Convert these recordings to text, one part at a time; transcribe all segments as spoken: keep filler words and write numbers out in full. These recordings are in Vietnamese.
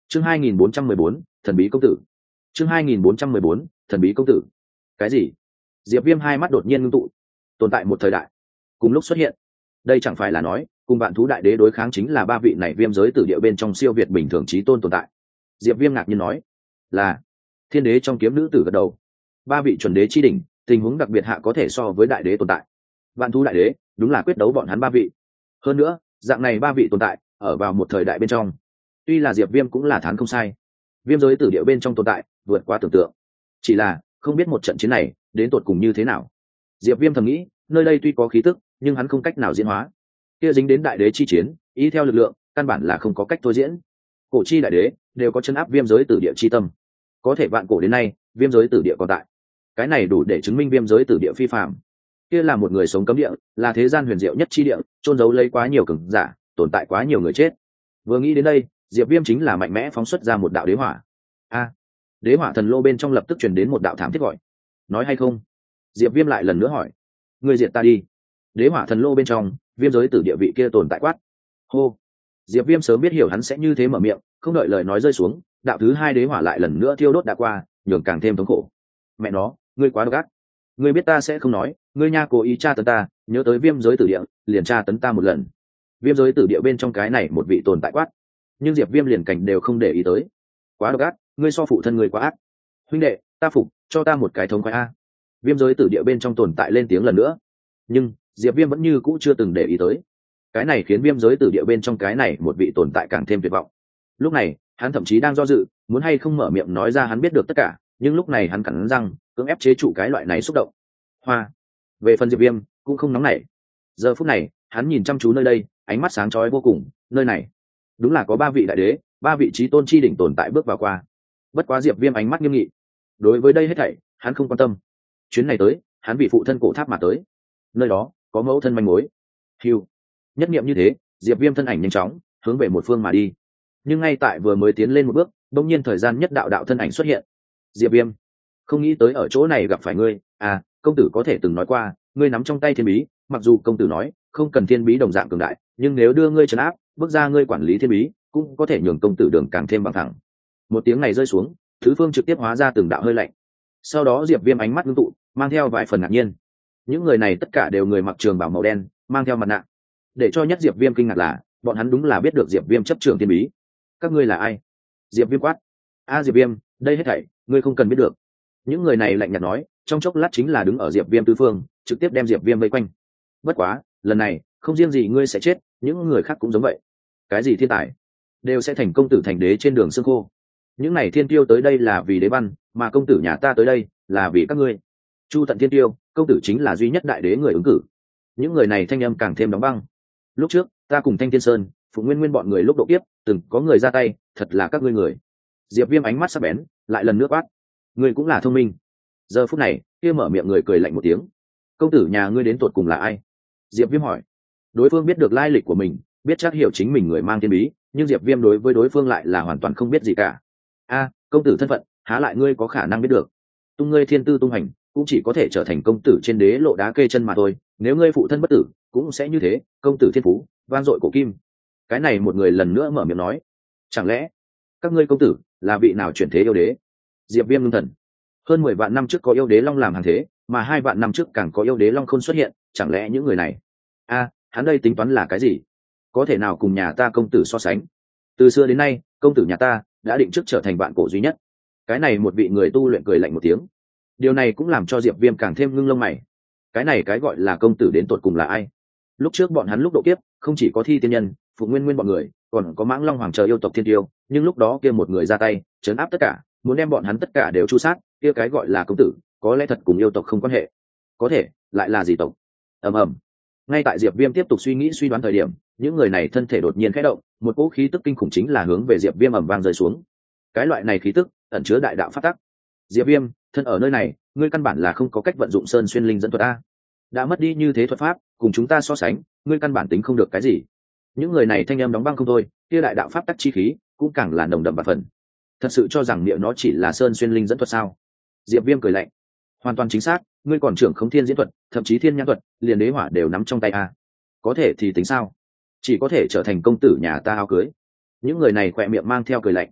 chương hai nghìn bốn trăm mười bốn thần bí công tử. chương hai nghìn bốn trăm mười bốn thần bí công tử. Cái gì? Diệp Viêm hai mắt đột nhiên ngưng tụ. Tồn tại một thời đại cùng lúc xuất hiện, đây chẳng phải là nói cùng vạn thú đại đế đối kháng chính là ba vị này viêm giới tử địa bên trong siêu việt bình thường chí tôn tồn tại. Diệp Viêm ngạc nhiên nói là thiên đế trong kiếm nữ tử gật đầu. Ba vị chuẩn đế chi đỉnh, tình huống đặc biệt hạ có thể so với đại đế tồn tại. Vạn thú đại đế đúng là quyết đấu bọn hắn ba vị. Hơn nữa dạng này ba vị tồn tại ở vào một thời đại bên trong, tuy là Diệp Viêm cũng là thán không sai. Viêm giới tử địa bên trong tồn tại vượt qua tưởng tượng, chỉ là không biết một trận chiến này đến tột cùng như thế nào. Diệp Viêm thầm nghĩ, nơi đây tuy có khí tức nhưng hắn không cách nào diễn hóa, kia dính đến đại đế chi chiến ý theo lực lượng căn bản là không có cách thôi diễn. Cổ chi đại đế đều có chân áp viêm giới tử địa chi tâm, có thể vạn cổ đến nay viêm giới tử địa còn tại, cái này đủ để chứng minh viêm giới tử địa phi phàm. Kia là một người sống cấm địa, là thế gian huyền diệu nhất chi địa, trôn giấu lấy quá nhiều cường giả, tồn tại quá nhiều người chết. Vừa nghĩ đến đây, Diệp Viêm chính là mạnh mẽ phóng xuất ra một đạo đế hỏa. A, đế hỏa thần lô bên trong lập tức truyền đến một đạo thảm thiết gọi. Nói hay không? Diệp Viêm lại lần nữa hỏi. Ngươi diệt ta đi. Đế hỏa thần lô bên trong, viêm giới tử địa vị kia tồn tại quát. Hô. Diệp Viêm sớm biết hiểu hắn sẽ như thế mở miệng, không đợi lời nói rơi xuống, đạo thứ hai đế hỏa lại lần nữa thiêu đốt đã qua, nhường càng thêm thống khổ. Mẹ nó, ngươi quá độc ác. Ngươi biết ta sẽ không nói, ngươi nha cố ý tra tấn ta, nhớ tới viêm giới tử địa, liền tra tấn ta một lần. Viêm giới tử địa bên trong cái này một vị tồn tại quát, nhưng Diệp Viêm liền cảnh đều không để ý tới. Quá độc ác, ngươi so phụ thân ngươi quá ác. Huynh đệ, ta phục, cho ta một cái thống khoái a. Viêm giới tử địa bên trong tồn tại lên tiếng lần nữa, nhưng Diệp Viêm vẫn như cũ chưa từng để ý tới. Cái này khiến viêm giới tử địa bên trong cái này một vị tồn tại càng thêm tuyệt vọng. Lúc này hắn thậm chí đang do dự, muốn hay không mở miệng nói ra hắn biết được tất cả, nhưng lúc này hắn cắn răng cưỡng ép chế trụ cái loại này xúc động. Hoa. Về phần Diệp Viêm cũng không nóng nảy. Giờ phút này hắn nhìn chăm chú nơi đây, ánh mắt sáng chói vô cùng. Nơi này đúng là có ba vị đại đế, ba vị chí tôn chi đỉnh tồn tại bước vào qua. Bất quá Diệp Viêm ánh mắt nghiêm nghị, đối với đây hết thảy hắn không quan tâm. Chuyến này tới, hắn vì phụ thân cổ tháp mà tới, nơi đó có mẫu thân manh mối. Hưu. Nhất niệm như thế, Diệp Viêm thân ảnh nhanh chóng hướng về một phương mà đi. Nhưng ngay tại vừa mới tiến lên một bước, đột nhiên thời gian nhất đạo đạo thân ảnh xuất hiện. Diệp Viêm, không nghĩ tới ở chỗ này gặp phải ngươi. À, công tử có thể từng nói qua, ngươi nắm trong tay thiên bí, mặc dù công tử nói không cần thiên bí đồng dạng cường đại, nhưng nếu đưa ngươi trấn áp, bước ra ngươi quản lý thiên bí, cũng có thể nhường công tử đường càng thêm bằng thẳng. Một tiếng này rơi xuống, thứ phương trực tiếp hóa ra từng đạo hơi lạnh. Sau đó Diệp Viêm ánh mắt ngưng tụ, mang theo vài phần ngạc nhiên. Những người này tất cả đều người mặc trường bào màu đen, mang theo mặt nạ. Để cho nhất Diệp Viêm kinh ngạc là, bọn hắn đúng là biết được Diệp Viêm chấp trường thiên bí. Các ngươi là ai? Diệp Viêm quát. A Diệp Viêm, đây hết thảy ngươi không cần biết được. Những người này lạnh nhạt nói, trong chốc lát chính là đứng ở Diệp Viêm tứ phương, trực tiếp đem Diệp Viêm vây quanh. Bất quá, lần này không riêng gì ngươi sẽ chết, những người khác cũng giống vậy. Cái gì thiên tài đều sẽ thành công tử thành đế trên đường xương khô. Những này thiên tiêu tới đây là vì đế văn, mà công tử nhà ta tới đây là vì các ngươi. Chu Tận Thiên Tiêu, công tử chính là duy nhất đại đế người ứng cử. Những người này thanh âm càng thêm đóng băng. Lúc trước ta cùng Thanh Thiên Sơn, Phụng Nguyên Nguyên bọn người lúc độ kiếp, từng có người ra tay, thật là các ngươi người. Diệp Viêm ánh mắt sắc bén, lại lần nữa quát. Ngươi cũng là thông minh. Giờ phút này, kia mở miệng người cười lạnh một tiếng. Công tử nhà ngươi đến tột cùng là ai? Diệp Viêm hỏi. Đối phương biết được lai lịch của mình, biết chắc hiểu chính mình người mang thiên bí, nhưng Diệp Viêm đối với đối phương lại là hoàn toàn không biết gì cả. A, công tử thân phận, há lại ngươi có khả năng biết được. Tung ngươi thiên tư tung hành, cũng chỉ có thể trở thành công tử trên đế lộ đá kê chân mà thôi, nếu ngươi phụ thân bất tử cũng sẽ như thế. Công tử thiên phú vang dội cổ kim. Cái này một người lần nữa mở miệng nói. Chẳng lẽ các ngươi công tử là vị nào chuyển thế yêu đế? Diệp Viêm ngưng thần. Hơn mười vạn năm trước có yêu đế long làm hàng thế, mà hai vạn năm trước càng có yêu đế long khôn xuất hiện, chẳng lẽ những người này? A, hắn đây tính toán là cái gì? Có thể nào cùng nhà ta công tử so sánh? Từ xưa đến nay, công tử nhà ta đã định trước trở thành vạn cổ duy nhất. Cái này một vị người tu luyện cười lạnh một tiếng. Điều này cũng làm cho Diệp Viêm càng thêm ngưng lông mày. Cái này cái gọi là công tử đến tột cùng là ai? Lúc trước bọn hắn lúc độ kiếp, không chỉ có Thi Tiên Nhân, Phụ Nguyên Nguyên bọn người, còn có Mãng Long Hoàng chờ yêu tộc thiên tiêu, nhưng lúc đó kia một người ra tay, trấn áp tất cả, muốn đem bọn hắn tất cả đều chu sát, kia cái gọi là công tử, có lẽ thật cùng yêu tộc không quan hệ. Có thể, lại là gì tộc? Ầm ầm. Ngay tại Diệp Viêm tiếp tục suy nghĩ suy đoán thời điểm, những người này thân thể đột nhiên khẽ động, một cỗ khí tức kinh khủng chính là hướng về Diệp Viêm ầm vang rơi xuống. Cái loại này khí tức ẩn chứa đại đạo pháp tắc. Diệp Viêm, thân ở nơi này, ngươi căn bản là không có cách vận dụng Sơn Xuyên Linh dẫn thuật a. Đã mất đi như thế thuật pháp, cùng chúng ta so sánh, ngươi căn bản tính không được cái gì. Những người này thanh âm đóng băng không thôi, kia đại đạo pháp tắc chi khí cũng càng là nồng đậm và phần. Thật sự cho rằng niệm nó chỉ là Sơn Xuyên Linh dẫn thuật sao? Diệp Viêm cười lạnh. Hoàn toàn chính xác, ngươi còn trưởng không thiên diễn thuật, thậm chí thiên nhãn thuật, liền đế hỏa đều nắm trong tay a. Có thể thì tính sao? Chỉ có thể trở thành công tử nhà ta áo cưới. Những người này khỏe miệng mang theo cười lạnh.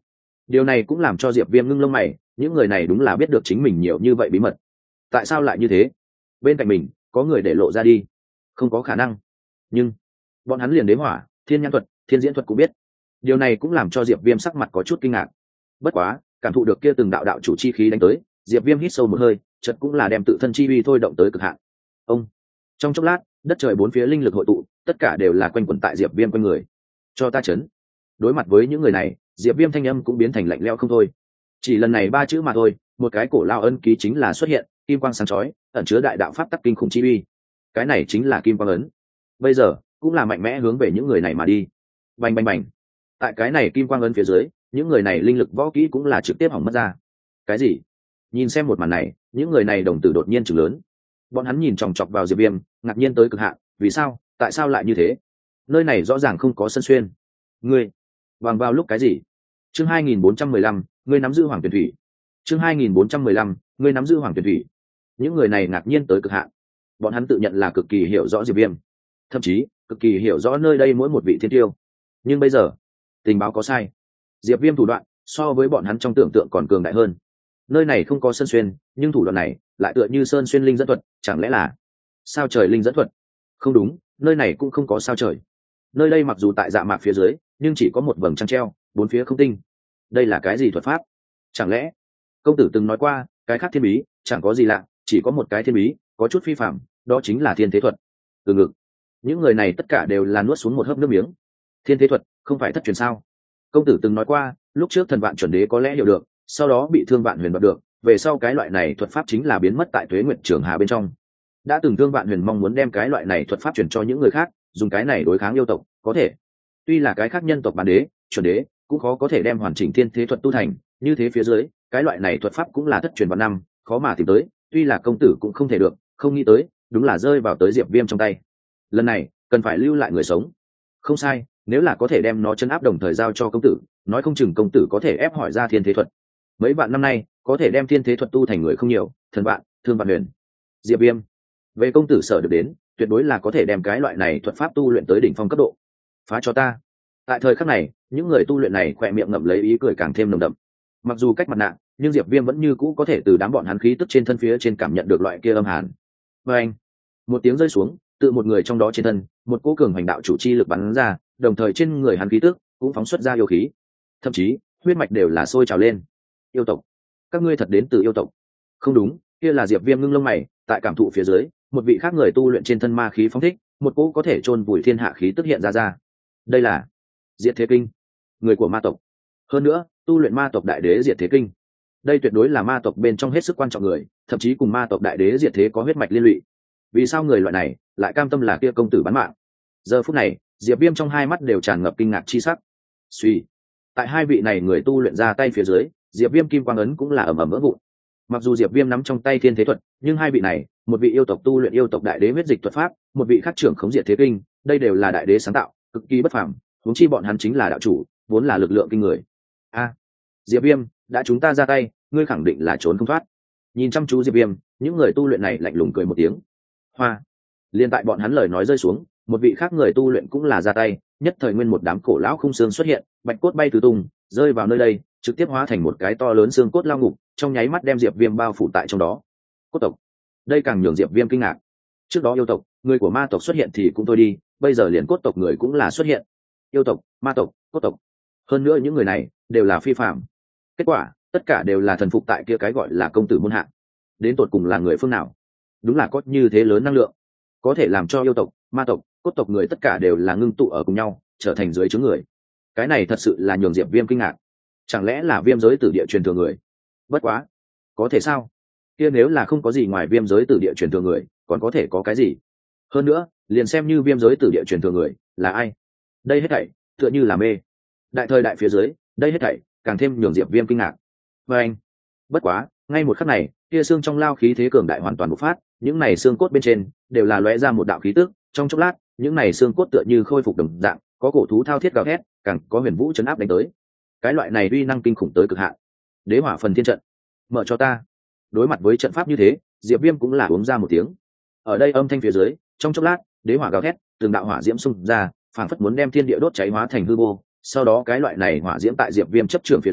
Điều này cũng làm cho Diệp Viêm ngưng lông mày, những người này đúng là biết được chính mình nhiều như vậy bí mật. Tại sao lại như thế? Bên cạnh mình có người để lộ ra đi? Không có khả năng. Nhưng bọn hắn liền đế hỏa, thiên nhãn thuật, thiên diễn thuật cũng biết. Điều này cũng làm cho Diệp Viêm sắc mặt có chút kinh ngạc. Bất quá, cảm thụ được kia từng đạo đạo chủ chi khí đánh tới, Diệp Viêm hít sâu một hơi, chợt cũng là đem tự thân chi uy thôi động tới cực hạn. Ông. Trong chốc lát, đất trời bốn phía linh lực hội tụ, tất cả đều là quanh quẩn tại Diệp Viêm quanh người. Cho ta chấn. Đối mặt với những người này, Diệp Viêm thanh âm cũng biến thành lạnh lẽo không thôi. Chỉ lần này ba chữ mà thôi, một cái cổ lao ân ký chính là xuất hiện, kim quang sáng chói, ẩn chứa đại đạo pháp tắc kinh khủng chi uy. Cái này chính là kim quang ấn. Bây giờ, cũng là mạnh mẽ hướng về những người này mà đi. Bành bành bành. Tại cái này kim quang ấn phía dưới, những người này linh lực võ kỹ cũng là trực tiếp hỏng mất ra. Cái gì? Nhìn xem một màn này, những người này đồng tử đột nhiên trừng lớn. Bọn hắn nhìn chòng chọc vào Diệp Viêm, ngạc nhiên tới cực hạn, vì sao? Tại sao lại như thế? Nơi này rõ ràng không có sân xuyên. Ngươi, bằng vào lúc cái gì? Chương hai nghìn bốn trăm mười lăm, ngươi nắm giữ Hoàng Tuyển Thủy. Chương hai nghìn bốn trăm mười lăm, ngươi nắm giữ Hoàng Tuyển Thủy. Những người này ngạc nhiên tới cực hạn. Bọn hắn tự nhận là cực kỳ hiểu rõ Diệp Viêm, thậm chí cực kỳ hiểu rõ nơi đây mỗi một vị thiên tiêu. Nhưng bây giờ, tình báo có sai. Diệp Viêm thủ đoạn so với bọn hắn trong tưởng tượng còn cường đại hơn. Nơi này không có sơn xuyên, nhưng thủ đoạn này lại tựa như sơn xuyên linh dẫn thuật, chẳng lẽ là sao trời linh dẫn thuật? Không đúng, nơi này cũng không có sao trời. Nơi đây mặc dù tại dạ mạc phía dưới, nhưng chỉ có một vầng trăng treo, bốn phía không tinh. Đây là cái gì thuật pháp? Chẳng lẽ công tử từng nói qua, cái khác thiên bí chẳng có gì lạ, chỉ có một cái thiên bí có chút phi phạm, đó chính là thiên thế thuật. Từ ngực, những người này tất cả đều là nuốt xuống một hớp nước miếng. Thiên thế thuật không phải thất truyền sao? Công tử từng nói qua, lúc trước thần vạn chuẩn đế có lẽ hiểu được, sau đó bị thương vạn huyền đoạt được, về sau cái loại này thuật pháp chính là biến mất tại Tuế Nguyệt Trường Hà bên trong. Đã từng thương vạn huyền mong muốn đem cái loại này thuật pháp truyền cho những người khác, dùng cái này đối kháng yêu tộc, có thể. Tuy là cái khác nhân tộc bản đế, chuẩn đế, cũng khó có thể đem hoàn chỉnh thiên thế thuật tu thành, như thế phía dưới, cái loại này thuật pháp cũng là thất truyền vạn năm, khó mà tìm tới, tuy là công tử cũng không thể được, không nghĩ tới, đúng là rơi vào tới Diệp Viêm trong tay. Lần này, cần phải lưu lại người sống. Không sai, nếu là có thể đem nó chấn áp đồng thời giao cho công tử, nói không chừng công tử có thể ép hỏi ra thiên thế thuật. Mấy vạn năm nay, có thể đem thiên thế thuật tu thành người không nhiều, thần vạn, thương vạn huyền. Diệp Viêm, về công tử sở được đến, tuyệt đối là có thể đem cái loại này thuật pháp tu luyện tới đỉnh phong cấp độ. Phá cho ta. Tại thời khắc này, những người tu luyện này khỏe miệng ngậm lấy ý cười càng thêm nồng đậm. Mặc dù cách mặt nạ, nhưng Diệp Viêm vẫn như cũ có thể từ đám bọn hắn khí tức trên thân phía trên cảm nhận được loại kia âm hàn. Và anh, một tiếng rơi xuống, tự một người trong đó trên thân, một cỗ cường hành đạo chủ chi lực bắn ra, đồng thời trên người hắn khí tức cũng phóng xuất ra yêu khí, thậm chí huyết mạch đều là sôi trào lên. Yêu tộc, các ngươi thật đến từ yêu tộc? Không đúng, kia là Diệp Viêm ngưng lông mày, tại cảm thụ phía dưới, một vị khác người tu luyện trên thân ma khí phóng thích, một cỗ có thể chôn vùi thiên hạ khí tức hiện ra ra. Đây là Diệt Thế Kinh, người của ma tộc. Hơn nữa, tu luyện ma tộc đại đế Diệt Thế Kinh. Đây tuyệt đối là ma tộc bên trong hết sức quan trọng người, thậm chí cùng ma tộc đại đế Diệt Thế có huyết mạch liên lụy. Vì sao người loại này lại cam tâm là kia công tử bán mạng? Giờ phút này, Diệp Viêm trong hai mắt đều tràn ngập kinh ngạc chi sắc. Suy, tại hai vị này người tu luyện ra tay phía dưới, Diệp Viêm kim quang ấn cũng là ầm ầm vỡ vụn. Mặc dù Diệp Viêm nắm trong tay thiên thế thuật, nhưng hai vị này, một vị yêu tộc tu luyện yêu tộc đại đế huyết dịch thuật pháp, một vị khác trưởng khống Diệt Thế Kinh, đây đều là đại đế sáng tạo, cực kỳ bất phàm, huống chi bọn hắn chính là đạo chủ, vốn là lực lượng kinh người. A, Diệp Viêm, đã chúng ta ra tay, ngươi khẳng định là trốn không thoát. Nhìn chăm chú Diệp Viêm, những người tu luyện này lạnh lùng cười một tiếng. Hoa. Liên tại bọn hắn lời nói rơi xuống, một vị khác người tu luyện cũng là ra tay, nhất thời nguyên một đám cổ lão khung xương xuất hiện, bạch cốt bay tứ tung, rơi vào nơi đây, trực tiếp hóa thành một cái to lớn xương cốt lao ngục, trong nháy mắt đem Diệp Viêm bao phủ tại trong đó. Cốt tộc, đây càng nhường Diệp Viêm kinh ngạc. Trước đó yêu tộc, người của ma tộc xuất hiện thì cũng thôi đi, bây giờ liền cốt tộc người cũng là xuất hiện. Yêu tộc, ma tộc, cốt tộc. Hơn nữa những người này đều là phi phàm. Kết quả, tất cả đều là thần phục tại kia cái gọi là công tử môn hạ. Đến tột cùng là người phương nào? Đúng là có như thế lớn năng lượng, có thể làm cho yêu tộc, ma tộc, cốt tộc người tất cả đều là ngưng tụ ở cùng nhau, trở thành dưới chướng người. Cái này thật sự là nhường Diệp Viêm kinh ngạc. Chẳng lẽ là viêm giới tử địa truyền thừa người? Bất quá, có thể sao? Kia nếu là không có gì ngoài viêm giới tử địa truyền thừa người, còn có thể có cái gì? Hơn nữa, liền xem như viêm giới tử địa truyền thừa người, là ai? Đây hết thảy tựa như là mê. Đại thời đại phía dưới, đây hết thảy càng thêm nhường Diệp Viêm kinh ngạc. Và anh, bất quá, ngay một khắc này, kia xương trong lao khí thế cường đại hoàn toàn bộc phát, những này xương cốt bên trên đều là lóe ra một đạo khí tức, trong chốc lát, những này xương cốt tựa như khôi phục đồng dạng, có cổ thú thao thiết gào thét, càng có huyền vũ trấn áp đánh tới. Cái loại này uy năng kinh khủng tới cực hạn. Đế hỏa phần thiên trận, mở cho ta. Đối mặt với trận pháp như thế, Diệp Viêm cũng là uống ra một tiếng. Ở đây âm thanh phía dưới, trong chốc lát, đế hỏa gào thét, từng đạo hỏa diễm xung ra, phảng phất muốn đem thiên địa đốt cháy hóa thành hư vô. Sau đó cái loại này hỏa diễm tại Diệp Viêm chấp trường phía dưới,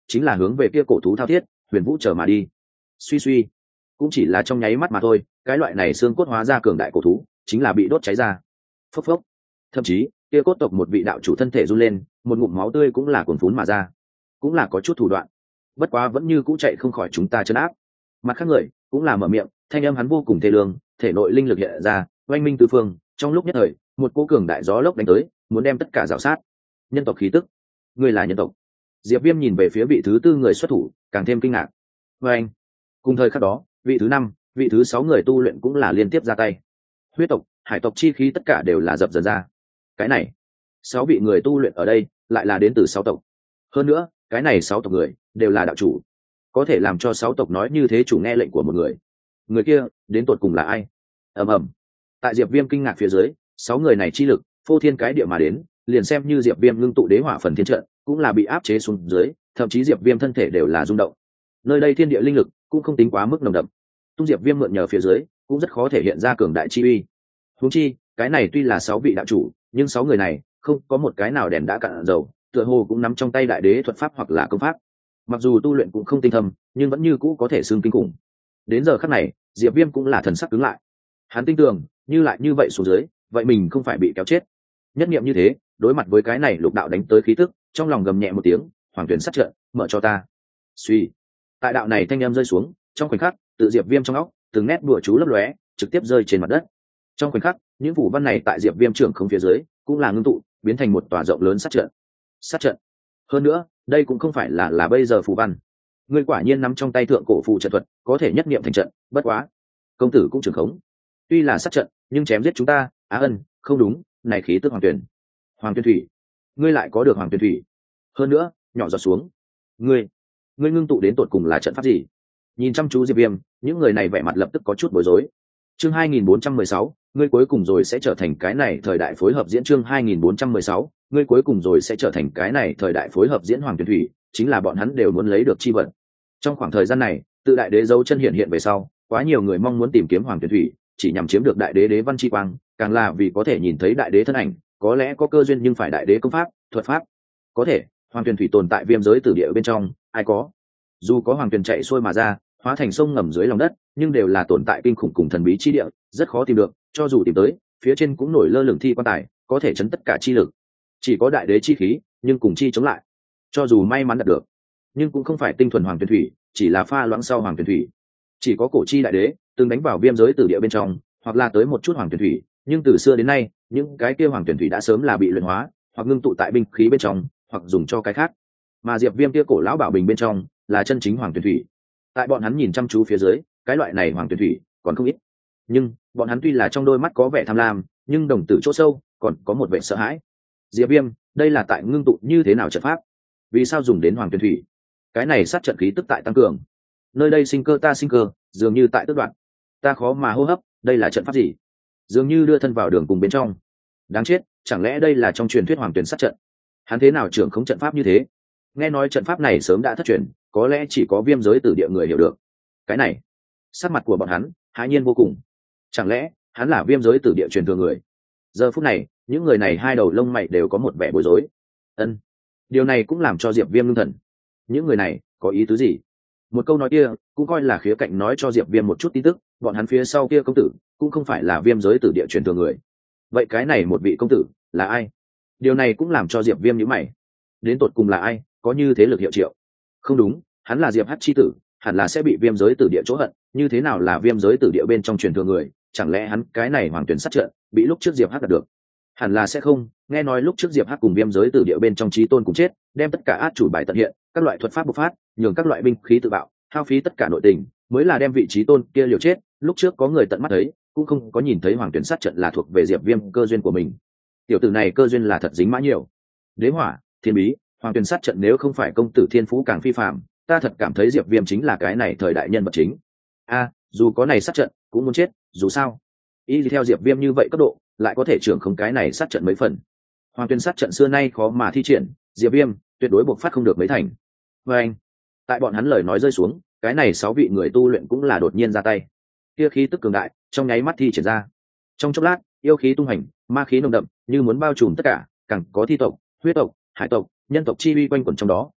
chính là hướng về kia cổ thú thao thiết huyền vũ chờ mà đi. Suy suy, cũng chỉ là trong nháy mắt mà thôi, cái loại này xương cốt hóa ra cường đại cổ thú chính là bị đốt cháy ra. Phốc phốc, thậm chí kia cốt tộc một vị đạo chủ thân thể run lên, một ngụm máu tươi cũng là cuồn phún mà ra. Cũng là có chút thủ đoạn, bất quá vẫn như cũ chạy không khỏi chúng ta trấn áp. Mặt khác người cũng là mở miệng, thanh âm hắn vô cùng thê lương, thể nội linh lực hiện ra, oanh minh tứ phương. Trong lúc nhất thời, một cỗ cường đại gió lốc đánh tới, muốn đem tất cả rào sát. Nhân tộc khí tức, ngươi là nhân tộc? Diệp Viêm nhìn về phía vị thứ tư người xuất thủ, càng thêm kinh ngạc. Và anh, cùng thời khắc đó, vị thứ năm, vị thứ sáu người tu luyện cũng là liên tiếp ra tay. Huyết tộc, hải tộc chi khí tất cả đều là dập dần ra. Cái này, sáu vị người tu luyện ở đây, lại là đến từ sáu tộc. Hơn nữa, cái này sáu tộc người đều là đạo chủ, có thể làm cho sáu tộc nói như thế chủ nghe lệnh của một người. Người kia, đến tột cùng là ai? Ầm ầm. Tại Diệp Viêm kinh ngạc phía dưới, sáu người này chi lực phô thiên cái địa mà đến, liền xem như Diệp Viêm ngưng tụ đế hỏa phần thiên trận, cũng là bị áp chế xuống dưới, thậm chí Diệp Viêm thân thể đều là rung động. Nơi đây thiên địa linh lực cũng không tính quá mức nồng đậm, tung Diệp Viêm mượn nhờ phía dưới, cũng rất khó thể hiện ra cường đại chi uy. Huống chi, cái này tuy là sáu vị đạo chủ, nhưng sáu người này không có một cái nào đèn đã cạn dầu, tựa hồ cũng nắm trong tay đại đế thuật pháp hoặc là công pháp. Mặc dù tu luyện cũng không tinh thâm, nhưng vẫn như cũ có thể xưng kinh khủng. Đến giờ khắc này, Diệp Viêm cũng là thần sắc cứng lại. Hắn tin tưởng, như lại như vậy xuống dưới, vậy mình không phải bị kéo chết. Nhất niệm như thế, đối mặt với cái này lục đạo đánh tới khí tức, trong lòng gầm nhẹ một tiếng, hoàng tuyển sát trận, mở cho ta. Suy, tại đạo này thanh âm rơi xuống, trong khoảnh khắc, tự Diệp Viêm trong óc, từng nét bùa chú lấp lóe, trực tiếp rơi trên mặt đất. Trong khoảnh khắc, những phủ văn này tại Diệp Viêm trưởng không phía dưới, cũng là ngưng tụ, biến thành một tòa rộng lớn sát trận. Sát trận. Hơn nữa, đây cũng không phải là là bây giờ phù văn. Ngươi quả nhiên nắm trong tay thượng cổ phù trận thuật, có thể nhất niệm thành trận, bất quá, công tử cũng trưởng khống. Tuy là sát trận, nhưng chém giết chúng ta, Á Ân, không đúng, này khí tức hoàng tuyển. Hoàng tuyển thủy, ngươi lại có được hoàng tuyển thủy. Hơn nữa, nhỏ giọt xuống. Ngươi, ngươi ngưng tụ đến tột cùng là trận pháp gì? Nhìn chăm chú Diệp Viêm, những người này vẻ mặt lập tức có chút bối rối. Chương hai nghìn bốn trăm mười sáu, ngươi cuối cùng rồi sẽ trở thành cái này thời đại phối hợp diễn chương hai nghìn bốn trăm mười sáu, ngươi cuối cùng rồi sẽ trở thành cái này thời đại phối hợp diễn hoàng tuyển thủy, chính là bọn hắn đều muốn lấy được chi vật. Trong khoảng thời gian này, tự đại đế dấu chân hiện hiện về sau, quá nhiều người mong muốn tìm kiếm hoàng tuyển thủy, chỉ nhằm chiếm được đại đế đế văn chi quang, càng là vì có thể nhìn thấy đại đế thân ảnh, có lẽ có cơ duyên nhưng phải đại đế công pháp, thuật pháp. Có thể, hoàng tuyển thủy tồn tại viêm giới tử địa bên trong, ai có? Dù có hoàng tuyển chạy xuôi mà ra, hóa thành sông ngầm dưới lòng đất, nhưng đều là tồn tại kinh khủng cùng thần bí chi địa, rất khó tìm được, cho dù tìm tới, phía trên cũng nổi lơ lửng thi quan tài, có thể chấn tất cả chi lực. Chỉ có đại đế chi khí, nhưng cùng chi chống lại. Cho dù may mắn đạt được, nhưng cũng không phải tinh thuần hoàng tuyển thủy, chỉ là pha loãng sau hoàng tuyển thủy. Chỉ có cổ chi đại đế từng đánh vào viêm giới tử địa bên trong, hoặc là tới một chút hoàng tuyển thủy, nhưng từ xưa đến nay, những cái kia hoàng tuyển thủy đã sớm là bị luyện hóa, hoặc ngưng tụ tại binh khí bên trong, hoặc dùng cho cái khác. Mà Diệp Viêm kia cổ lão bảo bình bên trong, là chân chính hoàng tuyển thủy. Tại bọn hắn nhìn chăm chú phía dưới, cái loại này hoàng tuyển thủy còn không ít. Nhưng, bọn hắn tuy là trong đôi mắt có vẻ tham lam, nhưng đồng tử chỗ sâu còn có một vẻ sợ hãi. Diệp Viêm, đây là tại ngưng tụ như thế nào trận pháp? Vì sao dùng đến hoàng tuyển thủy? Cái này sát trận khí tức tại tăng cường. Nơi đây sinh cơ ta sinh cơ, dường như tại tước đoạn. Ta khó mà hô hấp, đây là trận pháp gì? Dường như đưa thân vào đường cùng bên trong. Đáng chết, chẳng lẽ đây là trong truyền thuyết hoàng tuyển sát trận? Hắn thế nào trưởng không trận pháp như thế? Nghe nói trận pháp này sớm đã thất truyền, có lẽ chỉ có viêm giới tử địa người hiểu được. Cái này, sắc mặt của bọn hắn hãi nhiên vô cùng. Chẳng lẽ hắn là viêm giới tử địa truyền thừa người? Giờ phút này, những người này hai đầu lông mày đều có một vẻ bối rối. Ân, điều này cũng làm cho Diệp Viêm ngưng thần. Những người này có ý tứ gì? Một câu nói kia cũng coi là khía cạnh nói cho Diệp Viêm một chút tin tức, bọn hắn phía sau kia công tử cũng không phải là viêm giới tử địa truyền thừa người. Vậy cái này một vị công tử là ai? Điều này cũng làm cho Diệp Viêm nhíu mày. Đến tột cùng là ai có như thế lực hiệu triệu? Không đúng, hắn là Diệp Hắc chi tử, hẳn là sẽ bị viêm giới tử địa chỗ hận, như thế nào là viêm giới tử địa bên trong truyền thừa người? Chẳng lẽ hắn cái này hoàng tuyển sát trận bị lúc trước Diệp Hắc đạt được? Hẳn là sẽ không, nghe nói lúc trước Diệp Hắc cùng viêm giới tử địa bên trong chí tôn cùng chết, đem tất cả át chủ bài tận hiện, các loại thuật pháp bộc phát, nhường các loại binh khí tự bạo, hao phí tất cả nội tình, mới là đem vị chí tôn kia liều chết. Lúc trước có người tận mắt thấy, cũng không có nhìn thấy hoàng tuyển sát trận là thuộc về Diệp Viêm cơ duyên của mình. Tiểu tử này cơ duyên là thật dính mã nhiều. Đế hỏa, thiên bí, hoàng tuyển sát trận nếu không phải công tử thiên phú càng phi phàm, ta thật cảm thấy Diệp Viêm chính là cái này thời đại nhân vật chính. A, dù có này sát trận, cũng muốn chết, dù sao, y theo Diệp Viêm như vậy cấp độ, lại có thể trưởng không cái này sát trận mấy phần. Hoàng tuyển sát trận xưa nay khó mà thi triển, Diệp Viêm tuyệt đối bộc phát không được mấy thành. Và anh, tại bọn hắn lời nói rơi xuống, cái này sáu vị người tu luyện cũng là đột nhiên ra tay. Kia khí tức cường đại, trong nháy mắt thi triển ra. Trong chốc lát, yêu khí tung hành, ma khí nồng đậm, như muốn bao trùm tất cả, càng có thi tộc, huyết tộc, hải tộc, nhân tộc chi uy quanh quẩn trong đó,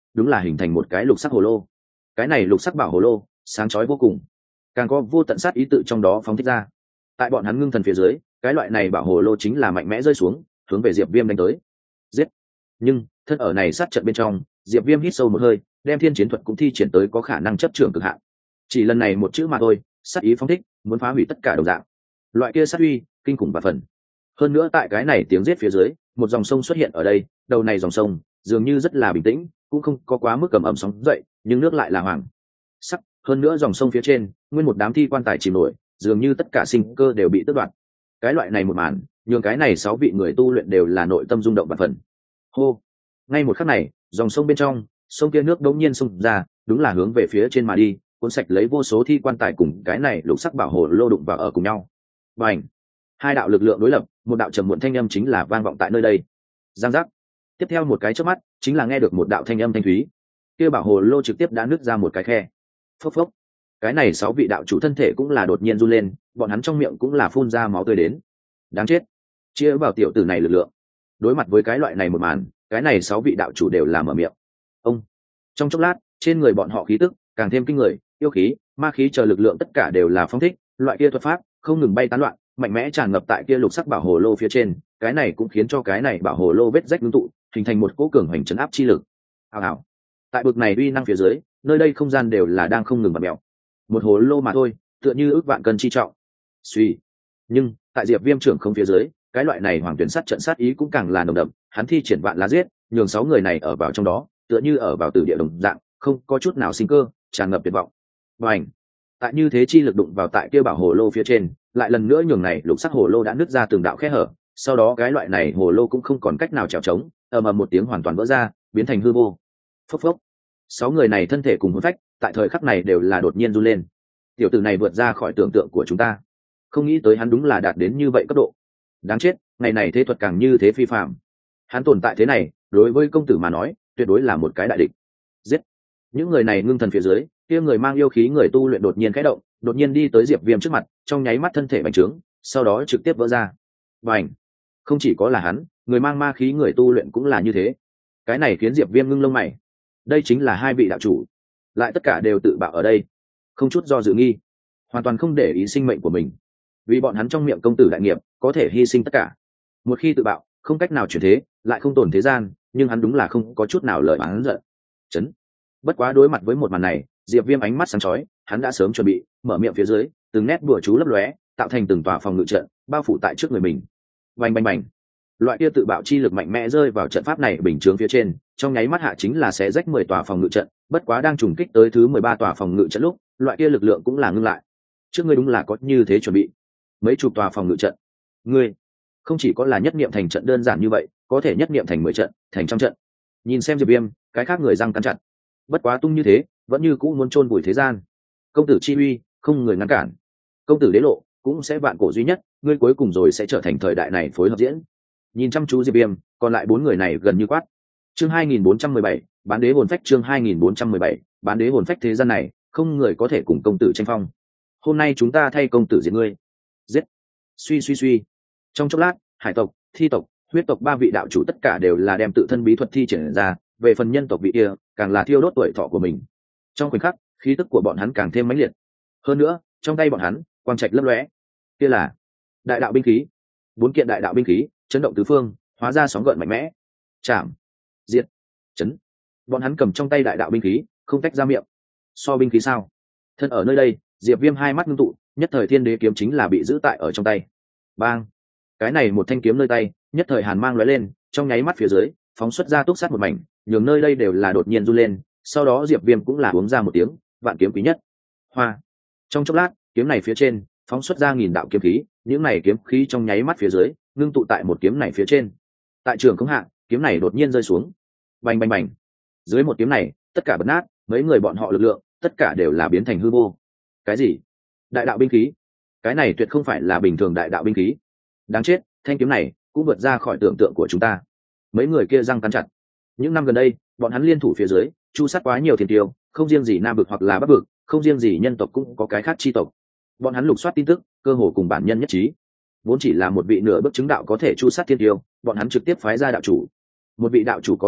đúng là hình thành một cái lục sắc hồ lô. Cái này lục sắc bảo hồ lô sáng chói vô cùng, càng có vô tận sát ý tự trong đó phóng thích ra. Tại bọn hắn ngưng thần phía dưới, cái loại này bảo hồ lô chính là mạnh mẽ rơi xuống, hướng về Diệp Viêm đánh tới. Giết! Nhưng thân ở này sát trận bên trong, Diệp Viêm hít sâu một hơi, đem thiên chiến thuật cũng thi triển tới có khả năng chấp trưởng cực hạn. Chỉ lần này một chữ mà thôi, sát ý phóng thích, muốn phá hủy tất cả đồng dạng. Loại kia sát uy kinh khủng và phần. Hơn nữa tại cái này tiếng giết phía dưới, một dòng sông xuất hiện ở đây, đầu này dòng sông dường như rất là bình tĩnh, cũng không có quá mức cầm ẩm sóng dậy, nhưng nước lại là hoàng sắc. Hơn nữa dòng sông phía trên, nguyên một đám thi quan tài chìm nổi, dường như tất cả sinh cơ đều bị tước đoạt. Cái loại này một màn, nhường cái này sáu vị người tu luyện đều là nội tâm rung động và phần. Hô! Ngay một khắc này, dòng sông bên trong, sông kia nước đống nhiên xông ra, đúng là hướng về phía trên mà đi, cuốn sạch lấy vô số thi quan tài cùng cái này lục sắc bảo hồ lô đụng vào ở cùng nhau. Bành! Hai đạo lực lượng đối lập, một đạo trầm muộn thanh âm chính là vang vọng tại nơi đây. Giang giác! Tiếp theo một cái chớp mắt, chính là nghe được một đạo thanh âm thanh thúy. Kia bảo hồ lô trực tiếp đã nứt ra một cái khe. Phốc phốc! Cái này sáu vị đạo chủ thân thể cũng là đột nhiên run lên, bọn hắn trong miệng cũng là phun ra máu tươi đến. Đáng chết! Chia vào tiểu tử này lực lượng. Đối mặt với cái loại này một màn, cái này sáu vị đạo chủ đều là mở miệng. Ông! Trong chốc lát, trên người bọn họ khí tức càng thêm kinh người, yêu khí, ma khí chờ lực lượng tất cả đều là phóng thích, loại kia thuật pháp không ngừng bay tán loạn, mạnh mẽ tràn ngập tại kia lục sắc bảo hồ lô phía trên. Cái này cũng khiến cho cái này bảo hồ lô vết rách ngưng tụ, hình thành một cỗ cường hoành trấn áp chi lực. Hào hào! Tại bực này uy năng phía dưới, nơi đây không gian đều là đang không ngừng bật mèo. Một hồ lô mà thôi, tựa như ước vạn cân chi trọng. Suy. Nhưng tại Diệp Viêm trưởng không phía dưới, cái loại này hoàng tuyển sát trận sát ý cũng càng là nồng đậm, hắn thi triển vạn lá giết, nhường sáu người này ở vào trong đó, tựa như ở vào tử địa đồng dạng, không có chút nào sinh cơ, tràn ngập tuyệt vọng. Bành! Tại như thế chi lực đụng vào tại kia bảo hồ lô phía trên, lại lần nữa nhường này lục sắc hồ lô đã nứt ra từng đạo khe hở, sau đó cái loại này hồ lô cũng không còn cách nào trèo trống, ầm ầm một tiếng hoàn toàn vỡ ra, biến thành hư vô. Phốc phốc. Sáu người này thân thể cùng hồn phách, tại thời khắc này đều là đột nhiên run lên. Tiểu tử này vượt ra khỏi tưởng tượng của chúng ta, không nghĩ tới hắn đúng là đạt đến như vậy cấp độ. Đáng chết, ngày này thế thuật càng như thế phi phạm. Hắn tồn tại thế này, đối với công tử mà nói, tuyệt đối là một cái đại địch. Giết! Những người này ngưng thần phía dưới, kia người mang yêu khí người tu luyện đột nhiên khẽ động, đột nhiên đi tới Diệp Viêm trước mặt, trong nháy mắt thân thể bành trướng, sau đó trực tiếp vỡ ra. Bành! Không chỉ có là hắn, người mang ma khí người tu luyện cũng là như thế. Cái này khiến Diệp Viêm ngưng lông mày. Đây chính là hai vị đạo chủ, lại tất cả đều tự bạo ở đây, không chút do dự nghi, hoàn toàn không để ý sinh mệnh của mình, vì bọn hắn trong miệng công tử đại nghiệp có thể hy sinh tất cả. Một khi tự bạo, không cách nào chuyển thế, lại không tổn thế gian, nhưng hắn đúng là không có chút nào lời oán giận. Chấn. Bất quá đối mặt với một màn này, Diệp Viêm ánh mắt sáng chói, hắn đã sớm chuẩn bị, mở miệng phía dưới, từng nét bùa chú lấp lóe, tạo thành từng tòa phòng ngự trận, bao phủ tại trước người mình. Bành bành bành. Loại kia tự bạo chi lực mạnh mẽ rơi vào trận pháp này bình chướng phía trên, trong nháy mắt hạ chính là sẽ rách mười tòa phòng ngự trận, bất quá đang trùng kích tới thứ mười ba tòa phòng ngự trận lúc, loại kia lực lượng cũng là ngưng lại. Trước ngươi đúng là có như thế chuẩn bị. Mấy chục tòa phòng ngự trận. Ngươi không chỉ có là nhất niệm thành trận đơn giản như vậy, có thể nhất niệm thành mười trận, thành trăm trận. Nhìn xem Diệp Viêm, cái khác người răng cắn chặt. Bất quá tung như thế, vẫn như cũ muốn chôn vùi thế gian. Công tử chi uy, không người ngăn cản. Công tử đế lộ, cũng sẽ vạn cổ duy nhất, ngươi cuối cùng rồi sẽ trở thành thời đại này phối hợp diễn. Nhìn chăm chú Diệp Viêm, còn lại bốn người này gần như quát. Chương hai nghìn bốn trăm mười bảy, bán đế hồn phách. Chương hai nghìn bốn trăm mười bảy, bán đế hồn phách. Thế gian này, không người có thể cùng công tử tranh phong. Hôm nay chúng ta thay công tử diệt ngươi. Giết! Suy suy suy. Trong chốc lát, hải tộc, thi tộc, huyết tộc ba vị đạo chủ tất cả đều là đem tự thân bí thuật thi triển ra, về phần nhân tộc vị kia, càng là thiêu đốt tuổi thọ của mình. Trong khoảnh khắc, khí tức của bọn hắn càng thêm mãnh liệt. Hơn nữa, trong tay bọn hắn, quang trạch lấp lóe. Kia là đại đạo binh khí. Bốn kiện đại đạo binh khí, chấn động tứ phương, hóa ra sóng gợn mạnh mẽ. Chạm, diệt, chấn. Bọn hắn cầm trong tay đại đạo binh khí, không tách ra miệng. So binh khí sao? Thân ở nơi đây, Diệp Viêm hai mắt ngưng tụ, nhất thời thiên đế kiếm chính là bị giữ tại ở trong tay. Bang! Cái này một thanh kiếm nơi tay, nhất thời hàn mang lóe lên, trong nháy mắt phía dưới, phóng xuất ra túc sát một mảnh, nhường nơi đây đều là đột nhiên run lên. Sau đó Diệp Viêm cũng là uống ra một tiếng, vạn kiếm quý nhất. Hoa! Trong chốc lát, kiếm này phía trên, phóng xuất ra nghìn đạo kiếm khí, những này kiếm khí trong nháy mắt phía dưới, ngưng tụ tại một kiếm này phía trên. Tại trường không hạ, kiếm này đột nhiên rơi xuống. Bành bành bành. Dưới một kiếm này, tất cả bật nát, mấy người bọn họ lực lượng, tất cả đều là biến thành hư vô. Cái gì? Đại đạo binh khí? Cái này tuyệt không phải là bình thường đại đạo binh khí. Đáng chết, thanh kiếm này cũng vượt ra khỏi tưởng tượng của chúng ta. Mấy người kia răng cắn chặt. Những năm gần đây, bọn hắn liên thủ phía dưới, chu sát quá nhiều thiên tiêu, không riêng gì Nam vực hoặc là Bắc vực, không riêng gì nhân tộc cũng có cái khác chi tộc. Bọn hắn lục soát tin tức, cơ hồ cùng bản nhân nhất trí. Vốn chỉ là một vị nửa bước chứng đạo có thể chu sát thiên tiêu, bọn hắn trực tiếp phái ra đạo chủ. Một vị đạo chủ có thể giết,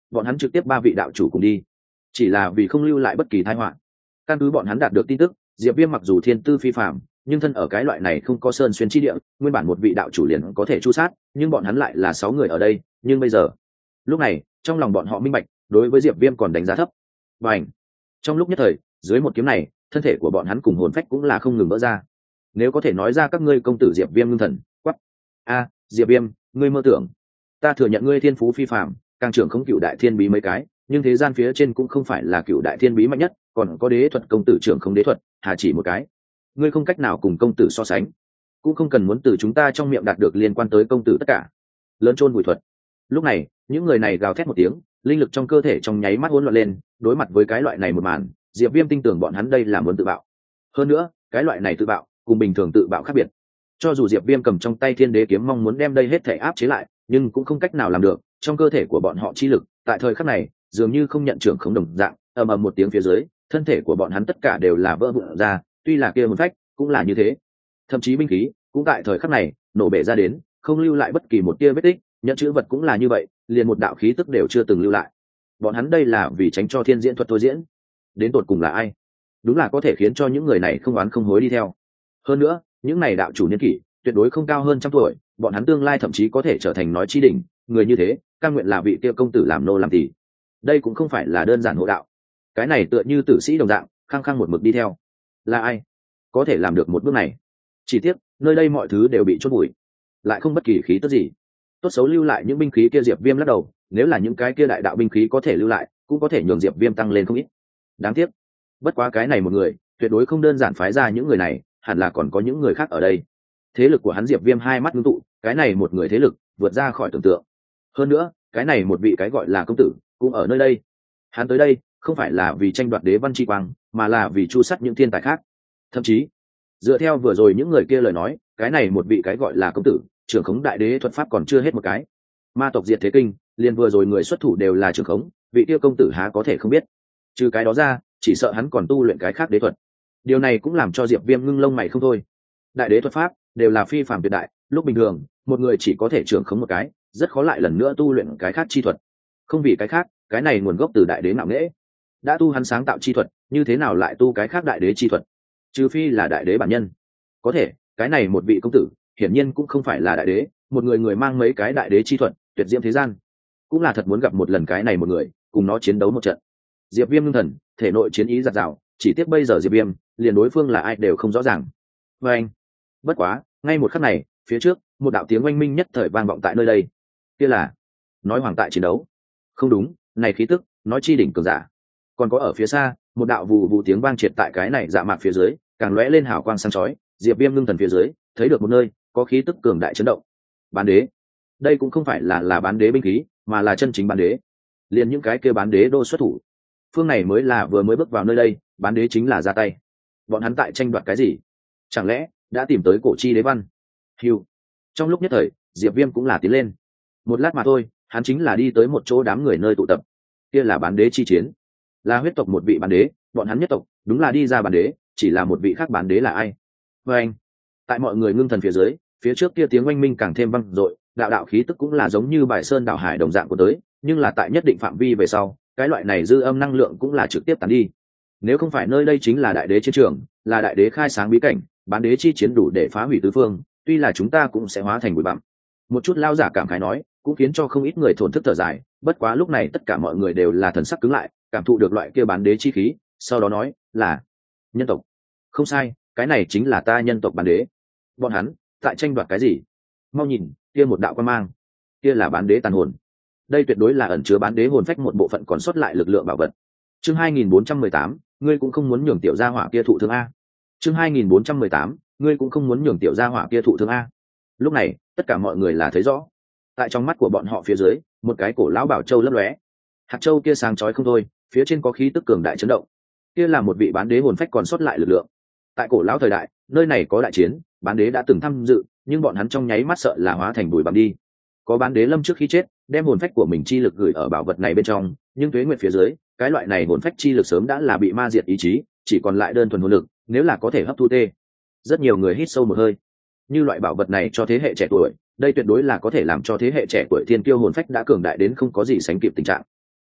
bọn hắn trực tiếp ba vị đạo chủ cùng đi, chỉ là vì không lưu lại bất kỳ tai họa. Căn cứ bọn hắn đạt được tin tức, Diệp Viêm mặc dù thiên tư phi phàm, nhưng thân ở cái loại này không có sơn xuyên chi địa, nguyên bản một vị đạo chủ liền có thể chu sát, nhưng bọn hắn lại là sáu người ở đây, nhưng bây giờ, lúc này, trong lòng bọn họ minh bạch, đối với Diệp Viêm còn đánh giá thấp. Bành! Trong lúc nhất thời, dưới một kiếm này, thân thể của bọn hắn cùng hồn phách cũng là không ngừng vỡ ra. Nếu có thể nói ra các ngươi công tử Diệp Viêm ngưng thần, quắc. A, Diệp Viêm, ngươi mơ tưởng. Ta thừa nhận ngươi thiên phú phi phàm, càng trưởng không cựu đại thiên bí mấy cái, nhưng thế gian phía trên cũng không phải là cựu đại thiên bí mạnh nhất, còn có đế thuật công tử trưởng không đế thuật, hà chỉ một cái. Ngươi không cách nào cùng công tử so sánh, cũng không cần muốn từ chúng ta trong miệng đạt được liên quan tới công tử tất cả. Lớn chôn bùi thuật. Lúc này, những người này gào thét một tiếng, linh lực trong cơ thể trong nháy mắt hỗn loạn lên, đối mặt với cái loại này một màn, Diệp Viêm tin tưởng bọn hắn đây là muốn tự bạo. Hơn nữa, cái loại này tự bạo, cùng bình thường tự bạo khác biệt. Cho dù Diệp Viêm cầm trong tay Thiên Đế kiếm mong muốn đem đây hết thể áp chế lại, nhưng cũng không cách nào làm được, trong cơ thể của bọn họ chi lực, tại thời khắc này, dường như không nhận trưởng không đồng dạng, ầm ầm một tiếng phía dưới, thân thể của bọn hắn tất cả đều là vỡ vụn ra, tuy là kia hồn phách, cũng là như thế. Thậm chí binh khí, cũng tại thời khắc này, nổ bể ra đến, không lưu lại bất kỳ một tia vết tích, nhận chữ vật cũng là như vậy, liền một đạo khí tức đều chưa từng lưu lại. Bọn hắn đây là vì tránh cho thiên diễn thuật thôi diễn. Đến tột cùng là ai? Đúng là có thể khiến cho những người này không oán không hối đi theo. Hơn nữa, những này đạo chủ niên kỷ tuyệt đối không cao hơn trăm tuổi, bọn hắn tương lai thậm chí có thể trở thành nói chi đỉnh, người như thế, cam nguyện là vị kia công tử làm nô làm tỳ. Đây cũng không phải là đơn giản hộ đạo. Cái này tựa như tử sĩ đồng dạng, khăng khăng một mực đi theo. Là ai có thể làm được một bước này? Chỉ tiếc, nơi đây mọi thứ đều bị chôn bụi, lại không bất kỳ khí tức gì. Tốt xấu lưu lại những binh khí kia Diệp Viêm lắc đầu, nếu là những cái kia đại đạo binh khí có thể lưu lại, cũng có thể nhường Diệp Viêm tăng lên không ít. Đáng tiếc, bất quá cái này một người, tuyệt đối không đơn giản phái ra những người này, hẳn là còn có những người khác ở đây. Thế lực của hắn Diệp Viêm hai mắt ngưng tụ, cái này một người thế lực, vượt ra khỏi tưởng tượng. Hơn nữa, cái này một vị cái gọi là công tử, cũng ở nơi đây. Hắn tới đây, không phải là vì tranh đoạt đế văn chi quang, mà là vì chu sát những thiên tài khác. Thậm chí, dựa theo vừa rồi những người kia lời nói, cái này một vị cái gọi là công tử, trưởng khống đại đế thuật pháp còn chưa hết một cái. Ma tộc diệt thế kinh, liền vừa rồi người xuất thủ đều là trưởng khống, vị kia công tử há có thể không biết. Trừ cái đó ra, chỉ sợ hắn còn tu luyện cái khác đế thuật. Điều này cũng làm cho Diệp Viêm ngưng lông mày không thôi. Đại đế thuật pháp đều là phi phàm tuyệt đại, lúc bình thường, một người chỉ có thể trưởng khống một cái, rất khó lại lần nữa tu luyện cái khác chi thuật. Không vì cái khác, cái này nguồn gốc từ đại đế nặng nễ. Đã tu hắn sáng tạo chi thuật, như thế nào lại tu cái khác đại đế chi thuật? Trừ phi là đại đế bản nhân. Có thể, cái này một vị công tử, hiển nhiên cũng không phải là đại đế, một người người mang mấy cái đại đế chi thuật, tuyệt diễm thế gian. Cũng là thật muốn gặp một lần cái này một người, cùng nó chiến đấu một trận. Diệp Viêm ngưng thần, thể nội chiến ý giật giào, chỉ tiếc bây giờ Diệp Viêm, liền đối phương là ai đều không rõ ràng. Và anh, bất quá, ngay một khắc này, phía trước, một đạo tiếng oanh minh nhất thời vang vọng tại nơi đây. Kia là nói hoàng tại chiến đấu. Không đúng, này khí tức, nói chi đỉnh cường giả. Còn có ở phía xa, một đạo vù vù tiếng vang triệt tại cái này dạ mạc phía dưới, càng lóe lên hào quang sáng chói. Diệp Viêm ngưng thần phía dưới, thấy được một nơi có khí tức cường đại chấn động. Bán đế. Đây cũng không phải là là bán đế binh khí, mà là chân chính bán đế. Liền những cái kia bán đế đô xuất thủ. Phương này mới là vừa mới bước vào nơi đây, bán đế chính là ra tay. Bọn hắn tại tranh đoạt cái gì? Chẳng lẽ đã tìm tới cổ chi đế văn? Hưu. Trong lúc nhất thời, Diệp Viêm cũng là tiến lên. Một lát mà thôi, hắn chính là đi tới một chỗ đám người nơi tụ tập. Kia là bán đế chi chiến, là huyết tộc một vị bán đế, bọn hắn nhất tộc, đúng là đi ra bán đế, chỉ là một vị khác bán đế là ai? Và anh, tại mọi người ngưng thần phía dưới, phía trước kia tiếng oanh minh càng thêm vang dội, đạo đạo khí tức cũng là giống như bài sơn đảo hải đồng dạng của tới, nhưng là tại nhất định phạm vi về sau, cái loại này dư âm năng lượng cũng là trực tiếp tán đi. Nếu không phải nơi đây chính là đại đế chiến trường, là đại đế khai sáng bí cảnh, bán đế chi chiến đủ để phá hủy tứ phương, tuy là chúng ta cũng sẽ hóa thành bụi bặm. Một chút lao giả cảm khái nói, cũng khiến cho không ít người thổn thức thở dài, bất quá lúc này tất cả mọi người đều là thần sắc cứng lại, cảm thụ được loại kia bán đế chi khí, sau đó nói, là nhân tộc. Không sai, cái này chính là ta nhân tộc bán đế. Bọn hắn tại tranh đoạt cái gì? Mau nhìn, kia một đạo quan mang, kia là bán đế tàn hồn. Đây tuyệt đối là ẩn chứa bán đế hồn phách một bộ phận còn sót lại lực lượng bảo vật. Chương hai nghìn bốn trăm mười tám, ngươi cũng không muốn nhường tiểu gia hỏa kia thụ thương a. Chương hai nghìn bốn trăm mười tám, ngươi cũng không muốn nhường tiểu gia hỏa kia thụ thương a. Lúc này, tất cả mọi người là thấy rõ. Tại trong mắt của bọn họ phía dưới, một cái cổ lão bảo châu lấp lóe. Hạt châu kia sáng chói không thôi, phía trên có khí tức cường đại chấn động. Kia là một vị bán đế hồn phách còn sót lại lực lượng. Tại cổ lão thời đại, nơi này có đại chiến, bán đế đã từng tham dự, nhưng bọn hắn trong nháy mắt sợ là hóa thành bụi bặm đi. Có bán đế lâm trước khi chết, đem hồn phách của mình chi lực gửi ở bảo vật này bên trong, nhưng tuế nguyệt phía dưới, cái loại này hồn phách chi lực sớm đã là bị ma diệt ý chí, chỉ còn lại đơn thuần hồn lực, nếu là có thể hấp thu tê. Rất nhiều người hít sâu một hơi. Như loại bảo vật này cho thế hệ trẻ tuổi, đây tuyệt đối là có thể làm cho thế hệ trẻ tuổi thiên kiêu hồn phách đã cường đại đến không có gì sánh kịp tình trạng.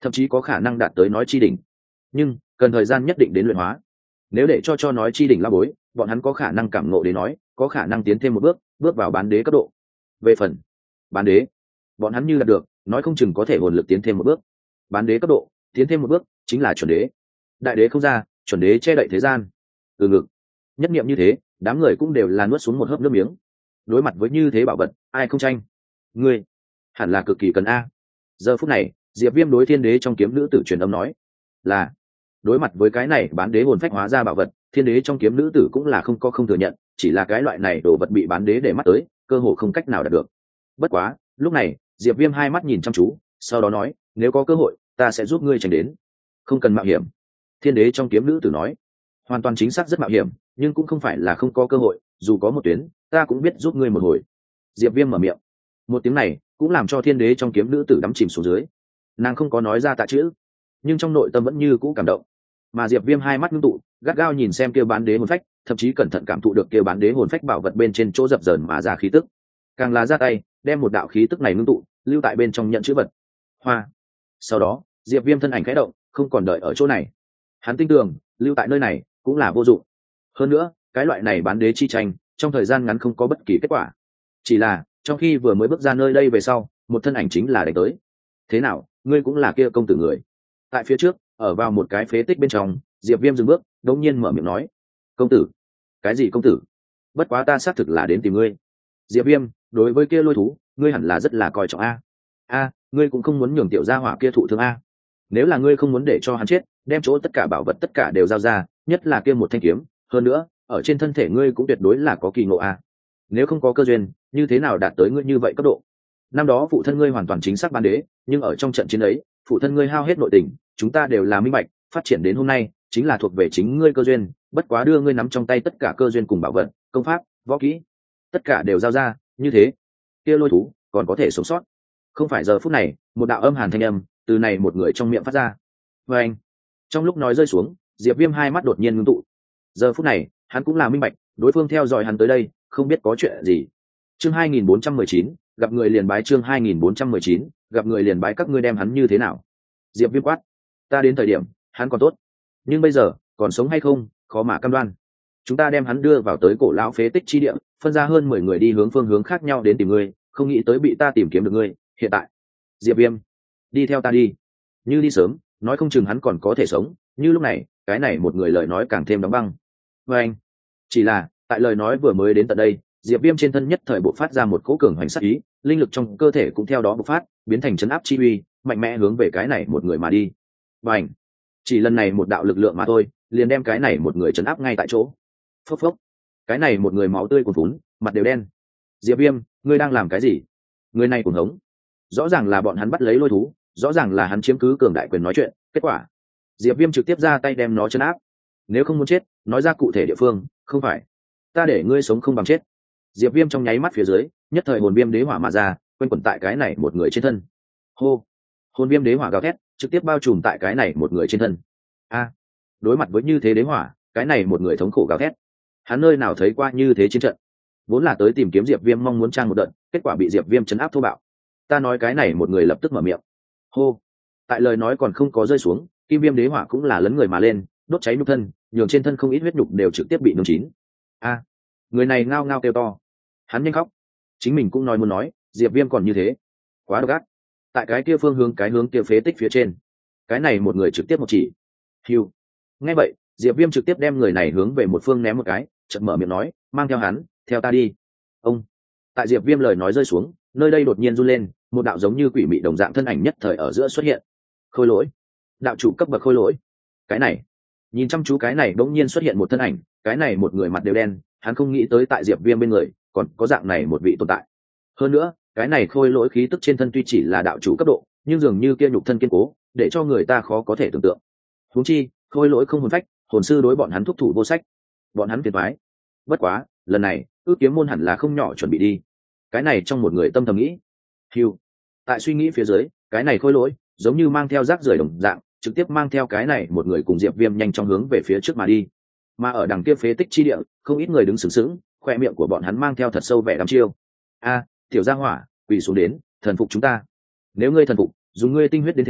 thậm chí có khả năng đạt tới nói chi đỉnh, nhưng cần thời gian nhất định đến luyện hóa. Nếu để cho cho nói chi đỉnh la bối, bọn hắn có khả năng cảm ngộ đến nói, có khả năng tiến thêm một bước, bước vào bán đế cấp độ. Về phần bán đế, bọn hắn như đạt được, nói không chừng có thể hồn lực tiến thêm một bước. Bán đế cấp độ, tiến thêm một bước, chính là chuẩn đế. Đại đế không ra, chuẩn đế che đậy thế gian. Từ ngực, nhất niệm như thế, đám người cũng đều là nuốt xuống một hớp nước miếng. Đối mặt với như thế bảo vật, ai không tranh? Ngươi hẳn là cực kỳ cần a. Giờ phút này, Diệp Viêm đối thiên đế trong kiếm nữ tử truyền âm nói, là đối mặt với cái này bán đế hồn phách hóa ra bảo vật, thiên đế trong kiếm nữ tử cũng là không có không thừa nhận, chỉ là cái loại này đồ vật bị bán đế để mắt tới, cơ hội không cách nào đạt được. Bất quá, lúc này, Diệp Viêm hai mắt nhìn chăm chú, sau đó nói, nếu có cơ hội, ta sẽ giúp ngươi tránh đến. Không cần mạo hiểm. Thiên đế trong kiếm nữ tử nói, hoàn toàn chính xác rất mạo hiểm, nhưng cũng không phải là không có cơ hội, dù có một tuyến, ta cũng biết giúp ngươi một hồi. Diệp Viêm mở miệng. Một tiếng này, cũng làm cho thiên đế trong kiếm nữ tử đắm chìm xuống dưới. Nàng không có nói ra tạ chữ, nhưng trong nội tâm vẫn như cũ cảm động. Mà Diệp Viêm hai mắt ngưng tụ, gắt gao nhìn xem kia bán đế hồn phách, thậm chí cẩn thận cảm thụ được kia bán đế hồn phách bảo vật bên trên chỗ dập dờn mà ra khí tức. Càng là ra tay, đem một đạo khí tức này ngưng tụ, lưu tại bên trong nhận chữ vật. Hoa. Sau đó, Diệp Viêm thân ảnh khẽ động, không còn đợi ở chỗ này. Hắn tin tưởng, lưu tại nơi này cũng là vô dụng. Hơn nữa, cái loại này bán đế chi tranh, trong thời gian ngắn không có bất kỳ kết quả. Chỉ là, trong khi vừa mới bước ra nơi đây về sau, một thân ảnh chính là đánh tới. Thế nào, ngươi cũng là kia công tử người? Tại phía trước, ở vào một cái phế tích bên trong, Diệp Viêm dừng bước, đột nhiên mở miệng nói, công tử? Cái gì công tử? Bất quá ta xác thực là đến tìm ngươi. Diệp Viêm, đối với kia lôi thú, ngươi hẳn là rất là coi trọng a. A, ngươi cũng không muốn nhường tiểu gia hỏa kia thụ thương a. Nếu là ngươi không muốn để cho hắn chết, đem chỗ tất cả bảo vật tất cả đều giao ra, nhất là kia một thanh kiếm, hơn nữa, ở trên thân thể ngươi cũng tuyệt đối là có kỳ ngộ a. Nếu không có cơ duyên, như thế nào đạt tới ngươi như vậy cấp độ? Năm đó phụ thân ngươi hoàn toàn chính xác bán đế, nhưng ở trong trận chiến ấy, phụ thân ngươi hao hết nội tình, chúng ta đều là minh bạch, phát triển đến hôm nay, chính là thuộc về chính ngươi cơ duyên, bất quá đưa ngươi nắm trong tay tất cả cơ duyên cùng bảo vật, công pháp, võ kỹ, tất cả đều giao ra, như thế, kia lôi thú còn có thể sống sót. Không phải giờ phút này, một đạo âm hàn thanh âm từ này một người trong miệng phát ra. Và anh, trong lúc nói rơi xuống, Diệp Viêm hai mắt đột nhiên ngưng tụ. Giờ phút này, hắn cũng là minh bạch, đối phương theo dõi hắn tới đây, không biết có chuyện gì. Chương hai nghìn bốn trăm mười chín, gặp người liền bái. Chương hai nghìn bốn trăm mười chín, gặp người liền bái. Các ngươi đem hắn như thế nào? Diệp Viêm quát. Ta đến thời điểm, hắn còn tốt, nhưng bây giờ, còn sống hay không, khó mà cam đoan. Chúng ta đem hắn đưa vào tới cổ lão phế tích chi địa, phân ra hơn mười người đi hướng phương hướng khác nhau đến tìm ngươi, không nghĩ tới bị ta tìm kiếm được ngươi. Hiện tại, Diệp Viêm, đi theo ta đi. Như đi sớm, nói không chừng hắn còn có thể sống, như lúc này, cái này một người lời nói càng thêm đóng băng. Và anh, chỉ là, tại lời nói vừa mới đến tận đây, Diệp Viêm trên thân nhất thời bộc phát ra một cỗ cường hoành sát ý, linh lực trong cơ thể cũng theo đó bộc phát, biến thành trấn áp chi uy, mạnh mẽ hướng về cái này một người mà đi. Bành! Chỉ lần này một đạo lực lượng mà thôi, liền đem cái này một người trấn áp ngay tại chỗ. Phốc phốc! Cái này một người máu tươi cuồn phún, mặt đều đen. Diệp Viêm, ngươi đang làm cái gì? Người này cuồng hống. Rõ ràng là bọn hắn bắt lấy lôi thú, rõ ràng là hắn chiếm cứ cường đại quyền nói chuyện, kết quả, Diệp Viêm trực tiếp ra tay đem nó trấn áp. Nếu không muốn chết, nói ra cụ thể địa phương, không phải ta để ngươi sống không bằng chết. Diệp Viêm trong nháy mắt phía dưới, nhất thời hồn viêm đế hỏa mà ra, quanh quẩn tại cái này một người trên thân. Hô! Hồn viêm đế hỏa gào thét, trực tiếp bao trùm tại cái này một người trên thân. A! Đối mặt với như thế đế hỏa, cái này một người thống khổ gào thét. Hắn nơi nào thấy qua như thế chiến trận? Vốn là tới tìm kiếm Diệp Viêm mong muốn trang một đợt, kết quả bị Diệp Viêm trấn áp thô bạo. Ta nói cái này một người lập tức mở miệng. Hô! Tại lời nói còn không có rơi xuống, kim viêm đế hỏa cũng là lấn người mà lên, đốt cháy nhục thân, nhường trên thân không ít huyết nhục đều trực tiếp bị nung chín. A! Người này ngao ngao kêu to. Hắn nhanh khóc. Chính mình cũng nói muốn nói, Diệp Viêm còn như thế, quá độc ác. Tại cái kia phương hướng cái hướng kia phế tích phía trên, cái này một người trực tiếp một chỉ. Hưu. Nghe vậy, Diệp Viêm trực tiếp đem người này hướng về một phương ném một cái, chợt mở miệng nói, mang theo hắn, theo ta đi. Ông. Tại Diệp Viêm lời nói rơi xuống, nơi đây đột nhiên run lên, một đạo giống như quỷ mị đồng dạng thân ảnh nhất thời ở giữa xuất hiện. Khôi lỗi. Đạo chủ cấp bậc khôi lỗi. Cái này, nhìn chăm chú cái này bỗng nhiên xuất hiện một thân ảnh, cái này một người mặt đều đen, hắn không nghĩ tới tại Diệp Viêm bên người còn có dạng này một vị tồn tại. Hơn nữa, cái này khôi lỗi khí tức trên thân tuy chỉ là đạo chủ cấp độ, nhưng dường như kia nhục thân kiên cố, để cho người ta khó có thể tưởng tượng. Huống chi, khôi lỗi không hồn phách, hồn sư đối bọn hắn thúc thủ vô sách, bọn hắn phiền toái. Bất quá, lần này, ước kiếm môn hẳn là không nhỏ chuẩn bị đi. Cái này trong một người tâm thầm nghĩ. Hưu. Tại suy nghĩ phía dưới, cái này khôi lỗi giống như mang theo rác rưởi đồng dạng, trực tiếp mang theo cái này một người cùng Diệp Viêm nhanh chóng hướng về phía trước mà đi. Mà ở đằng kia phế tích chi địa, không ít người đứng sướng sướng, khoe miệng của bọn hắn mang theo thật sâu vẻ đăm chiêu. A, tiểu gia hỏa, quỳ xuống đến, thần phục chúng ta. Nếu ngươi thần phục, dùng ngươi tinh huyết đến thể,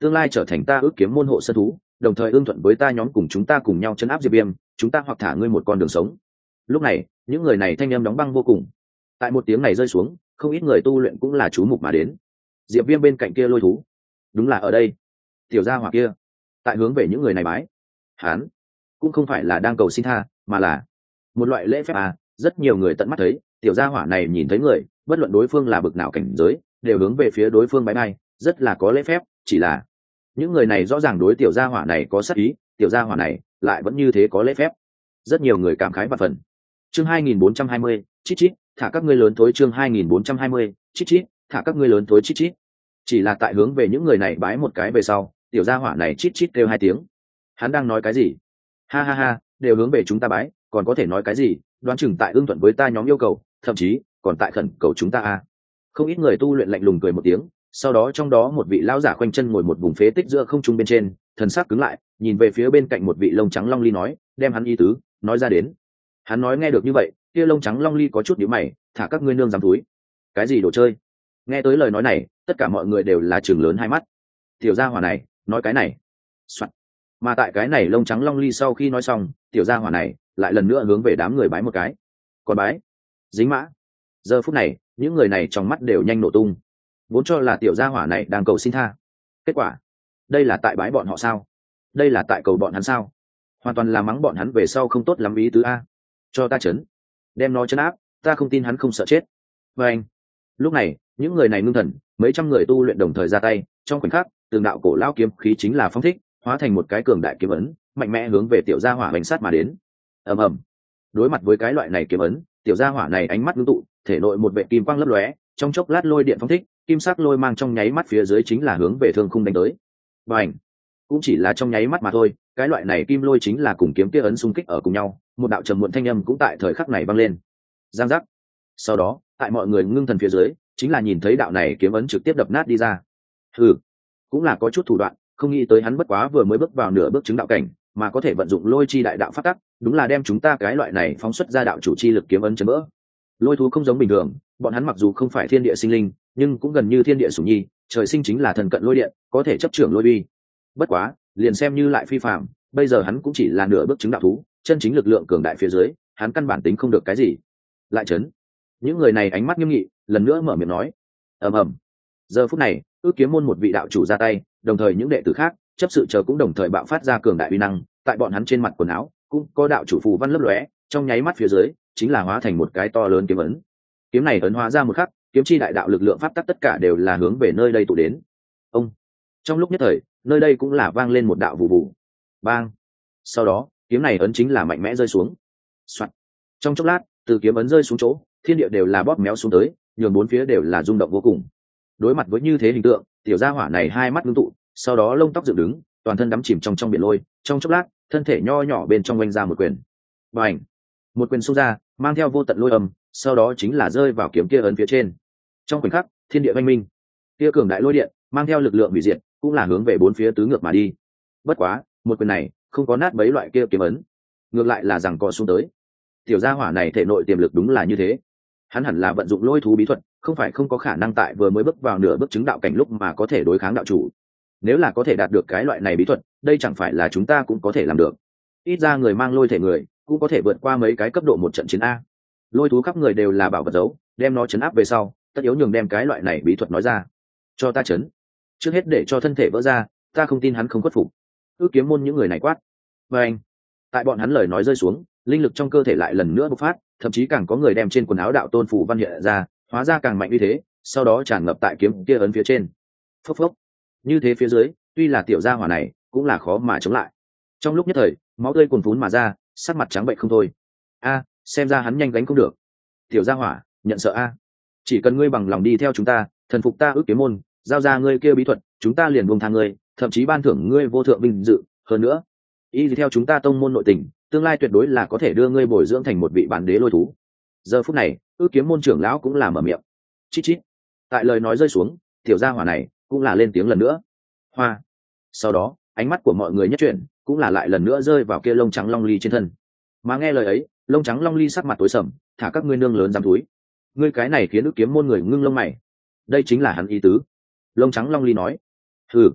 tương lai trở thành ta ước kiếm môn hộ sơn thú, đồng thời ưng thuận với ta nhóm cùng chúng ta cùng nhau chấn áp Diệp Viêm, chúng ta hoặc thả ngươi một con đường sống. Lúc này những người này thanh em đóng băng vô cùng. Tại một tiếng này rơi xuống, không ít người tu luyện cũng là chú mục mà đến. Diệp Viêm bên cạnh kia lôi thú, đúng là ở đây. Tiểu gia hỏa kia tại hướng về những người này bái. Hán cũng không phải là đang cầu xin tha, mà là một loại lễ phép à. Rất nhiều người tận mắt thấy tiểu gia hỏa này nhìn thấy người, bất luận đối phương là bực nào cảnh giới, đều hướng về phía đối phương bái bay, rất là có lễ phép. Chỉ là những người này rõ ràng đối tiểu gia hỏa này có sát ý, tiểu gia hỏa này lại vẫn như thế có lễ phép. Rất nhiều người cảm khái và phần. Chương hai nghìn bốn trăm hai mươi, chít chít, thả các ngươi lớn thối. Chương hai nghìn bốn trăm hai mươi, chít chít, thả các ngươi lớn thối. Chít chít. Chỉ là tại hướng về những người này bái một cái về sau, tiểu gia hỏa này chít chít kêu hai tiếng. Hắn đang nói cái gì? Ha ha ha, đều hướng về chúng ta bái, còn có thể nói cái gì? Đoán chừng tại ưng thuận với ta nhóm yêu cầu, thậm chí còn tại khẩn cầu chúng ta à. Không ít người tu luyện lạnh lùng cười một tiếng, sau đó trong đó một vị lão giả khoanh chân ngồi một vùng phế tích giữa không trung bên trên, thần sắc cứng lại, nhìn về phía bên cạnh một vị lông trắng long ly nói, đem hắn ý tứ nói ra đến. Hắn nói nghe được như vậy, kia lông trắng long ly có chút nhíu mày, thả các ngươi nương dám túi. Cái gì đồ chơi? Nghe tới lời nói này, tất cả mọi người đều là trừng lớn hai mắt. Tiểu gia hỏa này nói cái này. Soạn. Mà tại cái này lông trắng long ly sau khi nói xong, tiểu gia hỏa này lại lần nữa hướng về đám người bái một cái. Còn bái dính mã. Giờ phút này những người này trong mắt đều nhanh nổ tung, vốn cho là tiểu gia hỏa này đang cầu xin tha, kết quả đây là tại bái bọn họ sao? Đây là tại cầu bọn hắn sao? Hoàn toàn là mắng bọn hắn về sau không tốt lắm ý tứ a. Cho ta chấn, đem nó chấn áp, ta không tin hắn không sợ chết. Và anh lúc này những người này ngưng thần, mấy trăm người tu luyện đồng thời ra tay, trong khoảnh khắc từng đạo cổ lao kiếm khí chính là phóng thích, hóa thành một cái cường đại kiếm ấn, mạnh mẽ hướng về tiểu gia hỏa bánh sát mà đến. Ầm ầm. Đối mặt với cái loại này kiếm ấn, tiểu gia hỏa này ánh mắt ngưng tụ, thể nội một vệ kim quang lấp lóe, trong chốc lát lôi điện phóng thích, kim sắc lôi mang trong nháy mắt phía dưới chính là hướng về thương khung đánh tới. Bành! Cũng chỉ là trong nháy mắt mà thôi, cái loại này kim lôi chính là cùng kiếm kia ấn xung kích ở cùng nhau, một đạo trầm muộn thanh âm cũng tại thời khắc này vang lên. Giang giác. Sau đó, tại mọi người ngưng thần phía dưới, chính là nhìn thấy đạo này kiếm ấn trực tiếp đập nát đi ra. Hừ, cũng là có chút thủ đoạn, không nghĩ tới hắn bất quá vừa mới bước vào nửa bước chứng đạo cảnh, mà có thể vận dụng lôi chi đại đạo pháp tắc, đúng là đem chúng ta cái loại này phóng xuất ra đạo chủ chi lực kiếm ấn chấn vỡ. Lôi thú không giống bình thường, bọn hắn mặc dù không phải thiên địa sinh linh, nhưng cũng gần như thiên địa sủng nhi, trời sinh chính là thần cận lôi điện, có thể chấp trưởng lôi uy. Bất quá, liền xem như lại phi phàm, bây giờ hắn cũng chỉ là nửa bước chứng đạo thú, chân chính lực lượng cường đại phía dưới, hắn căn bản tính không được cái gì. Lại chấn. Những người này ánh mắt nghiêm nghị, lần nữa mở miệng nói. Ầm ầm. Giờ phút này, ước kiếm môn một vị đạo chủ ra tay, đồng thời những đệ tử khác, chấp sự chờ cũng đồng thời bạo phát ra cường đại uy năng, tại bọn hắn trên mặt quần áo cũng có đạo chủ phù văn lấp lóe, trong nháy mắt phía dưới chính là hóa thành một cái to lớn kiếm ấn. Kiếm này ấn hóa ra một khắc, kiếm chi đại đạo lực lượng pháp tắc tất cả đều là hướng về nơi đây tụ đến. Ông. Trong lúc nhất thời, nơi đây cũng là vang lên một đạo vụ vụ. Bang. Sau đó, kiếm này ấn chính là mạnh mẽ rơi xuống. Soạt. Trong chốc lát, từ kiếm ấn rơi xuống chỗ, thiên địa đều là bóp méo xuống tới, nhường bốn phía đều là rung động vô cùng. Đối mặt với như thế hình tượng, tiểu gia hỏa này hai mắt ngưng tụ, sau đó lông tóc dựng đứng, toàn thân đắm chìm trong trong biển lôi, trong chốc lát, thân thể nho nhỏ bên trong oanh ra một quyền. Bành! Một quyền xung ra, mang theo vô tận lôi âm, sau đó chính là rơi vào kiếm kia ấn phía trên. Trong khoảnh khắc, thiên địa oanh minh, kia cường đại lôi điện, mang theo lực lượng hủy diệt, cũng là hướng về bốn phía tứ ngược mà đi. Bất quá, một quyền này không có nát mấy loại kia kiếm ấn, ngược lại là giằng co xuống tới. Tiểu gia hỏa này thể nội tiềm lực đúng là như thế. Hắn hẳn là vận dụng lôi thú bí thuật, không phải không có khả năng tại vừa mới bước vào nửa bước chứng đạo cảnh lúc mà có thể đối kháng đạo chủ. Nếu là có thể đạt được cái loại này bí thuật, đây chẳng phải là chúng ta cũng có thể làm được. Ít ra người mang lôi thể người cũng có thể vượt qua mấy cái cấp độ một trận chiến a. Lôi thú khắp người đều là bảo vật giấu, đem nó chấn áp về sau, tất yếu nhường đem cái loại này bí thuật nói ra. Cho ta chấn. Trước hết để cho thân thể vỡ ra, ta không tin hắn không khuất phục. Ước kiếm môn những người này quát. Và anh, tại bọn hắn lời nói rơi xuống, linh lực trong cơ thể lại lần nữa bộc phát, thậm chí càng có người đem trên quần áo đạo tôn phủ văn hiện ra, hóa ra càng mạnh như thế, sau đó tràn ngập tại kiếm kia ấn phía trên. Phốc phốc. Như thế phía dưới, tuy là tiểu gia hỏa này, cũng là khó mà chống lại. Trong lúc nhất thời, máu tươi cuồn phún mà ra, sắc mặt trắng bệnh không thôi. A, xem ra hắn nhanh gánh không được. Tiểu gia hỏa, nhận sợ a. Chỉ cần ngươi bằng lòng đi theo chúng ta, thần phục ta ước kiếm môn, giao ra ngươi kia bí thuật, chúng ta liền buông tha ngươi, thậm chí ban thưởng ngươi vô thượng vinh dự, hơn nữa, y theo chúng ta tông môn nội tình, tương lai tuyệt đối là có thể đưa ngươi bồi dưỡng thành một vị bán đế lôi thú. Giờ phút này, ước kiếm môn trưởng lão cũng là mở miệng. Chít chít. Tại lời nói rơi xuống, tiểu gia hỏa này cũng là lên tiếng lần nữa. Hoa. Sau đó, ánh mắt của mọi người nhất chuyển, cũng là lại lần nữa rơi vào kia lông trắng long ly trên thân. Mà nghe lời ấy, lông trắng long ly sắc mặt tối sầm, thả các ngươi nương lớn dám túi. Ngươi cái này khiến ước kiếm môn người ngưng lông mày. Đây chính là hắn ý tứ. Lông trắng long ly nói. Hừ.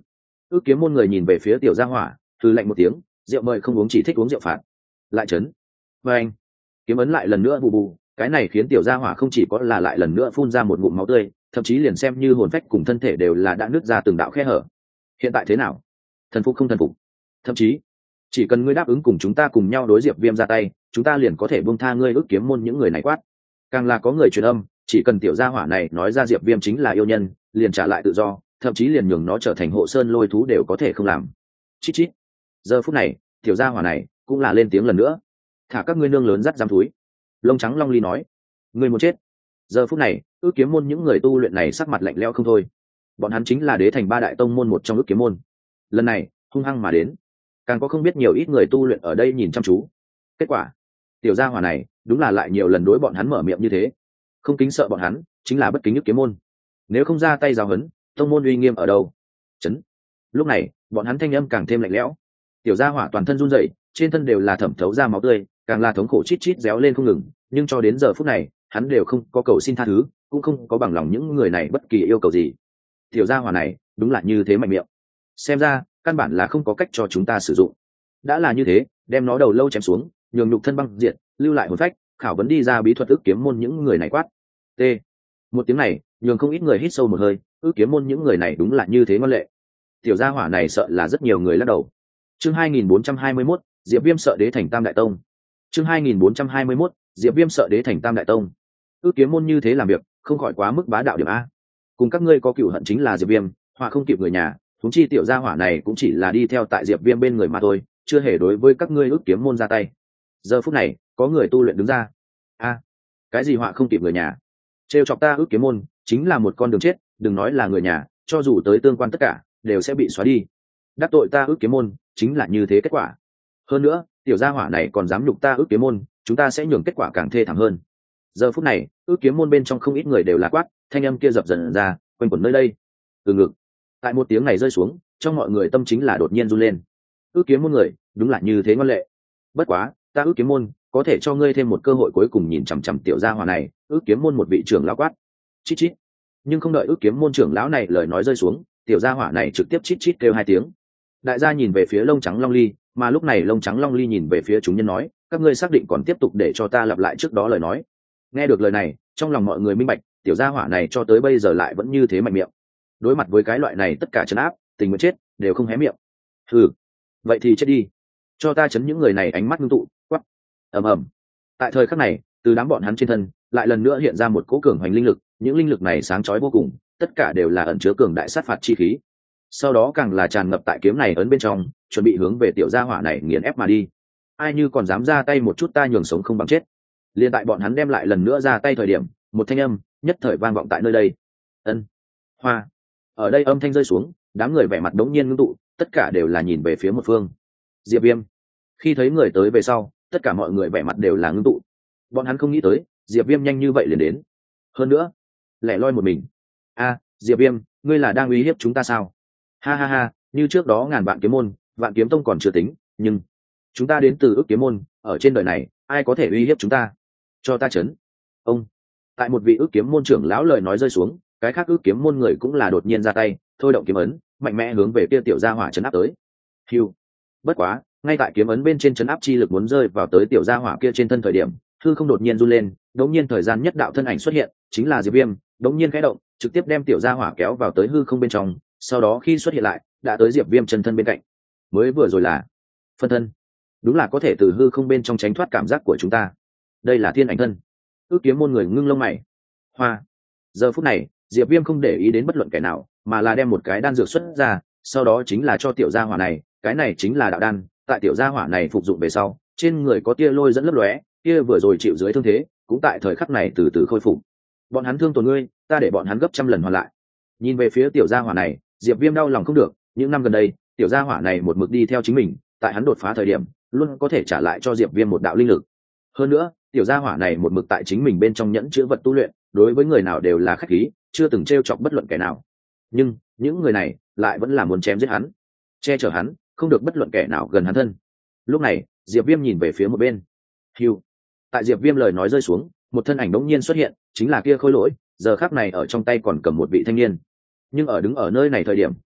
ước kiếm môn người nhìn về phía tiểu gia hỏa, thư lạnh một tiếng, rượu mời không uống, chỉ thích uống rượu phạt. Lại chấn. Và anh, kiếm ấn lại lần nữa bù bù, cái này khiến tiểu gia hỏa không chỉ có là lại lần nữa phun ra một ngụm máu tươi, thậm chí liền xem như hồn phách cùng thân thể đều là đã nứt ra từng đạo khe hở. Hiện tại thế nào? Thần phục không thần phục? Thậm chí, chỉ cần ngươi đáp ứng cùng chúng ta cùng nhau đối diệp viêm ra tay, chúng ta liền có thể buông tha ngươi. Ước kiếm môn những người này quát. Càng là có người truyền âm, chỉ cần tiểu gia hỏa này nói ra diệp viêm chính là yêu nhân, liền trả lại tự do, thậm chí liền nhường nó trở thành hộ sơn lôi thú đều có thể không làm. Chít chít. Giờ phút này, tiểu gia hỏa này cũng là lên tiếng lần nữa. Thả các ngươi nương lớn dắt giam túi. Lông trắng long ly nói. Ngươi muốn chết. Giờ phút này, ước kiếm môn những người tu luyện này sắc mặt lạnh lẽo không thôi. Bọn hắn chính là đế thành ba đại tông môn một trong ước kiếm môn. Lần này hung hăng mà đến, càng có không biết nhiều ít người tu luyện ở đây nhìn chăm chú. Kết quả, tiểu gia hỏa này đúng là lại nhiều lần đối bọn hắn mở miệng như thế. Không kính sợ bọn hắn chính là bất kính ước kiếm môn. Nếu không ra tay giáo huấn, tông môn uy nghiêm ở đâu? Chấn. Lúc này bọn hắn thanh âm càng thêm lạnh lẽo. Tiểu gia hỏa toàn thân run rẩy, trên thân đều là thẩm thấu ra máu tươi, càng là thống khổ chít chít réo lên không ngừng. Nhưng cho đến giờ phút này, hắn đều không có cầu xin tha thứ, cũng không có bằng lòng những người này bất kỳ yêu cầu gì. Tiểu gia hỏa này đúng là như thế mạnh miệng, xem ra căn bản là không có cách cho chúng ta sử dụng. Đã là như thế, đem nó đầu lâu chém xuống, nhường nhục thân băng diệt, lưu lại hồn phách, khảo vấn đi ra bí thuật ước kiếm môn những người này quát. T. Một tiếng này nhường không ít người hít sâu một hơi, ước kiếm môn những người này đúng là như thế ngoan lệ. Tiểu gia hỏa này sợ là rất nhiều người lắc đầu. Chương hai nghìn bốn trăm hai mươi mốt, Diệp Viêm sợ đế thành Tam Đại Tông. Chương hai nghìn bốn trăm hai mươi mốt, Diệp Viêm sợ đế thành Tam Đại Tông. Ước kiếm môn như thế làm việc, không khỏi quá mức bá đạo điểm a. Cùng các ngươi có cựu hận chính là Diệp Viêm, họa không kịp người nhà, huống chi tiểu gia hỏa này cũng chỉ là đi theo tại Diệp Viêm bên người mà thôi, chưa hề đối với các ngươi ước kiếm môn ra tay. Giờ phút này, có người tu luyện đứng ra. A, cái gì họa không kịp người nhà? Trêu chọc ta ước kiếm môn, chính là một con đường chết, đừng nói là người nhà, cho dù tới tương quan tất cả, đều sẽ bị xóa đi. Đắc tội ta ước kiếm môn, chính là như thế kết quả. Hơn nữa, tiểu gia hỏa này còn dám nhục ta ước kiếm môn, chúng ta sẽ nhường kết quả càng thê thảm hơn. Giờ phút này, ước kiếm môn bên trong không ít người đều là quát, thanh âm kia dập dần ra, quanh quẩn nơi đây. Từ ngực. Tại một tiếng này rơi xuống, trong mọi người tâm chính là đột nhiên run lên. Ước kiếm môn người, đúng là như thế ngoan lệ. Bất quá, ta ước kiếm môn, có thể cho ngươi thêm một cơ hội cuối cùng. Nhìn chằm chằm tiểu gia hỏa này, ước kiếm môn một vị trưởng lão quát. Chít chít. Nhưng không đợi ước kiếm môn trưởng lão này lời nói rơi xuống, tiểu gia hỏa này trực tiếp chít chít kêu hai tiếng. Đại gia nhìn về phía lông trắng long ly, mà lúc này lông trắng long ly nhìn về phía chúng nhân nói, các ngươi xác định còn tiếp tục để cho ta lặp lại trước đó lời nói. Nghe được lời này, trong lòng mọi người minh bạch, tiểu gia hỏa này cho tới bây giờ lại vẫn như thế mạnh miệng. Đối mặt với cái loại này tất cả trấn áp, tình nguyện chết đều không hé miệng. Hừ, vậy thì chết đi, cho ta chấn những người này ánh mắt ngưng tụ. Quắc. Ầm ầm. Tại thời khắc này, từ đám bọn hắn trên thân lại lần nữa hiện ra một cỗ cường hoành linh lực, những linh lực này sáng chói vô cùng, tất cả đều là ẩn chứa cường đại sát phạt chi khí. Sau đó càng là tràn ngập tại kiếm này ấn bên trong, chuẩn bị hướng về tiểu gia hỏa này nghiền ép mà đi. Ai như còn dám ra tay một chút, ta nhường sống không bằng chết. Liên tại bọn hắn đem lại lần nữa ra tay thời điểm, một thanh âm nhất thời vang vọng tại nơi đây. Ân. Hoa. Ở đây âm thanh rơi xuống, đám người vẻ mặt đống nhiên ngưng tụ, tất cả đều là nhìn về phía một phương. Diệp Viêm. Khi thấy người tới về sau, tất cả mọi người vẻ mặt đều là ngưng tụ. Bọn hắn không nghĩ tới Diệp Viêm nhanh như vậy liền đến, hơn nữa lẻ loi một mình. A, Diệp Viêm, ngươi là đang uy hiếp chúng ta sao? Ha ha ha, như trước đó ngàn vạn kiếm môn, vạn kiếm tông còn chưa tính, nhưng chúng ta đến từ ước kiếm môn, ở trên đời này ai có thể uy hiếp chúng ta? Cho ta chấn. Ông. Tại một vị ước kiếm môn trưởng lão lời nói rơi xuống, cái khác ước kiếm môn người cũng là đột nhiên ra tay, thôi động kiếm ấn, mạnh mẽ hướng về kia tiểu gia hỏa chấn áp tới. Hiu. Bất quá, ngay tại kiếm ấn bên trên chấn áp chi lực muốn rơi vào tới tiểu gia hỏa kia trên thân thời điểm, hư không đột nhiên run lên, đống nhiên thời gian nhất đạo thân ảnh xuất hiện, chính là Diệp Viêm, đống nhiên khẽ động, trực tiếp đem tiểu gia hỏa kéo vào tới hư không bên trong, sau đó khi xuất hiện lại, đã tới Diệp Viêm chân thân bên cạnh. Mới vừa rồi là phân thân, đúng là có thể từ hư không bên trong tránh thoát cảm giác của chúng ta. Đây là thiên ảnh thân. Ước kiếm môn người ngưng lông mày. Hoa. Giờ phút này, Diệp Viêm không để ý đến bất luận kẻ nào, mà là đem một cái đan dược xuất ra, sau đó chính là cho tiểu gia hỏa này, cái này chính là đạo đan, tại tiểu gia hỏa này phục dụng về sau, trên người có tia lôi dẫn lấp lóe, kia vừa rồi chịu dưới thương thế, cũng tại thời khắc này từ từ khôi phục. Bọn hắn thương tổn ngươi, ta để bọn hắn gấp trăm lần hoàn lại. Nhìn về phía tiểu gia hỏa này, Diệp Viêm đau lòng không được, những năm gần đây, tiểu gia hỏa này một mực đi theo chính mình, tại hắn đột phá thời điểm, luôn có thể trả lại cho Diệp Viêm một đạo linh lực. Hơn nữa, tiểu gia hỏa này một mực tại chính mình bên trong nhẫn chứa vật tu luyện, đối với người nào đều là khách khí, chưa từng trêu chọc bất luận kẻ nào. Nhưng, những người này lại vẫn là muốn chém giết hắn, che chở hắn, không được bất luận kẻ nào gần hắn thân. Lúc này, Diệp Viêm nhìn về phía một bên. Hưu. Tại Diệp Viêm lời nói rơi xuống, một thân ảnh đột nhiên xuất hiện, chính là kia Khôi Lỗi, giờ khắc này ở trong tay còn cầm một vị thanh niên. Nhưng ở đứng ở nơi này thời điểm,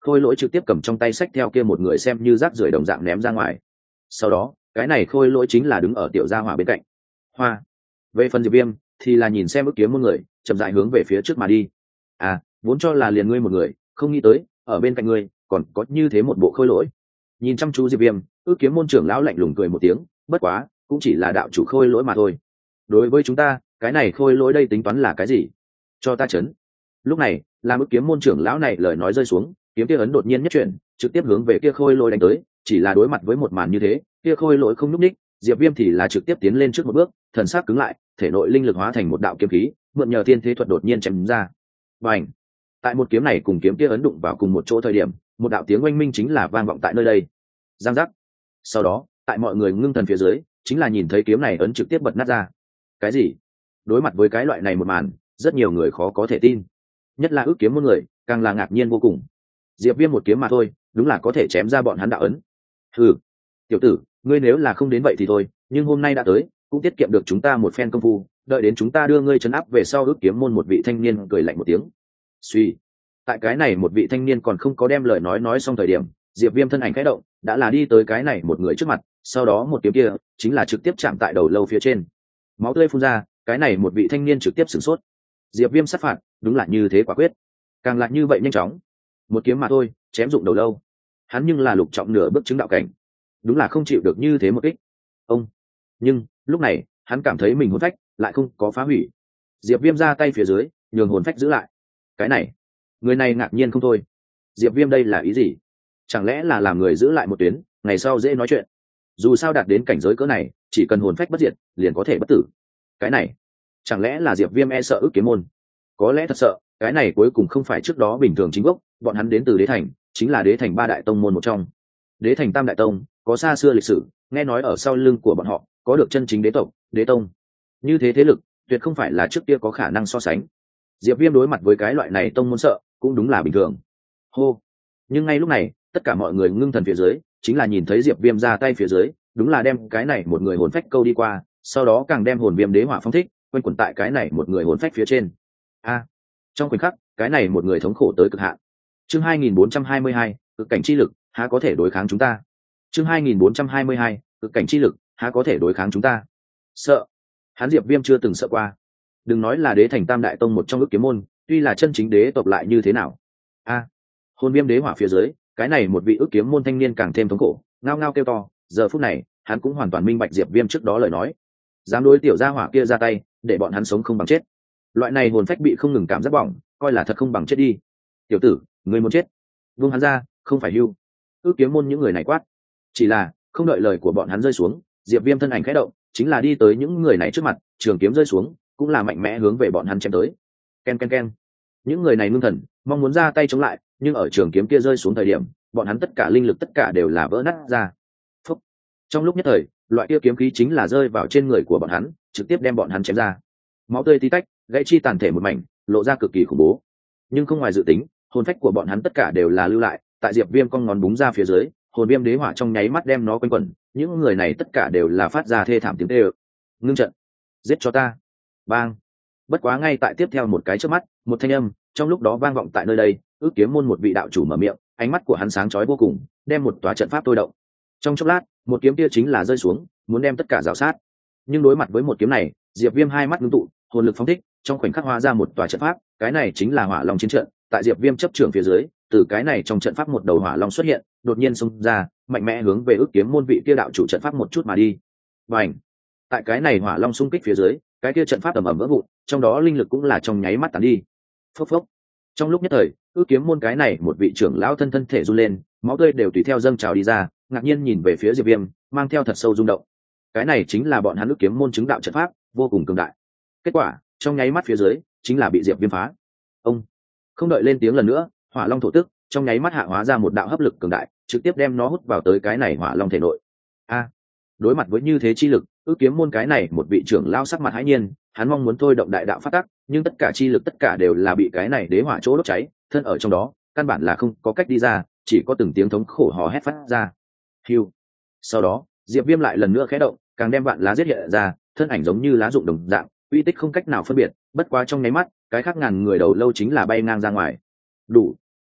khôi lỗi trực tiếp cầm trong tay xách theo kia một người xem như rác rưởi đồng dạng ném ra ngoài. Sau đó cái này khôi lỗi chính là đứng ở tiểu gia hỏa bên cạnh. Hoa. Về phần Diệp Viêm thì là nhìn xem ức kiếm môn người chậm rãi hướng về phía trước mà đi. À, vốn cho là liền ngươi một người, không nghĩ tới ở bên cạnh ngươi còn có như thế một bộ khôi lỗi. Nhìn chăm chú Diệp Viêm, ức kiếm môn trưởng lão lạnh lùng cười một tiếng, bất quá cũng chỉ là đạo chủ khôi lỗi mà thôi. Đối với chúng ta, cái này khôi lỗi đây tính toán là cái gì? Cho ta chấn. Lúc này, làm ức kiếm môn trưởng lão này lời nói rơi xuống, kiếm kia ấn đột nhiên nhất chuyển, trực tiếp hướng về kia khôi lỗi đánh tới. Chỉ là đối mặt với một màn như thế, kia khôi lỗi không nhúc nhích, Diệp Viêm thì là trực tiếp tiến lên trước một bước, thần sắc cứng lại, thể nội linh lực hóa thành một đạo kiếm khí, mượn nhờ thiên thế thuật đột nhiên chém ra. Bành! Tại một kiếm này cùng kiếm kia ấn đụng vào cùng một chỗ thời điểm, một đạo tiếng oanh minh chính là vang vọng tại nơi đây. Giang giác. Sau đó, tại mọi người ngưng thần phía dưới, chính là nhìn thấy kiếm này ấn trực tiếp bật nát ra. Cái gì? Đối mặt với cái loại này một màn, rất nhiều người khó có thể tin. Nhất là ước kiếm một người, càng là ngạc nhiên vô cùng. Diệp Viêm một kiếm mà thôi, đúng là có thể chém ra bọn hắn đạo ấn. Hừ, tiểu tử, ngươi nếu là không đến vậy thì thôi, nhưng hôm nay đã tới, cũng tiết kiệm được chúng ta một phen công phu, đợi đến chúng ta đưa ngươi trấn áp về sau. Ước kiếm môn một vị thanh niên cười lạnh một tiếng. Suy, tại cái này một vị thanh niên còn không có đem lời nói nói xong thời điểm, Diệp Viêm thân ảnh khẽ động, đã là đi tới cái này một người trước mặt, sau đó một kiếm kia chính là trực tiếp chạm tại đầu lâu phía trên. Máu tươi phun ra, cái này một vị thanh niên trực tiếp sửng sốt. Diệp Viêm sát phạt, đúng là như thế quả quyết, càng lại như vậy nhanh chóng. Một kiếm mà thôi, chém dụng đầu lâu. Hắn nhưng là lục trọng nửa bước chứng đạo cảnh, đúng là không chịu được như thế một kích. Ông, nhưng lúc này, hắn cảm thấy mình hồn phách lại không có phá hủy. Diệp Viêm ra tay phía dưới, nhường hồn phách giữ lại. Cái này, người này ngạc nhiên không thôi. Diệp Viêm đây là ý gì? Chẳng lẽ là làm người giữ lại một tuyến, ngày sau dễ nói chuyện? Dù sao đạt đến cảnh giới cỡ này, chỉ cần hồn phách bất diệt, liền có thể bất tử. Cái này, chẳng lẽ là Diệp Viêm e sợ ức kiếm môn? Có lẽ thật sợ, cái này cuối cùng không phải trước đó bình thường chính gốc, bọn hắn đến từ Đế Thành, chính là Đế Thành ba đại tông môn một trong. Đế Thành Tam đại tông, có xa xưa lịch sử, nghe nói ở sau lưng của bọn họ, có được chân chính đế tộc, đế tông. Như thế thế lực, tuyệt không phải là trước kia có khả năng so sánh. Diệp Viêm đối mặt với cái loại này tông môn sợ, cũng đúng là bình thường. Hô. Nhưng ngay lúc này, tất cả mọi người ngưng thần phía dưới, chính là nhìn thấy Diệp Viêm ra tay phía dưới, đúng là đem cái này một người hồn phách câu đi qua, sau đó càng đem hồn viêm đế hỏa phong thích, quanh quẩn tại cái này một người hồn phách phía trên. A. Trong khoảnh khắc, cái này một người thống khổ tới cực hạn. Chương hai nghìn bốn trăm hai mươi hai, cực cảnh chi lực, há có thể đối kháng chúng ta. Chương hai nghìn bốn trăm hai mươi hai, cực cảnh chi lực, há có thể đối kháng chúng ta. Sợ. Hắn Diệp Viêm chưa từng sợ qua. Đừng nói là Đế Thành Tam đại tông một trong ức kiếm môn, tuy là chân chính đế tộc lại như thế nào. A. Hồn viêm đế hỏa phía dưới, cái này một vị ức kiếm môn thanh niên càng thêm thống khổ, ngao ngao kêu to. Giờ phút này, hắn cũng hoàn toàn minh bạch Diệp Viêm trước đó lời nói. Dám đối tiểu gia hỏa kia ra tay, để bọn hắn sống không bằng chết. Loại này hồn phách bị không ngừng cảm giác bỏng, coi là thật không bằng chết đi. Tiểu tử, ngươi muốn chết, buông hắn ra, không phải hưu. Ước kiếm môn những người này quát. Chỉ là không đợi lời của bọn hắn rơi xuống, Diệp Viêm thân ảnh khẽ động, chính là đi tới những người này trước mặt, trường kiếm rơi xuống, cũng là mạnh mẽ hướng về bọn hắn chém tới. Ken ken ken. Những người này ngưng thần, mong muốn ra tay chống lại, nhưng ở trường kiếm kia rơi xuống thời điểm, bọn hắn tất cả linh lực tất cả đều là vỡ nát ra. Phúc. Trong lúc nhất thời, loại kia kiếm khí chính là rơi vào trên người của bọn hắn, trực tiếp đem bọn hắn chém ra. Máu tươi tí tách, gãy chi tàn thể một mảnh, lộ ra cực kỳ khủng bố. Nhưng không ngoài dự tính, hồn phách của bọn hắn tất cả đều là lưu lại, tại Diệp Viêm cong ngón búng ra phía dưới, hồn viêm đế hỏa trong nháy mắt đem nó quanh quẩn, những người này tất cả đều là phát ra thê thảm tiếng kêu. Ngưng trận, giết cho ta. Bang. Bất quá ngay tại tiếp theo một cái chớp mắt, một thanh âm trong lúc đó vang vọng tại nơi đây, ước kiếm môn một vị đạo chủ mở miệng, ánh mắt của hắn sáng chói vô cùng, đem một tòa trận pháp tôi động. Trong chốc lát, một kiếm kia chính là rơi xuống, muốn đem tất cả rào sát. Nhưng đối mặt với một kiếm này, Diệp Viêm hai mắt ngưng tụ, hồn lực phóng thích, trong khoảnh khắc hóa ra một tòa trận pháp, cái này chính là Hỏa Long chiến trận. Tại Diệp Viêm chấp trưởng phía dưới, từ cái này trong trận pháp một đầu hỏa long xuất hiện, đột nhiên xông ra, mạnh mẽ hướng về ước kiếm môn vị kia đạo chủ trận pháp một chút mà đi. Bành! Tại cái này hỏa long xung kích phía dưới, cái kia trận pháp ầm ầm vỡ vụn, trong đó linh lực cũng là trong nháy mắt tàn đi. Phốc phốc. Trong lúc nhất thời, ước kiếm môn cái này một vị trưởng lão thân thân thể run lên, máu tươi đều tùy theo dâng trào đi ra, ngạc nhiên nhìn về phía Diệp Viêm, mang theo thật sâu rung động. Cái này chính là bọn hắn ước kiếm môn chứng đạo trận pháp, vô cùng cường đại. Kết quả, trong nháy mắt phía dưới, chính là bị Diệp Viêm phá. Ông không đợi lên tiếng lần nữa, hỏa long thổ tức trong nháy mắt hạ hóa ra một đạo hấp lực cường đại, trực tiếp đem nó hút vào tới cái này hỏa long thể nội. A. Đối mặt với như thế chi lực, ước kiếm môn cái này một vị trưởng lao sắc mặt hãi nhiên, hắn mong muốn thôi động đại đạo phát tắc, nhưng tất cả chi lực tất cả đều là bị cái này đế hỏa chỗ đốt cháy, thân ở trong đó, căn bản là không có cách đi ra, chỉ có từng tiếng thống khổ hò hét phát ra. Hưu. Sau đó, Diệp Viêm lại lần nữa khẽ động, càng đem vạn lá giết hiện ra, thân ảnh giống như lá rụng đồng dạng, uy tích không cách nào phân biệt, bất quá trong nháy mắt, cái khác ngàn người đầu lâu chính là bay ngang ra ngoài. Đủ.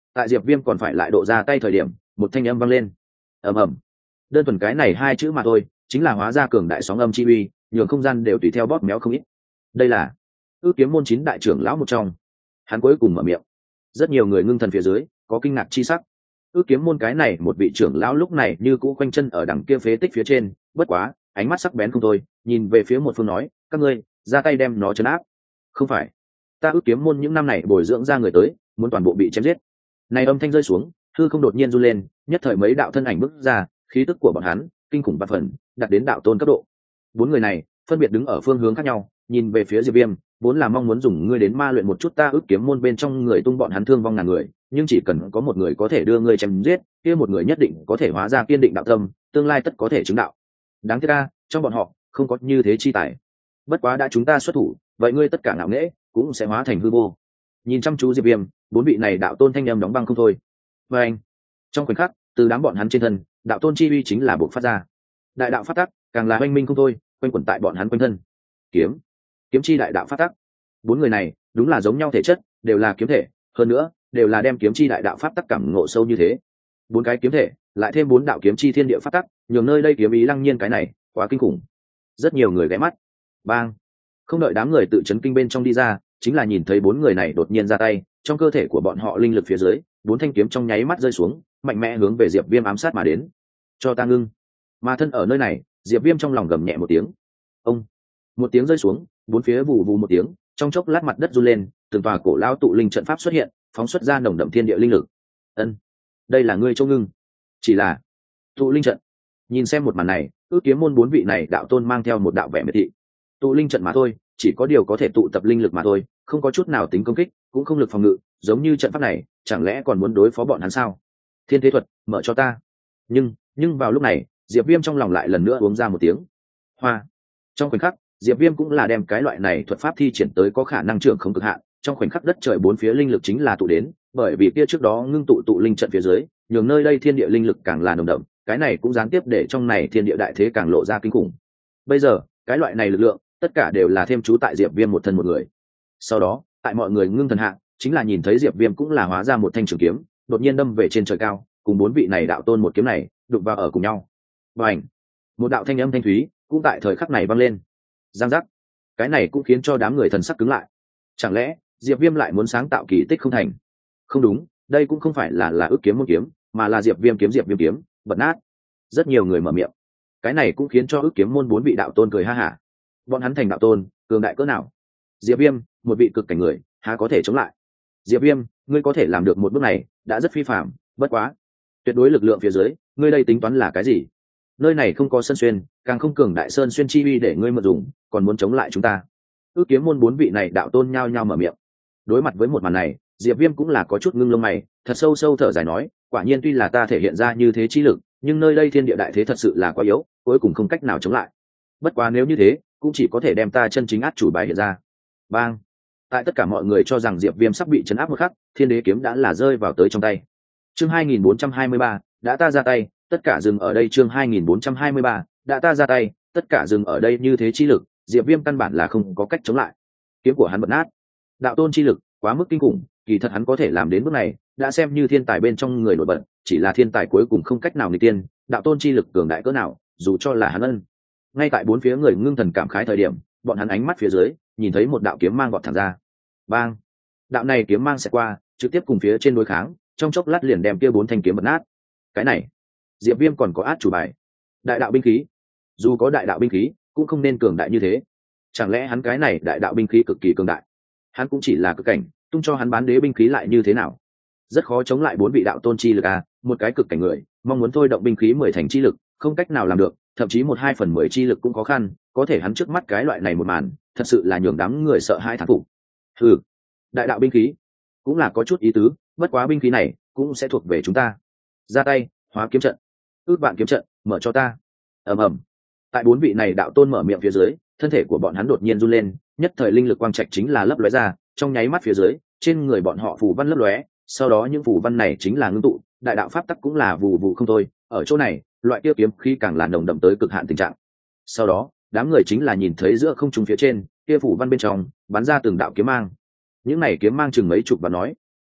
tại Diệp Viêm còn phải lại độ ra tay thời điểm, một thanh âm vang lên. Ầm ầm. Đơn thuần cái này hai chữ mà thôi, chính là hóa ra cường đại sóng âm chi uy, nhường không gian đều tùy theo bóp méo không ít. Đây là Ước Kiếm môn chín đại trưởng lão một trong. Hắn cuối cùng mở miệng. Rất nhiều người ngưng thần phía dưới, có kinh ngạc chi sắc. Ước Kiếm môn cái này một vị trưởng lão lúc này như cũ quanh chân ở đằng kia phế tích phía trên, bất quá, ánh mắt sắc bén không thôi, nhìn về phía một phương nói, các ngươi ra tay đem nó trấn áp. Không phải, ta Ước Kiếm môn những năm này bồi dưỡng ra người tới, muốn toàn bộ bị chém giết. Này âm thanh rơi xuống, hư không đột nhiên run lên, nhất thời mấy đạo thân ảnh bước ra, khí tức của bọn hắn kinh khủng bạt phần, đạt đến đạo tôn cấp độ. Bốn người này phân biệt đứng ở phương hướng khác nhau, nhìn về phía Diệp Viêm, vốn là mong muốn dùng ngươi đến ma luyện một chút ta Ước Kiếm môn bên trong người tung bọn hắn thương vong ngàn người, nhưng chỉ cần có một người có thể đưa ngươi chém giết, kia một người nhất định có thể hóa ra kiên định đạo tâm, tương lai tất có thể chứng đạo. Đáng tiếc a, trong bọn họ không có như thế chi tài. Bất quá đã chúng ta xuất thủ, vậy ngươi tất cả ngạo nghễ cũng sẽ hóa thành hư vô. Nhìn chăm chú Diệp Viêm, bốn vị này đạo tôn thanh em đóng băng không thôi. Và anh, trong khoảnh khắc, từ đám bọn hắn trên thân, đạo tôn chi uy chính là bộc phát ra. Đại đạo phát tắc, càng là oanh minh không thôi, quanh quẩn tại bọn hắn quanh thân. Kiếm, kiếm chi đại đạo phát tắc. Bốn người này, đúng là giống nhau thể chất, đều là kiếm thể, hơn nữa, đều là đem kiếm chi đại đạo pháp tắc cảm ngộ sâu như thế. Bốn cái kiếm thể, lại thêm bốn đạo kiếm chi thiên địa pháp tắc, nhường nơi đây kiếm ý lăng nhiên cái này, quá kinh khủng. Rất nhiều người ghé mắt. Bang! Không đợi đám người tự chấn kinh bên trong đi ra, chính là nhìn thấy bốn người này đột nhiên ra tay, trong cơ thể của bọn họ linh lực phía dưới, bốn thanh kiếm trong nháy mắt rơi xuống, mạnh mẽ hướng về Diệp Viêm ám sát mà đến. Cho ta ngưng. Mà thân ở nơi này, Diệp Viêm trong lòng gầm nhẹ một tiếng. Ông! Một tiếng rơi xuống, bốn phía vù vù một tiếng, trong chốc lát mặt đất run lên, từng tòa cổ lao tụ linh trận pháp xuất hiện, phóng xuất ra nồng đậm thiên địa linh lực. Ân, đây là ngươi chỗ ngưng. Chỉ là tụ linh trận. Nhìn xem một màn này, Ước Kiếm môn bốn vị này đạo tôn mang theo một đạo vẻ miệt thị. Tụ linh trận mà thôi, chỉ có điều có thể tụ tập linh lực mà thôi, không có chút nào tính công kích, cũng không lực phòng ngự, giống như trận pháp này, chẳng lẽ còn muốn đối phó bọn hắn sao? Thiên thế thuật, mở cho ta. Nhưng, nhưng vào lúc này, Diệp Viêm trong lòng lại lần nữa uống ra một tiếng. Hoa. Trong khoảnh khắc, Diệp Viêm cũng là đem cái loại này thuật pháp thi triển tới có khả năng trưởng không cực hạn, trong khoảnh khắc đất trời bốn phía linh lực chính là tụ đến, bởi vì kia trước đó ngưng tụ tụ linh trận phía dưới, nhường nơi đây thiên địa linh lực càng là nồng đậm, cái này cũng gián tiếp để trong này thiên địa đại thế càng lộ ra kinh khủng. Bây giờ, cái loại này lực lượng, tất cả đều là thêm chú tại Diệp Viêm một thân một người. Sau đó, tại mọi người ngưng thần hạ, chính là nhìn thấy Diệp Viêm cũng là hóa ra một thanh trường kiếm, đột nhiên đâm về trên trời cao, cùng bốn vị này đạo tôn một kiếm này, đụng vào ở cùng nhau. Bành! Một đạo thanh âm thanh thúy, cũng tại thời khắc này vang lên. Giang giác. Cái này cũng khiến cho đám người thần sắc cứng lại. Chẳng lẽ Diệp Viêm lại muốn sáng tạo kỳ tích không thành? Không đúng, đây cũng không phải là là Ước Kiếm môn kiếm, mà là Diệp Viêm kiếm Diệp Viêm kiếm, bật nát. Rất nhiều người mở miệng. Cái này cũng khiến cho Ước Kiếm môn bốn vị đạo tôn cười ha hả. Bọn hắn thành đạo tôn, cường đại cỡ nào? Diệp Viêm, một vị cực cảnh người, há có thể chống lại? Diệp Viêm, ngươi có thể làm được một bước này, đã rất phi phàm, bất quá. Tuyệt đối lực lượng phía dưới, ngươi đây tính toán là cái gì? Nơi này không có sơn xuyên, càng không cường đại sơn xuyên chi uy để ngươi mượn dùng, còn muốn chống lại chúng ta? Ước Kiếm môn bốn vị này đạo tôn nhao nhao mở miệng. Đối mặt với một màn này, Diệp Viêm cũng là có chút ngưng lông mày, thật sâu sâu thở dài nói, quả nhiên tuy là ta thể hiện ra như thế chi lực, nhưng nơi đây thiên địa đại thế thật sự là quá yếu, cuối cùng không cách nào chống lại. Bất quá nếu như thế, cũng chỉ có thể đem ta chân chính át chủ bài hiện ra. Bang! Tại tất cả mọi người cho rằng Diệp Viêm sắp bị trấn áp một khắc, Thiên Đế kiếm đã là rơi vào tới trong tay. Chương hai nghìn bốn trăm hai mươi ba, đã ta ra tay, tất cả dừng ở đây. Chương hai nghìn bốn trăm hai mươi ba, đã ta ra tay, tất cả dừng ở đây, như thế chi lực, Diệp Viêm căn bản là không có cách chống lại. Kiếm của hắn bật nát. Đạo tôn chi lực quá mức kinh khủng, kỳ thật hắn có thể làm đến bước này, đã xem như thiên tài bên trong người nổi bật, chỉ là thiên tài cuối cùng không cách nào nghịch tiên, đạo tôn chi lực cường đại cỡ nào, dù cho là hắn ân. Ngay tại bốn phía người ngưng thần cảm khái thời điểm, bọn hắn ánh mắt phía dưới, nhìn thấy một đạo kiếm mang vọt thẳng ra. Bang! Đạo này kiếm mang sẽ qua, trực tiếp cùng phía trên đối kháng, trong chốc lát liền đem kia bốn thanh kiếm bật nát. Cái này, Diệp Viêm còn có át chủ bài. Đại đạo binh khí. Dù có đại đạo binh khí, cũng không nên cường đại như thế. Chẳng lẽ hắn cái này đại đạo binh khí cực kỳ cường đại? Hắn cũng chỉ là cực cảnh, tung cho hắn bán đế binh khí lại như thế nào? Rất khó chống lại bốn vị đạo tôn chi lực à, một cái cực cảnh người, mong muốn thôi động binh khí mười thành chi lực, không cách nào làm được, thậm chí một hai phần mười chi lực cũng khó khăn, có thể hắn trước mắt cái loại này một màn, thật sự là nhường đám người sợ hãi thán phục. Hừ, đại đạo binh khí cũng là có chút ý tứ, bất quá binh khí này cũng sẽ thuộc về chúng ta. Ra tay, hóa kiếm trận. Ước vạn kiếm trận, mở cho ta. Ầm ầm. Tại bốn vị này đạo tôn mở miệng phía dưới, thân thể của bọn hắn đột nhiên run lên, nhất thời linh lực quang trạch chính là lấp lóe ra, trong nháy mắt phía dưới, trên người bọn họ phù văn lấp lóe, sau đó những phù văn này chính là ngưng tụ, đại đạo pháp tắc cũng là vù vù không thôi, ở chỗ này, loại kia kiếm khí càng là nồng đậm tới cực hạn tình trạng. Sau đó, đám người chính là nhìn thấy giữa không trung phía trên, kia phù văn bên trong bắn ra từng đạo kiếm mang. Những này kiếm mang chừng mấy chục và nói,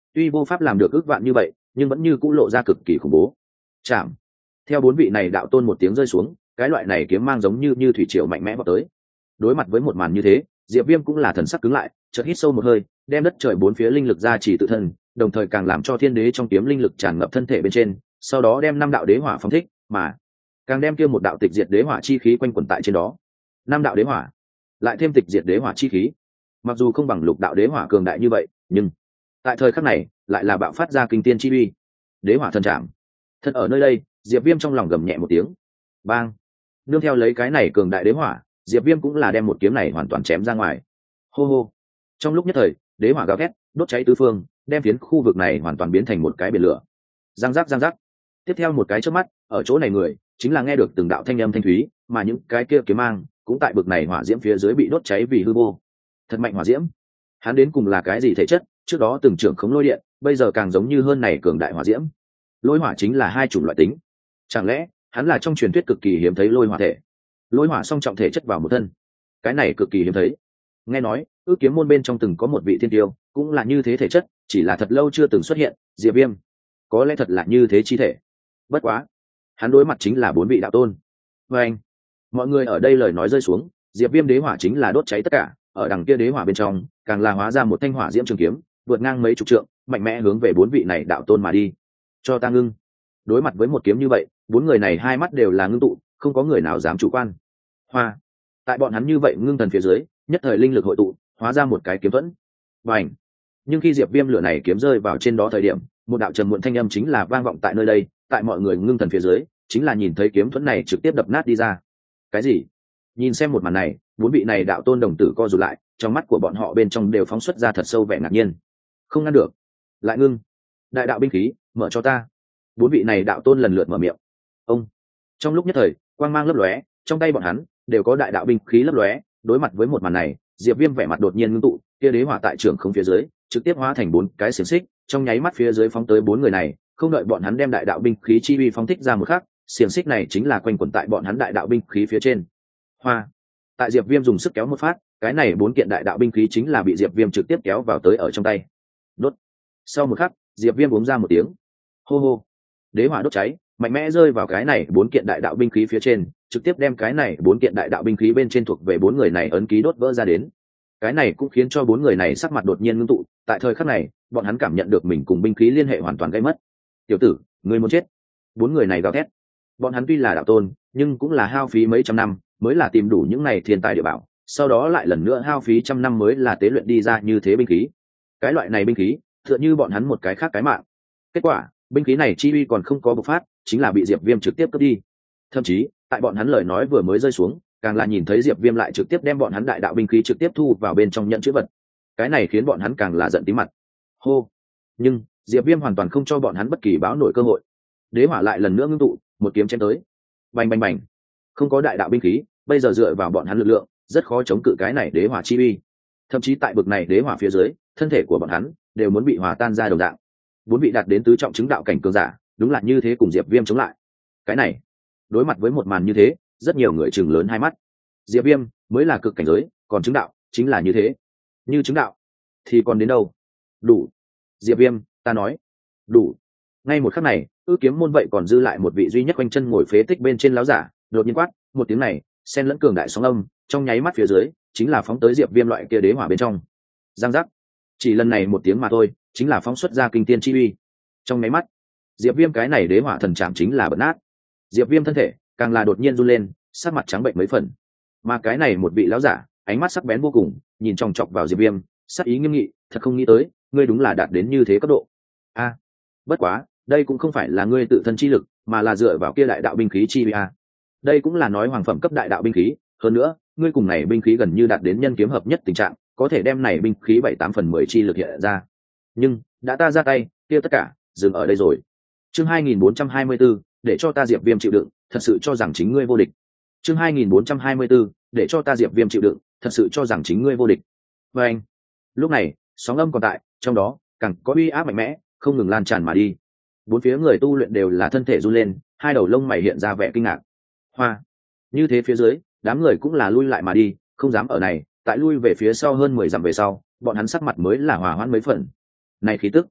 tuy vô pháp làm được ước vạn như vậy nhưng vẫn như cũng lộ ra cực kỳ khủng bố. Chạm. Theo bốn vị này đạo tôn một tiếng rơi xuống, cái loại này kiếm mang giống như như thủy triều mạnh mẽ vào tới. Đối mặt với một màn như thế, Diệp Viêm cũng là thần sắc cứng lại, chợt hít sâu một hơi, đem đất trời bốn phía linh lực ra chỉ tự thân, đồng thời càng làm cho thiên đế trong kiếm linh lực tràn ngập thân thể bên trên, sau đó đem năm đạo đế hỏa phóng thích, mà càng đem kia một đạo tịch diệt đế hỏa chi khí quanh quẩn tại trên đó. Năm đạo đế hỏa, lại thêm tịch diệt đế hỏa chi khí. Mặc dù không bằng lục đạo đế hỏa cường đại như vậy, nhưng tại thời khắc này, lại là bạo phát ra kinh tiên chi uy. Đế hỏa thần trảm. Thật ở nơi đây, Diệp Viêm trong lòng gầm nhẹ một tiếng. Bang. Nương theo lấy cái này cường đại đế hỏa, Diệp Viêm cũng là đem một kiếm này hoàn toàn chém ra ngoài. Hô hô. Trong lúc nhất thời, đế hỏa gào thét, đốt cháy tứ phương, đem phiến khu vực này hoàn toàn biến thành một cái biển lửa. Giang giác giang giác. Tiếp theo một cái chớp mắt, ở chỗ này người chính là nghe được từng đạo thanh âm thanh thúy, mà những cái kia kiếm mang cũng tại bực này hỏa diễm phía dưới bị đốt cháy vì hư vô. Thật mạnh hỏa diễm. Hắn đến cùng là cái gì thể chất, trước đó từng trưởng khống lôi điện, bây giờ càng giống như hơn này cường đại hỏa diễm. Lôi hỏa chính là hai chủng loại tính. Chẳng lẽ hắn là trong truyền thuyết cực kỳ hiếm thấy lôi hỏa thể? Lôi hỏa song trọng thể chất vào một thân, cái này cực kỳ hiếm thấy. Nghe nói ước kiếm môn bên trong từng có một vị thiên tiêu cũng là như thế thể chất, chỉ là thật lâu chưa từng xuất hiện. Diệp Viêm có lẽ thật là như thế chi thể. Bất quá hắn đối mặt chính là bốn vị đạo tôn. Và anh, mọi người ở đây lời nói rơi xuống, Diệp Viêm đế hỏa chính là đốt cháy tất cả, ở đằng kia đế hỏa bên trong càng là hóa ra một thanh hỏa diễm trường kiếm, vượt ngang mấy chục trượng, mạnh mẽ hướng về bốn vị này đạo tôn mà đi. Cho ta ngưng. Đối mặt với một kiếm như vậy, bốn người này hai mắt đều là ngưng tụ, không có người nào dám chủ quan. Hoa. Tại bọn hắn như vậy ngưng thần phía dưới, nhất thời linh lực hội tụ, hóa ra một cái kiếm thuẫn. Bành. Nhưng khi Diệp Viêm lửa này kiếm rơi vào trên đó thời điểm, một đạo trầm muộn thanh âm chính là vang vọng tại nơi đây, tại mọi người ngưng thần phía dưới, chính là nhìn thấy kiếm thuẫn này trực tiếp đập nát đi ra. Cái gì? Nhìn xem một màn này, bốn vị này đạo tôn đồng tử co rụt lại, trong mắt của bọn họ bên trong đều phóng xuất ra thật sâu vẻ ngạc nhiên. Không ngăn được. Lại ngưng. Đại đạo binh khí, mở cho ta. Bốn vị này đạo tôn lần lượt mở miệng. Ông. Trong lúc nhất thời, quang mang lấp lóe, trong tay bọn hắn đều có đại đạo binh khí lấp lóe. Đối mặt với một màn này, Diệp Viêm vẻ mặt đột nhiên ngưng tụ, kia đế hỏa tại trường không phía dưới, trực tiếp hóa thành bốn cái xiềng xích, trong nháy mắt phía dưới phóng tới bốn người này, không đợi bọn hắn đem đại đạo binh khí chi uy phóng thích ra một khắc, xiềng xích này chính là quanh quẩn tại bọn hắn đại đạo binh khí phía trên. Hoa. Tại Diệp Viêm dùng sức kéo một phát, cái này bốn kiện đại đạo binh khí chính là bị Diệp Viêm trực tiếp kéo vào tới ở trong tay. Đốt. Sau một khắc, Diệp Viêm uống ra một tiếng. Hô hô. Đế hỏa đốt cháy, mạnh mẽ rơi vào cái này bốn kiện đại đạo binh khí phía trên, trực tiếp đem cái này bốn kiện đại đạo binh khí bên trên thuộc về bốn người này ấn ký đốt vỡ ra đến. Cái này cũng khiến cho bốn người này sắc mặt đột nhiên ngưng tụ, tại thời khắc này, bọn hắn cảm nhận được mình cùng binh khí liên hệ hoàn toàn gây mất. Tiểu tử, ngươi muốn chết. Bốn người này gào thét. Bọn hắn tuy là đạo tôn, nhưng cũng là hao phí mấy trăm năm mới là tìm đủ những này thiên tài địa bảo, sau đó lại lần nữa hao phí trăm năm mới là tế luyện đi ra như thế binh khí. Cái loại này binh khí, tựa như bọn hắn một cái khác cái mạng. Kết quả, binh khí này chi uy còn không có bộc phát, chính là bị Diệp Viêm trực tiếp cướp đi. Thậm chí, tại bọn hắn lời nói vừa mới rơi xuống, càng là nhìn thấy Diệp Viêm lại trực tiếp đem bọn hắn đại đạo binh khí trực tiếp thu vào bên trong nhận chữ vật. Cái này khiến bọn hắn càng là giận tím mặt. Hô. Nhưng Diệp Viêm hoàn toàn không cho bọn hắn bất kỳ báo nổi cơ hội. Đế hỏa lại lần nữa ngưng tụ, một kiếm chém tới. Bành bành bành. Không có đại đạo binh khí, bây giờ dựa vào bọn hắn lực lượng, rất khó chống cự cái này đế hỏa chi uy. Thậm chí tại bực này đế hỏa phía dưới, thân thể của bọn hắn đều muốn bị hòa tan ra đồng dạng. Bốn vị đạt đến tứ trọng chứng đạo cảnh cường giả, đúng là như thế cùng Diệp Viêm chống lại. Cái này, đối mặt với một màn như thế, rất nhiều người trừng lớn hai mắt. Diệp Viêm mới là cực cảnh giới, còn chứng đạo chính là như thế. Như chứng đạo thì còn đến đâu? Đủ. Diệp Viêm, ta nói, đủ. Ngay một khắc này, ư kiếm môn vậy còn dư lại một vị duy nhất quanh chân ngồi phế tích bên trên láo giả, đột nhiên quát, một tiếng này, xen lẫn cường đại sóng âm, trong nháy mắt phía dưới, chính là phóng tới Diệp Viêm loại kia đế hỏa bên trong. Giang giác. Chỉ lần này một tiếng mà thôi, chính là phóng xuất ra kinh tiên chi uy. Trong nháy mắt, Diệp Viêm cái này đế hỏa thần trảm chính là bật nát. Diệp Viêm thân thể càng là đột nhiên run lên, sắc mặt trắng bệnh mấy phần. Mà cái này một vị lão giả, ánh mắt sắc bén vô cùng, nhìn chòng chọc vào Diệp Viêm, sắc ý nghiêm nghị, thật không nghĩ tới, ngươi đúng là đạt đến như thế cấp độ. A, bất quá, đây cũng không phải là ngươi tự thân chi lực, mà là dựa vào kia đại đạo binh khí chi uy a. Đây cũng là nói hoàng phẩm cấp đại đạo binh khí, hơn nữa, ngươi cùng này binh khí gần như đạt đến nhân kiếm hợp nhất tình trạng, có thể đem này binh khí bảy tám phần mười chi lực hiện ra. Nhưng, đã ta ra tay, kia tất cả dừng ở đây rồi. Chương hai nghìn bốn trăm hai mươi 424, để cho ta Diệp Viêm chịu đựng, thật sự cho rằng chính ngươi vô địch. Chương hai nghìn bốn trăm hai mươi 424, để cho ta Diệp Viêm chịu đựng, thật sự cho rằng chính ngươi vô địch. Và anh, lúc này, sóng âm còn tại, trong đó càng có uy áp mạnh mẽ, không ngừng lan tràn mà đi. Bốn phía người tu luyện đều là thân thể run lên, hai đầu lông mày hiện ra vẻ kinh ngạc. Hoa. Như thế phía dưới, đám người cũng là lui lại mà đi, không dám ở này, tại lui về phía sau hơn mười dặm về sau, bọn hắn sắc mặt mới là hòa hoãn mấy phần. Này khí tức,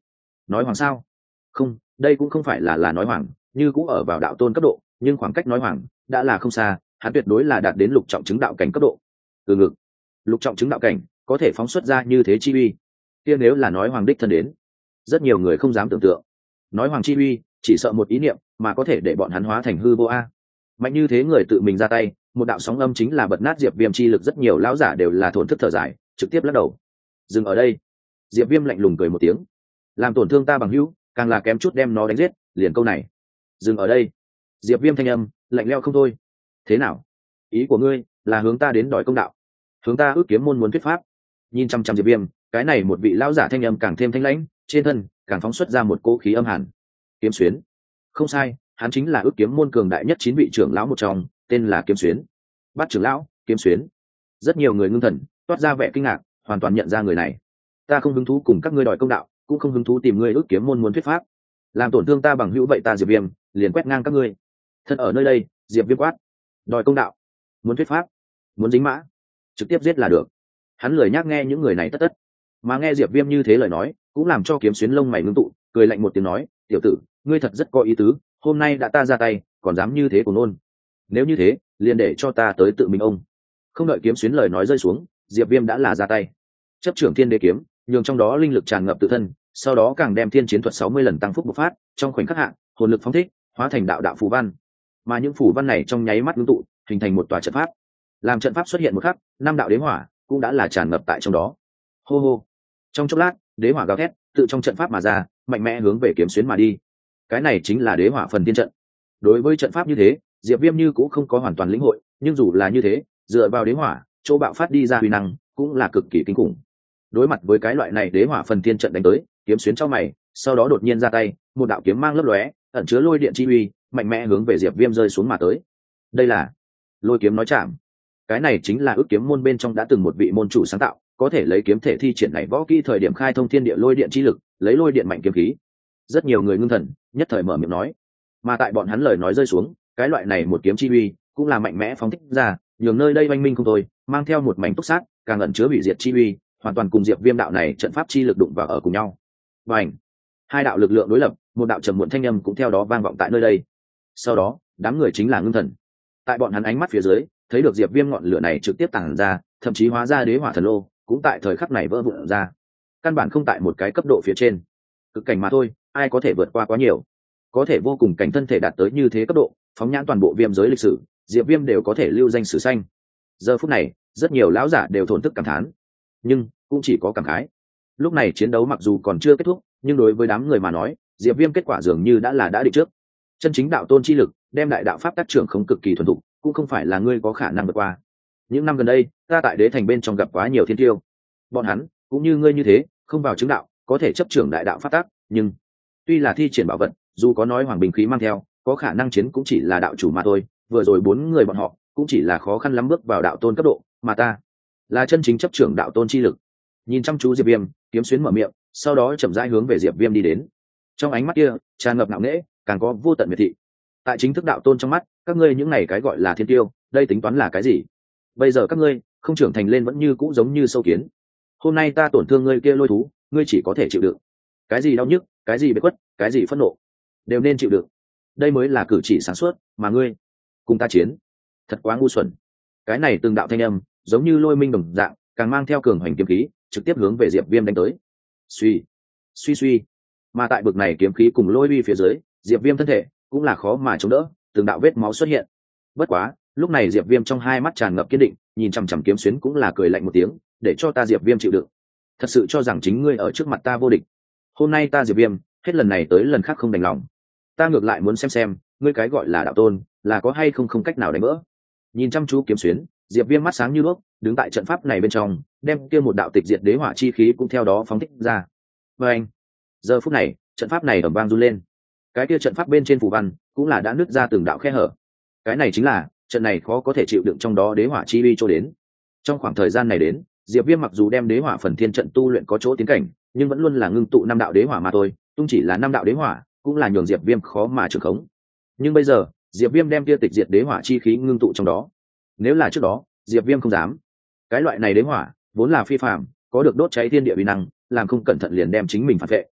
nói hoàng sao? Không, đây cũng không phải là là nói hoàng, như cũng ở vào đạo tôn cấp độ, nhưng khoảng cách nói hoàng đã là không xa, hắn tuyệt đối là đạt đến lục trọng chứng đạo cảnh cấp độ. Từ ngực, lục trọng chứng đạo cảnh có thể phóng xuất ra như thế chi uy, kia nếu là nói hoàng đích thân đến, rất nhiều người không dám tưởng tượng. Nói hoàng chi uy chỉ sợ một ý niệm mà có thể để bọn hắn hóa thành hư vô a. Mạnh như thế người tự mình ra tay, một đạo sóng âm chính là bật nát Diệp Viêm chi lực, rất nhiều lão giả đều là thổn thức thở dài, trực tiếp lắc đầu. Dừng ở đây. Diệp Viêm lạnh lùng cười một tiếng. Làm tổn thương ta bằng hữu, càng là kém chút đem nó đánh giết, liền câu này. Dừng ở đây. Diệp Viêm thanh âm lạnh lẽo không thôi. Thế nào? Ý của ngươi là hướng ta đến đòi công đạo? Hướng ta ước kiếm môn muốn thuyết pháp? Nhìn chăm chăm Diệp Viêm, cái này một vị lão giả thanh âm càng thêm thanh lãnh, trên thân càng phóng xuất ra một cỗ khí âm hàn. Kiếm Xuyến. Không sai, hắn chính là ước kiếm môn cường đại nhất chín vị trưởng lão một trong, tên là Kiếm Xuyến. Bát trưởng lão, Kiếm Xuyến. Rất nhiều người ngưng thần, toát ra vẻ kinh ngạc, hoàn toàn nhận ra người này. Ta không hứng thú cùng các ngươi đòi công đạo, cũng không hứng thú tìm ngươi ước kiếm môn muốn thuyết pháp. Làm tổn thương ta bằng hữu vậy ta Diệp Viêm liền quét ngang các ngươi. Thân ở nơi đây, Diệp Viêm quát, đòi công đạo, muốn thuyết pháp, muốn dính mã, trực tiếp giết là được. Hắn lười nhác nghe những người này tất tất, mà nghe Diệp Viêm như thế lời nói, cũng làm cho Kiếm Xuyến lông mày ngưng tụ, cười lạnh một tiếng nói, tiểu tử, ngươi thật rất có ý tứ, hôm nay đã ta ra tay, còn dám như thế của nôn. Nếu như thế, liền để cho ta tới tự mình ông. Không đợi Kiếm Xuyến lời nói rơi xuống, Diệp Viêm đã là ra tay. Chấp trưởng Thiên Đế kiếm, nhường trong đó linh lực tràn ngập tự thân, sau đó càng đem thiên chiến thuật sáu mươi lần tăng phúc bộc phát, trong khoảnh khắc hạ, hồn lực phóng thích, hóa thành đạo đạo phù văn. Mà những phù văn này trong nháy mắt ngưng tụ, hình thành một tòa trận pháp. Làm trận pháp xuất hiện một khắc, năm đạo đế hỏa cũng đã là tràn ngập tại trong đó. Hô hô. Trong chốc lát, đế hỏa gào thét, tự trong trận pháp mà ra, mạnh mẽ hướng về Kiếm Xuyến mà đi. Cái này chính là đế hỏa phần thiên trận. Đối với trận pháp như thế, Diệp Viêm như cũng không có hoàn toàn lĩnh hội, nhưng dù là như thế, dựa vào đế hỏa, chỗ bạo phát đi ra uy năng cũng là cực kỳ kinh khủng. Đối mặt với cái loại này đế hỏa phần thiên trận đánh tới, Kiếm Xuyến trong mày, sau đó đột nhiên ra tay, một đạo kiếm mang lấp lóe, ẩn chứa lôi điện chi uy, mạnh mẽ hướng về Diệp Viêm rơi xuống mà tới. Đây là Lôi kiếm nói chạm. Cái này chính là ước kiếm môn bên trong đã từng một vị môn chủ sáng tạo, có thể lấy kiếm thể thi triển này võ kỹ thời điểm khai thông thiên địa lôi điện chi lực, lấy lôi điện mạnh kiếm khí. Rất nhiều người ngưng thần, nhất thời mở miệng nói. Mà tại bọn hắn lời nói rơi xuống, cái loại này một kiếm chi uy cũng là mạnh mẽ phóng thích ra, nhường nơi đây oanh minh không thôi, mang theo một mảnh túc sát, càng ẩn chứa hủy diệt chi uy, hoàn toàn cùng Diệp Viêm đạo này trận pháp chi lực đụng vào ở cùng nhau. Bành! Hai đạo lực lượng đối lập, một đạo trầm muộn thanh âm cũng theo đó vang vọng tại nơi đây. Sau đó, đám người chính là ngưng thần. Tại bọn hắn ánh mắt phía dưới, thấy được Diệp Viêm ngọn lửa này trực tiếp tàng ra, thậm chí hóa ra đế hỏa thần lô, cũng tại thời khắc này vỡ vụn ra. Căn bản không tại một cái cấp độ phía trên. Cực cảnh mà thôi, ai có thể vượt qua quá nhiều. Có thể vô cùng cảnh thân thể đạt tới như thế cấp độ, phóng nhãn toàn bộ viêm giới lịch sử, Diệp Viêm đều có thể lưu danh sử xanh. Giờ phút này, rất nhiều lão giả đều thổn thức cảm thán, nhưng cũng chỉ có cảm khái. Lúc này chiến đấu mặc dù còn chưa kết thúc, nhưng đối với đám người mà nói, Diệp Viêm kết quả dường như đã là đã định trước. Chân chính đạo tôn chi lực, đem đại đạo pháp tác trưởng không cực kỳ thuần thục, cũng không phải là ngươi có khả năng vượt qua. Những năm gần đây, ta tại đế thành bên trong gặp quá nhiều thiên tiêu. Bọn hắn cũng như ngươi như thế, không vào chứng đạo, có thể chấp trưởng đại đạo pháp tác, nhưng tuy là thi triển bảo vật, dù có nói hoàng bình khí mang theo, có khả năng chiến cũng chỉ là đạo chủ mà thôi. Vừa rồi bốn người bọn họ cũng chỉ là khó khăn lắm bước vào đạo tôn cấp độ, mà ta là chân chính chấp trưởng đạo tôn chi lực. Nhìn chăm chú Diệp Viêm, Kiếm Xuyến mở miệng, sau đó chậm rãi hướng về Diệp Viêm đi đến. Trong ánh mắt kia tràn ngập ngạo nghễ, càng có vô tận miệt thị. Tại chính thức đạo tôn trong mắt, các ngươi những này cái gọi là thiên tiêu, đây tính toán là cái gì? Bây giờ các ngươi không trưởng thành lên vẫn như cũ giống như sâu kiến. Hôm nay ta tổn thương ngươi kia lôi thú, ngươi chỉ có thể chịu đựng. Cái gì đau nhức, cái gì bế quất, cái gì phẫn nộ, đều nên chịu đựng. Đây mới là cử chỉ sáng suốt, mà ngươi cùng ta chiến, thật quá ngu xuẩn. Cái này từng đạo thanh âm, giống như lôi minh đồng dạng, càng mang theo cường hoành kiếm khí, trực tiếp hướng về Diệp Viêm đánh tới. Suy, suy suy. Mà tại bực này kiếm khí cùng lôi uy phía dưới, Diệp Viêm thân thể cũng là khó mà chống đỡ, từng đạo vết máu xuất hiện. Bất quá, lúc này Diệp Viêm trong hai mắt tràn ngập kiên định, nhìn chằm chằm Kiếm Xuyến cũng là cười lạnh một tiếng, để cho ta Diệp Viêm chịu đựng. Thật sự cho rằng chính ngươi ở trước mặt ta vô địch. Hôm nay ta Diệp Viêm, hết lần này tới lần khác không đành lòng. Ta ngược lại muốn xem xem, ngươi cái gọi là đạo tôn, là có hay không không cách nào đánh vỡ. Nhìn chăm chú Kiếm Xuyến, Diệp Viêm mắt sáng như đuốc, đứng tại trận pháp này bên trong, đem kia một đạo tịch diệt đế hỏa chi khí cũng theo đó phóng thích ra. Và anh, giờ phút này, trận pháp này ầm vang run lên. Cái kia trận pháp bên trên phù văn cũng là đã nứt ra từng đạo khe hở. Cái này chính là trận này khó có thể chịu đựng trong đó đế hỏa chi uy cho đến. Trong khoảng thời gian này đến, Diệp Viêm mặc dù đem đế hỏa phần thiên trận tu luyện có chỗ tiến cảnh, nhưng vẫn luôn là ngưng tụ năm đạo đế hỏa mà thôi, tung chỉ là năm đạo đế hỏa, cũng là nhường Diệp Viêm khó mà trường khống. Nhưng bây giờ, Diệp Viêm đem kia tịch diệt đế hỏa chi khí ngưng tụ trong đó. Nếu là trước đó, Diệp Viêm không dám. Cái loại này đế hỏa vốn là phi phàm, có được đốt cháy thiên địa uy năng, làm không cẩn thận liền đem chính mình phản vệ,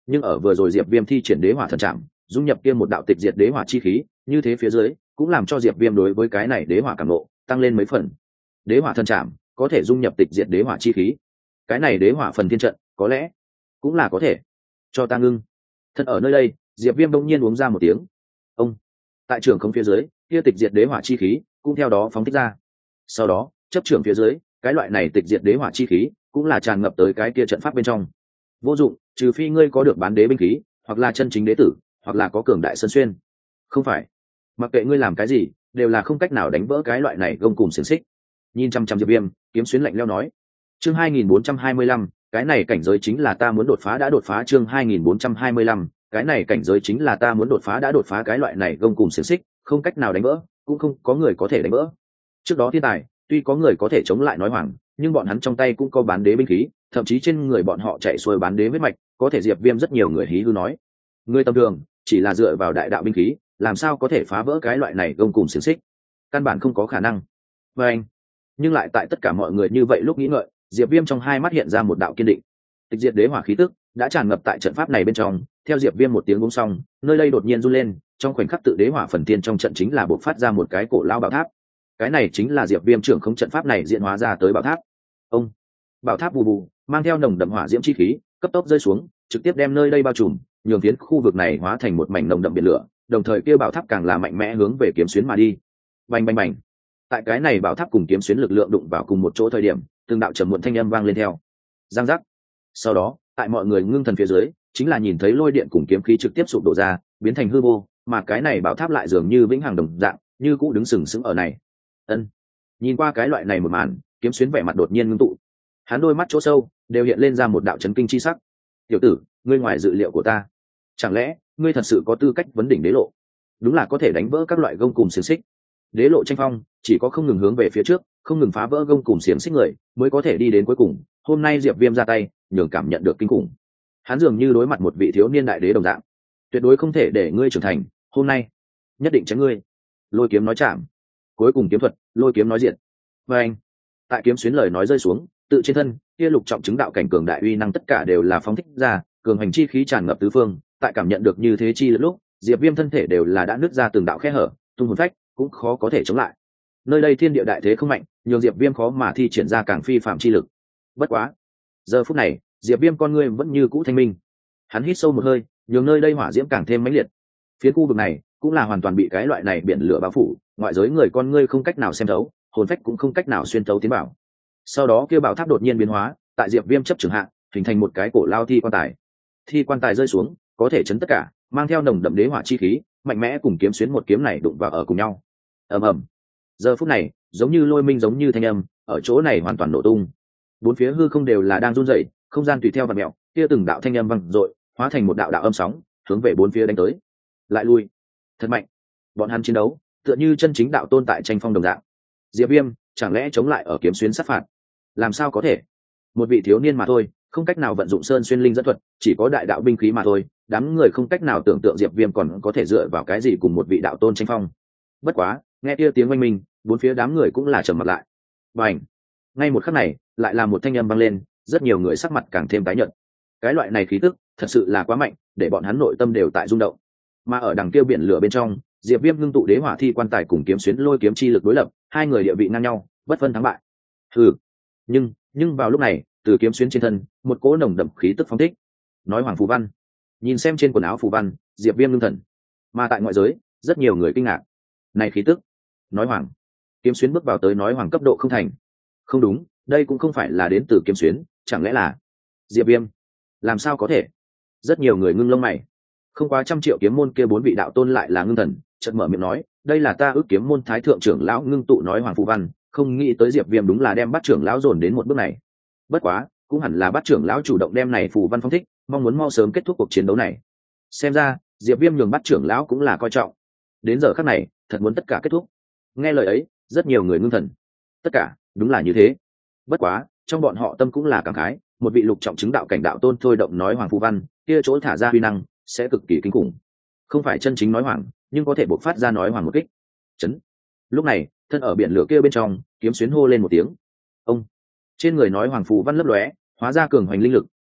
nhưng ở vừa rồi diệp viêm thi triển đế hỏa thần trạm dung nhập kia một đạo tịch diệt đế hỏa chi khí, như thế phía dưới cũng làm cho diệp viêm đối với cái này đế hỏa cảm ngộ tăng lên mấy phần. Đế hỏa thần trạm có thể dung nhập tịch diệt đế hỏa chi khí, cái này đế hỏa phần thiên trận có lẽ cũng là có thể. Cho ta ngưng. Thân ở nơi đây, diệp viêm đông nhiên uống ra một tiếng. Ông tại trường không phía dưới, kia tịch diệt đế hỏa chi khí cũng theo đó phóng thích ra. Sau đó chấp trưởng phía dưới, cái loại này tịch diệt đế hỏa chi khí cũng là tràn ngập tới cái kia trận pháp bên trong. Vô dụng, trừ phi ngươi có được bán đế binh khí, hoặc là chân chính đế tử, hoặc là có cường đại sơn xuyên. Không phải, mặc kệ ngươi làm cái gì đều là không cách nào đánh vỡ cái loại này gông cùng xiềng xích. Nhìn chăm chăm diệp viêm, kiếm xuyến lạnh leo nói. Chương hai nghìn bốn trăm hai mươi lăm, cái này cảnh giới chính là ta muốn đột phá đã đột phá. Chương hai nghìn bốn trăm hai mươi lăm, cái này cảnh giới chính là ta muốn đột phá đã đột phá. Cái loại này gông cùng xiềng xích không cách nào đánh vỡ, cũng không có người có thể đánh vỡ. Trước đó thiên tài tuy có người có thể chống lại nói hoàng, nhưng bọn hắn trong tay cũng có bán đế binh khí, thậm chí trên người bọn họ chạy xuôi bán đế huyết mạch, có thể diệp viêm rất nhiều người hí hư nói. Người tầm thường chỉ là dựa vào đại đạo binh khí, làm sao có thể phá vỡ cái loại này gông cùng xiềng xích, căn bản không có khả năng. Và anh nhưng lại tại tất cả mọi người như vậy lúc nghĩ ngợi, diệp viêm trong hai mắt hiện ra một đạo kiên định. Tịch diệt đế hỏa khí tức đã tràn ngập tại trận pháp này bên trong. Theo diệp viêm một tiếng uống xong, nơi đây đột nhiên run lên, trong khoảnh khắc tự đế hỏa phần tiên trong trận chính là bộc phát ra một cái cổ lao bảo tháp. Cái này chính là diệp viêm trưởng không trận pháp này diễn hóa ra tới bảo tháp. Ông bảo tháp bù bù mang theo nồng đậm hỏa diễm chi khí cấp tốc rơi xuống, trực tiếp đem nơi đây bao trùm, nhường phiến khu vực này hóa thành một mảnh nồng đậm biển lửa. Đồng thời kia bảo tháp càng là mạnh mẽ hướng về kiếm xuyến mà đi. Bành bành bành. Tại cái này bảo tháp cùng kiếm xuyến lực lượng đụng vào cùng một chỗ thời điểm, từng đạo trầm muộn thanh âm vang lên theo. Giang giác. Sau đó, tại mọi người ngưng thần phía dưới, chính là nhìn thấy lôi điện cùng kiếm khí trực tiếp sụp đổ ra, biến thành hư vô, mà cái này bảo tháp lại dường như vĩnh hằng đồng dạng, như cũ đứng sừng sững ở này. Ân. Nhìn qua cái loại này một màn, kiếm xuyến vẻ mặt đột nhiên ngưng tụ. Hắn đôi mắt chỗ sâu đều hiện lên ra một đạo chấn kinh chi sắc. Tiểu tử, ngươi ngoài dự liệu của ta, chẳng lẽ ngươi thật sự có tư cách vấn đỉnh đế lộ? Đúng là có thể đánh vỡ các loại gông cùng xiềng xích. Đế lộ tranh phong chỉ có không ngừng hướng về phía trước, không ngừng phá vỡ gông cùng xiềng xích người mới có thể đi đến cuối cùng. Hôm nay diệp viêm ra tay, nhường cảm nhận được kinh khủng. Hắn dường như đối mặt một vị thiếu niên đại đế đồng dạng, tuyệt đối không thể để ngươi trưởng thành. Hôm nay nhất định tránh ngươi. Lôi kiếm nói chạm, cuối cùng kiếm thuật lôi kiếm nói diện. Và anh tại kiếm xuyến lời nói rơi xuống, tự trên thân kia lục trọng chứng đạo cảnh cường đại uy năng tất cả đều là phóng thích ra, cường hành chi khí tràn ngập tứ phương. Tại cảm nhận được như thế chi lúc, diệp viêm thân thể đều là đã nứt ra từng đạo khe hở, tung hồn phách cũng khó có thể chống lại. Nơi đây thiên địa đại thế không mạnh, nhường diệp viêm khó mà thi triển ra càng phi phạm chi lực. Bất quá giờ phút này diệp viêm con ngươi vẫn như cũ thanh minh. Hắn hít sâu một hơi, nhường nơi đây hỏa diễm càng thêm mãnh liệt. Phía khu vực này cũng là hoàn toàn bị cái loại này biển lửa bao phủ, ngoại giới người con ngươi không cách nào xem thấu, hồn phách cũng không cách nào xuyên thấu tiến bảo. Sau đó kia bảo tháp đột nhiên biến hóa, tại diệp viêm chấp trưởng hạ hình thành một cái cổ lao thi quan tài. Thi quan tài rơi xuống có thể chấn tất cả, mang theo nồng đậm đế hỏa chi khí, mạnh mẽ cùng kiếm xuyến một kiếm này đụng vào ở cùng nhau. Ầm ầm. Giờ phút này giống như lôi minh giống như thanh âm ở chỗ này hoàn toàn nổ tung. Bốn phía hư không đều là đang run rẩy, không gian tùy theo vặn mèo, kia từng đạo thanh âm vang dội, hóa thành một đạo đạo âm sóng, hướng về bốn phía đánh tới. Lại lui. Thật mạnh. Bọn hắn chiến đấu tựa như chân chính đạo tôn tại tranh phong đồng dạng. Diệp Viêm chẳng lẽ chống lại ở kiếm xuyến sát phạt? Làm sao có thể? Một vị thiếu niên mà thôi, không cách nào vận dụng sơn xuyên linh dẫn thuật, chỉ có đại đạo binh khí mà thôi, đám người không cách nào tưởng tượng Diệp Viêm còn có thể dựa vào cái gì cùng một vị đạo tôn tranh phong. Bất quá, nghe kia tiếng oanh minh, bốn phía đám người cũng là trầm mặt lại. Bành! Ngay một khắc này, lại là một thanh âm vang lên, rất nhiều người sắc mặt càng thêm tái nhợt. Cái loại này khí tức, thật sự là quá mạnh, để bọn hắn nội tâm đều tại rung động. Mà ở đằng kia biển lửa bên trong, Diệp Viêm ngưng tụ đế hỏa thi quan tài cùng kiếm xuyến lôi kiếm chi lực đối lập, hai người địa vị ngang nhau, bất phân thắng bại. Hừ. Nhưng, nhưng vào lúc này, từ kiếm xuyến trên thân, một cỗ nồng đậm khí tức phóng thích. Nói hoàng phù văn. Nhìn xem trên quần áo phù văn, Diệp Viêm ngưng thần. Mà tại ngoại giới, rất nhiều người kinh ngạc. Này khí tức, nói hoàng. Kiếm xuyến bước vào tới nói hoàng cấp độ không thành. Không đúng, đây cũng không phải là đến từ kiếm xuyến, chẳng lẽ là Diệp Viêm? Làm sao có thể? Rất nhiều người ngưng lông mày. Không quá trăm triệu kiếm môn kia bốn vị đạo tôn lại là ngưng thần, chợt mở miệng nói, đây là ta ước kiếm môn thái thượng trưởng lão ngưng tụ nói hoàng phù văn, không nghĩ tới Diệp Viêm đúng là đem bắt trưởng lão dồn đến một bước này. Bất quá, cũng hẳn là bắt trưởng lão chủ động đem này phù văn phong thích, mong muốn mau sớm kết thúc cuộc chiến đấu này. Xem ra, Diệp Viêm nhường bắt trưởng lão cũng là coi trọng. Đến giờ khắc này, thật muốn tất cả kết thúc. Nghe lời ấy, rất nhiều người ngưng thần. Tất cả, đúng là như thế. Bất quá, trong bọn họ tâm cũng là cảm khái, một vị lục trọng chứng đạo cảnh đạo tôn thôi động nói hoàng phù văn, kia chỗ thả ra huy năng sẽ cực kỳ kinh khủng. Không phải chân chính nói hoàng, nhưng có thể bộc phát ra nói hoàng một kích. Chấn. Lúc này, thân ở biển lửa kia bên trong, kiếm xuyến hô lên một tiếng. Ông. Trên người nói hoàng phù văn lấp lóe, hóa ra cường hoành linh lực,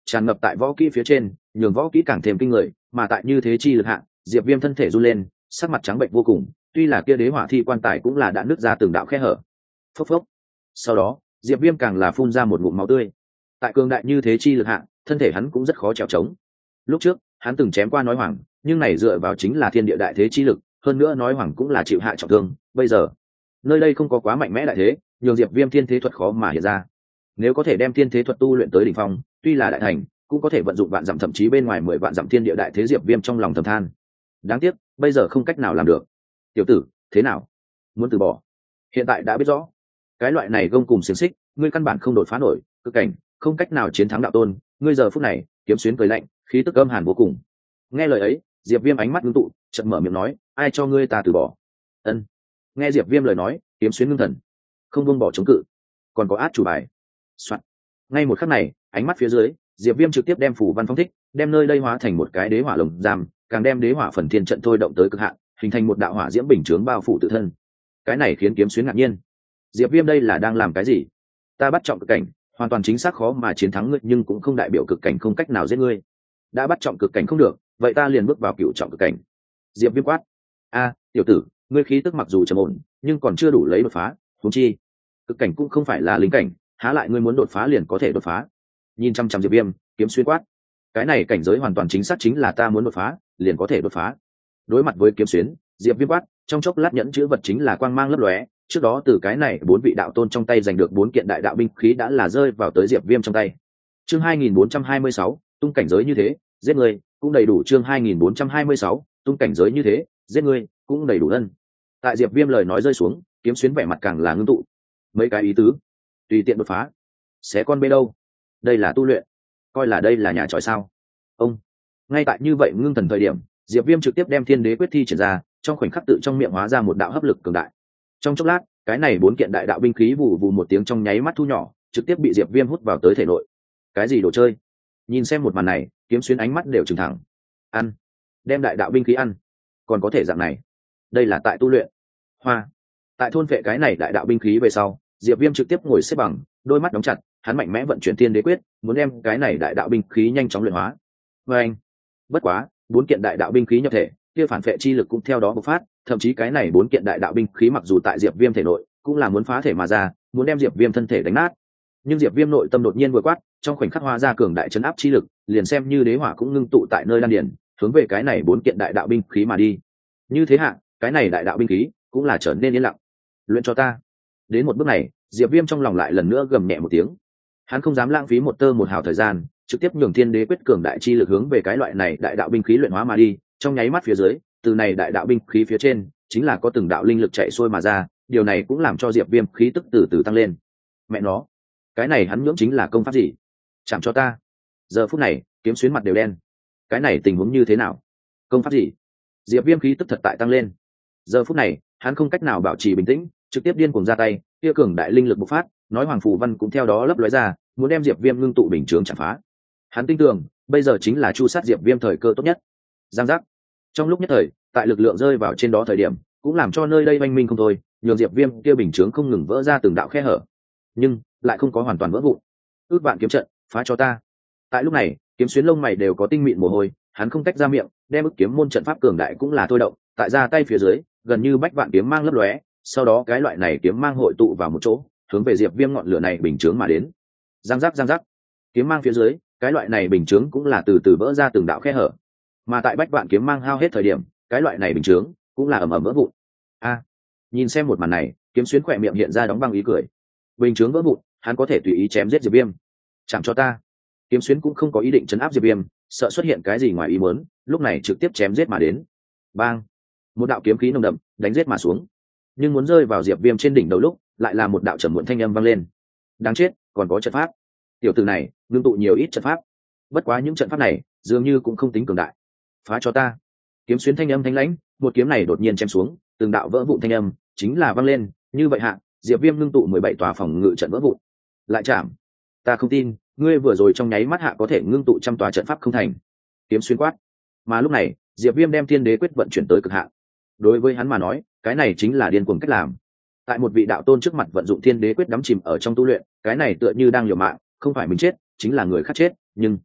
tràn ngập tại võ kỹ phía trên, nhường võ kỹ càng thêm kinh người, mà tại như thế chi lực hạng, diệp viêm thân thể run lên, sắc mặt trắng bệnh vô cùng, tuy là kia đế hỏa thi quan tài cũng là đã nứt ra từng đạo khe hở. Phốc phốc. Sau đó diệp viêm càng là phun ra một ngụm máu tươi. Tại cường đại như thế chi lực hạng, thân thể hắn cũng rất khó trèo trống. Lúc trước hắn từng chém qua nói hoàng, nhưng này dựa vào chính là thiên địa đại thế chi lực, hơn nữa nói hoàng cũng là chịu hạ trọng thương, bây giờ nơi đây không có quá mạnh mẽ đại thế, nhường diệp viêm thiên thế thuật khó mà hiện ra. Nếu có thể đem thiên thế thuật tu luyện tới đỉnh phong, tuy là đại thành cũng có thể vận dụng vạn dặm thậm chí bên ngoài mười vạn dặm thiên địa đại thế. Diệp viêm trong lòng thầm than, đáng tiếc bây giờ không cách nào làm được. Tiểu tử, thế nào, muốn từ bỏ? Hiện tại đã biết rõ, cái loại này gông cùng xiềng xích, ngươi căn bản không đột phá nổi cực cảnh, không cách nào chiến thắng đạo tôn. Ngươi giờ phút này kiếm xuyến cười lạnh, khí tức âm hàn vô cùng. Nghe lời ấy, diệp viêm ánh mắt ngưng tụ, chợt mở miệng nói, ai cho ngươi ta từ bỏ? Ân. Nghe diệp viêm lời nói, kiếm xuyến ngưng thần, không buông bỏ chống cự, còn có át chủ bài. Soạn. Ngay một khắc này, ánh mắt phía dưới, diệp viêm trực tiếp đem phủ văn phong thích, đem nơi đây hóa thành một cái đế hỏa lồng giam, càng đem đế hỏa phần thiên trận thôi động tới cực hạn, hình thành một đạo hỏa diễm bình chướng bao phủ tự thân. Cái này khiến kiếm xuyến ngạc nhiên, diệp viêm đây là đang làm cái gì? Ta bắt trọng cực cảnh, hoàn toàn chính xác khó mà chiến thắng ngươi, nhưng cũng không đại biểu cực cảnh không cách nào giết ngươi. Đã bắt trọng cực cảnh không được, vậy ta liền bước vào cựu trọng cực cảnh. Diệp viêm quát. A, tiểu tử, ngươi khí tức mặc dù trầm ổn, nhưng còn chưa đủ lấy đột phá, huống chi cực cảnh cũng không phải là linh cảnh, há lại ngươi muốn đột phá liền có thể đột phá? Nhìn chăm chăm diệp viêm, kiếm xuyên quát. Cái này cảnh giới hoàn toàn chính xác chính là ta muốn đột phá liền có thể đột phá. Đối mặt với kiếm xuyến, diệp viêm quát, trong chốc lát nhẫn chữ vật chính là quang mang lấp lóe. Trước đó từ cái này bốn vị đạo tôn trong tay giành được bốn kiện đại đạo binh khí đã là rơi vào tới diệp viêm trong tay. Chương hai nghìn bốn trăm hai mươi sáu, tung cảnh giới như thế giết người cũng đầy đủ. Chương hai nghìn bốn trăm hai mươi sáu, tung cảnh giới như thế giết người cũng đầy đủ. Ân. Tại diệp viêm lời nói rơi xuống, kiếm xuyến vẻ mặt càng là ngưng tụ. Mấy cái ý tứ, tùy tiện đột phá, xé con bê đâu? Đây là tu luyện, coi là đây là nhà tròi sao? Ông. Ngay tại như vậy ngưng thần thời điểm, diệp viêm trực tiếp đem thiên đế quyết thi triển ra, trong khoảnh khắc tự trong miệng hóa ra một đạo hấp lực cường đại. Trong chốc lát, cái này bốn kiện đại đạo binh khí vù vù một tiếng trong nháy mắt thu nhỏ, trực tiếp bị diệp viêm hút vào tới thể nội. Cái gì đồ chơi? Nhìn xem một màn này, kiếm xuyến ánh mắt đều trừng thẳng. Ăn, đem đại đạo binh khí ăn, còn có thể dạng này? Đây là tại tu luyện. Hoa. Tại thôn vệ cái này đại đạo binh khí về sau, diệp viêm trực tiếp ngồi xếp bằng, đôi mắt đóng chặt, hắn mạnh mẽ vận chuyển thiên đế quyết, muốn đem cái này đại đạo binh khí nhanh chóng luyện hóa. Và anh. Bất quá, bốn kiện đại đạo binh khí nhập thể, kia phản vệ chi lực cũng theo đó bộc phát, thậm chí cái này bốn kiện đại đạo binh khí mặc dù tại diệp viêm thể nội cũng là muốn phá thể mà ra, muốn đem diệp viêm thân thể đánh nát. Nhưng diệp viêm nội tâm đột nhiên vừa quát, trong khoảnh khắc hóa ra cường đại chấn áp chi lực, liền xem như đế hỏa cũng ngưng tụ tại nơi đan điền, hướng về cái này bốn kiện đại đạo binh khí mà đi. Như thế hạ, cái này đại đạo binh khí cũng là trở nên yên lặng. Luyện cho ta. Đến một bước này, diệp viêm trong lòng lại lần nữa gầm nhẹ một tiếng. Hắn không dám lãng phí một tơ một hào thời gian, trực tiếp nhường thiên đế quyết cường đại chi lực hướng về cái loại này đại đạo binh khí luyện hóa mà đi. Trong nháy mắt phía dưới, từ này đại đạo binh khí phía trên chính là có từng đạo linh lực chạy xuôi mà ra, điều này cũng làm cho diệp viêm khí tức từ từ tăng lên. Mẹ nó, cái này hắn nhưỡng chính là công pháp gì? Chạm cho ta. Giờ phút này, kiếm xuyến mặt đều đen. Cái này tình huống như thế nào? Công pháp gì? Diệp viêm khí tức thật tại tăng lên. Giờ phút này, hắn không cách nào bảo trì bình tĩnh, trực tiếp điên cuồng ra tay, kia cường đại linh lực bộc phát, nói hoàng phù văn cũng theo đó lấp lóe ra, muốn đem diệp viêm ngưng tụ bình chướng chạm phá. Hắn tin tưởng, bây giờ chính là chu sát diệp viêm thời cơ tốt nhất. Giang giác. Trong lúc nhất thời, tại lực lượng rơi vào trên đó thời điểm, cũng làm cho nơi đây oanh minh không thôi, nhường diệp viêm kia bình chướng không ngừng vỡ ra từng đạo khe hở, nhưng lại không có hoàn toàn vỡ vụn. Ước vạn kiếm trận, phá cho ta. Tại lúc này, kiếm xuyến lông mày đều có tinh mịn mồ hôi, hắn không tách ra miệng, đem ức kiếm môn trận pháp cường đại cũng là thôi động, tại ra tay phía dưới, gần như bách vạn kiếm mang lấp lóe, sau đó cái loại này kiếm mang hội tụ vào một chỗ, hướng về diệp viêm ngọn lửa này bình chướng mà đến. Giang giác giang giác, kiếm mang phía dưới, cái loại này bình chướng cũng là từ từ vỡ ra từng đạo khe hở, mà tại bách vạn kiếm mang hao hết thời điểm, cái loại này bình chướng cũng là ầm ầm vỡ vụn. A, nhìn xem một màn này, kiếm xuyến khỏe miệng hiện ra đóng băng ý cười. Bình chướng vỡ vụn, hắn có thể tùy ý chém giết diệp viêm. Chẳng cho ta. Kiếm xuyến cũng không có ý định chấn áp diệp viêm, sợ xuất hiện cái gì ngoài ý muốn, lúc này trực tiếp chém giết mà đến. Bang, một đạo kiếm khí nồng đậm đánh giết mà xuống, nhưng muốn rơi vào diệp viêm trên đỉnh đầu lúc, lại là một đạo trầm muộn thanh âm vang lên. Đáng chết, còn có trận pháp. Tiểu tử này ngưng tụ nhiều ít trận pháp, bất quá những trận pháp này dường như cũng không tính cường đại. Phá cho ta. Kiếm xuyến thanh âm thanh lãnh, một kiếm này đột nhiên chém xuống, từng đạo vỡ vụn thanh âm chính là vang lên. Như vậy hạ, diệp viêm ngưng tụ mười bảy tòa phòng ngự trận vỡ vụn. Lại chạm. Ta không tin ngươi vừa rồi trong nháy mắt hạ có thể ngưng tụ trăm tòa trận pháp không thành. Kiếm xuyên quát. Mà lúc này, diệp viêm đem thiên đế quyết vận chuyển tới cực hạn. Đối với hắn mà nói, cái này chính là điên cuồng cách làm. Tại một vị đạo tôn trước mặt vận dụng thiên đế quyết đắm chìm ở trong tu luyện, cái này tựa như đang liều mạng, không phải mình chết chính là người khác chết, nhưng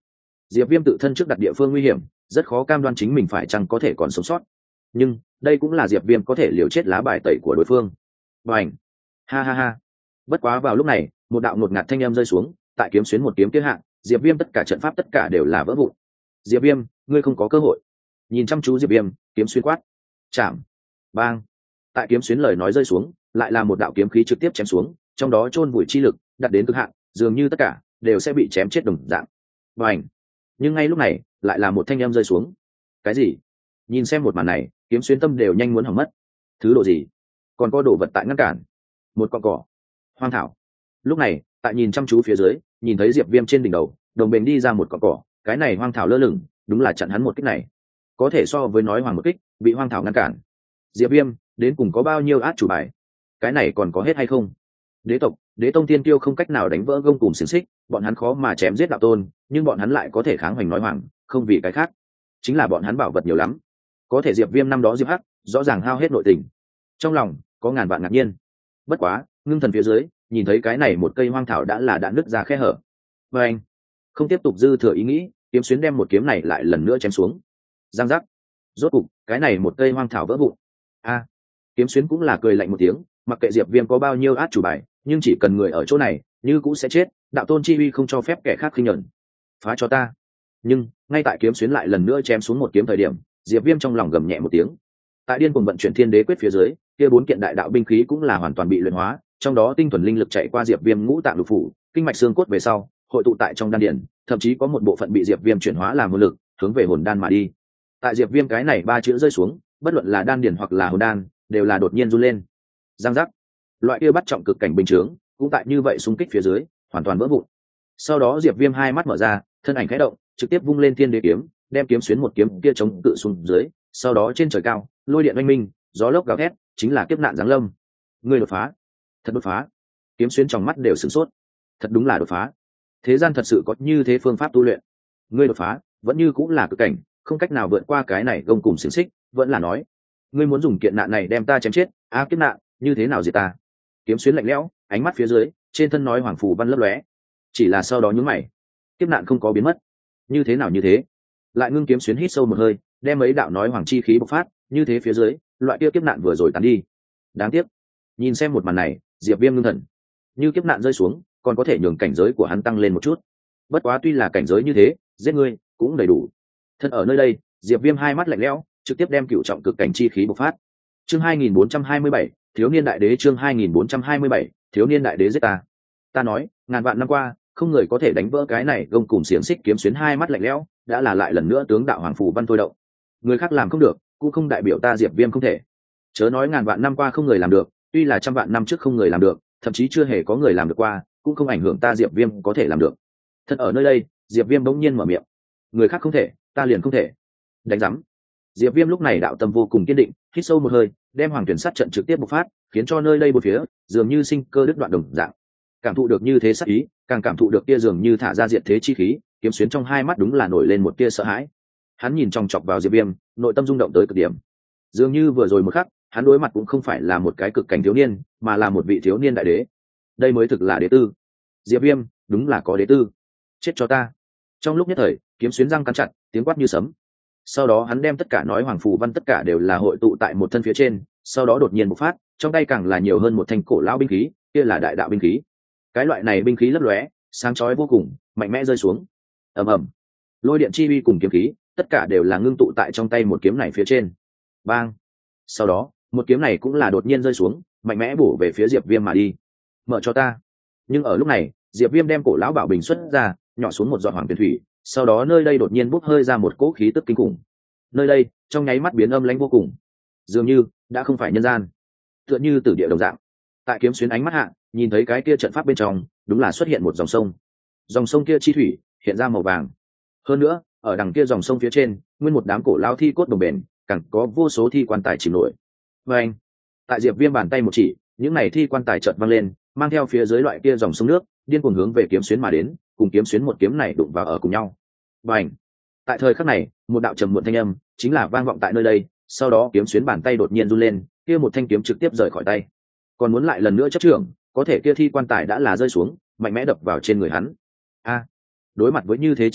Diệp Viêm tự thân trước đặt địa phương nguy hiểm, rất khó cam đoan chính mình phải chăng có thể còn sống sót. Nhưng đây cũng là Diệp Viêm có thể liều chết lá bài tẩy của đối phương. Bành! Ha ha ha! Bất quá vào lúc này, một đạo ngột ngạt thanh âm rơi xuống, tại kiếm xuyến một kiếm kia hạ, Diệp Viêm tất cả trận pháp tất cả đều là vỡ vụn. Diệp Viêm, ngươi không có cơ hội. Nhìn chăm chú Diệp Viêm, kiếm xuyên quát. Chạm! Bang! Tại kiếm xuyến lời nói rơi xuống, lại là một đạo kiếm khí trực tiếp chém xuống, trong đó chôn vùi chi lực đạt đến cực hạn, dường như tất cả đều sẽ bị chém chết đồng dạng. Bành! Nhưng ngay lúc này, lại là một thanh âm rơi xuống. Cái gì? Nhìn xem một màn này, kiếm xuyến tâm đều nhanh muốn hỏng mất. Thứ độ gì? Còn có đồ vật tại ngăn cản. Một con cỏ. Hoang thảo. Lúc này, tại nhìn chăm chú phía dưới, nhìn thấy Diệp Viêm trên đỉnh đầu, đồng bền đi ra một con cỏ, cái này hoang thảo lơ lửng, đúng là chặn hắn một kích này. Có thể so với nói hoàng một kích, bị hoang thảo ngăn cản. Diệp Viêm, đến cùng có bao nhiêu át chủ bài? Cái này còn có hết hay không? Đế tộc, Đế tông tiên tiêu không cách nào đánh vỡ gông cùm xiềng xích, bọn hắn khó mà chém giết đạo tôn, nhưng bọn hắn lại có thể kháng hoành nói hoàng, không vì cái khác, chính là bọn hắn bảo vật nhiều lắm. Có thể Diệp Viêm năm đó Diệp Hắc, rõ ràng hao hết nội tình. Trong lòng có ngàn vạn ngạc nhiên. Bất quá, ngưng thần phía dưới, nhìn thấy cái này một cây hoang thảo đã là đã nứt ra khe hở. Và anh không tiếp tục dư thừa ý nghĩ, kiếm xuyến đem một kiếm này lại lần nữa chém xuống. Giang giác. Rốt cục, cái này một cây hoang thảo vỡ vụn. A, kiếm xuyến cũng là cười lạnh một tiếng, mặc kệ Diệp Viêm có bao nhiêu át chủ bài, nhưng chỉ cần người ở chỗ này, như cũng sẽ chết, đạo tôn chi uy không cho phép kẻ khác khinh nhẫn. Phá cho ta. Nhưng, ngay tại kiếm xuyến lại lần nữa chém xuống một kiếm thời điểm, Diệp Viêm trong lòng gầm nhẹ một tiếng. Tại điên cuồng vận chuyển Thiên Đế quyết phía dưới, kia bốn kiện đại đạo binh khí cũng là hoàn toàn bị luyện hóa, trong đó tinh thuần linh lực chạy qua Diệp Viêm ngũ tạng lục phủ, kinh mạch xương cốt về sau, hội tụ tại trong đan điền, thậm chí có một bộ phận bị Diệp Viêm chuyển hóa làm hồn lực, hướng về hồn đan mà đi. Tại Diệp Viêm cái này ba chữ rơi xuống, bất luận là đan điền hoặc là hồn đan, đều là đột nhiên run lên. Giang giác. Loại kia bắt trọng cực cảnh bình chướng, cũng tại như vậy xung kích phía dưới, hoàn toàn vỡ vụn. Sau đó Diệp Viêm hai mắt mở ra, thân ảnh khẽ động, trực tiếp vung lên Thiên Đế kiếm, đem kiếm xuyến một kiếm kia chống cự xuống dưới, sau đó trên trời cao, lôi điện oanh minh, gió lốc gào thét, chính là kiếp nạn giáng lâm. Ngươi đột phá, thật đột phá. Kiếm xuyến trong mắt đều sửng sốt. Thật đúng là đột phá. Thế gian thật sự có như thế phương pháp tu luyện. Ngươi đột phá, vẫn như cũng là cực cảnh, không cách nào vượt qua cái này gông cùm xiềng xích, vẫn là nói, ngươi muốn dùng kiện nạn này đem ta chém chết, a à, kiếp nạn, như thế nào diệt ta? Kiếm xuyến lạnh lẽo, ánh mắt phía dưới, trên thân nói hoàng phù văn lấp lóe. Chỉ là sau đó nhướng mày, kiếp nạn không có biến mất. Như thế nào như thế? Lại ngưng kiếm xuyến hít sâu một hơi, đem mấy đạo nói hoàng chi khí bộc phát, như thế phía dưới, loại kia kiếp nạn vừa rồi tàn đi. Đáng tiếc, nhìn xem một màn này, Diệp Viêm ngưng thần. Như kiếp nạn rơi xuống, còn có thể nhường cảnh giới của hắn tăng lên một chút. Bất quá tuy là cảnh giới như thế, giết ngươi cũng đầy đủ. Thân ở nơi đây, Diệp Viêm hai mắt lạnh lẽo, trực tiếp đem cửu trọng cực cảnh chi khí bộc phát. Chương hai nghìn bốn trăm hai mươi bảy, Thiếu niên đại đế. Chương hai nghìn bốn trăm hai mươi bảy, Thiếu niên đại đế giết ta. Ta nói, ngàn vạn năm qua, không người có thể đánh vỡ cái này gông cùm xiềng xích. Kiếm xuyến hai mắt lạnh lẽo, đã là lại lần nữa tướng đạo hoàng phù văn thôi động. Người khác làm không được, cũng không đại biểu ta Diệp Viêm không thể. Chớ nói ngàn vạn năm qua không người làm được, tuy là trăm vạn năm trước không người làm được, thậm chí chưa hề có người làm được qua, cũng không ảnh hưởng ta Diệp Viêm có thể làm được. Thật ở nơi đây, Diệp Viêm bỗng nhiên mở miệng. Người khác không thể, ta liền không thể. Đánh rắm. Diệp Viêm lúc này đạo tâm vô cùng kiên định, hít sâu một hơi, đem hoàng tuyển sát trận trực tiếp bộc phát, khiến cho nơi đây một phía dường như sinh cơ đứt đoạn đồng dạng. Cảm thụ được như thế sát ý, càng cảm thụ được kia dường như thả ra diệt thế chi khí, kiếm xuyến trong hai mắt đúng là nổi lên một tia sợ hãi. Hắn nhìn chòng chọc vào Diệp Viêm, nội tâm rung động tới cực điểm. Dường như vừa rồi một khắc, hắn đối mặt cũng không phải là một cái cực cảnh thiếu niên, mà là một vị thiếu niên đại đế. Đây mới thực là đế tư. Diệp Viêm, đúng là có đế tư. Chết cho ta. Trong lúc nhất thời, kiếm xuyến răng cắn chặt, tiếng quát như sấm. Sau đó hắn đem tất cả nói hoàng phù văn tất cả đều là hội tụ tại một thân phía trên, sau đó đột nhiên bộc phát, trong tay càng là nhiều hơn một thanh cổ lão binh khí, kia là đại đạo binh khí. Cái loại này binh khí lấp lóe, sáng chói vô cùng, mạnh mẽ rơi xuống. Ầm ầm. Lôi điện chi uy cùng kiếm khí, tất cả đều là ngưng tụ tại trong tay một kiếm này phía trên. Bang. Sau đó, một kiếm này cũng là đột nhiên rơi xuống, mạnh mẽ bổ về phía Diệp Viêm mà đi. Mở cho ta. Nhưng ở lúc này, Diệp Viêm đem cổ lão bảo bình xuất ra, nhỏ xuống một giọt hoàng tuyển thủy, sau đó nơi đây đột nhiên bốc hơi ra một cỗ khí tức kinh khủng. Nơi đây, trong nháy mắt biến âm lãnh vô cùng, dường như đã không phải nhân gian, tựa như tử địa đồng dạng. Tại kiếm xuyến ánh mắt hạ, nhìn thấy cái kia trận pháp bên trong, đúng là xuất hiện một dòng sông. Dòng sông kia chi thủy hiện ra màu vàng. Hơn nữa, ở đằng kia dòng sông phía trên, nguyên một đám cổ lao thi cốt đồng bền, càng có vô số thi quan tài chìm nổi. Và anh, tại Diệp Viêm bàn tay một chỉ, những này thi quan tài chợt văng lên, mang theo phía dưới loại kia dòng sông nước, điên cuồng hướng về kiếm xuyến mà đến, cùng kiếm xuyến một kiếm này đụng vào ở cùng nhau. Và anh, tại thời khắc này, một đạo trầm muộn thanh âm chính là vang vọng tại nơi đây, sau đó kiếm xuyến bàn tay đột nhiên run lên, kia một thanh kiếm trực tiếp rời khỏi tay. Còn muốn lại lần nữa chấp trưởng, có thể kia thi quan tài đã là rơi xuống, mạnh mẽ đập vào trên người hắn. A, đối mặt với như thế chi lực,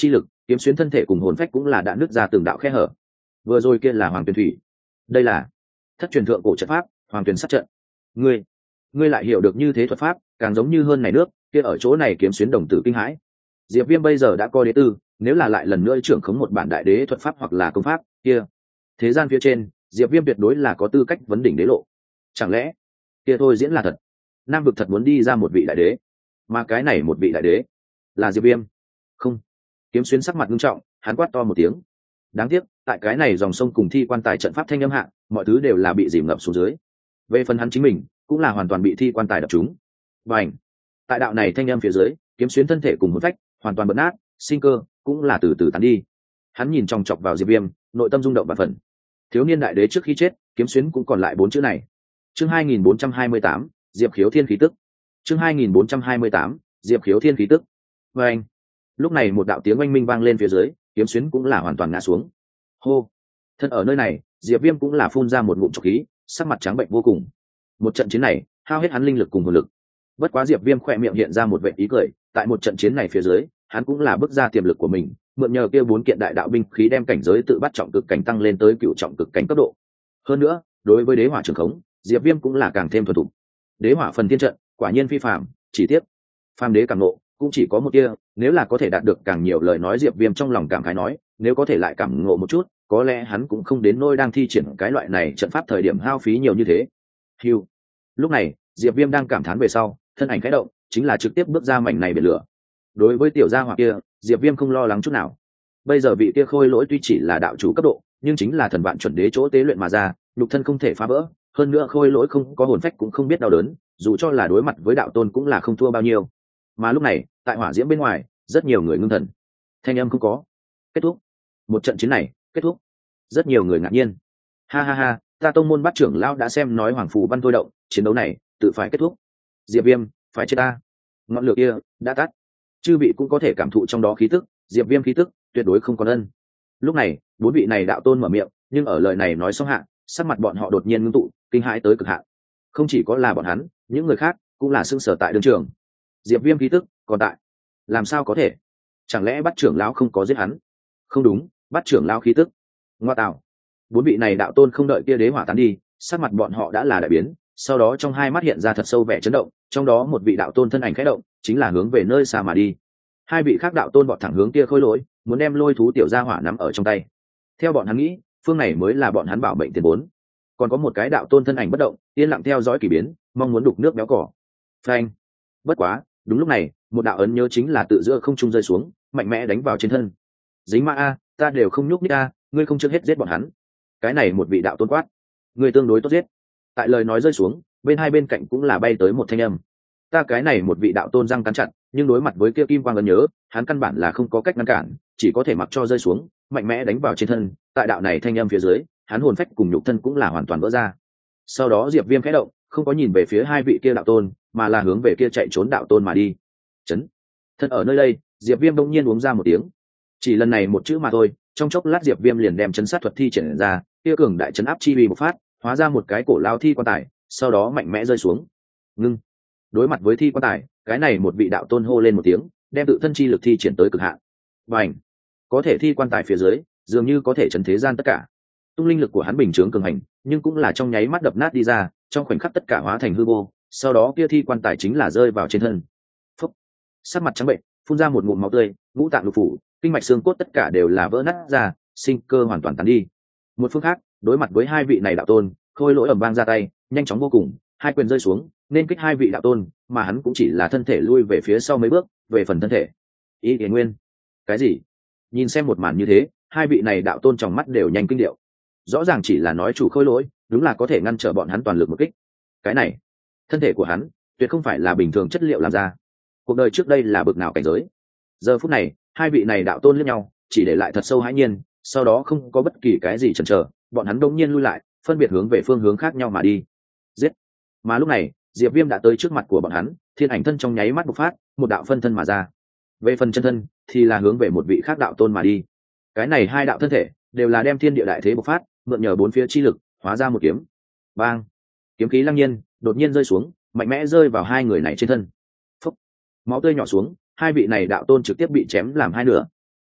kiếm xuyến thân thể cùng hồn phách cũng là đã nứt ra từng đạo khe hở. Vừa rồi kia là hoàng tuyền thủy, đây là thất truyền thượng cổ trận pháp hoàng tuyền sát trận. ngươi ngươi lại hiểu được như thế thuật pháp, càng giống như hơn này nước kia ở chỗ này. Kiếm xuyến đồng tử kinh hãi. Diệp Viêm bây giờ đã có đế tư, nếu là lại lần nữa trưởng khống một bản đại đế thuật pháp hoặc là công pháp kia, thế gian phía trên Diệp Viêm tuyệt đối là có tư cách vấn đỉnh đế lộ. Chẳng lẽ kia thôi diễn là thật? Nam vực thật muốn đi ra một vị đại đế, mà cái này một vị đại đế là Diệp Viêm? Không. Kiếm xuyến sắc mặt nghiêm trọng, hắn quát to một tiếng. Đáng tiếc tại cái này dòng sông cùng thi quan tài trận pháp thanh âm hạ, mọi thứ đều là bị dìm ngập xuống dưới. Về phần hắn chính mình cũng là hoàn toàn bị thi quan tài đập trúng. Bành! Tại đạo này thanh âm phía dưới, kiếm xuyến thân thể cùng hồn phách hoàn toàn bật nát, sinh cơ cũng là từ từ tán đi. Hắn nhìn chòng chọc vào Diệp Viêm, nội tâm rung động và phần. Thiếu niên đại đế trước khi chết, kiếm xuyến cũng còn lại bốn chữ này. Chương hai nghìn bốn trăm hai mươi tám, Diệp Khiếu Thiên khí tức. Chương hai nghìn bốn trăm hai mươi tám, Diệp Khiếu Thiên khí tức. Và anh, lúc này một đạo tiếng oanh minh vang lên phía dưới, kiếm xuyến cũng là hoàn toàn ngã xuống. Hô, thân ở nơi này, Diệp Viêm cũng là phun ra một ngụm trọc khí, sắc mặt trắng bệnh vô cùng. Một trận chiến này, hao hết hắn linh lực cùng hồn lực. Bất quá Diệp Viêm khỏe miệng hiện ra một vệt ý cười, tại một trận chiến này phía dưới, hắn cũng là bước ra tiềm lực của mình, mượn nhờ kia bốn kiện đại đạo binh khí đem cảnh giới tự bắt trọng cực cảnh tăng lên tới cựu trọng cực cảnh cấp độ. Hơn nữa, đối với đế hỏa trường khống, Diệp Viêm cũng là càng thêm thuần thục. Đế hỏa phần thiên trận, quả nhiên phi phàm, chỉ tiếc, phàm đế cảm ngộ cũng chỉ có một tia, nếu là có thể đạt được càng nhiều lời nói. Diệp Viêm trong lòng cảm khái nói, nếu có thể lại cảm ngộ một chút, có lẽ hắn cũng không đến nỗi đang thi triển cái loại này trận pháp thời điểm hao phí nhiều như thế. Hưu. Lúc này, Diệp Viêm đang cảm thán về sau, thân ảnh khẽ động, chính là trực tiếp bước ra mảnh này biển lửa. Đối với tiểu gia hỏa kia, Diệp Viêm không lo lắng chút nào. Bây giờ vị kia khôi lỗi tuy chỉ là đạo chủ cấp độ, nhưng chính là thần vạn chuẩn đế chỗ tế luyện mà ra, nhục thân không thể phá vỡ, hơn nữa khôi lỗi không có hồn phách cũng không biết đau đớn, dù cho là đối mặt với đạo tôn cũng là không thua bao nhiêu. Mà lúc này, tại hỏa diễm bên ngoài, rất nhiều người ngưng thần. Thanh âm không có. Kết thúc. Một trận chiến này, kết thúc. Rất nhiều người ngạc nhiên. Ha ha ha, ta tông môn Bát trưởng lão đã xem nói hoàng phù văn thôi động, chiến đấu này tự phải kết thúc. Diệp Viêm, phải chết ta. Ngọn lửa kia đã tắt. Chư vị cũng có thể cảm thụ trong đó khí tức, Diệp Viêm khí tức tuyệt đối không còn ân. Lúc này, bốn vị này đạo tôn mở miệng, nhưng ở lời này nói xong hạ, sắc mặt bọn họ đột nhiên ngưng tụ, kinh hãi tới cực hạn. Không chỉ có là bọn hắn, những người khác cũng là sững sờ tại đường trường. Diệp Viêm khí tức còn tại, làm sao có thể? Chẳng lẽ Bát trưởng lão không có giết hắn? Không đúng, Bát trưởng lão khí tức. Ngoa tạo. Bốn vị này đạo tôn không đợi kia đế hỏa tán đi, sắc mặt bọn họ đã là đại biến, sau đó trong hai mắt hiện ra thật sâu vẻ chấn động, trong đó một vị đạo tôn thân ảnh khẽ động, chính là hướng về nơi xa mà đi. Hai vị khác đạo tôn bọn thẳng hướng kia khôi lỗi, muốn đem lôi thú tiểu gia hỏa nắm ở trong tay. Theo bọn hắn nghĩ, phương này mới là bọn hắn bảo mệnh tiền vốn. Còn có một cái đạo tôn thân ảnh bất động, yên lặng theo dõi kỳ biến, mong muốn đục nước béo cỏ. Phanh. Bất quá, đúng lúc này, một đạo ấn nhớ chính là tự giữa không trung rơi xuống, mạnh mẽ đánh vào trên thân. Dính ma a, ta đều không nhúc nhích a, ngươi không trước hết giết bọn hắn. Cái này một vị đạo tôn quát, ngươi tương đối tốt giết. Tại lời nói rơi xuống, bên hai bên cạnh cũng là bay tới một thanh âm. Ta cái này một vị đạo tôn răng cắn chặt, nhưng đối mặt với kia kim quang ấn nhớ, hắn căn bản là không có cách ngăn cản, chỉ có thể mặc cho rơi xuống, mạnh mẽ đánh vào trên thân. Tại đạo này thanh âm phía dưới, hắn hồn phách cùng nhục thân cũng là hoàn toàn vỡ ra. Sau đó Diệp Viêm khẽ động, không có nhìn về phía hai vị kia đạo tôn, mà là hướng về kia chạy trốn đạo tôn mà đi. Chấn. Thân ở nơi đây, Diệp Viêm bỗng nhiên uống ra một tiếng. Chỉ lần này một chữ mà thôi, trong chốc lát Diệp Viêm liền đem chấn sát thuật thi triển ra, kia cường đại chấn áp chi uy bộc phát, hóa ra một cái cổ lao thi quan tài, sau đó mạnh mẽ rơi xuống. Ngưng. Đối mặt với thi quan tài, cái này một vị đạo tôn hô lên một tiếng, đem tự thân chi lực thi triển tới cực hạn. Bành. Có thể thi quan tài phía dưới, dường như có thể chấn thế gian tất cả. Tung linh lực của hắn bình chướng cường hành, nhưng cũng là trong nháy mắt đập nát đi ra, trong khoảnh khắc tất cả hóa thành hư vô, sau đó kia thi quan tài chính là rơi vào trên thân. Phốc. Sắc mặt trắng bệnh, phun ra một ngụm máu tươi, ngũ tạng lục phủ, kinh mạch xương cốt tất cả đều là vỡ nát ra, sinh cơ hoàn toàn tán đi. Một phương khác, đối mặt với hai vị này đạo tôn, khôi lỗi ầm vang ra tay, nhanh chóng vô cùng, hai quyền rơi xuống, nên kích hai vị đạo tôn, mà hắn cũng chỉ là thân thể lui về phía sau mấy bước, về phần thân thể. Ý Kiến Nguyên, cái gì? Nhìn xem một màn như thế, hai vị này đạo tôn trong mắt đều nhanh kinh điệu. Rõ ràng chỉ là nói chủ khôi lỗi, đúng là có thể ngăn trở bọn hắn toàn lực một kích. Cái này, thân thể của hắn, tuyệt không phải là bình thường chất liệu làm ra. Cuộc đời trước đây là bực nào cảnh giới? Giờ phút này, hai vị này đạo tôn liếc nhau, chỉ để lại thật sâu hãi nhiên, sau đó không có bất kỳ cái gì chần chờ, bọn hắn đông nhiên lui lại, phân biệt hướng về phương hướng khác nhau mà đi. Giết! Mà lúc này, Diệp Viêm đã tới trước mặt của bọn hắn, thiên ảnh thân trong nháy mắt bộc phát, một đạo phân thân mà ra. Về phần chân thân, thì là hướng về một vị khác đạo tôn mà đi. Cái này hai đạo thân thể đều là đem thiên địa đại thế bộc phát, mượn nhờ bốn phía chi lực, hóa ra một kiếm. Bang! Kiếm khí lăng nhiên, đột nhiên rơi xuống, mạnh mẽ rơi vào hai người này trên thân. Phốc! Máu tươi nhỏ xuống, hai vị này đạo tôn trực tiếp bị chém làm hai nửa.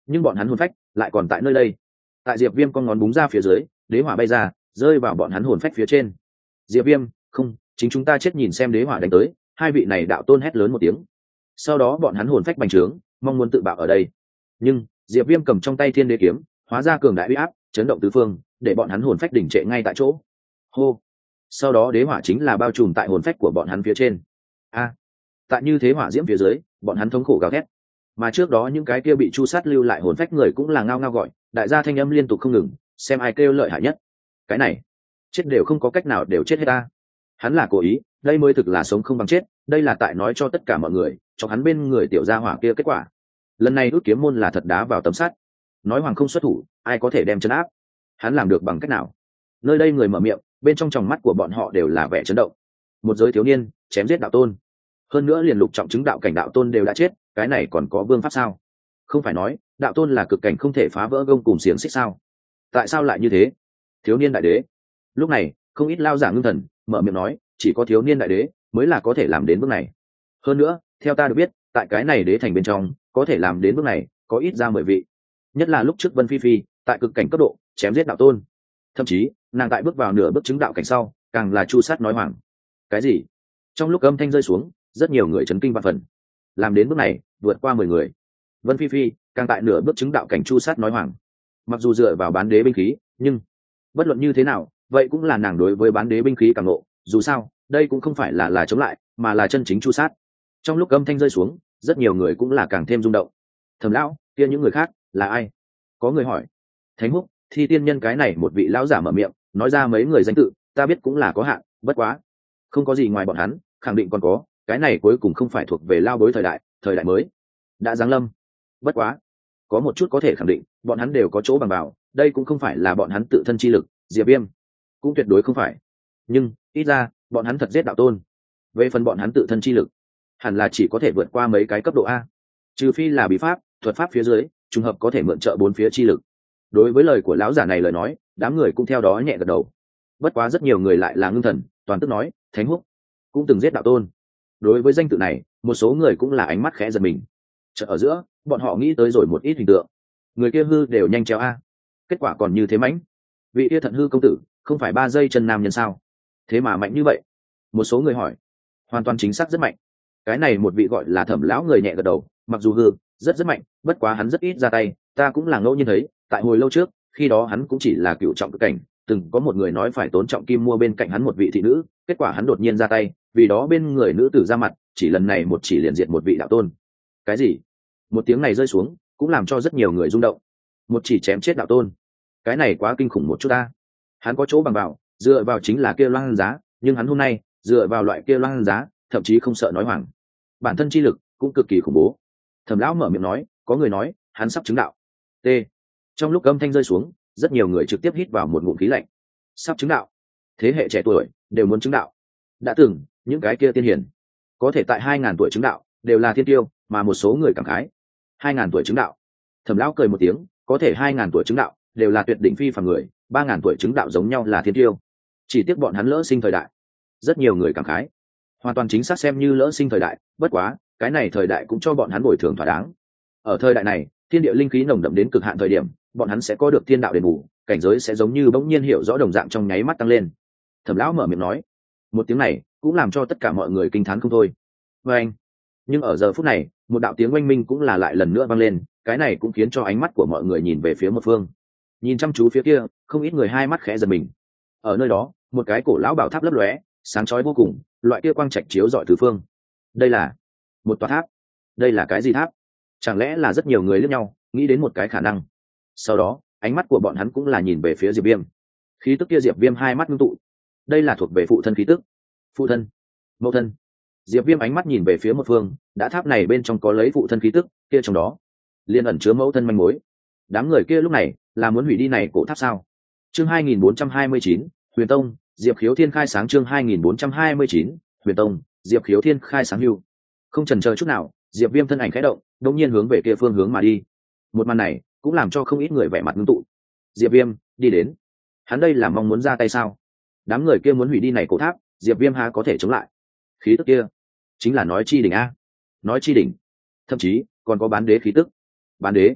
nhưng bọn hắn hồn phách lại còn tại nơi đây. Tại Diệp Viêm con ngón búng ra phía dưới, đế hỏa bay ra, rơi vào bọn hắn hồn phách phía trên. Diệp Viêm, không, chính chúng ta chết nhìn xem đế hỏa đánh tới. Hai vị này đạo tôn hét lớn một tiếng. Sau đó bọn hắn hồn phách bành trướng, mong muốn tự bạo ở đây. Nhưng Diệp Viêm cầm trong tay Thiên Đế kiếm, hóa ra cường đại uy áp, chấn động tứ phương, để bọn hắn hồn phách đỉnh trệ ngay tại chỗ. Hô. Sau đó đế hỏa chính là bao trùm tại hồn phách của bọn hắn phía trên. A. Tại như thế hỏa diễm phía dưới, bọn hắn thống khổ gào thét. Mà trước đó những cái kia bị chu sát lưu lại hồn phách người cũng là ngao ngao gọi, đại gia thanh âm liên tục không ngừng, xem ai kêu lợi hại nhất. Cái này, chết đều không có cách nào đều chết hết ta. Hắn là cố ý, đây mới thực là sống không bằng chết, đây là tại nói cho tất cả mọi người, cho hắn bên người tiểu gia hỏa kia kết quả. Lần này đút kiếm môn là thật đá vào tấm sắt. Nói hoàng không xuất thủ, ai có thể đem chấn áp? Hắn làm được bằng cách nào? Nơi đây người mở miệng, bên trong tròng mắt của bọn họ đều là vẻ chấn động. Một giới thiếu niên chém giết đạo tôn, hơn nữa liền lục trọng chứng đạo cảnh đạo tôn đều đã chết, cái này còn có vương pháp sao? Không phải nói đạo tôn là cực cảnh không thể phá vỡ gông cùng xiềng xích sao? Tại sao lại như thế? Thiếu niên đại đế. Lúc này không ít lao giả ngưng thần mở miệng nói, chỉ có thiếu niên đại đế mới là có thể làm đến bước này. Hơn nữa theo ta được biết, tại cái này đế thành bên trong có thể làm đến bước này có ít ra mười vị, nhất là lúc trước Vân Phi Phi tại cực cảnh cấp độ chém giết đạo tôn, thậm chí nàng tại bước vào nửa bước chứng đạo cảnh sau càng là chu sát nói hoàng. Cái gì? Trong lúc âm thanh rơi xuống, rất nhiều người chấn kinh vạn phần. Làm đến bước này vượt qua mười người. Vân Phi Phi càng tại nửa bước chứng đạo cảnh chu sát nói hoàng. Mặc dù dựa vào bán đế binh khí, nhưng bất luận như thế nào vậy cũng là nàng đối với bán đế binh khí càng ngộ. Dù sao đây cũng không phải là là chống lại, mà là chân chính chu sát. Trong lúc âm thanh rơi xuống, rất nhiều người cũng là càng thêm rung động. Thẩm lão, kia những người khác là ai? Có người hỏi. Thánh Húc, Thi Tiên Nhân, cái này một vị lão giả mở miệng nói ra mấy người danh tự, ta biết cũng là có hạn, bất quá không có gì ngoài bọn hắn, khẳng định còn có, cái này cuối cùng không phải thuộc về lao bối thời đại, thời đại mới đã giáng lâm. Bất quá có một chút có thể khẳng định, bọn hắn đều có chỗ bằng vào, đây cũng không phải là bọn hắn tự thân chi lực, Diệp Viêm cũng tuyệt đối không phải. Nhưng ít ra bọn hắn thật giết đạo tôn. Về phần bọn hắn tự thân chi lực, hẳn là chỉ có thể vượt qua mấy cái cấp độ A, trừ phi là bí pháp, thuật pháp phía dưới trùng hợp có thể mượn trợ bốn phía chi lực. Đối với lời của lão giả này lời nói, đám người cũng theo đó nhẹ gật đầu. Bất quá rất nhiều người lại là ngưng thần toàn tức nói, Thánh Húc cũng từng giết đạo tôn. Đối với danh tự này, một số người cũng là ánh mắt khẽ giật mình. Chợt ở giữa bọn họ nghĩ tới rồi một ít hình tượng, người kia hư đều nhanh treo A, kết quả còn như thế mãnh. Vị kia thận hư công tử không phải ba giây chân nam nhân sao, thế mà mạnh như vậy? Một số người hỏi. Hoàn toàn chính xác rất mạnh. Cái này một vị gọi là Thẩm lão người nhẹ gật đầu, mặc dù hư rất rất mạnh, bất quá hắn rất ít ra tay, ta cũng là ngẫu nhiên thấy, tại hồi lâu trước, khi đó hắn cũng chỉ là cựu trọng cực cảnh, từng có một người nói phải tốn trọng kim mua bên cạnh hắn một vị thị nữ, kết quả hắn đột nhiên ra tay, vì đó bên người nữ tử ra mặt, chỉ lần này một chỉ liền diệt một vị đạo tôn. Cái gì? Một tiếng này rơi xuống, cũng làm cho rất nhiều người rung động. Một chỉ chém chết đạo tôn, cái này quá kinh khủng một chút ta. Hắn có chỗ bằng vào, dựa vào chính là kia loan giá, nhưng hắn hôm nay dựa vào loại kia loan giá, thậm chí không sợ nói hoàng, bản thân chi lực cũng cực kỳ khủng bố. Thẩm lão mở miệng nói, có người nói hắn sắp chứng đạo. T. Trong lúc âm thanh rơi xuống, rất nhiều người trực tiếp hít vào một ngụm khí lạnh. Sắp chứng đạo? Thế hệ trẻ tuổi đều muốn chứng đạo. Đã từng những cái kia tiên hiển có thể tại hai ngàn tuổi chứng đạo đều là thiên tiêu, mà một số người cảm khái hai ngàn tuổi chứng đạo. Thẩm lão cười một tiếng, có thể hai ngàn tuổi chứng đạo đều là tuyệt đỉnh phi phàm người, ba ngàn tuổi chứng đạo giống nhau là thiên tiêu, chỉ tiếc bọn hắn lỡ sinh thời đại. Rất nhiều người cảm khái, hoàn toàn chính xác xem như lỡ sinh thời đại, bất quá cái này thời đại cũng cho bọn hắn bồi thường thỏa đáng. Ở thời đại này, thiên địa linh khí nồng đậm đến cực hạn thời điểm, bọn hắn sẽ có được thiên đạo đền bù, cảnh giới sẽ giống như bỗng nhiên hiểu rõ đồng dạng trong nháy mắt tăng lên. Thẩm lão mở miệng nói, một tiếng này cũng làm cho tất cả mọi người kinh thán không thôi. Và anh, nhưng ở giờ phút này, một đạo tiếng oanh minh cũng là lại lần nữa vang lên, cái này cũng khiến cho ánh mắt của mọi người nhìn về phía một phương. Nhìn chăm chú phía kia, không ít người hai mắt khẽ giật mình. Ở nơi đó, một cái cổ lão bảo tháp lấp lóe, sáng chói vô cùng, loại kia quang trạch chiếu rọi tứ phương. Đây là một tòa tháp. Đây là cái gì tháp? Chẳng lẽ là rất nhiều người liếc nhau, nghĩ đến một cái khả năng. Sau đó, ánh mắt của bọn hắn cũng là nhìn về phía Diệp Viêm. Khí tức kia Diệp Viêm hai mắt ngưng tụ. Đây là thuộc về phụ thân khí tức. Phụ thân, mẫu thân. Diệp Viêm ánh mắt nhìn về phía một phương, đã tháp này bên trong có lấy phụ thân khí tức, kia trong đó liên ẩn chứa mẫu thân manh mối. Đám người kia lúc này là muốn hủy đi này cổ tháp sao? Chương hai nghìn bốn trăm hai mươi chín, Huyền Tông, Diệp Khiếu Thiên khai sáng. Chương hai nghìn bốn trăm hai mươi chín, Huyền Tông, Diệp Khiếu Thiên khai sáng hưu. Không chần chờ chút nào, Diệp Viêm thân ảnh khẽ động, đột nhiên hướng về kia phương hướng mà đi. Một màn này cũng làm cho không ít người vẻ mặt ngưng tụ. Diệp Viêm đi đến, hắn đây là mong muốn ra tay sao? Đám người kia muốn hủy đi này cổ tháp, Diệp Viêm há có thể chống lại? Khí tức kia chính là nói chi đỉnh a, nói chi đỉnh, thậm chí còn có bán đế khí tức. Bán đế,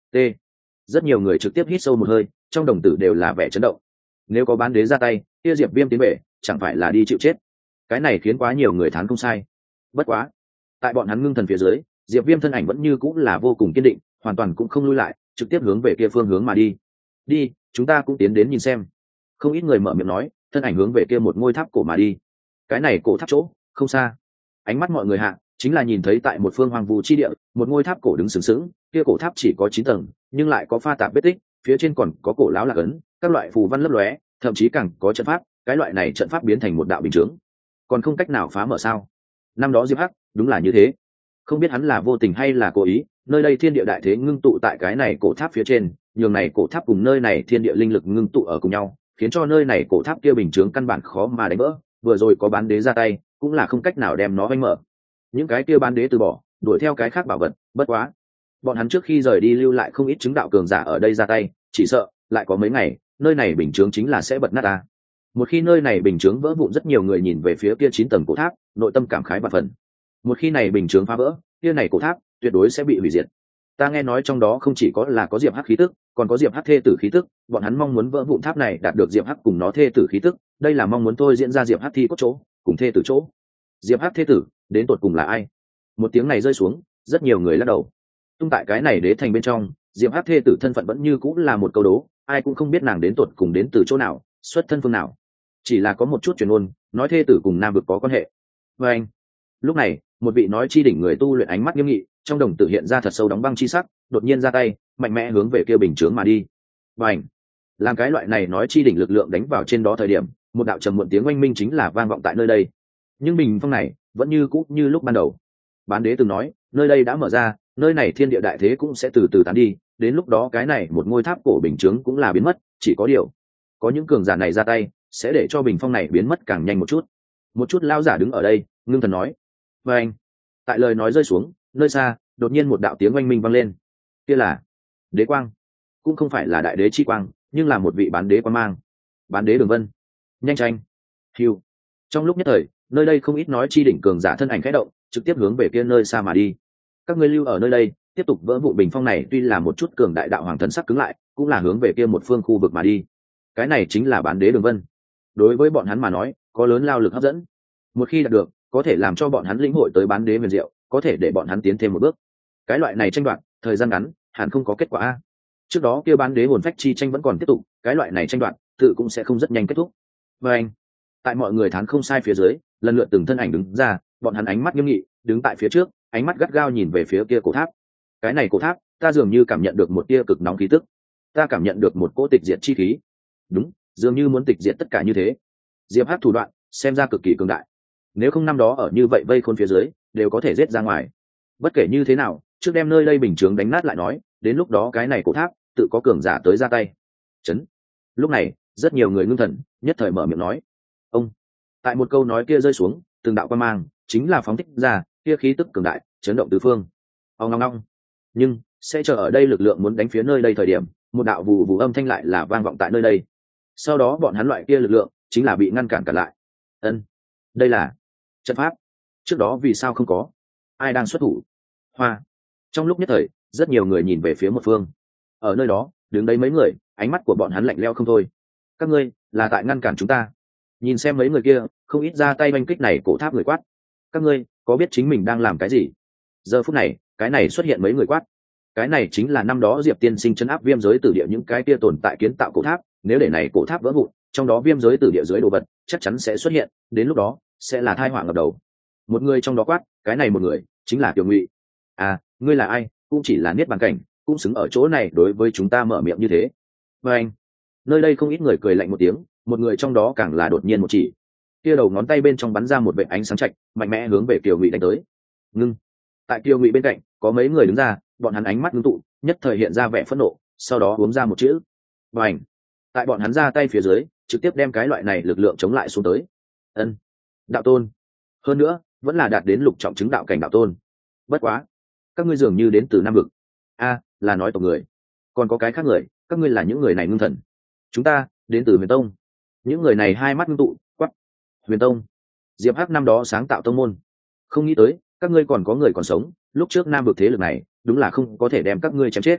t rất nhiều người trực tiếp hít sâu một hơi, trong đồng tử đều là vẻ chấn động. Nếu có bán đế ra tay, kia Diệp Viêm tiến về chẳng phải là đi chịu chết. Cái này khiến quá nhiều người thán không sai. Bất quá, tại bọn hắn ngưng thần phía dưới, Diệp Viêm thân ảnh vẫn như cũng là vô cùng kiên định, hoàn toàn cũng không lui lại, trực tiếp hướng về kia phương hướng mà đi. Đi, chúng ta cũng tiến đến nhìn xem. Không ít người mở miệng nói, thân ảnh hướng về kia một ngôi tháp cổ mà đi. Cái này cổ tháp chỗ không xa, ánh mắt mọi người hạ chính là nhìn thấy tại một phương hoàng vu chi địa, một ngôi tháp cổ đứng sừng sững. Kia cổ tháp chỉ có chín tầng, nhưng lại có pha tạp vết tích, phía trên còn có cổ lão lạc ấn, các loại phù văn lấp lóe, thậm chí càng có trận pháp. Cái loại này trận pháp biến thành một đạo bình chướng, còn không cách nào phá mở sao? Năm đó Diệp Hắc đúng là như thế, không biết hắn là vô tình hay là cố ý. Nơi đây thiên địa đại thế ngưng tụ tại cái này cổ tháp phía trên, nhường này cổ tháp cùng nơi này thiên địa linh lực ngưng tụ ở cùng nhau, khiến cho nơi này cổ tháp kia bình chướng căn bản khó mà đánh vỡ. Vừa rồi có bán đế ra tay, cũng là không cách nào đem nó vanh mở. Những cái kia bán đế từ bỏ, đuổi theo cái khác bảo vật. Bất quá, bọn hắn trước khi rời đi lưu lại không ít chứng đạo cường giả ở đây ra tay, chỉ sợ lại có mấy ngày, nơi này bình chướng chính là sẽ bật nát ta. Một khi nơi này bình chướng vỡ vụn, rất nhiều người nhìn về phía kia chín tầng cổ tháp, nội tâm cảm khái và phần. Một khi này bình chướng phá vỡ, kia này cổ tháp tuyệt đối sẽ bị hủy diệt. Ta nghe nói trong đó không chỉ có là có Diệp Hắc khí tức, còn có Diệp Hắc thê tử khí tức. Bọn hắn mong muốn vỡ vụn tháp này đạt được Diệp Hắc cùng nó thê tử khí tức, đây là mong muốn tôi diễn ra Diệp Hắc thi cốt chỗ cùng thê tử chỗ. Diệp Hắc thê tử đến tột cùng là ai? Một tiếng này rơi xuống, rất nhiều người lắc đầu. Tung tại cái này đế thành bên trong, Diệp Hắc thê tử thân phận vẫn như cũng là một câu đố, ai cũng không biết nàng đến tột cùng đến từ chỗ nào, xuất thân phương nào. Chỉ là có một chút truyền ngôn nói thê tử cùng nam vực có quan hệ. Và anh, lúc này một vị nói chi đỉnh người tu luyện ánh mắt nghiêm nghị, trong đồng tử hiện ra thật sâu đóng băng chi sắc, đột nhiên ra tay mạnh mẽ hướng về kia bình chướng mà đi. Và anh, làm cái loại này nói chi đỉnh lực lượng đánh vào trên đó thời điểm, một đạo trầm muộn tiếng oanh minh chính là vang vọng tại nơi đây. Nhưng bình phong này vẫn như cũ như lúc ban đầu. Bán đế từng nói, nơi đây đã mở ra, nơi này thiên địa đại thế cũng sẽ từ từ tán đi, đến lúc đó cái này một ngôi tháp cổ bình chướng cũng là biến mất. Chỉ có điều, có những cường giả này ra tay, sẽ để cho bình phong này biến mất càng nhanh một chút. Một chút lao giả đứng ở đây ngưng thần nói. Và anh, tại lời nói rơi xuống, nơi xa đột nhiên một đạo tiếng oanh minh vang lên. Kia là đế quang, cũng không phải là đại đế chi quang, nhưng là một vị bán đế quang mang. Bán đế Đường Vân, nhanh tranh hiu. Trong lúc nhất thời, nơi đây không ít nói chi đỉnh cường giả thân ảnh khẽ động, trực tiếp hướng về kia nơi xa mà đi. Các ngươi lưu ở nơi đây, tiếp tục vỡ vụ bình phong này. Tuy là một chút cường đại đạo hoàng thần sắc cứng lại, cũng là hướng về kia một phương khu vực mà đi. Cái này chính là bán đế Đường Vân. Đối với bọn hắn mà nói, có lớn lao lực hấp dẫn. Một khi đạt được, có thể làm cho bọn hắn lĩnh hội tới bán đế huyền diệu, có thể để bọn hắn tiến thêm một bước. Cái loại này tranh đoạt, thời gian ngắn hẳn không có kết quả. Trước đó kia bán đế hồn phách chi tranh vẫn còn tiếp tục, cái loại này tranh đoạt tự cũng sẽ không rất nhanh kết thúc. Và anh, tại mọi người thán không sai phía dưới, lần lượt từng thân ảnh đứng ra, bọn hắn ánh mắt nghiêm nghị, đứng tại phía trước, ánh mắt gắt gao nhìn về phía kia cổ tháp. Cái này cổ tháp, ta dường như cảm nhận được một tia cực nóng khí tức, ta cảm nhận được một cỗ tịch diệt chi khí. Đúng, dường như muốn tịch diệt tất cả như thế. Diệp Hắc thủ đoạn xem ra cực kỳ cường đại, nếu không năm đó ở như vậy vây khôn phía dưới đều có thể giết ra ngoài. Bất kể như thế nào, trước đem nơi đây bình chướng đánh nát lại nói, đến lúc đó cái này cổ tháp tự có cường giả tới ra tay. Chấn. Lúc này rất nhiều người ngưng thần, nhất thời mở miệng nói. Ông, tại một câu nói kia rơi xuống, từng đạo quan mang chính là phóng thích ra kia khí tức cường đại, chấn động tứ phương. Ông long long. Nhưng sẽ chờ ở đây lực lượng muốn đánh phía nơi đây thời điểm, một đạo vù vù âm thanh lại là vang vọng tại nơi đây. Sau đó bọn hắn loại kia lực lượng chính là bị ngăn cản cả lại. Ân, đây là trận pháp. Trước đó vì sao không có ai đang xuất thủ? Hoa. Trong lúc nhất thời, rất nhiều người nhìn về phía một phương. Ở nơi đó đứng đấy mấy người, ánh mắt của bọn hắn lạnh lẽo không thôi. Các ngươi là tại ngăn cản chúng ta. Nhìn xem mấy người kia, không ít ra tay oanh kích này cổ tháp người quát. Các ngươi có biết chính mình đang làm cái gì? Giờ phút này, cái này xuất hiện mấy người quát. Cái này chính là năm đó Diệp tiên sinh trấn áp viêm giới tử địa những cái kia tồn tại kiến tạo cổ tháp. Nếu để này cổ tháp vỡ vụn, trong đó viêm giới tử địa dưới đồ vật chắc chắn sẽ xuất hiện, đến lúc đó sẽ là tai họa ngập đầu. Một người trong đó quát, cái này một người chính là Tiểu Ngụy. À, ngươi là ai? Cũng chỉ là niết bàn cảnh, cũng xứng ở chỗ này đối với chúng ta mở miệng như thế. Và anh, nơi đây không ít người cười lạnh một tiếng, một người trong đó càng là đột nhiên một chỉ, kia đầu ngón tay bên trong bắn ra một vệt ánh sáng chạch, mạnh mẽ hướng về Kiều Ngụy đánh tới. Ngưng. Tại Kiều Ngụy bên cạnh có mấy người đứng ra, bọn hắn ánh mắt ngưng tụ, nhất thời hiện ra vẻ phẫn nộ, sau đó uống ra một chữ. Và ảnh. Tại bọn hắn ra tay phía dưới, trực tiếp đem cái loại này lực lượng chống lại xuống tới. Ân, đạo tôn. Hơn nữa, vẫn là đạt đến lục trọng chứng đạo cảnh đạo tôn. Bất quá, các ngươi dường như đến từ Nam vực. A, là nói tộc người. Còn có cái khác người, các ngươi là những người này ngưng thần. Chúng ta đến từ Huyền Tông. Những người này hai mắt ngưng tụ, quắc. Huyền Tông. Diệp Hắc năm đó sáng tạo tông môn. Không nghĩ tới, các ngươi còn có người còn sống, lúc trước Nam vực thế lực này, đúng là không có thể đem các ngươi chém chết.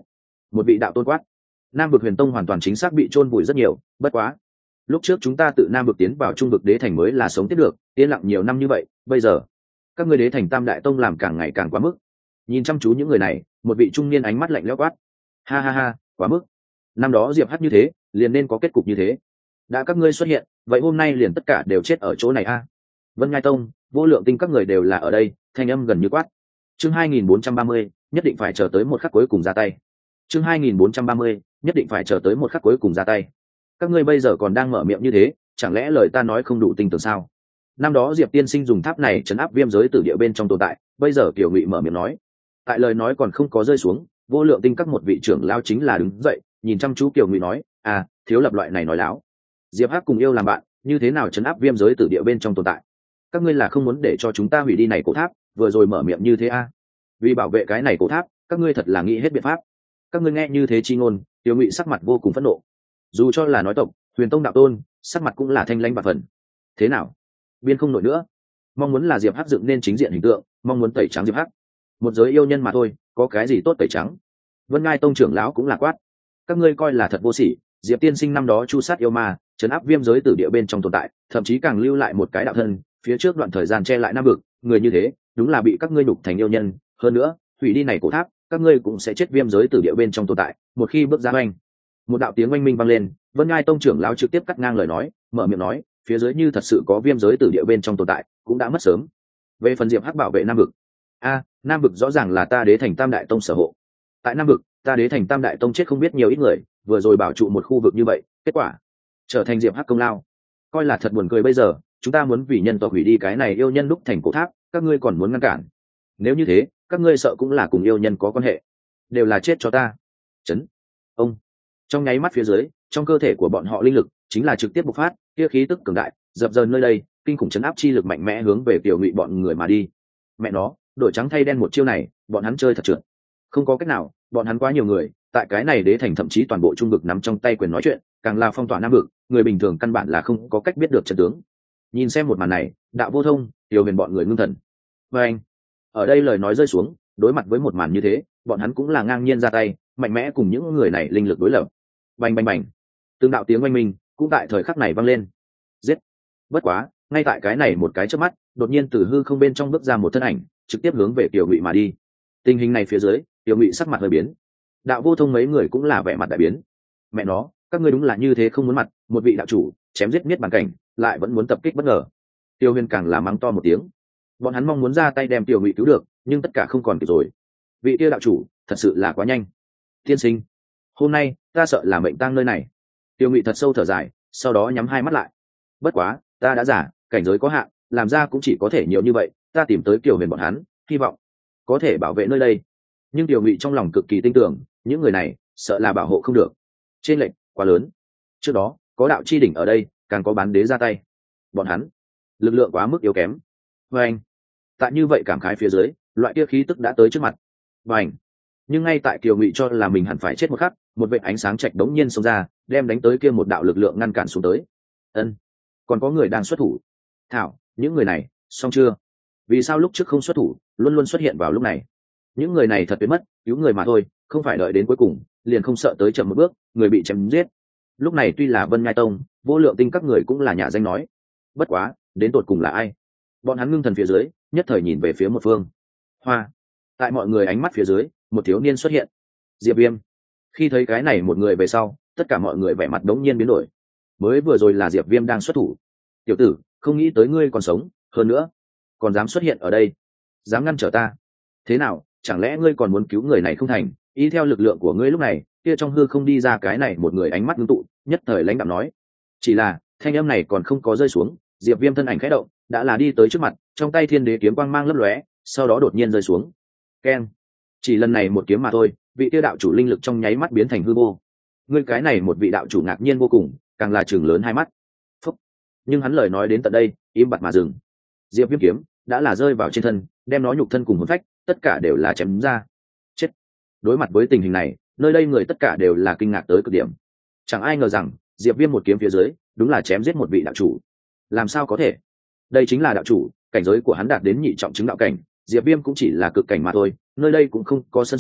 Một vị đạo tôn quát. Nam vực huyền tông hoàn toàn chính xác bị chôn vùi rất nhiều, bất quá lúc trước chúng ta tự Nam vực tiến vào Trung vực đế thành mới là sống tiếp được, yên lặng nhiều năm như vậy, bây giờ các ngươi đế thành tam đại tông làm càng ngày càng quá mức. Nhìn chăm chú những người này, một vị trung niên ánh mắt lạnh lẽo quát. Ha ha ha, quá mức. Năm đó Diệp Hắc như thế, liền nên có kết cục như thế. Đã các ngươi xuất hiện, vậy hôm nay liền tất cả đều chết ở chỗ này a. Vân Ngai Tông, Vô Lượng Tinh các người đều là ở đây, thanh âm gần như quát. Chương hai nghìn bốn trăm ba mươi, nhất định phải chờ tới một khắc cuối cùng ra tay. Chương hai nghìn bốn trăm ba mươi, nhất định phải chờ tới một khắc cuối cùng ra tay. Các ngươi bây giờ còn đang mở miệng như thế, chẳng lẽ lời ta nói không đủ tin tưởng sao? Năm đó Diệp Tiên Sinh dùng tháp này trấn áp viêm giới tử địa bên trong tồn tại, bây giờ Kiều Ngụy mở miệng nói. Tại lời nói còn không có rơi xuống, Vô Lượng Tinh các một vị trưởng lao chính là đứng dậy, nhìn chăm chú Kiều Ngụy nói, à, thiếu lập loại này nói láo. Diệp Hắc cùng yêu làm bạn, như thế nào trấn áp viêm giới tử địa bên trong tồn tại? Các ngươi là không muốn để cho chúng ta hủy đi này cổ tháp, vừa rồi mở miệng như thế a? À? Vì bảo vệ cái này cổ tháp, các ngươi thật là nghĩ hết biện pháp. Các ngươi nghe như thế chi ngôn, Kiều Ngụy sắc mặt vô cùng phẫn nộ. Dù cho là nói tộc, Huyền Tông đạo tôn, sắc mặt cũng là thanh lãnh bạc phần. Thế nào? Biên không nổi nữa. Mong muốn là Diệp Hắc dựng nên chính diện hình tượng, mong muốn tẩy trắng Diệp Hắc. Một giới yêu nhân mà thôi, có cái gì tốt tẩy trắng? Vân Ngai Tông trưởng lão cũng là quát. Các ngươi coi là thật vô sỉ, Diệp Tiên Sinh năm đó chu sát yêu ma, trấn áp viêm giới tử địa bên trong tồn tại, thậm chí càng lưu lại một cái đạo thân, phía trước đoạn thời gian che lại Nam vực, người như thế, đúng là bị các ngươi nhục thành yêu nhân, hơn nữa, hủy đi này cổ tháp, các ngươi cũng sẽ chết viêm giới tử địa bên trong tồn tại, một khi bước ra oanh. Một đạo tiếng oanh minh vang lên, Vân Ngai Tông trưởng lão trực tiếp cắt ngang lời nói, mở miệng nói, phía dưới như thật sự có viêm giới tử địa bên trong tồn tại, cũng đã mất sớm. Về phần Diệp Hắc bảo vệ Nam vực, a, Nam vực rõ ràng là ta Đế Thành Tam đại tông sở hộ. Tại Nam vực, ta Đế Thành Tam đại tông chết không biết nhiều ít người, vừa rồi bảo trụ một khu vực như vậy, kết quả trở thành Diệp Hắc công lao. Coi là thật buồn cười, bây giờ chúng ta muốn vì nhân tộc hủy đi cái này yêu nhân đúc thành cổ tháp, các ngươi còn muốn ngăn cản. Nếu như thế, các ngươi sợ cũng là cùng yêu nhân có quan hệ, đều là chết cho ta. Chấn. Ông. Trong nháy mắt phía dưới, trong cơ thể của bọn họ linh lực chính là trực tiếp bộc phát, kia khí tức cường đại, dập dờn nơi đây, kinh khủng chấn áp chi lực mạnh mẽ hướng về Tiểu Ngụy bọn người mà đi. Mẹ nó, đổi trắng thay đen một chiêu này, bọn hắn chơi thật trượt. Không có cách nào, bọn hắn quá nhiều người, tại cái này Đế Thành thậm chí toàn bộ trung vực nắm trong tay quyền nói chuyện, càng là phong tỏa Nam vực, người bình thường căn bản là không có cách biết được trận tướng. Nhìn xem một màn này, Đạo Vô Thông, Tiểu Huyền bọn người ngưng thần. Và anh, ở đây lời nói rơi xuống, đối mặt với một màn như thế, bọn hắn cũng là ngang nhiên ra tay, mạnh mẽ cùng những người này linh lực đối lập. Bành bành bành, tương đạo tiếng oanh minh cũng tại thời khắc này vang lên. Giết. Bất quá, ngay tại cái này một cái chớp mắt, đột nhiên từ hư không bên trong bước ra một thân ảnh, trực tiếp hướng về Tiểu Ngụy mà đi. Tình hình này phía dưới, Tiểu Ngụy sắc mặt hơi biến. Đạo Vô Thông mấy người cũng là vẻ mặt đại biến. Mẹ nó, các ngươi đúng là như thế không muốn mặt, một vị đạo chủ chém giết miết bàn cảnh, lại vẫn muốn tập kích bất ngờ. Tiêu Huyền càng là mắng to một tiếng. Bọn hắn mong muốn ra tay đem Tiểu Ngụy cứu được, nhưng tất cả không còn kịp rồi. Vị kia đạo chủ, thật sự là quá nhanh. Tiên sinh, hôm nay ta sợ là mệnh tang nơi này. Tiêu Ngụy thật sâu thở dài, sau đó nhắm hai mắt lại. Bất quá, ta đã giả, cảnh giới có hạn, làm ra cũng chỉ có thể nhiều như vậy, ta tìm tới Kiều Huyền bọn hắn, hy vọng có thể bảo vệ nơi đây. Nhưng Tiểu Ngụy trong lòng cực kỳ tin tưởng, những người này sợ là bảo hộ không được. Trên lệnh quá lớn. Trước đó, có đạo chi đỉnh ở đây, càng có bán đế ra tay. Bọn hắn, lực lượng quá mức yếu kém. Và anh, tại như vậy cảm khái phía dưới, loại kia khí tức đã tới trước mặt. Và anh, nhưng ngay tại Kiều Ngụy cho là mình hẳn phải chết một khắc, một vệt ánh sáng chạch đống nhiên xông ra, đem đánh tới kia một đạo lực lượng ngăn cản xuống tới. Ân, còn có người đang xuất thủ. Thảo, những người này, xong chưa? Vì sao lúc trước không xuất thủ, luôn luôn xuất hiện vào lúc này? Những người này thật biến mất, cứu người mà thôi, không phải đợi đến cuối cùng, liền không sợ tới chậm một bước, người bị chém giết. Lúc này tuy là Vân Ngai Tông, Vô Lượng Tinh các người cũng là nhà danh nói. Bất quá, đến tột cùng là ai? Bọn hắn ngưng thần phía dưới, nhất thời nhìn về phía một phương. Hoa. Tại mọi người ánh mắt phía dưới, một thiếu niên xuất hiện. Diệp Viêm. Khi thấy cái này một người về sau, tất cả mọi người vẻ mặt đống nhiên biến đổi. Mới vừa rồi là Diệp Viêm đang xuất thủ. Tiểu tử, không nghĩ tới ngươi còn sống, hơn nữa, còn dám xuất hiện ở đây, dám ngăn trở ta. Thế nào, chẳng lẽ ngươi còn muốn cứu người này không thành? Ý theo lực lượng của ngươi lúc này, kia trong hư không đi ra cái này một người ánh mắt ngưng tụ, nhất thời lãnh đạm nói. Chỉ là, thanh âm này còn không có rơi xuống, Diệp Viêm thân ảnh khẽ động, đã là đi tới trước mặt, trong tay Thiên Đế kiếm quang mang lấp lóe, sau đó đột nhiên rơi xuống. Keng. Chỉ lần này một kiếm mà thôi, vị tiêu đạo chủ linh lực trong nháy mắt biến thành hư vô. Ngươi cái này một vị đạo chủ ngạc nhiên vô cùng, càng là trừng lớn hai mắt. Phúc. Nhưng hắn lời nói đến tận đây, im bặt mà dừng. Diệp Viêm kiếm đã là rơi vào trên thân, đem nó nhục thân cùng hồn phách, tất cả đều là chém ra. Chết. Đối mặt với tình hình này, nơi đây người tất cả đều là kinh ngạc tới cực điểm. Chẳng ai ngờ rằng, Diệp Viêm một kiếm phía dưới, đúng là chém giết một vị đạo chủ. Làm sao có thể? Đây chính là đạo chủ, cảnh giới của hắn đạt đến nhị trọng chứng đạo cảnh, Diệp Viêm cũng chỉ là cực cảnh mà thôi, nơi đây cũng không có sân xuyên,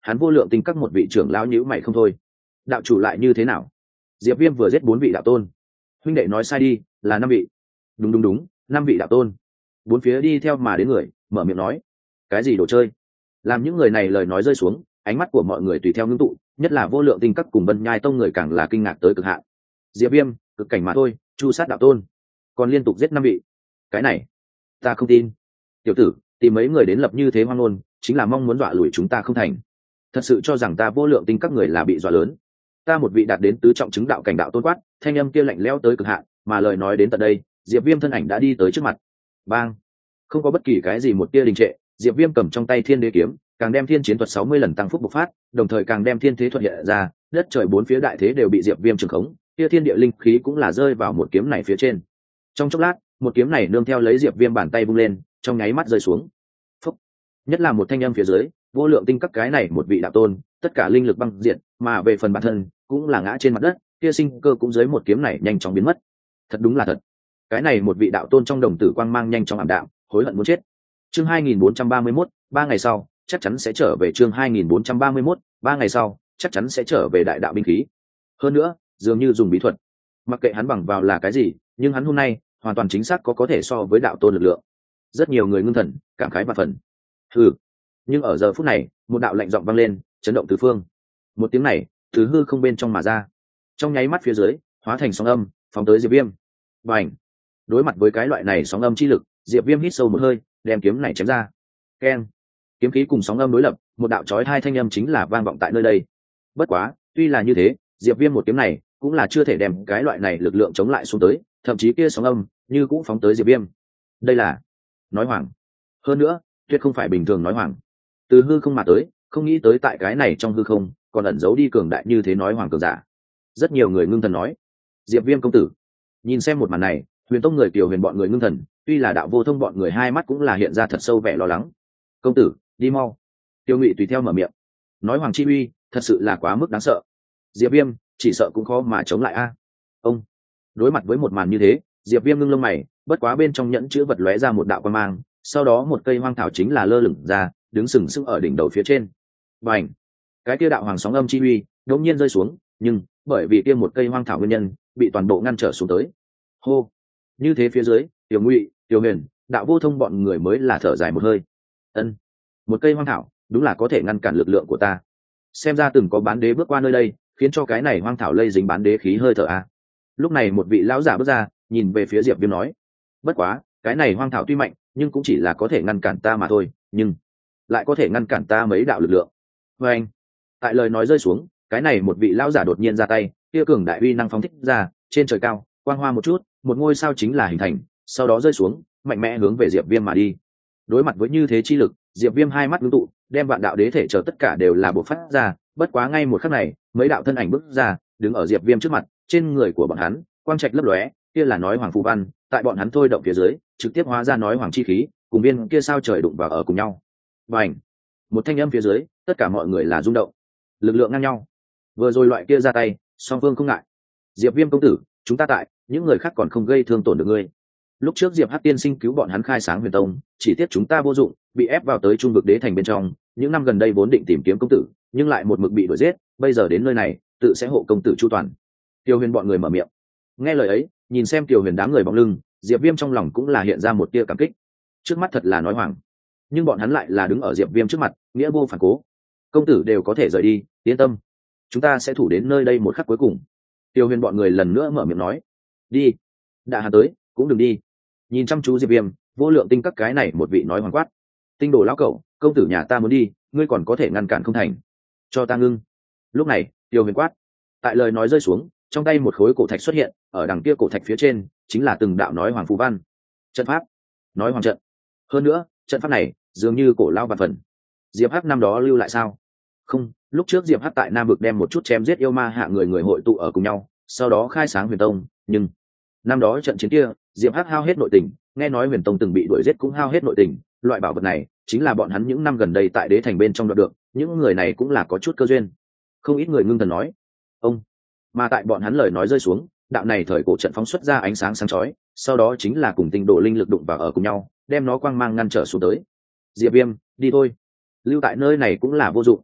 hắn vô lượng tinh các một vị trưởng lão nhữ mày không thôi. Đạo chủ lại như thế nào? Diệp Viêm vừa giết bốn vị đạo tôn. Huynh đệ nói sai đi, là năm vị. Đúng đúng đúng, năm vị đạo tôn. Bốn phía đi theo mà đến người mở miệng nói, cái gì đồ chơi? Làm những người này lời nói rơi xuống, ánh mắt của mọi người tùy theo ngưng tụ, nhất là vô lượng tinh các cùng Vân Nhai tông người càng là kinh ngạc tới cực hạn. Diệp Viêm, cực cảnh mà thôi, chu sát đạo tôn, còn liên tục giết năm vị. Cái này, ta không tin. Tiểu tử, tìm mấy người đến lập như thế hoang ngôn, chính là mong muốn dọa lùi chúng ta không thành. Thật sự cho rằng ta vô lượng tinh các người là bị dọa lớn. Ta một vị đạt đến tứ trọng chứng đạo cảnh đạo tôn quát, thanh âm kia lạnh lẽo tới cực hạn, mà lời nói đến tận đây, Diệp Viêm thân ảnh đã đi tới trước mặt. Bang! Không có bất kỳ cái gì một tia đình trệ, Diệp Viêm cầm trong tay Thiên Đế kiếm, càng đem thiên chiến thuật sáu mươi lần tăng phúc bộc phát, đồng thời càng đem thiên thế thuật hiện ra, đất trời bốn phía đại thế đều bị Diệp Viêm trường khống, kia thiên địa linh khí cũng là rơi vào một kiếm này phía trên. Trong chốc lát, một kiếm này nương theo lấy Diệp Viêm bàn tay vung lên, trong nháy mắt rơi xuống. Phúc! Nhất là một thanh âm phía dưới, vô lượng tinh các cái này một vị đạo tôn, tất cả linh lực băng diệt, mà về phần bản thân cũng là ngã trên mặt đất, kia sinh cơ cũng dưới một kiếm này nhanh chóng biến mất. Thật đúng là thật. Cái này một vị đạo tôn trong đồng tử quang mang nhanh chóng ảm đạm, hối hận muốn chết. Chương hai nghìn bốn trăm ba mươi mốt, ba ngày sau, chắc chắn sẽ trở về. Chương hai nghìn bốn trăm ba mươi mốt, ba ngày sau, chắc chắn sẽ trở về đại đạo binh khí. Hơn nữa, dường như dùng bí thuật. Mặc kệ hắn bằng vào là cái gì, nhưng hắn hôm nay hoàn toàn chính xác có có thể so với đạo tôn lực lượng. Rất nhiều người ngưng thần, cảm khái và phần. Hừ. Nhưng ở giờ phút này, một đạo lạnh giọng vang lên, chấn động tứ phương. Một tiếng này, từ hư không bên trong mà ra. Trong nháy mắt phía dưới, hóa thành sóng âm, phóng tới Diệp Viêm. Bành! Đối mặt với cái loại này sóng âm chi lực, Diệp Viêm hít sâu một hơi, đem kiếm này chém ra. Keng! Kiếm khí cùng sóng âm đối lập, một đạo chói tai thanh âm chính là vang vọng tại nơi đây. Bất quá, tuy là như thế, Diệp Viêm một kiếm này cũng là chưa thể đem cái loại này lực lượng chống lại xuống tới, thậm chí kia sóng âm như cũng phóng tới Diệp Viêm. Đây là nói hoàng. Hơn nữa, tuyệt không phải bình thường nói hoàng. Từ hư không mà tới, không nghĩ tới tại cái này trong hư không còn ẩn giấu đi cường đại như thế nói hoàng cường giả. Rất nhiều người ngưng thần nói, Diệp Viêm công tử. Nhìn xem một màn này, Huyền Tông người Kiều Huyền bọn người ngưng thần, tuy là Đạo Vô Thông bọn người hai mắt cũng là hiện ra thật sâu vẻ lo lắng. Công tử, đi mau. Tiêu Ngụy tùy theo mở miệng. Nói hoàng chi uy, thật sự là quá mức đáng sợ. Diệp Viêm, chỉ sợ cũng khó mà chống lại a. Ông. Đối mặt với một màn như thế, Diệp Viêm ngưng lông mày, bất quá bên trong nhẫn chữ vật lóe ra một đạo quang mang, sau đó một cây hoang thảo chính là lơ lửng ra, đứng sừng sững ở đỉnh đầu phía trên. Bành! Cái kia đạo hoàng sóng âm chi uy, đột nhiên rơi xuống, nhưng bởi vì kia một cây hoang thảo nguyên nhân, bị toàn bộ ngăn trở xuống tới. Hô! Như thế phía dưới, Tiểu Ngụy, Tiểu Huyền, Đạo Vô Thông bọn người mới là thở dài một hơi. Ân, một cây hoang thảo, đúng là có thể ngăn cản lực lượng của ta. Xem ra từng có bán đế bước qua nơi đây, khiến cho cái này hoang thảo lây dính bán đế khí hơi thở a. Lúc này một vị lão giả bước ra, nhìn về phía Diệp Viêm nói: "Bất quá, cái này hoang thảo tuy mạnh, nhưng cũng chỉ là có thể ngăn cản ta mà thôi, nhưng lại có thể ngăn cản ta mấy đạo lực lượng." Và anh, tại lời nói rơi xuống, cái này một vị lão giả đột nhiên ra tay, kia cường đại uy năng phóng thích ra, trên trời cao, quang hoa một chút, một ngôi sao chính là hình thành, sau đó rơi xuống, mạnh mẽ hướng về Diệp Viêm mà đi. Đối mặt với như thế chi lực, Diệp Viêm hai mắt ngưng tụ, đem vạn đạo đế thể chờ tất cả đều là bộc phát ra, bất quá ngay một khắc này, mấy đạo thân ảnh bước ra, đứng ở Diệp Viêm trước mặt, trên người của bọn hắn, quang trạch lấp lóe, kia là nói hoàng phù văn, tại bọn hắn thôi động phía dưới, trực tiếp hóa ra nói hoàng chi khí, cùng viên kia sao trời đụng vào ở cùng nhau. Bành! Một thanh âm phía dưới, tất cả mọi người là rung động. Lực lượng ngang nhau. Vừa rồi loại kia ra tay, song phương không ngại. Diệp Viêm công tử, chúng ta tại, những người khác còn không gây thương tổn được ngươi. Lúc trước Diệp Hắc tiên sinh cứu bọn hắn khai sáng Huyền Tông, chỉ tiếc chúng ta vô dụng, bị ép vào tới trung vực đế thành bên trong, những năm gần đây vốn định tìm kiếm công tử, nhưng lại một mực bị đuổi giết, bây giờ đến nơi này, tự sẽ hộ công tử chu toàn. Tiêu Huyền bọn người mở miệng. Nghe lời ấy, nhìn xem Tiêu Huyền đám người bóng lưng, Diệp Viêm trong lòng cũng là hiện ra một tia cảm kích. Trước mắt thật là nói hoàng, nhưng bọn hắn lại là đứng ở Diệp Viêm trước mặt, nghĩa vô phản cố. Công tử đều có thể rời đi, yên tâm, chúng ta sẽ thủ đến nơi đây một khắc cuối cùng. Tiêu Huyền bọn người lần nữa mở miệng nói. Đi. Đã hắn tới, cũng đừng đi. Nhìn chăm chú Diệp Viêm, vô lượng tinh các cái này một vị nói hoàng quát. Tinh đồ lão cẩu, công tử nhà ta muốn đi, ngươi còn có thể ngăn cản không thành. Cho ta ngưng. Lúc này, Tiêu Huyền quát. Tại lời nói rơi xuống, trong tay một khối cổ thạch xuất hiện, ở đằng kia cổ thạch phía trên, chính là từng đạo nói hoàng phù văn. Trận pháp. Nói hoàng trận. Hơn nữa, trận pháp này, dường như cổ lao vạn phần. Diệp Hắc năm đó lưu lại sao? Không, lúc trước Diệp Hắc tại Nam vực đem một chút chém giết yêu ma hạ người người hội tụ ở cùng nhau, sau đó khai sáng Huyền Tông, nhưng năm đó trận chiến kia, Diệp Hắc hao hết nội tình, nghe nói Huyền Tông từng bị đuổi giết cũng hao hết nội tình, loại bảo vật này chính là bọn hắn những năm gần đây tại đế thành bên trong đoạt được, những người này cũng là có chút cơ duyên. Không ít người ngưng thần nói, ông, mà tại bọn hắn lời nói rơi xuống, đạo này thời cổ trận phóng xuất ra ánh sáng sáng chói, sau đó chính là cùng tinh độ linh lực đụng vào ở cùng nhau, đem nó quang mang ngăn trở xuống tới. Diệp Viêm, đi thôi, lưu tại nơi này cũng là vô dụng.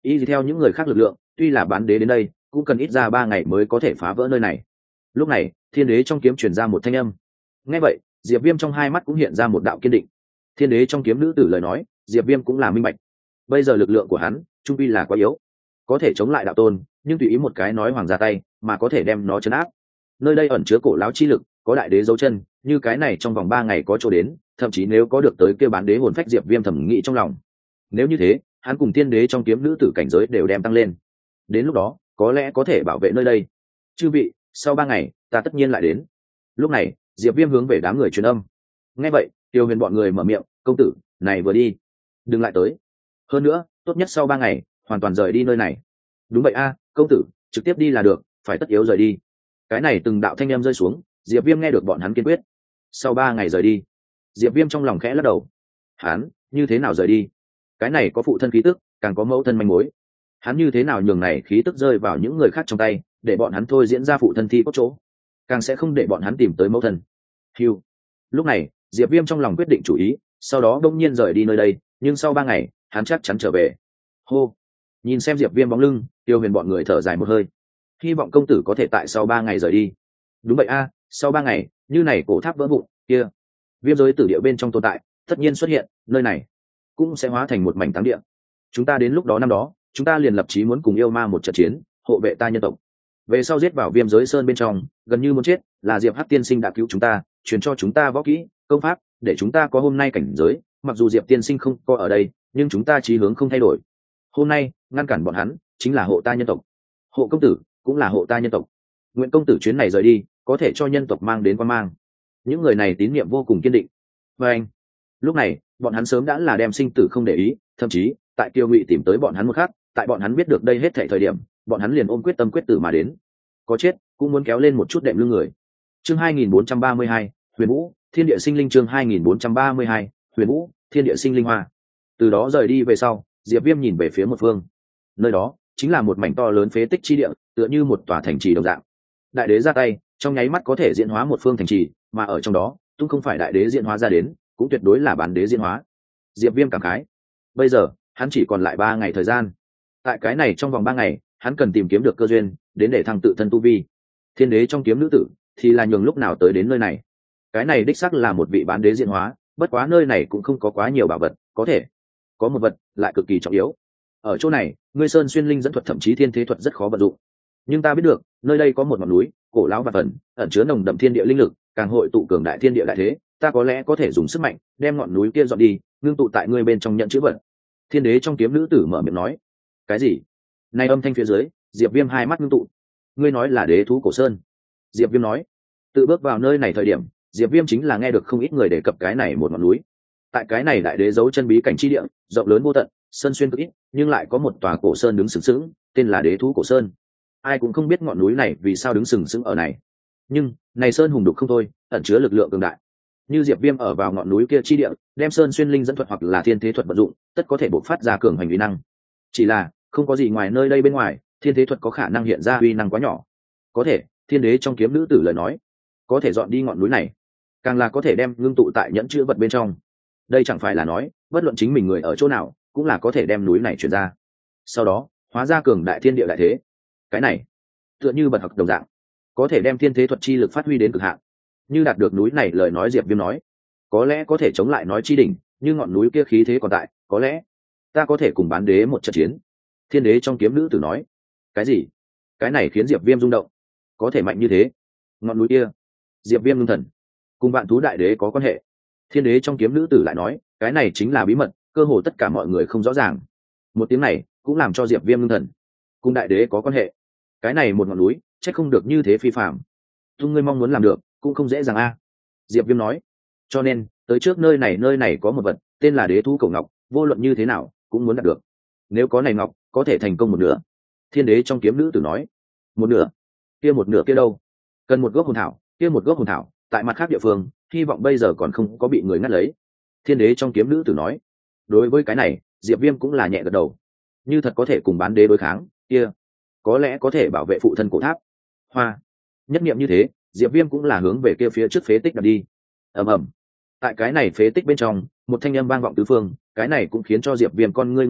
y theo những người khác lực lượng, tuy là bán đế đến đây cũng cần ít ra ba ngày mới có thể phá vỡ nơi này. Lúc này thiên đế trong kiếm truyền ra một thanh âm. Nghe vậy Diệp Viêm trong hai mắt cũng hiện ra một đạo kiên định. Thiên đế trong kiếm nữ tử lời nói, Diệp Viêm cũng là minh bạch. Bây giờ lực lượng của hắn trung quy là quá yếu, có thể chống lại đạo tôn, nhưng tùy ý một cái nói hoàng ra tay mà có thể đem nó chấn áp. Nơi đây ẩn chứa cổ lão chi lực, có đại đế dấu chân, như cái này trong vòng ba ngày có chỗ đến, thậm chí nếu có được tới kia bán đế hồn phách, Diệp Viêm thẩm nghĩ trong lòng. Nếu như thế, hắn cùng thiên đế trong kiếm nữ tử cảnh giới đều đem tăng lên. Đến lúc đó, có lẽ có thể bảo vệ nơi đây. Chư vị, sau ba ngày, ta tất nhiên lại đến. Lúc này, Diệp Viêm hướng về đám người truyền âm. Nghe vậy, Tiêu Huyền bọn người mở miệng, công tử, này vừa đi, đừng lại tới. Hơn nữa, tốt nhất sau ba ngày, hoàn toàn rời đi nơi này. Đúng vậy a, công tử, trực tiếp đi là được, phải tất yếu rời đi. Cái này từng đạo thanh âm rơi xuống, Diệp Viêm nghe được bọn hắn kiên quyết. Sau ba ngày rời đi. Diệp Viêm trong lòng khẽ lắc đầu. Hắn, như thế nào rời đi? Cái này có phụ thân khí tức, càng có mẫu thân manh mối. Hắn như thế nào nhường này khí tức rơi vào những người khác trong tay, để bọn hắn thôi diễn ra phụ thân thi cốt chỗ, càng sẽ không để bọn hắn tìm tới mẫu thân. Hưu. Lúc này, Diệp Viêm trong lòng quyết định chủ ý, sau đó đông nhiên rời đi nơi đây, nhưng sau ba ngày, hắn chắc chắn trở về. Hô. Nhìn xem Diệp Viêm bóng lưng, Tiêu Huyền bọn người thở dài một hơi. Hy vọng công tử có thể tại sau ba ngày rời đi. Đúng vậy a, sau ba ngày, như này cổ tháp vỡ vụn, kia, viêm giới tử địa bên trong tồn tại, tất nhiên xuất hiện, nơi này cũng sẽ hóa thành một mảnh táng địa. Chúng ta đến lúc đó năm đó, chúng ta liền lập chí muốn cùng yêu ma một trận chiến, hộ vệ ta nhân tộc. Về sau giết vào viêm giới sơn bên trong, gần như muốn chết, là Diệp Hắc tiên sinh đã cứu chúng ta, truyền cho chúng ta võ kỹ, công pháp, để chúng ta có hôm nay cảnh giới. Mặc dù Diệp tiên sinh không có ở đây, nhưng chúng ta chí hướng không thay đổi. Hôm nay, ngăn cản bọn hắn, chính là hộ ta nhân tộc. Hộ công tử, cũng là hộ ta nhân tộc. Nguyện công tử chuyến này rời đi, có thể cho nhân tộc mang đến quan mang. Những người này tín nhiệm vô cùng kiên định. Và anh, lúc này, bọn hắn sớm đã là đem sinh tử không để ý, thậm chí, tại Kiêu Ngụy tìm tới bọn hắn một khắc, tại bọn hắn biết được đây hết thảy thời điểm, bọn hắn liền ôm quyết tâm quyết tử mà đến. Có chết, cũng muốn kéo lên một chút đệm lưng người. Chương hai nghìn bốn trăm ba mươi hai, Huyền Vũ, Thiên Địa Sinh Linh chương hai nghìn bốn trăm ba mươi hai, Huyền Vũ, Thiên Địa Sinh Linh hoa. Từ đó rời đi về sau, Diệp Viêm nhìn về phía một phương. Nơi đó chính là một mảnh to lớn phế tích chi địa, tựa như một tòa thành trì đồng dạng. Đại đế ra tay, trong nháy mắt có thể diễn hóa một phương thành trì, mà ở trong đó, tung không phải đại đế diễn hóa ra đến, cũng tuyệt đối là bán đế diễn hóa. Diệp Viêm cảm khái. Bây giờ, hắn chỉ còn lại ba ngày thời gian. Tại cái này trong vòng ba ngày, hắn cần tìm kiếm được cơ duyên, đến để thăng tự thân tu vi. Thiên đế trong kiếm nữ tử, thì là nhường lúc nào tới đến nơi này. Cái này đích xác là một vị bán đế diễn hóa, bất quá nơi này cũng không có quá nhiều bảo vật, có thể có một vật lại cực kỳ trọng yếu. Ở chỗ này, ngươi sơn xuyên linh dẫn thuật thậm chí thiên thế thuật rất khó vận dụng. Nhưng ta biết được, nơi đây có một ngọn núi, cổ lão và phần, ẩn chứa nồng đậm thiên địa linh lực, càng hội tụ cường đại thiên địa đại thế, ta có lẽ có thể dùng sức mạnh, đem ngọn núi kia dọn đi, ngưng tụ tại ngươi bên trong nhận chữ vật. Thiên đế trong kiếm nữ tử mở miệng nói. Cái gì? Nay âm thanh phía dưới, Diệp Viêm hai mắt ngưng tụ. Ngươi nói là đế thú cổ sơn? Diệp Viêm nói. Tự bước vào nơi này thời điểm, Diệp Viêm chính là nghe được không ít người đề cập cái này một ngọn núi. Tại cái này đại đế giấu chân bí cảnh chi địa, rộng lớn vô tận, sơn xuyên cực ít, nhưng lại có một tòa cổ sơn đứng sừng sững, tên là đế thú cổ sơn. Ai cũng không biết ngọn núi này vì sao đứng sừng sững ở này. Nhưng, này sơn hùng đục không thôi, ẩn chứa lực lượng cường đại. Như Diệp Viêm ở vào ngọn núi kia chi địa, đem sơn xuyên linh dẫn thuật hoặc là thiên thế thuật vận dụng, tất có thể bộc phát ra cường hành uy năng. Chỉ là, không có gì ngoài nơi đây bên ngoài, thiên thế thuật có khả năng hiện ra uy năng quá nhỏ. Có thể, thiên đế trong kiếm nữ tử lời nói, có thể dọn đi ngọn núi này, càng là có thể đem ngưng tụ tại nhẫn chữ vật bên trong. Đây chẳng phải là nói, bất luận chính mình người ở chỗ nào, cũng là có thể đem núi này chuyển ra. Sau đó, hóa ra cường đại thiên địa đại thế. Cái này, tựa như bật học đồng dạng, có thể đem thiên thế thuật chi lực phát huy đến cực hạn. Như đạt được núi này, lời nói Diệp Viêm nói, có lẽ có thể chống lại nói chi đỉnh, như ngọn núi kia khí thế còn tại, có lẽ ta có thể cùng bán đế một trận chiến. Thiên đế trong kiếm nữ tử nói. Cái gì? Cái này khiến Diệp Viêm rung động. Có thể mạnh như thế? Ngọn núi kia, Diệp Viêm ngưng thần, cùng vạn thú đại đế có quan hệ. Thiên đế trong kiếm nữ tử lại nói, cái này chính là bí mật, cơ hồ tất cả mọi người không rõ ràng. Một tiếng này cũng làm cho Diệp Viêm ngưng thần. Cùng đại đế có quan hệ. Cái này một ngọn núi, chắc không được như thế phi phàm. Tung ngươi mong muốn làm được, cũng không dễ dàng a. Diệp Viêm nói. Cho nên, tới trước nơi này nơi này có một vật, tên là đế thú cổ ngọc, vô luận như thế nào, cũng muốn đạt được. Nếu có này ngọc, có thể thành công một nửa. Thiên đế trong kiếm nữ tử nói. Một nửa? Kia một nửa kia đâu? Cần một gốc hồn thảo, kia một gốc hồn thảo, tại mặt khác địa phương, hy vọng bây giờ còn không có bị người ngắt lấy. Thiên đế trong kiếm nữ tử nói. Đối với cái này, Diệp Viêm cũng là nhẹ gật đầu. Như thật có thể cùng bán đế đối kháng, kia có lẽ có thể bảo vệ phụ thân cổ tháp. Hoa. Nhất niệm như thế, Diệp Viêm cũng là hướng về kia phía trước phế tích đặt đi. Ầm ầm. Tại cái này phế tích bên trong, một thanh âm vang vọng tứ phương, cái này cũng khiến cho Diệp Viêm con ngươi ngưng tụ,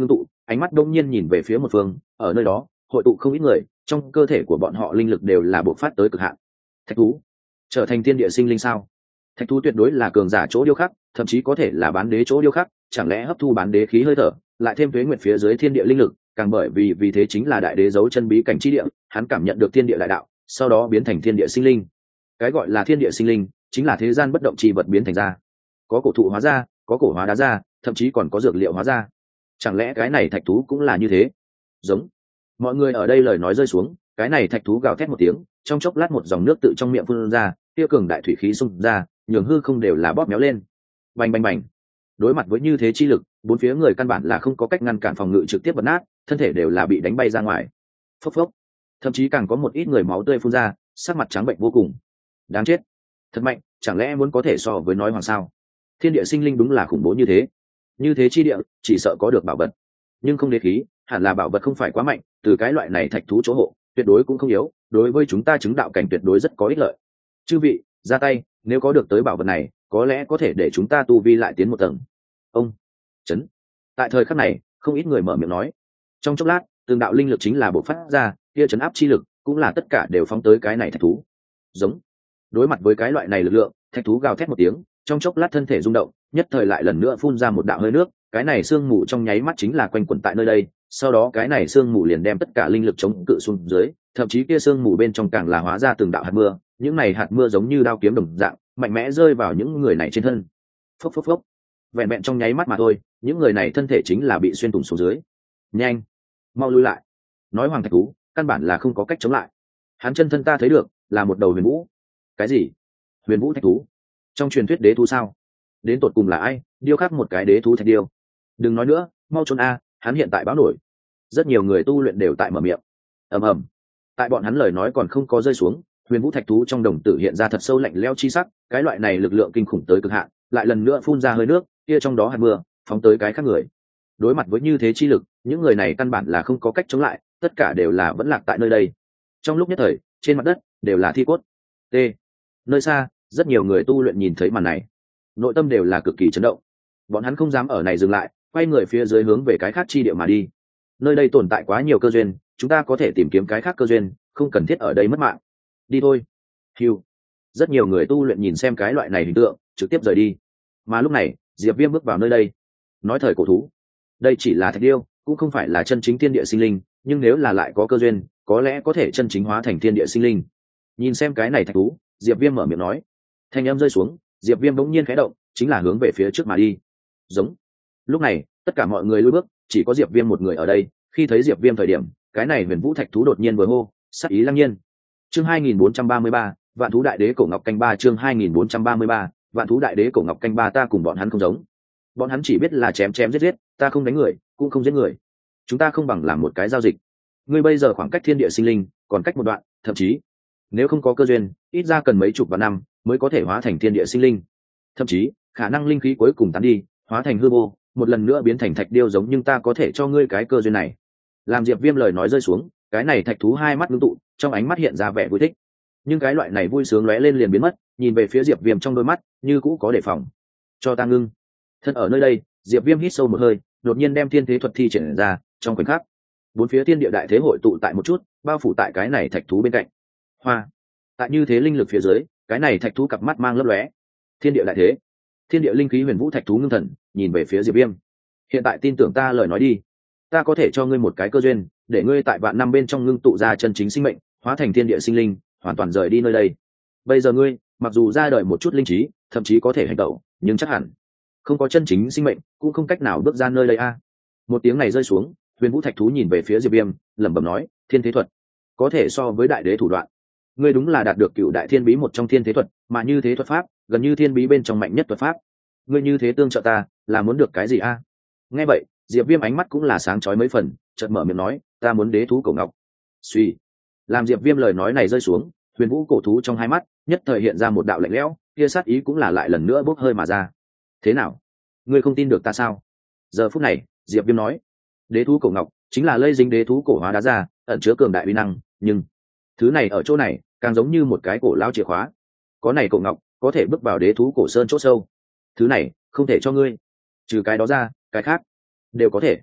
ánh mắt đông nhiên nhìn về phía một phương, ở nơi đó hội tụ không ít người, trong cơ thể của bọn họ linh lực đều là bộc phát tới cực hạn. Thạch thú trở thành thiên địa sinh linh sao? Thạch thú tuyệt đối là cường giả chỗ điêu khắc, thậm chí có thể là bán đế chỗ điêu khắc, chẳng lẽ hấp thu bán đế khí hơi thở, lại thêm tuế nguyệt phía dưới thiên địa linh lực, càng bởi vì vì thế chính là đại đế giấu chân bí cảnh chi địa, hắn cảm nhận được thiên địa đại đạo, sau đó biến thành thiên địa sinh linh. Cái gọi là thiên địa sinh linh chính là thế gian bất động chi vật biến thành ra, có cổ thụ hóa ra, có cổ hóa đá ra, thậm chí còn có dược liệu hóa ra. Chẳng lẽ cái này thạch thú cũng là như thế? Giống. Mọi người ở đây lời nói rơi xuống, cái này thạch thú gào thét một tiếng, trong chốc lát một dòng nước tự trong miệng phun ra, kia cường đại thủy khí xung ra, nhường hư không đều là bóp méo lên. Bành bành bành. Đối mặt với như thế chi lực, bốn phía người căn bản là không có cách ngăn cản, phòng ngự trực tiếp bật nát, thân thể đều là bị đánh bay ra ngoài. Phốc phốc. Thậm chí càng có một ít người máu tươi phun ra, sắc mặt trắng bệnh vô cùng. Đáng chết. Thật mạnh, chẳng lẽ muốn có thể so với nói hoàng sao? Thiên địa sinh linh đúng là khủng bố như thế. Như thế chi địa, chỉ sợ có được bảo vật, nhưng không đế khí, hẳn là bảo vật không phải quá mạnh, từ cái loại này thạch thú chỗ hộ, tuyệt đối cũng không yếu, đối với chúng ta chứng đạo cảnh tuyệt đối rất có ích lợi. Chư vị, ra tay, nếu có được tới bảo vật này, có lẽ có thể để chúng ta tu vi lại tiến một tầng. Ông chấn. Tại thời khắc này, không ít người mở miệng nói. Trong chốc lát, từng đạo linh lực chính là bộc phát ra, kia chấn áp chi lực, cũng là tất cả đều phóng tới cái này thạch thú. Giống. Đối mặt với cái loại này lực lượng, thạch thú gào thét một tiếng, trong chốc lát thân thể rung động, nhất thời lại lần nữa phun ra một đạo hơi nước, cái này sương mù trong nháy mắt chính là quanh quẩn tại nơi đây, sau đó cái này sương mù liền đem tất cả linh lực chống cự xuống dưới, thậm chí kia sương mù bên trong càng là hóa ra từng đạo hạt mưa, những này hạt mưa giống như đao kiếm đồng dạng, mạnh mẽ rơi vào những người này trên thân. Phốc phốc phốc. Vẹn vẹn trong nháy mắt mà thôi, những người này thân thể chính là bị xuyên thủng xuống dưới. Nhanh, mau lui lại. Nói hoàng thạch thú, căn bản là không có cách chống lại. Hắn chân thân ta thấy được, là một đầu huyền vũ. Cái gì? Huyền vũ thạch thú? Trong truyền thuyết đế thú sao? Đến tột cùng là ai điêu khắc một cái đế thú thạch điêu? Đừng nói nữa, mau trốn a, hắn hiện tại báo nổi. Rất nhiều người tu luyện đều tại mở miệng. Ầm ầm. Tại bọn hắn lời nói còn không có rơi xuống, huyền vũ thạch thú trong đồng tử hiện ra thật sâu lạnh lẽo chi sắc, cái loại này lực lượng kinh khủng tới cực hạn, lại lần nữa phun ra hơi nước, kia trong đó hạt mưa phóng tới cái khác người. Đối mặt với như thế chi lực, những người này căn bản là không có cách chống lại, tất cả đều là vẫn lạc tại nơi đây. Trong lúc nhất thời, trên mặt đất đều là thi cốt. T. Nơi xa, rất nhiều người tu luyện nhìn thấy màn này, nội tâm đều là cực kỳ chấn động. Bọn hắn không dám ở này dừng lại, quay người phía dưới hướng về cái khác chi địa mà đi. Nơi đây tồn tại quá nhiều cơ duyên, chúng ta có thể tìm kiếm cái khác cơ duyên, không cần thiết ở đây mất mạng. Đi thôi. Hiu. Rất nhiều người tu luyện nhìn xem cái loại này hình tượng, trực tiếp rời đi. Mà lúc này, Diệp Viêm bước vào nơi đây. Nói thời cổ thú, đây chỉ là thạch điêu, cũng không phải là chân chính thiên địa sinh linh, nhưng nếu là lại có cơ duyên, có lẽ có thể chân chính hóa thành thiên địa sinh linh. Nhìn xem cái này thạch thú, Diệp Viêm mở miệng nói. Thanh âm rơi xuống, Diệp Viêm bỗng nhiên khẽ động, chính là hướng về phía trước mà đi. Giống. Lúc này, tất cả mọi người lùi bước, chỉ có Diệp Viêm một người ở đây. Khi thấy Diệp Viêm thời điểm, cái này huyền vũ thạch thú đột nhiên vừa hô, sát ý lăng nhiên. Chương hai nghìn bốn trăm ba mươi ba, Vạn thú đại đế cổ ngọc canh ba. Chương hai nghìn bốn trăm ba mươi ba, Vạn thú đại đế cổ ngọc canh ba. Ta cùng bọn hắn không giống, bọn hắn chỉ biết là chém chém giết giết, ta không đánh người, cũng không giết người. Chúng ta không bằng làm một cái giao dịch. Ngươi bây giờ khoảng cách thiên địa sinh linh còn cách một đoạn, thậm chí nếu không có cơ duyên, ít ra cần mấy chục vạn năm mới có thể hóa thành thiên địa sinh linh. Thậm chí khả năng linh khí cuối cùng tán đi, hóa thành hư vô, một lần nữa biến thành thạch điêu giống, nhưng ta có thể cho ngươi cái cơ duyên này. Làm Diệp Viêm lời nói rơi xuống, cái này thạch thú hai mắt ngưng tụ, trong ánh mắt hiện ra vẻ vui thích. Nhưng cái loại này vui sướng lóe lên liền biến mất, nhìn về phía Diệp Viêm trong đôi mắt như cũ có đề phòng. Cho ta ngưng. Thân ở nơi đây, Diệp Viêm hít sâu một hơi, đột nhiên đem thiên thế thuật thi triển ra, trong khoảnh khắc, bốn phía thiên địa đại thế hội tụ tại một chút, bao phủ tại cái này thạch thú bên cạnh. Hoa. Tại như thế linh lực phía dưới, cái này thạch thú cặp mắt mang lấp lóe. Thiên địa đại thế, thiên địa linh khí huyền vũ thạch thú ngưng thần, nhìn về phía Diệp Viêm. Hiện tại tin tưởng ta lời nói đi, ta có thể cho ngươi một cái cơ duyên, để ngươi tại vạn năm bên trong ngưng tụ ra chân chính sinh mệnh, hóa thành thiên địa sinh linh, hoàn toàn rời đi nơi đây. Bây giờ ngươi, mặc dù ra đời một chút linh trí, thậm chí có thể hành động, nhưng chắc hẳn không có chân chính sinh mệnh, cũng không cách nào bước ra nơi đây a. Một tiếng này rơi xuống, huyền vũ thạch thú nhìn về phía Diệp Viêm, lẩm bẩm nói, thiên thế thuật có thể so với đại đế thủ đoạn. Ngươi đúng là đạt được cựu đại thiên bí một trong thiên thế thuật, mà như thế thuật pháp gần như thiên bí bên trong mạnh nhất thuật pháp. Ngươi như thế tương trợ ta, là muốn được cái gì a? Nghe vậy, Diệp Viêm ánh mắt cũng là sáng chói mấy phần, chợt mở miệng nói, ta muốn đế thú cổ ngọc. Suy. Làm Diệp Viêm lời nói này rơi xuống, huyền vũ cổ thú trong hai mắt nhất thời hiện ra một đạo lạnh lẽo, kia sát ý cũng là lại lần nữa bốc hơi mà ra. Thế nào, ngươi không tin được ta sao? Giờ phút này, Diệp Viêm nói, đế thú cổ ngọc chính là lây dính đế thú cổ hóa đá ra, ẩn chứa cường đại uy năng, nhưng thứ này ở chỗ này càng giống như một cái cổ lao chìa khóa. Có này cổ ngọc có thể bước vào đế thú cổ sơn chỗ sâu, thứ này không thể cho ngươi. Trừ cái đó ra, cái khác đều có thể.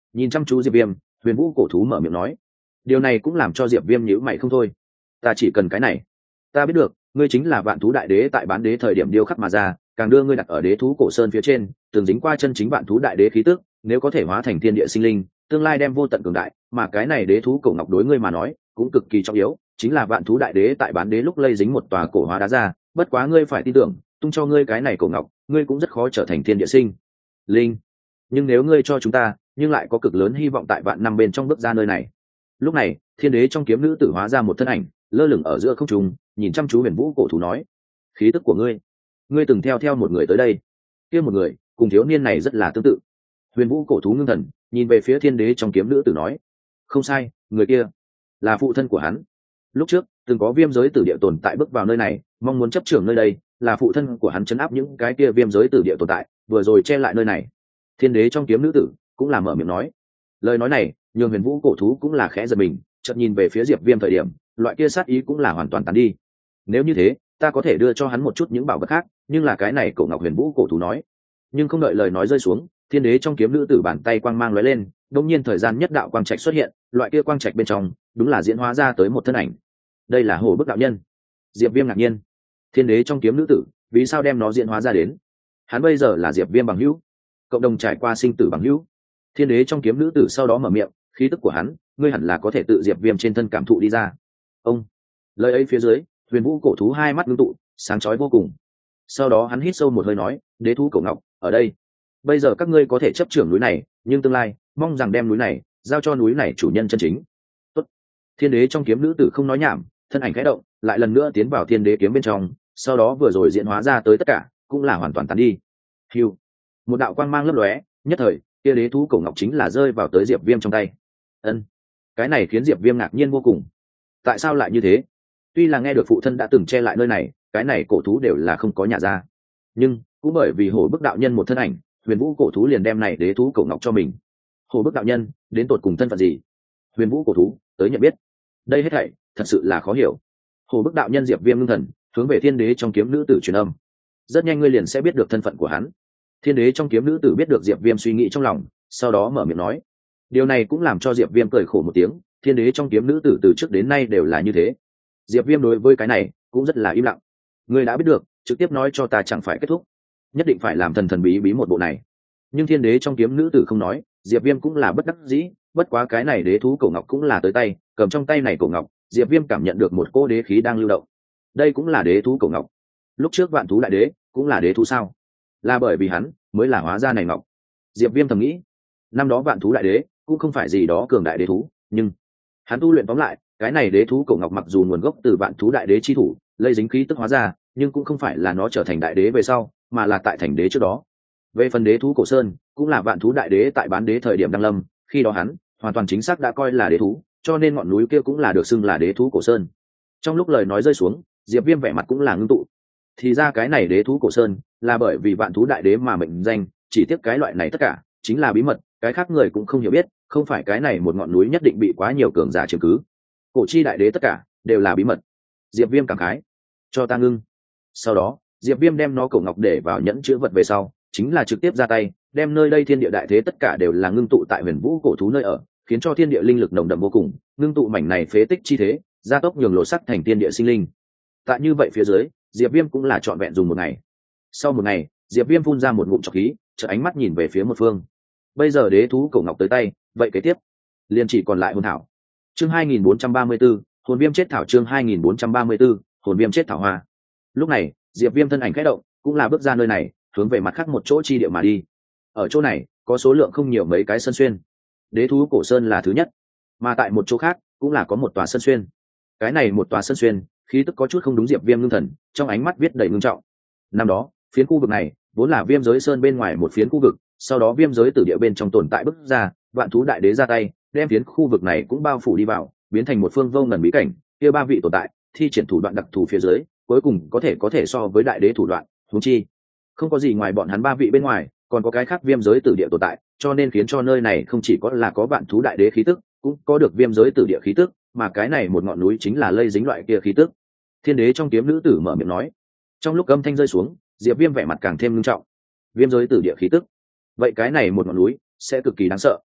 Nhìn chăm chú Diệp Viêm, Huyền Vũ cổ thú mở miệng nói. Điều này cũng làm cho Diệp Viêm nhíu mày không thôi. Ta chỉ cần cái này. Ta biết được, ngươi chính là vạn thú đại đế tại bán đế thời điểm điêu khắc mà ra, càng đưa ngươi đặt ở đế thú cổ sơn phía trên, từng dính qua chân chính vạn thú đại đế khí tức, nếu có thể hóa thành thiên địa sinh linh, tương lai đem vô tận cường đại, mà cái này đế thú cổ ngọc đối ngươi mà nói, cũng cực kỳ trọng yếu, chính là vạn thú đại đế tại bán đế lúc lây dính một tòa cổ hóa đá ra, bất quá ngươi phải tin tưởng, tung cho ngươi cái này cổ ngọc, ngươi cũng rất khó trở thành thiên địa sinh linh. Nhưng nếu ngươi cho chúng ta, nhưng lại có cực lớn hy vọng tại vạn năm bên trong bước ra nơi này. Lúc này, thiên đế trong kiếm nữ tử hóa ra một thân ảnh, lơ lửng ở giữa không trung, nhìn chăm chú Huyền Vũ cổ thú nói: khí tức của ngươi, ngươi từng theo theo một người tới đây. Kia một người cùng thiếu niên này rất là tương tự. Huyền Vũ cổ thú ngưng thần nhìn về phía thiên đế trong kiếm nữ tử nói: không sai, người kia là phụ thân của hắn. Lúc trước từng có viêm giới tử địa tồn tại bước vào nơi này, mong muốn chấp trưởng nơi đây, là phụ thân của hắn trấn áp những cái kia viêm giới tử địa tồn tại, vừa rồi che lại nơi này. Thiên đế trong kiếm nữ tử cũng là mở miệng nói. Lời nói này nhường Huyền Vũ cổ thú cũng là khẽ giật mình, chợt nhìn về phía Diệp Viêm thời điểm, loại kia sát ý cũng là hoàn toàn tán đi. Nếu như thế, ta có thể đưa cho hắn một chút những bảo vật khác, nhưng là cái này cổ ngọc. Huyền Vũ cổ thú nói. Nhưng không đợi lời nói rơi xuống, thiên đế trong kiếm nữ tử bàn tay quang mang lóe lên, đột nhiên thời gian nhất đạo quang trạch xuất hiện, loại kia quang trạch bên trong đúng là diễn hóa ra tới một thân ảnh. Đây là Hồ Bức đạo nhân. Diệp Viêm ngạc nhiên, thiên đế trong kiếm nữ tử vì sao đem nó diễn hóa ra đến? Hắn bây giờ là Diệp Viêm bằng hữu, cộng đồng trải qua sinh tử bằng hữu. Thiên đế trong kiếm nữ tử sau đó mở miệng, khí tức của hắn, ngươi hẳn là có thể tự Diệp Viêm trên thân cảm thụ đi ra. Ông lời ấy phía dưới, Huyền Vũ cổ thú hai mắt ngưng tụ, sáng chói vô cùng. Sau đó hắn hít sâu một hơi nói: đế thú cổ ngọc ở đây, bây giờ các ngươi có thể chấp trưởng núi này, nhưng tương lai mong rằng đem núi này giao cho núi này chủ nhân chân chính. Tốt. Thiên đế trong kiếm nữ tử không nói nhảm, thân ảnh khẽ động, lại lần nữa tiến vào thiên đế kiếm bên trong, sau đó vừa rồi diễn hóa ra tới tất cả cũng là hoàn toàn tán đi. Hưu, một đạo quang mang lấp lóe, nhất thời kia đế thú cổ ngọc chính là rơi vào tới Diệp Viêm trong tay. Ân, cái này khiến Diệp Viêm ngạc nhiên vô cùng. Tại sao lại như thế? Tuy là nghe được phụ thân đã từng che lại nơi này, cái này cổ thú đều là không có nhà ra, nhưng cũng bởi vì Hổ Bức đạo nhân một thân ảnh, Huyền Vũ cổ thú liền đem này đế thú cổ ngọc cho mình. Hổ Bức đạo nhân đến tột cùng thân phận gì? Huyền Vũ cổ thú tới nhận biết. Đây hết thảy thật sự là khó hiểu. Hổ Bức đạo nhân Diệp Viêm ngưng thần hướng về thiên đế trong kiếm nữ tử truyền âm. Rất nhanh ngươi liền sẽ biết được thân phận của hắn. Thiên đế trong kiếm nữ tử biết được Diệp Viêm suy nghĩ trong lòng, sau đó mở miệng nói. Điều này cũng làm cho Diệp Viêm cười khổ một tiếng, thiên đế trong kiếm nữ tử từ trước đến nay đều là như thế. Diệp Viêm đối với cái này cũng rất là im lặng. Ngươi đã biết được, trực tiếp nói cho ta chẳng phải kết thúc, nhất định phải làm thần thần bí bí một bộ này. Nhưng thiên đế trong kiếm nữ tử không nói, Diệp Viêm cũng là bất đắc dĩ, bất quá cái này đế thú cổ ngọc cũng là tới tay, cầm trong tay này cổ ngọc, Diệp Viêm cảm nhận được một cỗ đế khí đang lưu động. Đây cũng là đế thú cổ ngọc. Lúc trước vạn thú đại đế cũng là đế thú sao? Là bởi vì hắn mới là hóa ra này ngọc. Diệp Viêm thầm nghĩ, năm đó vạn thú đại đế cũng không phải gì đó cường đại đế thú, nhưng hắn tu luyện tóm lại, cái này đế thú cổ ngọc mặc dù nguồn gốc từ vạn thú đại đế chi thủ, lây dính khí tức hóa ra, nhưng cũng không phải là nó trở thành đại đế về sau, mà là tại thành đế trước đó. Về phần đế thú cổ sơn, cũng là vạn thú đại đế tại bán đế thời điểm đăng lâm, khi đó hắn hoàn toàn chính xác đã coi là đế thú, cho nên ngọn núi kia cũng là được xưng là đế thú cổ sơn. Trong lúc lời nói rơi xuống, Diệp Viêm vẻ mặt cũng là ngưng tụ. Thì ra cái này đế thú cổ sơn là bởi vì vạn thú đại đế mà mệnh danh, chỉ tiếc cái loại này tất cả chính là bí mật, cái khác người cũng không hiểu biết, không phải cái này một ngọn núi nhất định bị quá nhiều cường giả chiếm cứ. Cổ chi đại đế tất cả đều là bí mật. Diệp Viêm cảm khái, cho ta ngưng. Sau đó Diệp Viêm đem nó cổ ngọc để vào nhẫn chứa vật về sau, chính là trực tiếp ra tay, đem nơi đây thiên địa đại thế tất cả đều là ngưng tụ tại Huyền Vũ cổ thú nơi ở, khiến cho thiên địa linh lực nồng đậm vô cùng, ngưng tụ mảnh này phế tích chi thế, gia tốc nhường lộ sắc thành thiên địa sinh linh. Tại như vậy phía dưới, Diệp Viêm cũng là trọn vẹn dùng một ngày. Sau một ngày, Diệp Viêm phun ra một ngụm trọc khí, chợt ánh mắt nhìn về phía một phương. Bây giờ đế thú cổ ngọc tới tay, vậy kế tiếp liền chỉ còn lại hồn thảo. Chương hai nghìn bốn trăm ba mươi 4, hồn viêm chết thảo. Chương hai nghìn bốn trăm ba mươi 4, hồn viêm chết thảo hoa. Lúc này, Diệp Viêm thân ảnh khẽ động, cũng là bước ra nơi này, hướng về mặt khác một chỗ chi địa mà đi. Ở chỗ này, có số lượng không nhiều mấy cái sân xuyên. Đế thú cổ sơn là thứ nhất, mà tại một chỗ khác cũng là có một tòa sân xuyên. Cái này một tòa sân xuyên, khí tức có chút không đúng. Diệp Viêm ngưng thần, trong ánh mắt viết đầy ngưng trọng. Năm đó, phiến khu vực này vốn là Viêm giới sơn bên ngoài một phiến khu vực, sau đó Viêm giới tử địa bên trong tồn tại bức ra, vạn thú đại đế ra tay, đem phiến khu vực này cũng bao phủ đi vào, biến thành một phương vô ngần bí cảnh. Kia ba vị tồn tại thi triển thủ đoạn đặc thù phía dưới, cuối cùng có thể có thể so với đại đế thủ đoạn, huống chi không có gì ngoài bọn hắn ba vị bên ngoài, còn có cái khác Viêm giới tử địa tồn tại, cho nên khiến cho nơi này không chỉ có là có vạn thú đại đế khí tức, cũng có được Viêm giới tử địa khí tức, mà cái này một ngọn núi chính là lây dính loại kia khí tức. Thiên đế trong kiếm nữ tử mở miệng nói. Trong lúc âm thanh rơi xuống, Diệp Viêm vẻ mặt càng thêm nghiêm trọng. Viêm giới tử địa khí tức, vậy cái này một ngọn núi sẽ cực kỳ đáng sợ.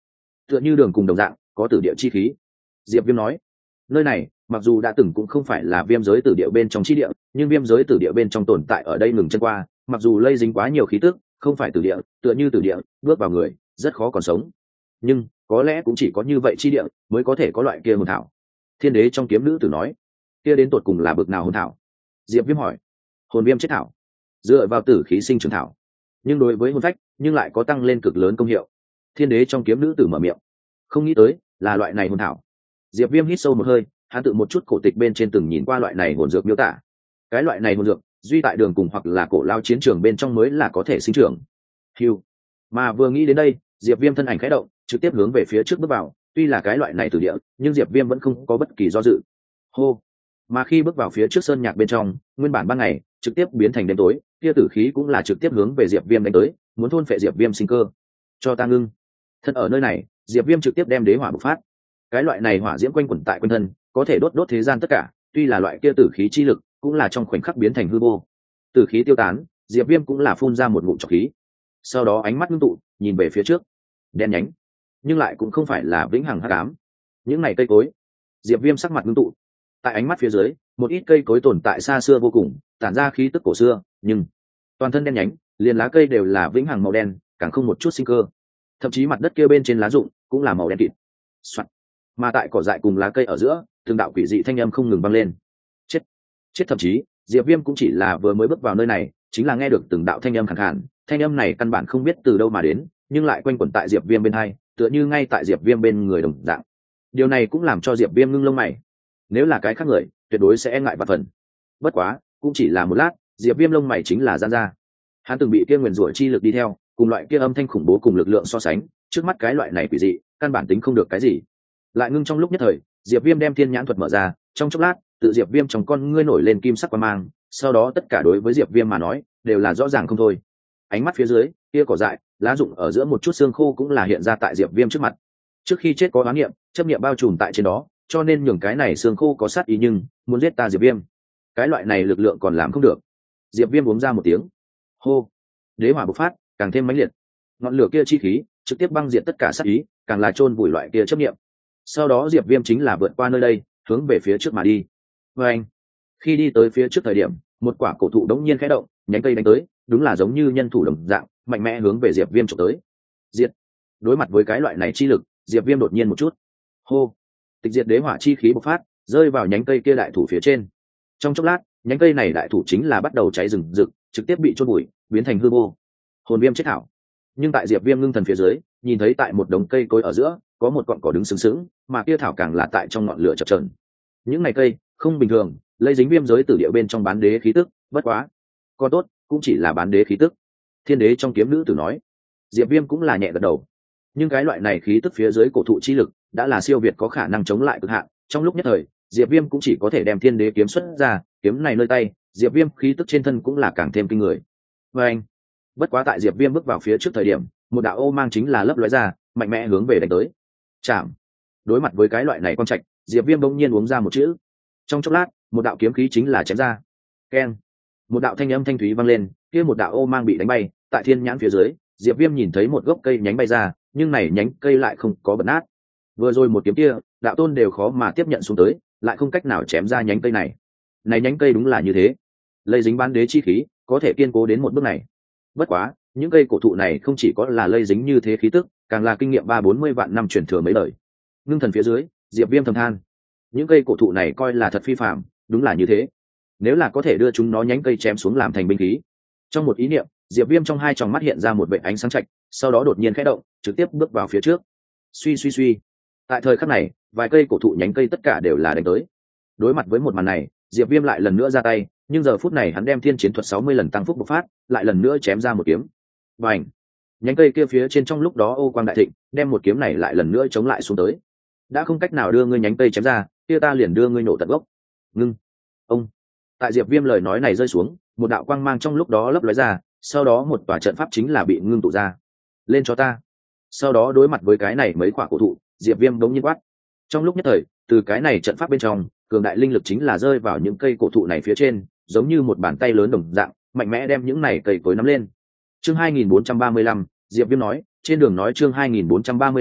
tựa như đường cùng đồng dạng có tử địa chi khí. Diệp Viêm nói, nơi này mặc dù đã từng cũng không phải là viêm giới tử địa bên trong chi địa, nhưng viêm giới tử địa bên trong tồn tại ở đây ngừng chân qua, mặc dù lây dính quá nhiều khí tức, không phải tử địa, tựa như tử địa bước vào người rất khó còn sống, nhưng có lẽ cũng chỉ có như vậy chi địa mới có thể có loại kia hồn thảo. Thiên đế trong kiếm nữ tử nói, kia đến tột cùng là bực nào hồn thảo? Diệp Viêm hỏi. Hồn viêm chết thảo, dựa vào tử khí sinh trưởng thảo, nhưng đối với hồn phách nhưng lại có tăng lên cực lớn công hiệu. Thiên đế trong kiếm nữ tử mở miệng. Không nghĩ tới là loại này hồn thảo. Diệp Viêm hít sâu một hơi, hắn tự một chút cổ tịch bên trên từng nhìn qua loại này hồn dược miêu tả. Cái loại này hồn dược duy tại đường cùng hoặc là cổ lao chiến trường bên trong mới là có thể sinh trưởng. Hưu. Mà vừa nghĩ đến đây, Diệp Viêm thân ảnh khẽ động, trực tiếp hướng về phía trước bước vào. Tuy là cái loại này từ địa, nhưng Diệp Viêm vẫn không có bất kỳ do dự. Hô. Mà khi bước vào phía trước sơn nhạc bên trong, nguyên bản ban ngày trực tiếp biến thành đêm tối, kia tử khí cũng là trực tiếp hướng về Diệp Viêm đánh tới, muốn thôn phệ Diệp Viêm sinh cơ. Cho ta ngưng. Thân ở nơi này, Diệp Viêm trực tiếp đem đế hỏa bộc phát. Cái loại này hỏa diễm quanh quẩn tại quanh thân, có thể đốt đốt thế gian tất cả, tuy là loại kia tử khí chi lực, cũng là trong khoảnh khắc biến thành hư vô. Tử khí tiêu tán, Diệp Viêm cũng là phun ra một ngụm trọc khí. Sau đó ánh mắt ngưng tụ, nhìn về phía trước. Đen nhánh, nhưng lại cũng không phải là vĩnh hằng hắc ám. Những này cây cối. Diệp Viêm sắc mặt ngưng tụ. Tại ánh mắt phía dưới, một ít cây cối tồn tại xa xưa vô cùng, tản ra khí tức cổ xưa, nhưng toàn thân đen nhánh, liền lá cây đều là vĩnh hằng màu đen, càng không một chút sinh cơ. Thậm chí mặt đất kia bên trên lá rụng cũng là màu đen kịt. Soạn. Mà tại cỏ dại cùng lá cây ở giữa, từng đạo quỷ dị thanh âm không ngừng vang lên. Chết, chết thậm chí, Diệp Viêm cũng chỉ là vừa mới bước vào nơi này, chính là nghe được từng đạo thanh âm khàn khàn, thanh âm này căn bản không biết từ đâu mà đến, nhưng lại quanh quẩn tại Diệp Viêm bên hai, tựa như ngay tại Diệp Viêm bên người đồng dạng. Điều này cũng làm cho Diệp Viêm ngưng lông mày. Nếu là cái khác người, tuyệt đối sẽ e ngại vạn phần. Bất quá, cũng chỉ là một lát, Diệp Viêm lông mày chính là giãn ra. Hắn từng bị kia nguyền rủa chi lực đi theo, cùng loại kia âm thanh khủng bố cùng lực lượng so sánh, trước mắt cái loại này quỷ dị, căn bản tính không được cái gì. Lại ngưng trong lúc nhất thời, Diệp Viêm đem thiên nhãn thuật mở ra, trong chốc lát, tự Diệp Viêm trong con ngươi nổi lên kim sắc quang mang, sau đó tất cả đối với Diệp Viêm mà nói, đều là rõ ràng không thôi. Ánh mắt phía dưới, kia cỏ dại, lá rụng ở giữa một chút xương khô cũng là hiện ra tại Diệp Viêm trước mặt. Trước khi chết có oán niệm, chấp niệm bao trùm tại trên đó, cho nên nhường cái này xương khô có sát ý nhưng muốn giết ta Diệp Viêm, cái loại này lực lượng còn làm không được. Diệp Viêm uống ra một tiếng. Hô. Đế hỏa bộc phát, càng thêm mãnh liệt. Ngọn lửa kia chi khí trực tiếp băng diệt tất cả sát ý, càng là chôn vùi loại kia chấp niệm. Sau đó Diệp Viêm chính là vượt qua nơi đây, hướng về phía trước mà đi. Và anh, khi đi tới phía trước thời điểm, một quả cổ thụ đống nhiên khẽ động, nhánh cây đánh tới, đúng là giống như nhân thủ đồng dạng, mạnh mẽ hướng về Diệp Viêm chụp tới. Diệt. Đối mặt với cái loại này chi lực, Diệp Viêm đột nhiên một chút. Hô. Tịch diệt đế hỏa chi khí bộc phát, rơi vào nhánh cây kia đại thủ phía trên. Trong chốc lát, nhánh cây này đại thủ chính là bắt đầu cháy rừng rực, trực tiếp bị chôn bụi, biến thành hư vô. Hồn viêm chết thảo. Nhưng tại Diệp Viêm ngưng thần phía dưới, nhìn thấy tại một đống cây cối ở giữa, có một cọn cỏ đứng sướng sướng, mà kia thảo càng là tại trong ngọn lửa chập chờn. Những này cây không bình thường, lấy dính viêm giới tử địa bên trong bán đế khí tức, bất quá, con tốt, cũng chỉ là bán đế khí tức. Thiên đế trong kiếm nữ tử nói. Diệp Viêm cũng là nhẹ gật đầu. Nhưng cái loại này khí tức phía dưới cổ thụ chi lực, đã là siêu việt có khả năng chống lại cực hạn. Trong lúc nhất thời, Diệp Viêm cũng chỉ có thể đem thiên đế kiếm xuất ra, kiếm này nơi tay, Diệp Viêm khí tức trên thân cũng là càng thêm kinh người. Và anh, bất quá tại Diệp Viêm bước vào phía trước thời điểm, một đạo ô mang chính là lấp lóe ra, mạnh mẽ hướng về đánh tới. Chạm. Đối mặt với cái loại này quang trạch, Diệp Viêm bỗng nhiên uống ra một chữ. Trong chốc lát, một đạo kiếm khí chính là chém ra. Keng. Một đạo thanh âm thanh thúy vang lên, kia một đạo ô mang bị đánh bay, tại thiên nhãn phía dưới, Diệp Viêm nhìn thấy một gốc cây nhánh bay ra, nhưng này nhánh cây lại không có bật nát. Vừa rồi một kiếm kia, đạo tôn đều khó mà tiếp nhận xuống tới, lại không cách nào chém ra nhánh cây này. Này nhánh cây đúng là như thế, lây dính bán đế chi khí, có thể kiên cố đến một bước này. Bất quá, những cây cổ thụ này không chỉ có là lây dính như thế khí tức, càng là kinh nghiệm ba bốn mươi vạn năm truyền thừa mấy đời. Ngưng thần phía dưới, Diệp Viêm thầm than, những cây cổ thụ này coi là thật phi phàm, đúng là như thế. Nếu là có thể đưa chúng nó nhánh cây chém xuống làm thành binh khí. Trong một ý niệm, Diệp Viêm trong hai tròng mắt hiện ra một vệt ánh sáng chạch, sau đó đột nhiên khẽ động, trực tiếp bước vào phía trước. Suy suy suy. Tại thời khắc này, vài cây cổ thụ nhánh cây tất cả đều là đánh tới. Đối mặt với một màn này, Diệp Viêm lại lần nữa ra tay, nhưng giờ phút này hắn đem thiên chiến thuật sáu mươi lần tăng phúc bộc phát, lại lần nữa chém ra một kiếm. Bành! Nhánh cây kia phía trên trong lúc đó ô quang đại thịnh, đem một kiếm này lại lần nữa chống lại xuống tới. Đã không cách nào đưa ngươi nhánh cây chém ra, kia ta liền đưa ngươi nổ tận gốc. Ngưng! Ông! Tại Diệp Viêm lời nói này rơi xuống, một đạo quang mang trong lúc đó lấp lóe ra, sau đó một tòa trận pháp chính là bị ngưng tụ ra. Lên cho ta! Sau đó đối mặt với cái này mấy quả cổ thụ, Diệp Viêm đống nhiên quát. Trong lúc nhất thời, từ cái này trận pháp bên trong, cường đại linh lực chính là rơi vào những cây cổ thụ này phía trên, giống như một bàn tay lớn đồng dạng, mạnh mẽ đem những này cây cối nắm lên. Chương hai nghìn bốn trăm ba mươi lăm, Diệp Viêm nói, trên đường nói chương hai nghìn bốn trăm ba mươi lăm,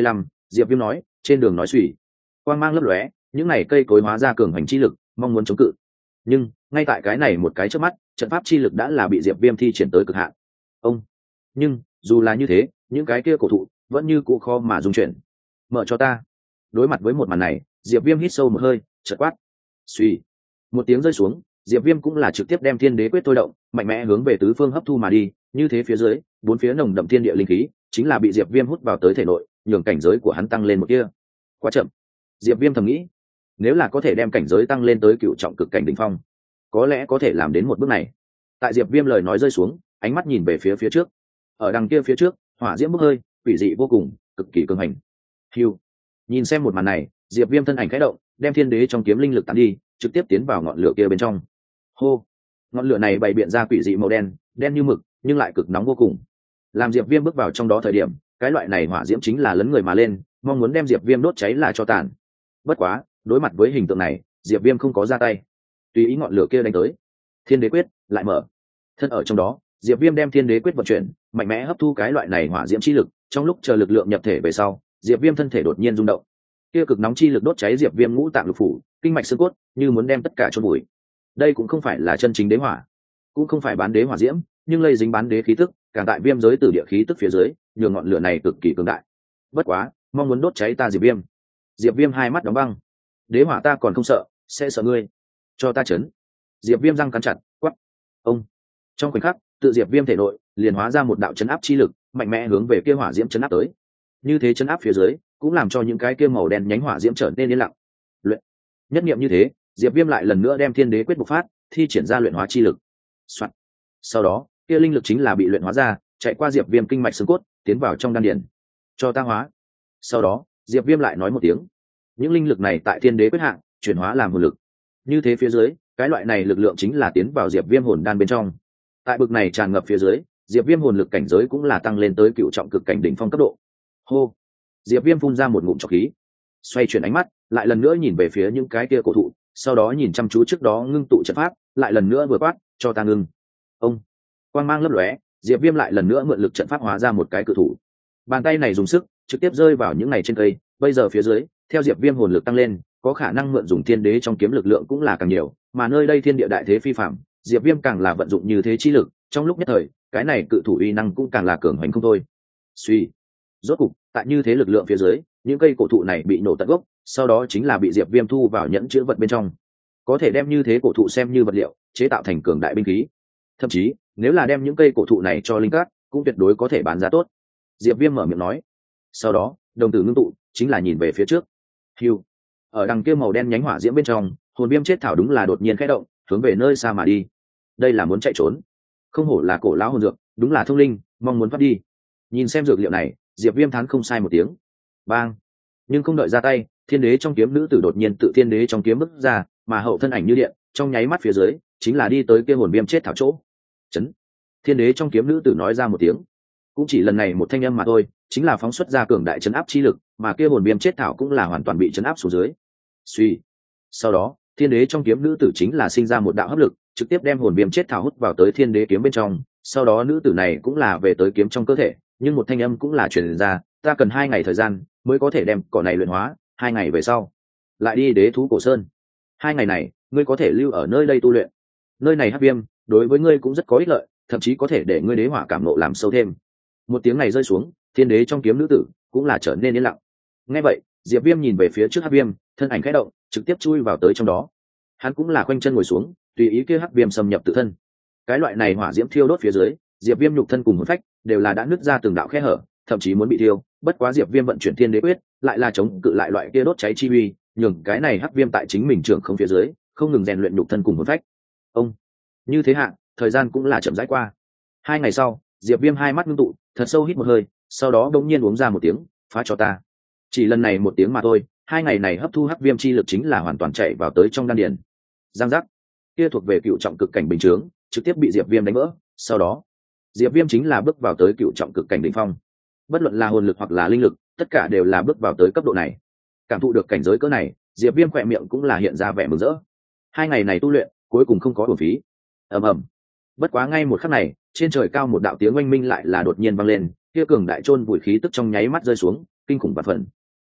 Diệp Viêm nói, trên đường nói suy, quang mang lấp lóe, những này cây cối hóa ra cường hành chi lực, mong muốn chống cự. Nhưng ngay tại cái này một cái chớp mắt, trận pháp chi lực đã là bị Diệp Viêm thi triển tới cực hạn. Ông, nhưng dù là như thế, những cái kia cổ thụ vẫn như cũ khó mà dung chuyển. Mở cho ta. Đối mặt với một màn này, Diệp Viêm hít sâu một hơi, chợt quát. Suy, một tiếng rơi xuống, Diệp Viêm cũng là trực tiếp đem Thiên Đế quyết thôi động, mạnh mẽ hướng về tứ phương hấp thu mà đi, như thế phía dưới, bốn phía nồng đậm thiên địa linh khí, chính là bị Diệp Viêm hút vào tới thể nội, nhường cảnh giới của hắn tăng lên một kia. Quá chậm. Diệp Viêm thầm nghĩ, nếu là có thể đem cảnh giới tăng lên tới cựu trọng cực cảnh đỉnh phong, có lẽ có thể làm đến một bước này. Tại Diệp Viêm lời nói rơi xuống, ánh mắt nhìn về phía phía trước. Ở đằng kia phía trước, hỏa diễm bốc hơi, quỷ dị vô cùng, cực kỳ cường hành. Hưu. Nhìn xem một màn này, Diệp Viêm thân ảnh khẽ động, đem Thiên Đế trong kiếm linh lực tán đi, trực tiếp tiến vào ngọn lửa kia bên trong. Hô. Ngọn lửa này bày biện ra quỷ dị màu đen, đen như mực, nhưng lại cực nóng vô cùng. Làm Diệp Viêm bước vào trong đó thời điểm, cái loại này hỏa diễm chính là lấn người mà lên, mong muốn đem Diệp Viêm đốt cháy là cho tàn. Bất quá, đối mặt với hình tượng này, Diệp Viêm không có ra tay, tùy ý ngọn lửa kia đánh tới. Thiên Đế quyết lại mở. Thân ở trong đó, Diệp Viêm đem Thiên Đế quyết vận chuyển, mạnh mẽ hấp thu cái loại này hỏa diễm chi lực, trong lúc chờ lực lượng nhập thể về sau, Diệp Viêm thân thể đột nhiên rung động. Kia cực nóng chi lực đốt cháy Diệp Viêm ngũ tạng lục phủ, kinh mạch xương cốt, như muốn đem tất cả chôn bụi. Đây cũng không phải là chân chính đế hỏa, cũng không phải bán đế hỏa diễm, nhưng lây dính bán đế khí tức, càng tại viêm giới từ địa khí tức phía dưới, nhường ngọn lửa này cực kỳ cường đại. Bất quá, mong muốn đốt cháy ta Diệp Viêm. Diệp Viêm hai mắt đóng băng. Đế hỏa ta còn không sợ, sẽ sợ ngươi. Cho ta chấn. Diệp Viêm răng cắn chặt, quắc. Ông. Trong khoảnh khắc, tự Diệp Viêm thể nội liền hóa ra một đạo chấn áp chi lực, mạnh mẽ hướng về kia hỏa diễm chấn áp tới. Như thế chấn áp phía dưới, cũng làm cho những cái kia màu đen nhánh hỏa diễm trở nên yên lặng. Luyện. Nhất niệm như thế, Diệp Viêm lại lần nữa đem Thiên Đế quyết bộc phát, thi triển ra luyện hóa chi lực. Soạn. Sau đó, kia linh lực chính là bị luyện hóa ra, chạy qua Diệp Viêm kinh mạch xương cốt, tiến vào trong đan điền. Cho ta hóa. Sau đó, Diệp Viêm lại nói một tiếng. Những linh lực này tại Thiên Đế quyết hạng, chuyển hóa làm hồn lực. Như thế phía dưới, cái loại này lực lượng chính là tiến vào Diệp Viêm hồn đan bên trong. Tại bực này tràn ngập phía dưới, Diệp Viêm hồn lực cảnh giới cũng là tăng lên tới cựu trọng cực cảnh đỉnh phong cấp độ. Hô. Diệp Viêm phun ra một ngụm trọc khí, xoay chuyển ánh mắt, lại lần nữa nhìn về phía những cái kia cổ thụ, sau đó nhìn chăm chú trước đó ngưng tụ trận pháp, lại lần nữa vừa quát, cho ta ngưng. Ông. Quang mang lấp lóe, Diệp Viêm lại lần nữa mượn lực trận pháp hóa ra một cái cự thủ. Bàn tay này dùng sức, trực tiếp rơi vào những này trên cây, bây giờ phía dưới, theo Diệp Viêm hồn lực tăng lên, có khả năng mượn dùng Thiên Đế trong kiếm lực lượng cũng là càng nhiều, mà nơi đây thiên địa đại thế phi phàm, Diệp Viêm càng là vận dụng như thế chi lực, trong lúc nhất thời, cái này cự thủ uy năng cũng càng là cường hoành không thôi. Suy. Rốt cục, tại như thế lực lượng phía dưới, những cây cổ thụ này bị nổ tận gốc, sau đó chính là bị Diệp Viêm thu vào nhẫn chứa vật bên trong. Có thể đem như thế cổ thụ xem như vật liệu, chế tạo thành cường đại binh khí. Thậm chí, nếu là đem những cây cổ thụ này cho linh cát, cũng tuyệt đối có thể bán giá tốt. Diệp Viêm mở miệng nói. Sau đó, đồng tử ngưng tụ, chính là nhìn về phía trước. Hưu. Ở đằng kia màu đen nhánh hỏa diễm bên trong, hồn viêm chết thảo đúng là đột nhiên khẽ động, hướng về nơi xa mà đi. Đây là muốn chạy trốn. Không hổ là cổ lão hồn dược, đúng là thông linh, mong muốn phát đi. Nhìn xem dược liệu này, Diệp Viêm thán không sai một tiếng. Bang. Nhưng không đợi ra tay, Thiên Đế trong kiếm nữ tử đột nhiên tự Thiên Đế trong kiếm bước ra, mà hậu thân ảnh như điện, trong nháy mắt phía dưới, chính là đi tới kia hồn viêm chết thảo chỗ. Chấn. Thiên Đế trong kiếm nữ tử nói ra một tiếng. Cũng chỉ lần này một thanh âm mà thôi, chính là phóng xuất ra cường đại chấn áp chi lực, mà kia hồn viêm chết thảo cũng là hoàn toàn bị chấn áp xuống dưới. Suy. Sau đó, Thiên Đế trong kiếm nữ tử chính là sinh ra một đạo hấp lực, trực tiếp đem hồn viêm chết thảo hút vào tới Thiên Đế kiếm bên trong, sau đó nữ tử này cũng là về tới kiếm trong cơ thể, nhưng một thanh âm cũng là truyền ra, ta cần hai ngày thời gian mới có thể đem cỏ này luyện hóa, hai ngày về sau lại đi Đế thú cổ sơn. Hai ngày này, ngươi có thể lưu ở nơi đây tu luyện. Nơi này hắc viêm, đối với ngươi cũng rất có ích lợi, thậm chí có thể để ngươi đế hỏa cảm nộ làm sâu thêm. Một tiếng này rơi xuống, Thiên Đế trong kiếm nữ tử cũng là trở nên yên lặng. Nghe vậy, Diệp Viêm nhìn về phía trước hắc viêm, thân ảnh khẽ động, trực tiếp chui vào tới trong đó. Hắn cũng là khoanh chân ngồi xuống, tùy ý kia hắc viêm xâm nhập tự thân. Cái loại này hỏa diễm thiêu đốt phía dưới, Diệp Viêm nhục thân cùng hồn phách đều là đã nứt ra từng đạo khe hở, thậm chí muốn bị thiêu. Bất quá Diệp Viêm vận chuyển Thiên Đế quyết, lại là chống cự lại loại kia đốt cháy chi uy, nhường cái này hắc viêm tại chính mình trưởng không phía dưới, không ngừng rèn luyện nhục thân cùng hồn phách. Ông. Như thế hạ, thời gian cũng là chậm rãi qua. Hai ngày sau, Diệp Viêm hai mắt ngưng tụ, thật sâu hít một hơi, sau đó bỗng nhiên uống ra một tiếng, phá cho ta. Chỉ lần này một tiếng mà thôi, hai ngày này hấp thu hắc viêm chi lực chính là hoàn toàn chạy vào tới trong đan điền. Giang giác. Kia thuộc về cựu trọng cực cảnh bình chướng, trực tiếp bị Diệp Viêm đánh vỡ, sau đó, Diệp Viêm chính là bước vào tới cựu trọng cực cảnh đỉnh phong. Bất luận là hồn lực hoặc là linh lực, tất cả đều là bước vào tới cấp độ này. Cảm thụ được cảnh giới cỡ này, Diệp Viêm khỏe miệng cũng là hiện ra vẻ mừng rỡ. Hai ngày này tu luyện, cuối cùng không có uổng phí. Ầm ầm. Bất quá ngay một khắc này, trên trời cao một đạo tiếng oanh minh lại là đột nhiên vang lên, kia cường đại chôn vùi khí tức trong nháy mắt rơi xuống, kinh khủng vạn phần.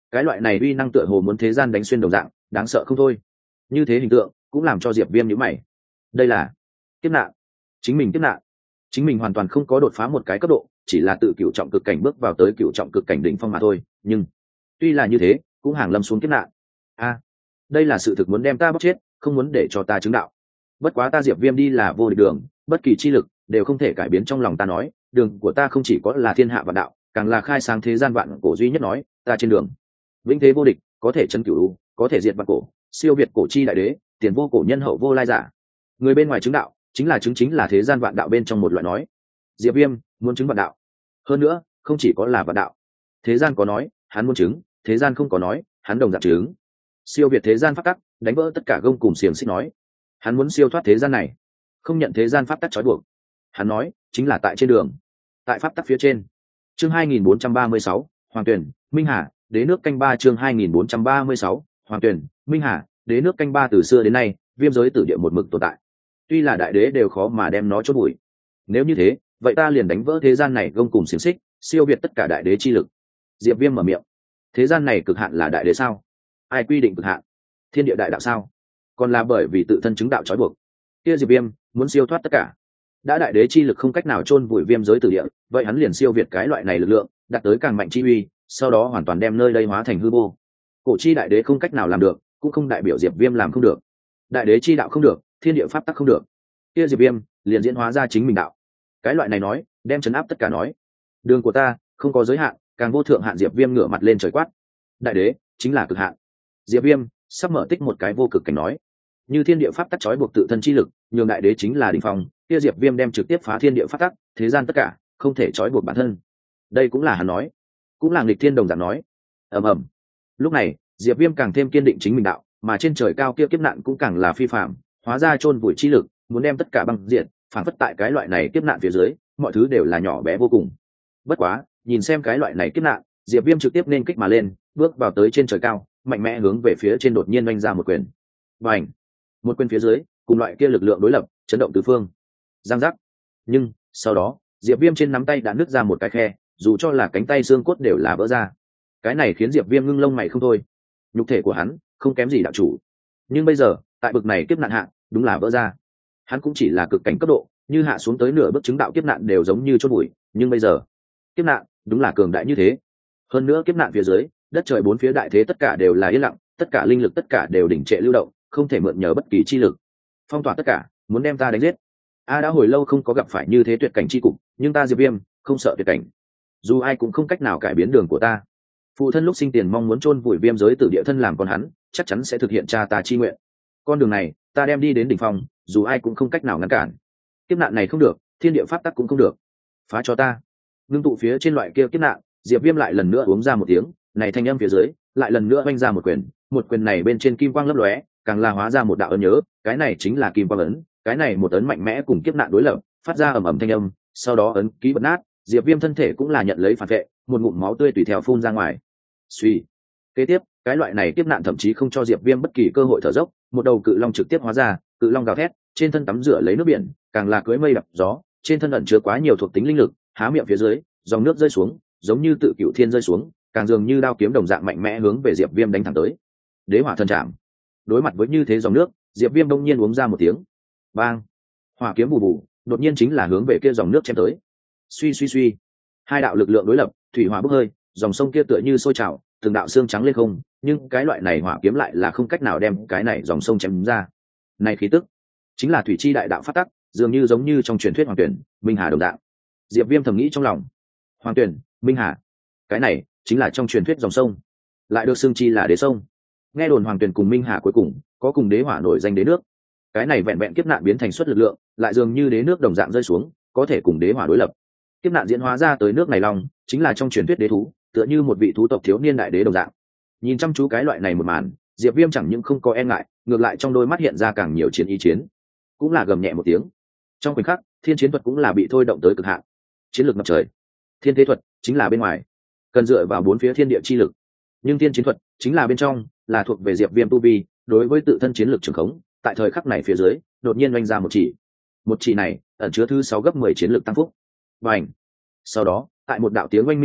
cái loại này uy năng tựa hồ muốn thế gian đánh xuyên đồng dạng, đáng sợ không thôi. Như thế hình tượng cũng làm cho Diệp Viêm nhíu mày. Đây là kiếp nạn, chính mình kiếp nạn. Chính mình hoàn toàn không có đột phá một cái cấp độ, chỉ là tự cửu trọng cực cảnh bước vào tới cửu trọng cực cảnh đỉnh phong mà thôi, nhưng tuy là như thế, cũng hàng lâm xuống kiếp nạn. A, đây là sự thực muốn đem ta bóc chết, không muốn để cho ta chứng đạo. Bất quá ta Diệp Viêm đi là vô địch đường, bất kỳ chi lực đều không thể cải biến trong lòng ta nói, đường của ta không chỉ có là thiên hạ vạn đạo, càng là khai sáng thế gian vạn cổ duy nhất nói, ta trên đường vĩnh thế vô địch, có thể chân cửu, có thể diệt vạn cổ, siêu việt cổ chi đại đế, tiền vô cổ nhân hậu vô lai giả. Người bên ngoài chứng đạo, chính là chứng chính là thế gian vạn đạo bên trong một loại nói. Diệp Viêm muốn chứng vạn đạo. Hơn nữa, không chỉ có là vạn đạo. Thế gian có nói, hắn muốn chứng, thế gian không có nói, hắn đồng dạng chứng. Siêu việt thế gian pháp tắc, đánh vỡ tất cả gông cùng xiềng xích nói. Hắn muốn siêu thoát thế gian này, không nhận thế gian pháp tắc trói buộc. Hắn nói, chính là tại trên đường, tại pháp tắc phía trên. Chương hai nghìn bốn trăm ba mươi sáu, Hoàng Tuyển, Minh Hà, đế nước canh ba chương hai nghìn bốn trăm ba mươi sáu, Hoàng Tuyển, Minh Hà, đế nước canh ba từ xưa đến nay, viêm giới tử địa một mực tồn tại. Tuy là đại đế đều khó mà đem nó chốt bụi. Nếu như thế, vậy ta liền đánh vỡ thế gian này gông cùng xiềng xích, siêu việt tất cả đại đế chi lực. Diệp Viêm mở miệng. Thế gian này cực hạn là đại đế sao? Ai quy định cực hạn? Thiên địa đại đạo sao? Còn là bởi vì tự thân chứng đạo trói buộc. Kia Diệp Viêm muốn siêu thoát tất cả. Đã đại đế chi lực không cách nào chôn vùi viêm giới tử địa, vậy hắn liền siêu việt cái loại này lực lượng, đạt tới càng mạnh chi uy, sau đó hoàn toàn đem nơi đây hóa thành hư vô. Cổ chi đại đế không cách nào làm được, cũng không đại biểu Diệp Viêm làm không được. Đại đế chi đạo không được, thiên địa pháp tắc không được, kia Diệp Viêm liền diễn hóa ra chính mình đạo. Cái loại này nói, đem trấn áp tất cả nói. Đường của ta không có giới hạn, càng vô thượng hạn. Diệp Viêm ngửa mặt lên trời quát. Đại đế chính là cực hạn. Diệp Viêm sắp mở tích một cái vô cực cảnh nói. Như thiên địa pháp tắc trói buộc tự thân chi lực, nhường đại đế chính là đỉnh phong, kia Diệp Viêm đem trực tiếp phá thiên địa pháp tắc, thế gian tất cả không thể trói buộc bản thân. Đây cũng là hắn nói, cũng là nghịch thiên đồng dạng nói. Ầm ầm. Lúc này, Diệp Viêm càng thêm kiên định chính mình đạo, mà trên trời cao kia kiếp nạn cũng càng là phi phàm, hóa ra chôn vùi chi lực, muốn đem tất cả băng diệt, phản phất tại cái loại này kiếp nạn phía dưới, mọi thứ đều là nhỏ bé vô cùng. Bất quá, nhìn xem cái loại này kiếp nạn, Diệp Viêm trực tiếp nên kích mà lên, bước vào tới trên trời cao, mạnh mẽ hướng về phía trên đột nhiên vung ra một quyền. Bành! Một quyền phía dưới, cùng loại kia lực lượng đối lập, chấn động tứ phương. Giang giác. Nhưng, sau đó, Diệp Viêm trên nắm tay đã nứt ra một cái khe, dù cho là cánh tay xương cốt đều là vỡ ra. Cái này khiến Diệp Viêm ngưng lông mày không thôi. Nhục thể của hắn không kém gì đạo chủ, nhưng bây giờ, tại bực này kiếp nạn hạ, đúng là vỡ ra. Hắn cũng chỉ là cực cảnh cấp độ, như hạ xuống tới nửa bước chứng đạo kiếp nạn đều giống như chôn bụi, nhưng bây giờ, kiếp nạn đúng là cường đại như thế. Hơn nữa kiếp nạn phía dưới, đất trời bốn phía đại thế tất cả đều là yên lặng, tất cả linh lực tất cả đều đỉnh trệ lưu động, không thể mượn nhờ bất kỳ chi lực. Phong tỏa tất cả, muốn đem ta đánh giết. A đã hồi lâu không có gặp phải như thế tuyệt cảnh chi cục, nhưng ta Diệp Viêm không sợ tuyệt cảnh. Dù ai cũng không cách nào cải biến đường của ta. Phụ thân lúc sinh tiền mong muốn chôn vùi viêm giới tử địa thân làm con hắn, chắc chắn sẽ thực hiện cha ta chi nguyện. Con đường này, ta đem đi đến đỉnh phong, dù ai cũng không cách nào ngăn cản. Kiếp nạn này không được, thiên địa pháp tắc cũng không được. Phá cho ta. Ngưng tụ phía trên loại kia kiếp nạn, Diệp Viêm lại lần nữa uống ra một tiếng, này thanh âm phía dưới, lại lần nữa vung ra một quyền, một quyền này bên trên kim quang lấp lóe, càng là hóa ra một đạo ấn nhớ, cái này chính là kim quang ấn, cái này một ấn mạnh mẽ cùng kiếp nạn đối lập, phát ra ầm ầm thanh âm, sau đó ấn ký bật nát, Diệp Viêm thân thể cũng là nhận lấy phản vệ, một ngụm máu tươi tùy theo phun ra ngoài. Suy. Kế tiếp, cái loại này kiếp nạn thậm chí không cho Diệp Viêm bất kỳ cơ hội thở dốc, một đầu cự long trực tiếp hóa ra, cự long gào thét, trên thân tắm rửa lấy nước biển, càng là cưỡi mây đập gió, trên thân ẩn chứa quá nhiều thuộc tính linh lực, há miệng phía dưới, dòng nước rơi xuống, giống như tự cửu thiên rơi xuống, càng dường như đao kiếm đồng dạng mạnh mẽ hướng về Diệp Viêm đánh thẳng tới. Đế hỏa thần trảm. Đối mặt với như thế dòng nước, Diệp Viêm đông nhiên uống ra một tiếng. Bang! Hỏa kiếm bù bù, đột nhiên chính là hướng về kia dòng nước chém tới. Suy suy suy. Hai đạo lực lượng đối lập, thủy hỏa bốc hơi, dòng sông kia tựa như sôi trào, từng đạo xương trắng lên không, nhưng cái loại này hỏa kiếm lại là không cách nào đem cái này dòng sông chém ra. Này khí tức, chính là thủy chi đại đạo phát tắc, dường như giống như trong truyền thuyết Hoàng Tuyển, Minh Hà đồng dạng. Diệp Viêm thầm nghĩ trong lòng. Hoàng Tuyển, Minh Hà, cái này chính là trong truyền thuyết dòng sông, lại được xưng chi là đế sông. Nghe đồn Hoàng Tuyển cùng Minh Hà cuối cùng có cùng đế hỏa nổi danh đế nước. Cái này vẹn vẹn kiếp nạn biến thành xuất lực lượng, lại dường như đế nước đồng dạng rơi xuống, có thể cùng đế hỏa đối lập. Kiếp nạn diễn hóa ra tới nước này long, chính là trong truyền thuyết đế thú, tựa như một vị thú tộc thiếu niên đại đế đồng dạng. Nhìn chăm chú cái loại này một màn, Diệp Viêm chẳng những không có e ngại, ngược lại trong đôi mắt hiện ra càng nhiều chiến ý chiến. Cũng là gầm nhẹ một tiếng. Trong khoảnh khắc, thiên chiến thuật cũng là bị thôi động tới cực hạn. Chiến lược ngập trời. Thiên thế thuật chính là bên ngoài, cần dựa vào bốn phía thiên địa chi lực. Nhưng thiên chiến thuật chính là bên trong, là thuộc về Diệp Viêm tu vi, đối với tự thân chiến lược trường khống, tại thời khắc này phía dưới, đột nhiên vung ra một chỉ. Một chỉ này ẩn chứa thứ sáu gấp mười chiến lược tăng phúc. Bành. Sau đó, tại một đạo tiếng oanh minh hạ,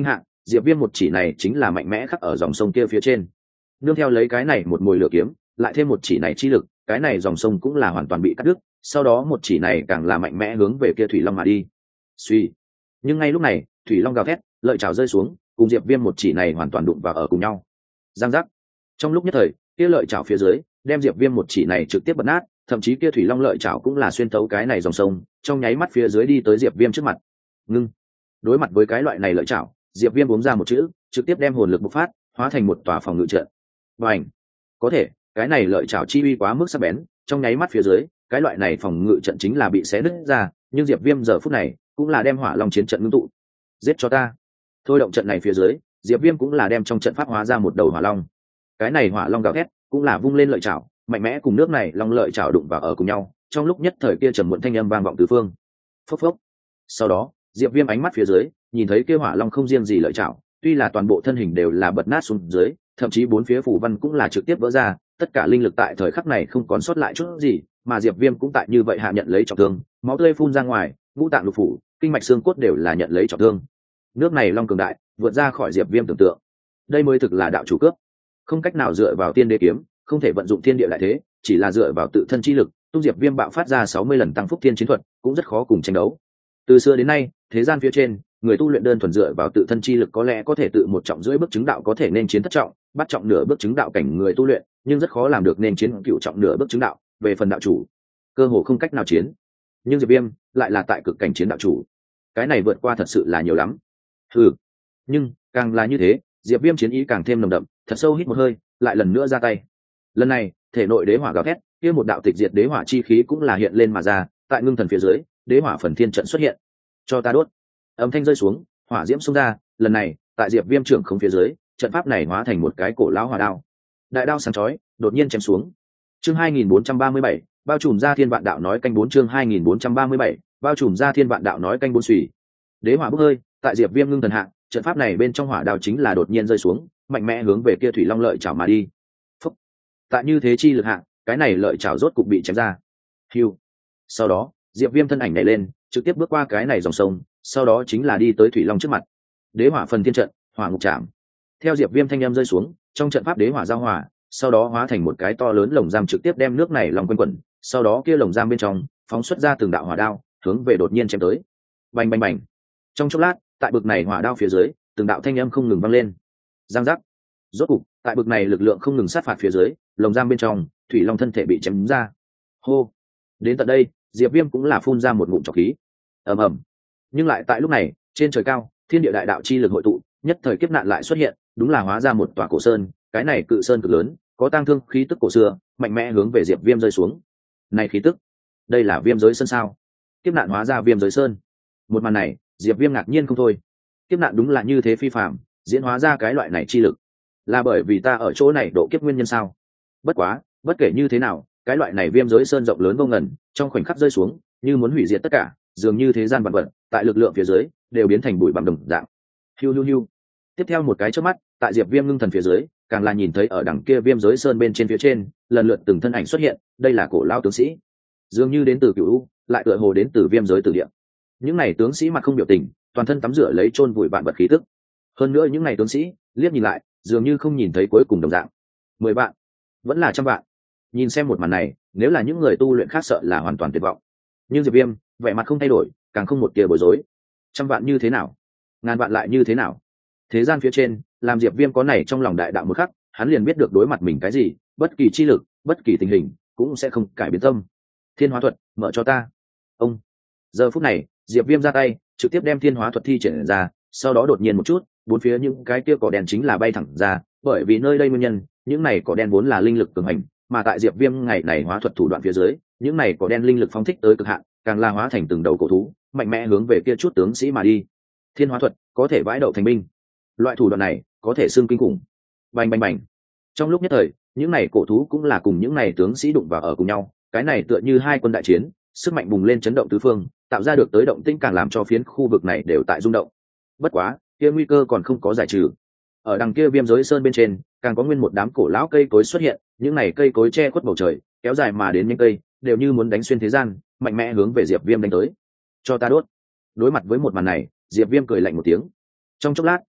diệp viêm một chỉ này chính là mạnh mẽ khắc ở dòng sông kia phía trên. Nương theo lấy cái này một mồi lửa kiếm, lại thêm một chỉ này chi lực, cái này dòng sông cũng là hoàn toàn bị cắt đứt, sau đó một chỉ này càng là mạnh mẽ hướng về kia thủy long mà đi. Suy. Nhưng ngay lúc này, thủy long gào thét, lợi chảo rơi xuống, cùng diệp viêm một chỉ này hoàn toàn đụng vào ở cùng nhau. Giang giác. Trong lúc nhất thời, kia lợi chảo phía dưới đem diệp viêm một chỉ này trực tiếp bật nát, thậm chí kia thủy long lợi chảo cũng là xuyên thấu cái này dòng sông, trong nháy mắt phía dưới đi tới diệp viêm trước mặt. Ngưng. Đối mặt với cái loại này lợi chảo, diệp viêm uống ra một chữ, trực tiếp đem hồn lực bộc phát, hóa thành một tòa phòng ngự trận. Bành. Có thể, cái này lợi chảo chi uy quá mức sắc bén, trong nháy mắt phía dưới, cái loại này phòng ngự trận chính là bị xé nứt ra, nhưng diệp viêm giờ phút này cũng là đem hỏa long chiến trận ngưng tụ. Giết cho ta. Thôi động trận này phía dưới, diệp viêm cũng là đem trong trận pháp hóa ra một đầu hỏa long. Cái này hỏa long gào thét, cũng là vung lên lợi chảo, mạnh mẽ cùng nước này long lợi chảo đụng vào ở cùng nhau, trong lúc nhất thời kia trầm muộn thanh âm vang vọng tứ phương. Phốc phốc. Sau đó, diệp viêm ánh mắt phía dưới, nhìn thấy kia hỏa long không riêng gì lợi chảo, tuy là toàn bộ thân hình đều là bật nát xuống dưới, thậm chí bốn phía phủ văn cũng là trực tiếp vỡ ra, tất cả linh lực tại thời khắc này không còn sót lại chút gì, mà diệp viêm cũng tại như vậy hạ nhận lấy trọng thương, máu tươi phun ra ngoài, ngũ tạng lục phủ, kinh mạch xương cốt đều là nhận lấy trọng thương. Nước này long cường đại, vượt ra khỏi diệp viêm tưởng tượng. Đây mới thực là đạo chủ cướp, không cách nào dựa vào tiên đế kiếm, không thể vận dụng thiên địa lại thế, chỉ là dựa vào tự thân chi lực, tung diệp viêm bạo phát ra sáu mươi lần tăng phúc thiên chiến thuật, cũng rất khó cùng tranh đấu. Từ xưa đến nay, thế gian phía trên, người tu luyện đơn thuần dựa vào tự thân chi lực có lẽ có thể tự một trọng rưỡi bước chứng đạo có thể nên chiến thất trọng, bắt trọng nửa bước chứng đạo cảnh người tu luyện, nhưng rất khó làm được nên chiến cựu trọng nửa bước chứng đạo, về phần đạo chủ, cơ hồ không cách nào chiến. Nhưng diệp viêm lại là tại cực cảnh chiến đạo chủ, cái này vượt qua thật sự là nhiều lắm. Ừ, nhưng càng là như thế, diệp viêm chiến ý càng thêm nồng đậm, thật sâu hít một hơi, lại lần nữa ra tay. Lần này, thể nội đế hỏa gào thét, kia một đạo tịch diệt đế hỏa chi khí cũng là hiện lên mà ra, tại ngưng thần phía dưới, đế hỏa phần thiên trận xuất hiện. Cho ta đốt. Âm thanh rơi xuống, hỏa diễm xông ra, lần này, tại diệp viêm trưởng không phía dưới, trận pháp này hóa thành một cái cổ lão hỏa đao. Đại đao sáng chói, đột nhiên chém xuống. Chương hai nghìn bốn trăm ba mươi bảy, bao trùm ra thiên vạn đạo nói canh bốn chương hai nghìn bốn trăm ba mươi bảy, bao trùm ra thiên vạn đạo nói canh bốn xùy. Đế hỏa bốc hơi, tại diệp viêm ngưng thần hạ, trận pháp này bên trong hỏa đao chính là đột nhiên rơi xuống, mạnh mẽ hướng về kia thủy long lợi chảo mà đi. Phúc. Tại như thế chi lực hạ, cái này lợi chảo rốt cục bị chém ra. Hưu. Sau đó, diệp viêm thân ảnh nhảy lên, trực tiếp bước qua cái này dòng sông, sau đó chính là đi tới thủy long trước mặt. Đế hỏa phần thiên trận, hỏa ngục trảm. Theo diệp viêm thanh âm rơi xuống, trong trận pháp đế hỏa giao hỏa, sau đó hóa thành một cái to lớn lồng giam trực tiếp đem nước này lòng quanh quẩn, sau đó kia lồng giam bên trong phóng xuất ra từng đạo hỏa đao, hướng về đột nhiên chém tới. Bành bành bành. Trong chốc lát, tại bực này hỏa đao phía dưới, từng đạo thanh âm không ngừng vang lên. Giang giác. Rốt cục, tại bực này lực lượng không ngừng sát phạt phía dưới, lồng giam bên trong, thủy long thân thể bị chém ra. Hô. Đến tận đây, diệp viêm cũng là phun ra một ngụm trọc khí. Ầm ầm. Nhưng lại tại lúc này, trên trời cao, thiên địa đại đạo chi lực hội tụ, nhất thời kiếp nạn lại xuất hiện, đúng là hóa ra một tòa cổ sơn, cái này cự sơn cực lớn, có tang thương khí tức cổ xưa, mạnh mẽ hướng về diệp viêm rơi xuống. Này khí tức, đây là viêm giới sơn sao? Kiếp nạn hóa ra viêm giới sơn. Một màn này, diệp viêm ngạc nhiên không thôi. Kiếp nạn đúng là như thế phi phàm, diễn hóa ra cái loại này chi lực, là bởi vì ta ở chỗ này độ kiếp nguyên nhân sao? Bất quá, bất kể như thế nào, cái loại này viêm giới sơn rộng lớn vô ngần, trong khoảnh khắc rơi xuống, như muốn hủy diệt tất cả, dường như thế gian vạn vật, tại lực lượng phía dưới, đều biến thành bụi bặm đồng dạng. Hiu hiu hiu. Tiếp theo một cái chớp mắt, tại diệp viêm ngưng thần phía dưới, càng là nhìn thấy ở đằng kia viêm giới sơn bên trên phía trên, lần lượt từng thân ảnh xuất hiện, đây là cổ lao tướng sĩ, dường như đến từ cửu u, lại tựa hồ đến từ viêm giới tử địa. Những này tướng sĩ mặt không biểu tình, toàn thân tắm rửa lấy chôn vùi vạn vật khí tức. Hơn nữa những này tướng sĩ, liếc nhìn lại, dường như không nhìn thấy cuối cùng đồng dạng. Mười vạn, vẫn là trăm vạn. Nhìn xem một màn này, nếu là những người tu luyện khác sợ là hoàn toàn tuyệt vọng. Nhưng diệp viêm, vẻ mặt không thay đổi, càng không một tia bối rối. Trăm vạn như thế nào? Ngàn vạn lại như thế nào? Thế gian phía trên, làm diệp viêm có này trong lòng đại đạo một khắc, hắn liền biết được đối mặt mình cái gì, bất kỳ chi lực, bất kỳ tình hình, cũng sẽ không cải biến tâm. Thiên hóa thuật, mở cho ta. Ông. Giờ phút này, diệp viêm ra tay, trực tiếp đem thiên hóa thuật thi triển ra, sau đó đột nhiên một chút, bốn phía những cái kia cỏ đen chính là bay thẳng ra, bởi vì nơi đây nguyên nhân, những này cỏ đen vốn là linh lực cường hành, mà tại diệp viêm ngày này hóa thuật thủ đoạn phía dưới, những này cỏ đen linh lực phóng thích tới cực hạn, càng là hóa thành từng đầu cổ thú, mạnh mẽ hướng về kia chút tướng sĩ mà đi. Thiên hóa thuật có thể vãi đậu thành binh, loại thủ đoạn này có thể xương kinh khủng. Bành bành bành. Trong lúc nhất thời, những này cổ thú cũng là cùng những này tướng sĩ đụng vào ở cùng nhau, cái này tựa như hai quân đại chiến, sức mạnh bùng lên chấn động tứ phương, tạo ra được tới động tĩnh càng làm cho phiến khu vực này đều tại rung động. Bất quá, kia nguy cơ còn không có giải trừ. Ở đằng kia viêm giới sơn bên trên, càng có nguyên một đám cổ lão cây cối xuất hiện, những này cây cối che khuất bầu trời, kéo dài mà đến những cây, đều như muốn đánh xuyên thế gian, mạnh mẽ hướng về diệp viêm đánh tới. Cho ta đốt. Đối mặt với một màn này, diệp viêm cười lạnh một tiếng. Trong chốc lát,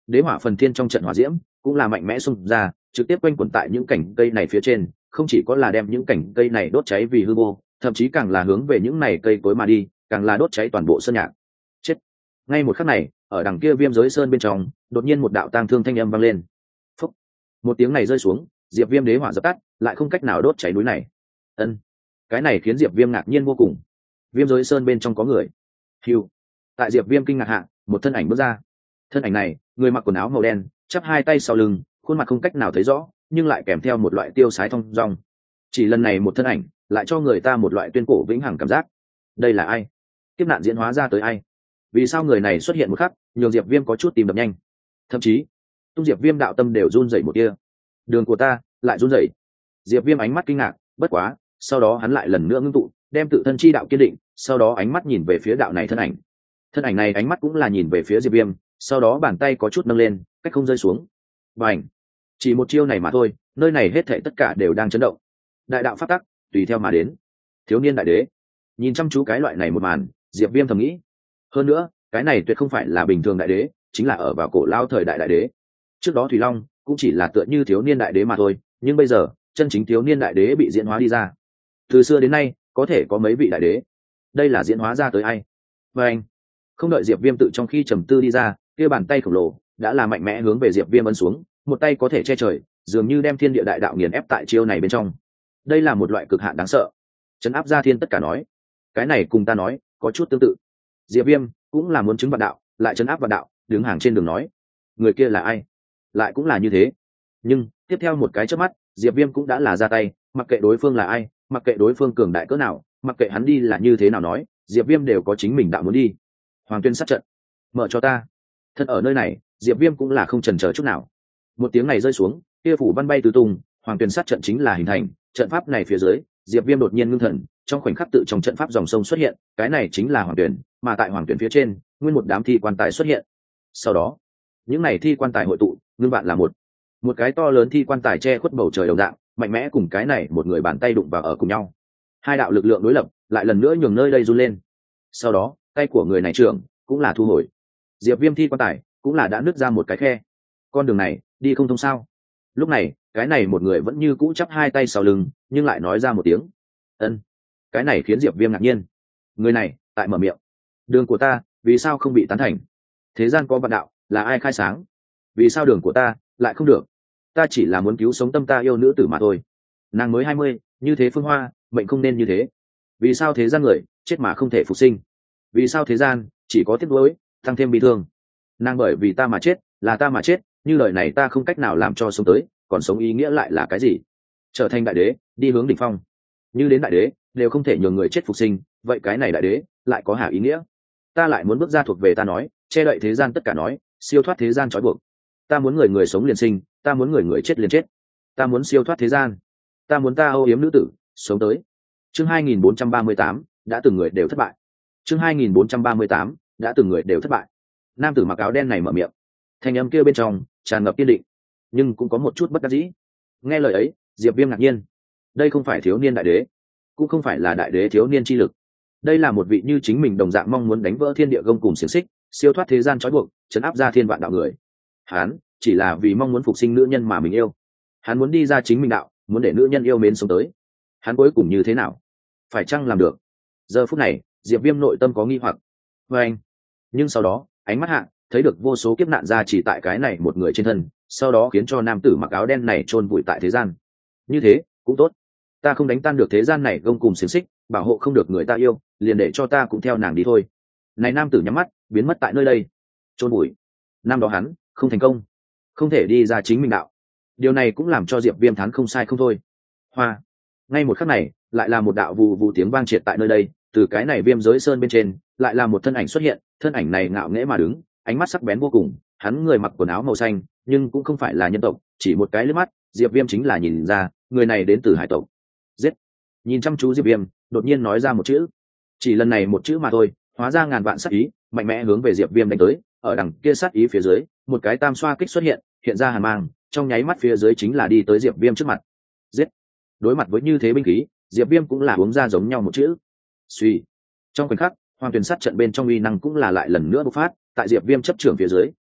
đế hỏa phần thiên trong trận hỏa diễm cũng là mạnh mẽ xung ra, trực tiếp quanh quẩn tại những cành cây này phía trên, không chỉ có là đem những cành cây này đốt cháy vì hư vô, thậm chí càng là hướng về những này cây cối mà đi, càng là đốt cháy toàn bộ sơn nhạc. Chết. Ngay một khắc này, ở đằng kia viêm giới sơn bên trong, đột nhiên một đạo tang thương thanh âm vang lên. Phúc. Một tiếng này rơi xuống, diệp viêm đế hỏa dập tắt, lại không cách nào đốt cháy núi này. Ân. Cái này khiến diệp viêm ngạc nhiên vô cùng. Viêm giới sơn bên trong có người. Hưu. Tại diệp viêm kinh ngạc hạ, một thân ảnh bước ra. Thân ảnh này, người mặc quần áo màu đen, chắp hai tay sau lưng, khuôn mặt không cách nào thấy rõ, nhưng lại kèm theo một loại tiêu sái thong dong. Chỉ lần này một thân ảnh, lại cho người ta một loại tuyên cổ vĩnh hằng cảm giác. Đây là ai? Kiếp nạn diễn hóa ra tới ai? Vì sao người này xuất hiện một khắc, nhường diệp viêm có chút tìm đập nhanh, thậm chí tung diệp viêm đạo tâm đều run rẩy một kia. Đường của ta lại run rẩy. Diệp viêm ánh mắt kinh ngạc, bất quá sau đó hắn lại lần nữa ngưng tụ, đem tự thân chi đạo kiên định, sau đó ánh mắt nhìn về phía đạo này thân ảnh. Thân ảnh này ánh mắt cũng là nhìn về phía diệp viêm, sau đó bàn tay có chút nâng lên, cách không rơi xuống. Bành. Chỉ một chiêu này mà thôi, nơi này hết thảy tất cả đều đang chấn động. Đại đạo pháp tắc tùy theo mà đến. Thiếu niên đại đế nhìn chăm chú cái loại này một màn, diệp viêm thầm nghĩ. Hơn nữa, cái này tuyệt không phải là bình thường đại đế, chính là ở vào cổ lao thời đại đại đế. Trước đó thủy long cũng chỉ là tựa như thiếu niên đại đế mà thôi, nhưng bây giờ chân chính thiếu niên đại đế bị diễn hóa đi ra. Từ xưa đến nay có thể có mấy vị đại đế, đây là diễn hóa ra tới ai? Và anh không đợi diệp viêm tự trong khi trầm tư đi ra, kia bàn tay khổng lồ đã là mạnh mẽ hướng về diệp viêm ấn xuống, một tay có thể che trời, dường như đem thiên địa đại đạo nghiền ép tại chiêu này bên trong. Đây là một loại cực hạn đáng sợ, chấn áp ra thiên tất cả nói. Cái này cùng ta nói có chút tương tự. Diệp viêm cũng là muốn chứng vạn đạo, lại chấn áp vạn đạo, đứng hàng trên đường nói. Người kia là ai? Lại cũng là như thế. Nhưng tiếp theo một cái chớp mắt, diệp viêm cũng đã là ra tay, mặc kệ đối phương là ai, mặc kệ đối phương cường đại cỡ nào, mặc kệ hắn đi là như thế nào nói, diệp viêm đều có chính mình đạo muốn đi. Hoàng tuyên sát trận, mở cho ta. Thật ở nơi này, diệp viêm cũng là không chần chờ chút nào. Một tiếng này rơi xuống, kia phủ văn bay tứ tung, hoàng tuyên sát trận chính là hình thành. Trận pháp này phía dưới, diệp viêm đột nhiên ngưng thần, trong khoảnh khắc tự trong trận pháp dòng sông xuất hiện, cái này chính là hoàng tuyển, mà tại hoàng tuyển phía trên nguyên một đám thi quan tài xuất hiện. Sau đó những này thi quan tài hội tụ ngưng bạn là một một cái to lớn thi quan tài che khuất bầu trời đồng dạng, mạnh mẽ cùng cái này một người bàn tay đụng vào ở cùng nhau. Hai đạo lực lượng đối lập lại lần nữa nhường nơi đây run lên. Sau đó tay của người này trưởng cũng là thu hồi, diệp viêm thi quan tài cũng là đã nứt ra một cái khe. Con đường này đi không thông sao? Lúc này cái này một người vẫn như cũ chắp hai tay sau lưng, nhưng lại nói ra một tiếng ân. Cái này khiến diệp viêm ngạc nhiên. Người này tại mở miệng, đường của ta vì sao không bị tán thành? Thế gian có vạn đạo, là ai khai sáng? Vì sao đường của ta lại không được? Ta chỉ là muốn cứu sống tâm ta yêu nữ tử mà thôi. Nàng mới hai mươi, như thế phương hoa, mệnh không nên như thế. Vì sao thế gian người chết mà không thể phục sinh? Vì sao thế gian chỉ có tiếc nuối, tăng thêm bi thương? Nàng bởi vì ta mà chết, là ta mà chết, như lời này ta không cách nào làm cho sống tới, còn sống ý nghĩa lại là cái gì? Trở thành đại đế, đi hướng đỉnh phong. Như đến đại đế đều không thể nhường người chết phục sinh, vậy cái này đại đế lại có hả ý nghĩa? Ta lại muốn bước ra thuộc về ta nói, che đậy thế gian tất cả nói, siêu thoát thế gian trói buộc. Ta muốn người người sống liền sinh, ta muốn người người chết liền chết. Ta muốn siêu thoát thế gian, ta muốn ta âu yếm nữ tử sống tới. Chương hai nghìn bốn trăm ba mươi tám, đã từng người đều thất bại. Chương hai nghìn bốn trăm ba mươi tám, đã từng người đều thất bại. Nam tử mặc áo đen này mở miệng, thanh âm kia bên trong tràn ngập kiên định, nhưng cũng có một chút bất đắc dĩ. Nghe lời ấy, diệp viêm ngạc nhiên. Đây không phải thiếu niên đại đế, cũng không phải là đại đế thiếu niên chi lực. Đây là một vị như chính mình đồng dạng mong muốn đánh vỡ thiên địa gông cùng xiềng xích, siêu thoát thế gian trói buộc, chấn áp ra thiên vạn đạo người. Hắn chỉ là vì mong muốn phục sinh nữ nhân mà mình yêu. Hắn muốn đi ra chính mình đạo, muốn để nữ nhân yêu mến sống tới. Hắn cuối cùng như thế nào? Phải chăng làm được? Giờ phút này, diệp viêm nội tâm có nghi hoặc. Và anh, nhưng sau đó ánh mắt hạ thấy được vô số kiếp nạn ra chỉ tại cái này một người trên thân, sau đó khiến cho nam tử mặc áo đen này chôn vùi tại thế gian. Như thế cũng tốt, ta không đánh tan được thế gian này gông cùng xiềng xích, bảo hộ không được người ta yêu, liền để cho ta cũng theo nàng đi thôi. Này nam tử nhắm mắt biến mất tại nơi đây. Chôn vùi, năm đó hắn không thành công, không thể đi ra chính mình đạo. Điều này cũng làm cho diệp viêm thán không sai không thôi. Hoa. Ngay một khắc này lại là một đạo vù vù tiếng vang triệt tại nơi đây. Từ cái này viêm giới sơn bên trên lại là một thân ảnh xuất hiện. Thân ảnh này ngạo nghễ mà đứng, ánh mắt sắc bén vô cùng. Hắn người mặc quần áo màu xanh, nhưng cũng không phải là nhân tộc, chỉ một cái liếc mắt diệp viêm chính là nhìn ra người này đến từ hải tộc. Giết. Nhìn chăm chú diệp viêm đột nhiên nói ra một chữ, chỉ lần này một chữ mà thôi, hóa ra ngàn vạn sát ý mạnh mẽ hướng về diệp viêm đánh tới. Ở đằng kia sát ý phía dưới, một cái tam xoa kích xuất hiện, hiện ra hàn mang, trong nháy mắt phía dưới chính là đi tới diệp viêm trước mặt. Giết. Đối mặt với như thế binh khí, diệp viêm cũng là uống ra giống nhau một chữ, suy. Trong khoảnh khắc, hoàng tuyển sát trận bên trong uy năng cũng là lại lần nữa bộc phát, tại diệp viêm chấp trưởng phía dưới,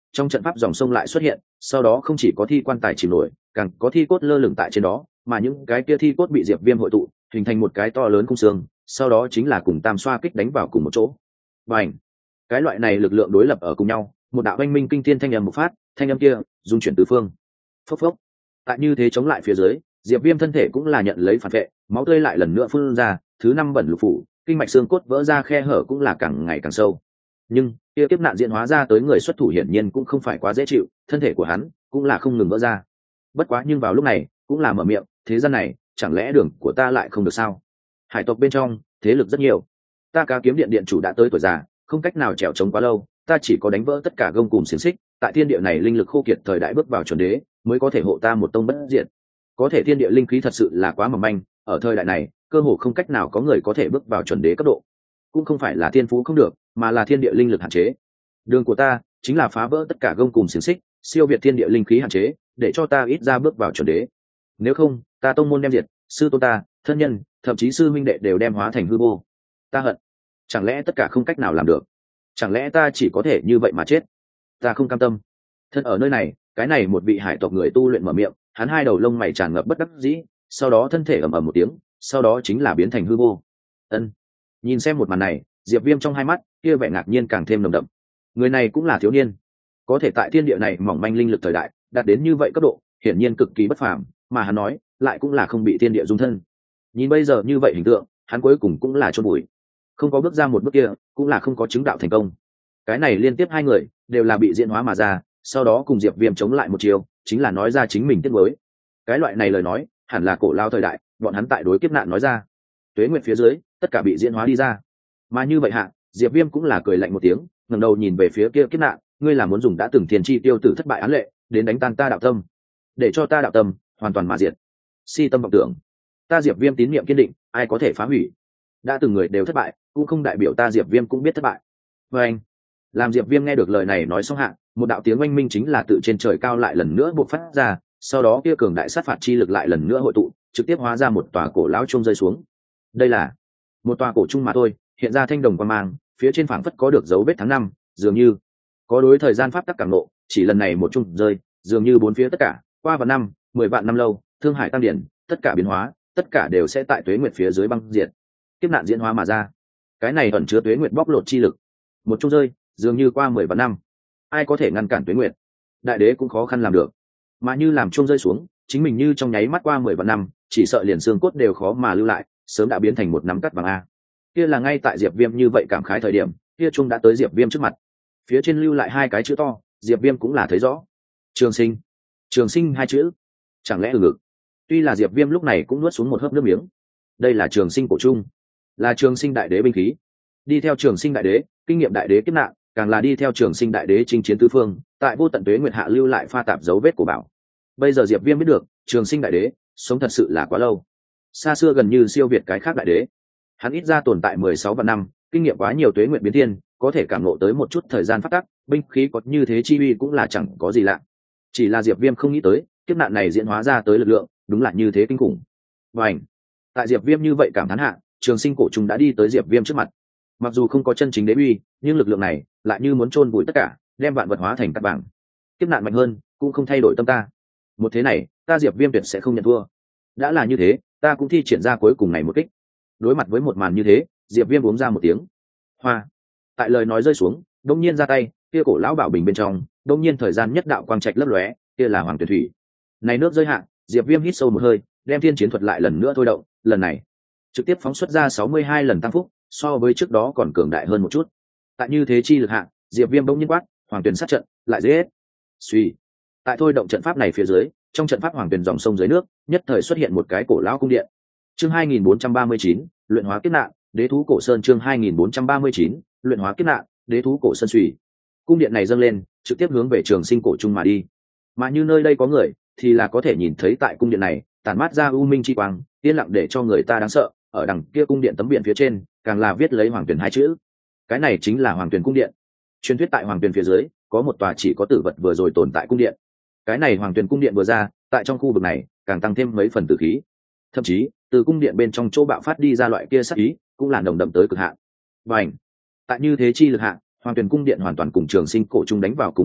trong trận pháp dòng sông lại xuất hiện, sau đó không chỉ có thi quan tài chìm nổi, càng có thi cốt lơ lửng tại trên đó, mà những cái kia thi cốt bị diệp viêm hội tụ hình thành một cái to lớn khung xương, sau đó chính là cùng tam xoa kích đánh vào cùng một chỗ. Bành! Cái loại này lực lượng đối lập ở cùng nhau, một đạo oanh minh kinh thiên thanh âm một phát, thanh âm kia dung chuyển tứ phương. Phốc phốc! Tại như thế chống lại phía dưới, diệp viêm thân thể cũng là nhận lấy phản vệ, máu tươi lại lần nữa phun ra, thứ năm bẩn lục phủ, kinh mạch xương cốt vỡ ra, khe hở cũng là càng ngày càng sâu. Nhưng kia kiếp nạn diễn hóa ra tới người xuất thủ hiển nhiên cũng không phải quá dễ chịu, thân thể của hắn cũng là không ngừng vỡ ra. Bất quá nhưng vào lúc này cũng là mở miệng, thế gian này chẳng lẽ đường của ta lại không được sao? Hải tộc bên trong thế lực rất nhiều, ta Cá Kiếm Điện điện chủ đã tới tuổi già, không cách nào trèo trống quá lâu, ta chỉ có đánh vỡ tất cả gông cùm xiềng xích, tại thiên địa này linh lực khô kiệt thời đại bước vào chuẩn đế, mới có thể hộ ta một tông bất diệt. Có thể thiên địa linh khí thật sự là quá mỏng manh, ở thời đại này cơ hồ không cách nào có người có thể bước vào chuẩn đế cấp độ. Cũng không phải là thiên phú không được, mà là thiên địa linh lực hạn chế. Đường của ta chính là phá vỡ tất cả gông cùm xiềng xích, siêu việt thiên địa linh khí hạn chế, để cho ta ít ra bước vào chuẩn đế. Nếu không, ta tông môn đem diệt, sư tôn ta, thân nhân, thậm chí sư minh đệ đều đem hóa thành hư vô. Ta hận. Chẳng lẽ tất cả không cách nào làm được? Chẳng lẽ ta chỉ có thể như vậy mà chết? Ta không cam tâm. Thân ở nơi này, cái này một vị hải tộc người tu luyện mở miệng, hắn hai đầu lông mày tràn ngập bất đắc dĩ, sau đó thân thể ầm ầm một tiếng, sau đó chính là biến thành hư vô. Ân. Nhìn xem một màn này, diệp viêm trong hai mắt kia vẻ ngạc nhiên càng thêm nồng đậm. Người này cũng là thiếu niên, có thể tại thiên địa này mỏng manh linh lực thời đại đạt đến như vậy cấp độ, hiển nhiên cực kỳ bất phàm, mà hắn nói lại cũng là không bị thiên địa dung thân. Nhìn bây giờ như vậy hình tượng, hắn cuối cùng cũng là chôn bụi, không có bước ra một bước kia cũng là không có chứng đạo thành công. Cái này liên tiếp hai người đều là bị diễn hóa mà ra, sau đó cùng diệp viêm chống lại một chiều, chính là nói ra chính mình tiếc nuối. Cái loại này lời nói hẳn là cổ lao thời đại bọn hắn tại đối kiếp nạn nói ra, tuế nguyện phía dưới tất cả bị diễn hóa đi ra. Mà như vậy hạ, diệp viêm cũng là cười lạnh một tiếng, ngẩng đầu nhìn về phía kia kiếp nạn, ngươi là muốn dùng đã từng thiên chi tiêu tử thất bại án lệ đến đánh tan ta đạo tâm, để cho ta đạo tâm hoàn toàn mà diệt. Si tâm vọng tưởng, ta diệp viêm tín nhiệm kiên định, ai có thể phá hủy? Đã từng người đều thất bại, cũng không đại biểu ta diệp viêm cũng biết thất bại. Và anh, làm diệp viêm nghe được lời này nói xong hạ, một đạo tiếng oanh minh chính là tự trên trời cao lại lần nữa bộc phát ra, sau đó kia cường đại sát phạt chi lực lại lần nữa hội tụ, trực tiếp hóa ra một tòa cổ lão chuông rơi xuống. Đây là một tòa cổ trung mà thôi, hiện ra thanh đồng quang mang, phía trên phảng phất có được dấu vết tháng năm, dường như có đối thời gian pháp tắc cảm nộ. Chỉ lần này một chung rơi, dường như bốn phía tất cả qua vạn năm, mười vạn năm lâu, thương hải tăng điển, tất cả biến hóa, tất cả đều sẽ tại tuế nguyệt phía dưới băng diệt, kiếp nạn diễn hóa mà ra. Cái này ẩn chứa tuế nguyệt bóc lột chi lực, một chung rơi dường như qua mười vạn năm, ai có thể ngăn cản tuế nguyệt? Đại đế cũng khó khăn làm được, mà như làm chung rơi xuống, chính mình như trong nháy mắt qua mười vạn năm, chỉ sợ liền xương cốt đều khó mà lưu lại, sớm đã biến thành một nắm cắt vàng a. Kia là ngay tại diệp viêm như vậy cảm khái thời điểm, kia chung đã tới diệp viêm trước mặt, phía trên lưu lại hai cái chữ to, diệp viêm cũng là thấy rõ, trường sinh. Trường sinh hai chữ, chẳng lẽ ừ ngực? Tuy là diệp viêm lúc này cũng nuốt xuống một hớp nước miếng. Đây là trường sinh cổ trung, là trường sinh đại đế binh khí. Đi theo trường sinh đại đế, kinh nghiệm đại đế kiếp nạn, càng là đi theo trường sinh đại đế chinh chiến tứ phương, tại vô tận tuế nguyệt hạ lưu lại pha tạp dấu vết của bảo. Bây giờ diệp viêm biết được, trường sinh đại đế sống thật sự là quá lâu, xa xưa gần như siêu việt cái khác đại đế. Hắn ít ra tồn tại mười sáu vạn năm, kinh nghiệm quá nhiều tuế nguyệt biến thiên, có thể cảm ngộ tới một chút thời gian phát tắc, binh khí có như thế chi uy cũng là chẳng có gì lạ. Chỉ là diệp viêm không nghĩ tới kiếp nạn này diễn hóa ra tới lực lượng đúng là như thế kinh khủng. Và ảnh, tại diệp viêm như vậy cảm thán hạ, trường sinh cổ trùng đã đi tới diệp viêm trước mặt. Mặc dù không có chân chính đế uy, nhưng lực lượng này lại như muốn chôn vùi tất cả, đem vạn vật hóa thành cát bảng. Kiếp nạn mạnh hơn cũng không thay đổi tâm ta, một thế này ta diệp viêm tuyệt sẽ không nhận thua. Đã là như thế, ta cũng thi triển ra cuối cùng này một kích. Đối mặt với một màn như thế, diệp viêm uống ra một tiếng hoa. Tại lời nói rơi xuống, đông nhiên ra tay, kia cổ lão bảo bình bên trong đông nhiên thời gian nhất đạo quang trạch lấp lóe, kia là hoàng tuyển thủy. Này nước rơi hạn, diệp viêm hít sâu một hơi, đem thiên chiến thuật lại lần nữa thôi động, lần này trực tiếp phóng xuất ra sáu mươi hai lần tăng phúc, so với trước đó còn cường đại hơn một chút. Tại như thế chi lực hạn, diệp viêm bỗng nhiên quát, hoàng tuyển sát trận lại dễ hết. Suy, tại thôi động trận pháp này phía dưới, trong trận pháp hoàng tuyển dòng sông dưới nước nhất thời xuất hiện một cái cổ lão cung điện. Chương hai nghìn bốn trăm ba mươi chín, luyện hóa kiếp nạn, đế thú cổ sơn. Chương hai nghìn bốn trăm ba mươi chín, luyện hóa kiếp nạn, đế thú cổ sơn. Suy, cung điện này dâng lên, trực tiếp hướng về trường sinh cổ trung mà đi. Mà như nơi đây có người, thì là có thể nhìn thấy tại cung điện này tản mát ra u minh chi quang, yên lặng để cho người ta đáng sợ. Ở đằng kia cung điện tấm biển phía trên, càng là viết lấy hoàng tuyển hai chữ. Cái này chính là hoàng tuyển cung điện. Truyền thuyết tại hoàng tuyển phía dưới có một tòa chỉ có tử vật vừa rồi tồn tại cung điện. Cái này hoàng tuyển cung điện vừa ra, tại trong khu vực này càng tăng thêm mấy phần tử khí. Thậm chí từ cung điện bên trong chỗ bạo phát đi ra loại kia sát ý cũng là nồng đậm tới cực hạn. Và ảnh, tại như thế chi lực hạn, hoàng tuyển cung điện hoàn toàn cùng trường sinh cổ trung đánh vào cùng một chỗ,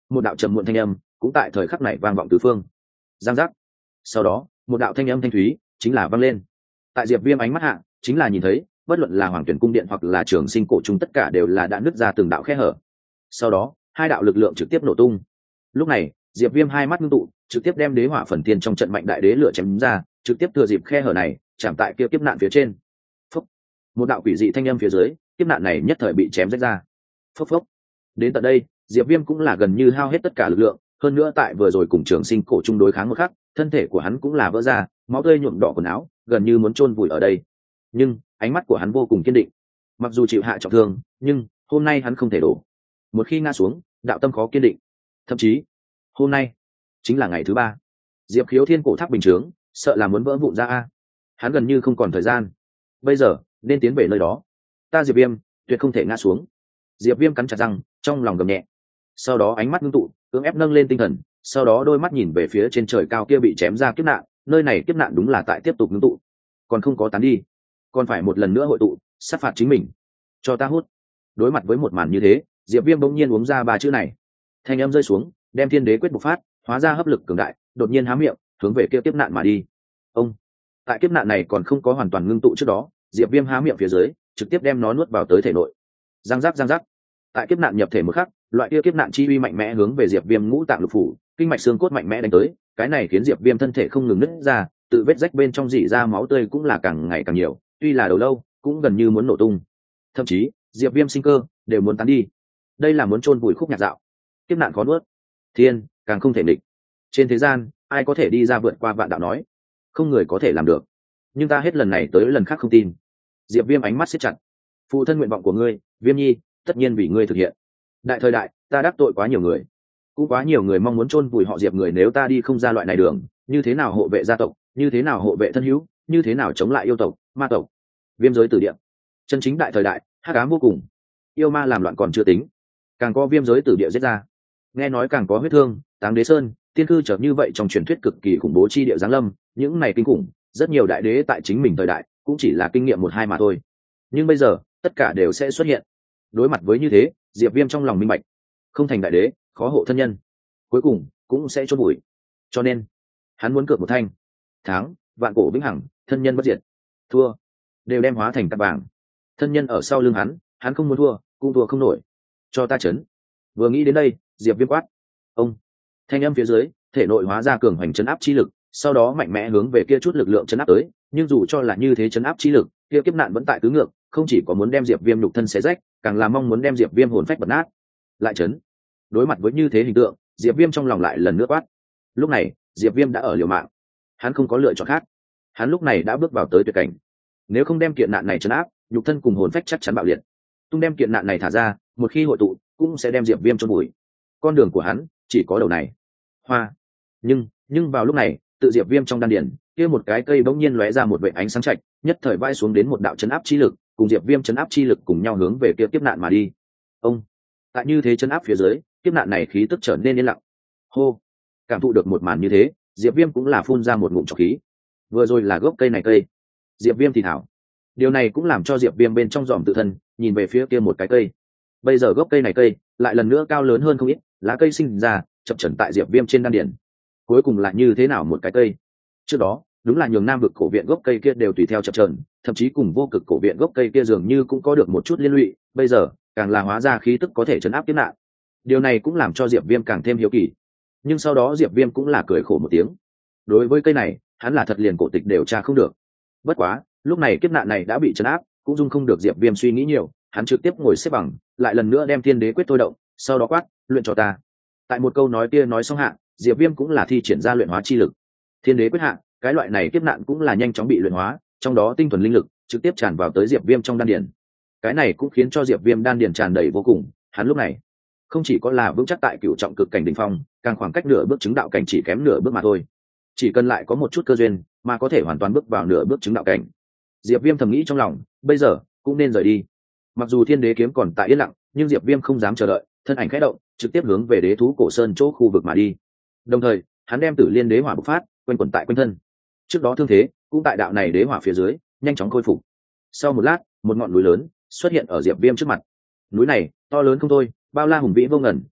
một đạo trầm muộn thanh âm cũng tại thời khắc này vang vọng tứ phương. Giang giác. Sau đó một đạo thanh âm thanh thúy chính là vang lên. Tại Diệp Viêm ánh mắt hạ chính là nhìn thấy bất luận là Hoàng Tuyển cung điện hoặc là Trường Sinh cổ trung tất cả đều là đã nứt ra từng đạo khe hở. Sau đó hai đạo lực lượng trực tiếp nổ tung. Lúc này Diệp Viêm hai mắt ngưng tụ, trực tiếp đem đế hỏa phần thiên trong trận mạnh đại đế lửa chém ra, trực tiếp thừa dịp khe hở này chạm tại kia kiếp nạn phía trên. Phốc. Một đạo quỷ dị thanh âm phía dưới, kiếp nạn này nhất thời bị chém rách ra. Phốc phốc. Đến tận đây Diệp Viêm cũng là gần như hao hết tất cả lực lượng, hơn nữa tại vừa rồi cùng Trường Sinh cổ trung đối kháng một khắc, thân thể của hắn cũng là vỡ ra, máu tươi nhuộm đỏ quần áo, gần như muốn chôn vùi ở đây. Nhưng ánh mắt của hắn vô cùng kiên định. Mặc dù chịu hạ trọng thương, nhưng hôm nay hắn không thể đổ. Một khi ngã xuống, đạo tâm khó kiên định. Thậm chí, hôm nay chính là ngày thứ ba. Diệp Khiếu Thiên cổ tháp bình chướng, sợ là muốn vỡ vụn ra a. Hắn gần như không còn thời gian. Bây giờ, nên tiến về nơi đó. Ta Diệp Viêm, tuyệt không thể ngã xuống. Diệp Viêm cắn chặt răng, trong lòng gầm nhẹ. Sau đó ánh mắt ngưng tụ, cưỡng ép nâng lên tinh thần, sau đó đôi mắt nhìn về phía trên trời cao kia bị chém ra kiếp nạn, nơi này kiếp nạn đúng là tại tiếp tục ngưng tụ, còn không có tán đi, còn phải một lần nữa hội tụ, sát phạt chính mình. Cho ta hút. Đối mặt với một màn như thế, Diệp Viêm bỗng nhiên uống ra ba chữ này. Thanh âm rơi xuống, đem Thiên Đế quyết bộc phát, hóa ra hấp lực cường đại, đột nhiên há miệng, hướng về kia kiếp nạn mà đi. Ông. Tại kiếp nạn này còn không có hoàn toàn ngưng tụ trước đó, Diệp Viêm há miệng phía dưới, trực tiếp đem nó nuốt vào tới thể nội. Giang giác giang giác. Tại kiếp nạn nhập thể một khắc, loại kia kiếp nạn chi uy mạnh mẽ hướng về Diệp Viêm ngũ tạng lục phủ, kinh mạch xương cốt mạnh mẽ đánh tới, cái này khiến Diệp Viêm thân thể không ngừng nứt ra, tự vết rách bên trong rỉ ra máu tươi cũng là càng ngày càng nhiều, tuy là đầu lâu, cũng gần như muốn nổ tung. Thậm chí, Diệp Viêm sinh cơ đều muốn tán đi. Đây là muốn chôn vùi khúc nhạc dạo. Kiếp nạn khó nuốt, thiên càng không thể địch. Trên thế gian, ai có thể đi ra vượt qua vạn đạo nói, không người có thể làm được. Nhưng ta hết lần này tới lần khác không tin. Diệp Viêm ánh mắt siết chặt. Phụ thân nguyện vọng của ngươi, Viêm Nhi, tất nhiên vì ngươi thực hiện. Đại thời đại, ta đắc tội quá nhiều người, cũng quá nhiều người mong muốn chôn vùi họ Diệp người, nếu ta đi không ra loại này đường, như thế nào hộ vệ gia tộc, như thế nào hộ vệ thân hữu, như thế nào chống lại yêu tộc, ma tộc. Viêm giới tử địa, chân chính đại thời đại, hắc ám vô cùng. Yêu ma làm loạn còn chưa tính, càng có viêm giới tử địa giết ra. Nghe nói càng có huyết thương, Táng Đế Sơn, tiên cư trở như vậy trong truyền thuyết cực kỳ khủng bố chi địa giáng lâm, những này kinh khủng, rất nhiều đại đế tại chính mình thời đại cũng chỉ là kinh nghiệm một hai mà thôi. Nhưng bây giờ, tất cả đều sẽ xuất hiện. Đối mặt với như thế, Diệp Viêm trong lòng minh bạch, không thành đại đế, khó hộ thân nhân, cuối cùng cũng sẽ chôn bụi. Cho nên, hắn muốn cược một thanh, thắng, vạn cổ vĩnh hằng, thân nhân bất diệt; thua, đều đem hóa thành cát vàng. Thân nhân ở sau lưng hắn, hắn không muốn thua, cũng thua không nổi. Cho ta chấn. Vừa nghĩ đến đây, Diệp Viêm quát. Ông. Thanh âm phía dưới, thể nội hóa ra cường hoành chấn áp chi lực, sau đó mạnh mẽ hướng về kia chút lực lượng chấn áp tới, nhưng dù cho là như thế chấn áp chi lực, kia kiếp nạn vẫn tại tứ ngược, không chỉ có muốn đem Diệp Viêm nhục thân xé rách, càng là mong muốn đem Diệp Viêm hồn phách bật nát. Lại chấn. Đối mặt với như thế hình tượng, Diệp Viêm trong lòng lại lần nữa quát. Lúc này, Diệp Viêm đã ở liều mạng, hắn không có lựa chọn khác. Hắn lúc này đã bước vào tới tuyệt cảnh. Nếu không đem kiện nạn này chấn áp, nhục thân cùng hồn phách chắc chắn bạo liệt. Tung đem kiện nạn này thả ra, một khi hội tụ, cũng sẽ đem Diệp Viêm chôn vùi. Con đường của hắn chỉ có đầu này. Hoa. Nhưng, nhưng vào lúc này, tự Diệp Viêm trong đan điền, kia một cái cây bỗng nhiên lóe ra một vệt ánh sáng chạch, nhất thời vãi xuống đến một đạo chấn áp chi lực, cùng Diệp Viêm chấn áp chi lực cùng nhau hướng về kia kiếp nạn mà đi. Ông. Tại như thế chấn áp phía dưới, kiếp nạn này khí tức trở nên yên lặng. Hô. Cảm thụ được một màn như thế, Diệp Viêm cũng là phun ra một ngụm trọc khí. Vừa rồi là gốc cây này cây. Diệp Viêm thì thảo. Điều này cũng làm cho Diệp Viêm bên trong dòm tự thân, nhìn về phía kia một cái cây. Bây giờ gốc cây này cây lại lần nữa cao lớn hơn không ít, lá cây sinh ra, chập chờn tại Diệp Viêm trên đan điền. Cuối cùng là như thế nào một cái cây? Trước đó, đúng là nhường Nam vực cổ viện gốc cây kia đều tùy theo chập chờn, thậm chí cùng vô cực cổ viện gốc cây kia dường như cũng có được một chút liên lụy, bây giờ, càng là hóa ra khí tức có thể trấn áp kiếp nạn. Điều này cũng làm cho Diệp Viêm càng thêm hiếu kỳ. Nhưng sau đó Diệp Viêm cũng là cười khổ một tiếng. Đối với cây này, hắn là thật liền cổ tịch đều tra không được. Bất quá, lúc này kiếp nạn này đã bị trấn áp, cũng dung không được Diệp Viêm suy nghĩ nhiều, hắn trực tiếp ngồi xếp bằng, lại lần nữa đem Thiên Đế quyết thôi động, sau đó quát, luyện cho ta. Tại một câu nói kia nói xong hạ, Diệp Viêm cũng là thi triển ra luyện hóa chi lực. Thiên Đế quyết hạ, cái loại này kiếp nạn cũng là nhanh chóng bị luyện hóa, trong đó tinh thuần linh lực trực tiếp tràn vào tới Diệp Viêm trong đan điền. Cái này cũng khiến cho Diệp Viêm đan điền tràn đầy vô cùng, hắn lúc này không chỉ có là vững chắc tại cửu trọng cực cảnh đỉnh phong, càng khoảng cách nửa bước chứng đạo cảnh chỉ kém nửa bước mà thôi. Chỉ cần lại có một chút cơ duyên, mà có thể hoàn toàn bước vào nửa bước chứng đạo cảnh. Diệp Viêm thầm nghĩ trong lòng, bây giờ cũng nên rời đi. Mặc dù Thiên Đế kiếm còn tại yên lặng, nhưng Diệp Viêm không dám chờ đợi, thân ảnh khẽ động, trực tiếp hướng về Đế thú cổ sơn chỗ khu vực mà đi. Đồng thời, hắn đem Tử Liên đế hỏa bộc phát, quanh quẩn tại quanh thân. Trước đó thương thế cũng tại đạo này đế hỏa phía dưới, nhanh chóng khôi phục. Sau một lát, một ngọn núi lớn xuất hiện ở Diệp Viêm trước mặt. Núi này to lớn không thôi, bao la hùng vĩ vô ngần,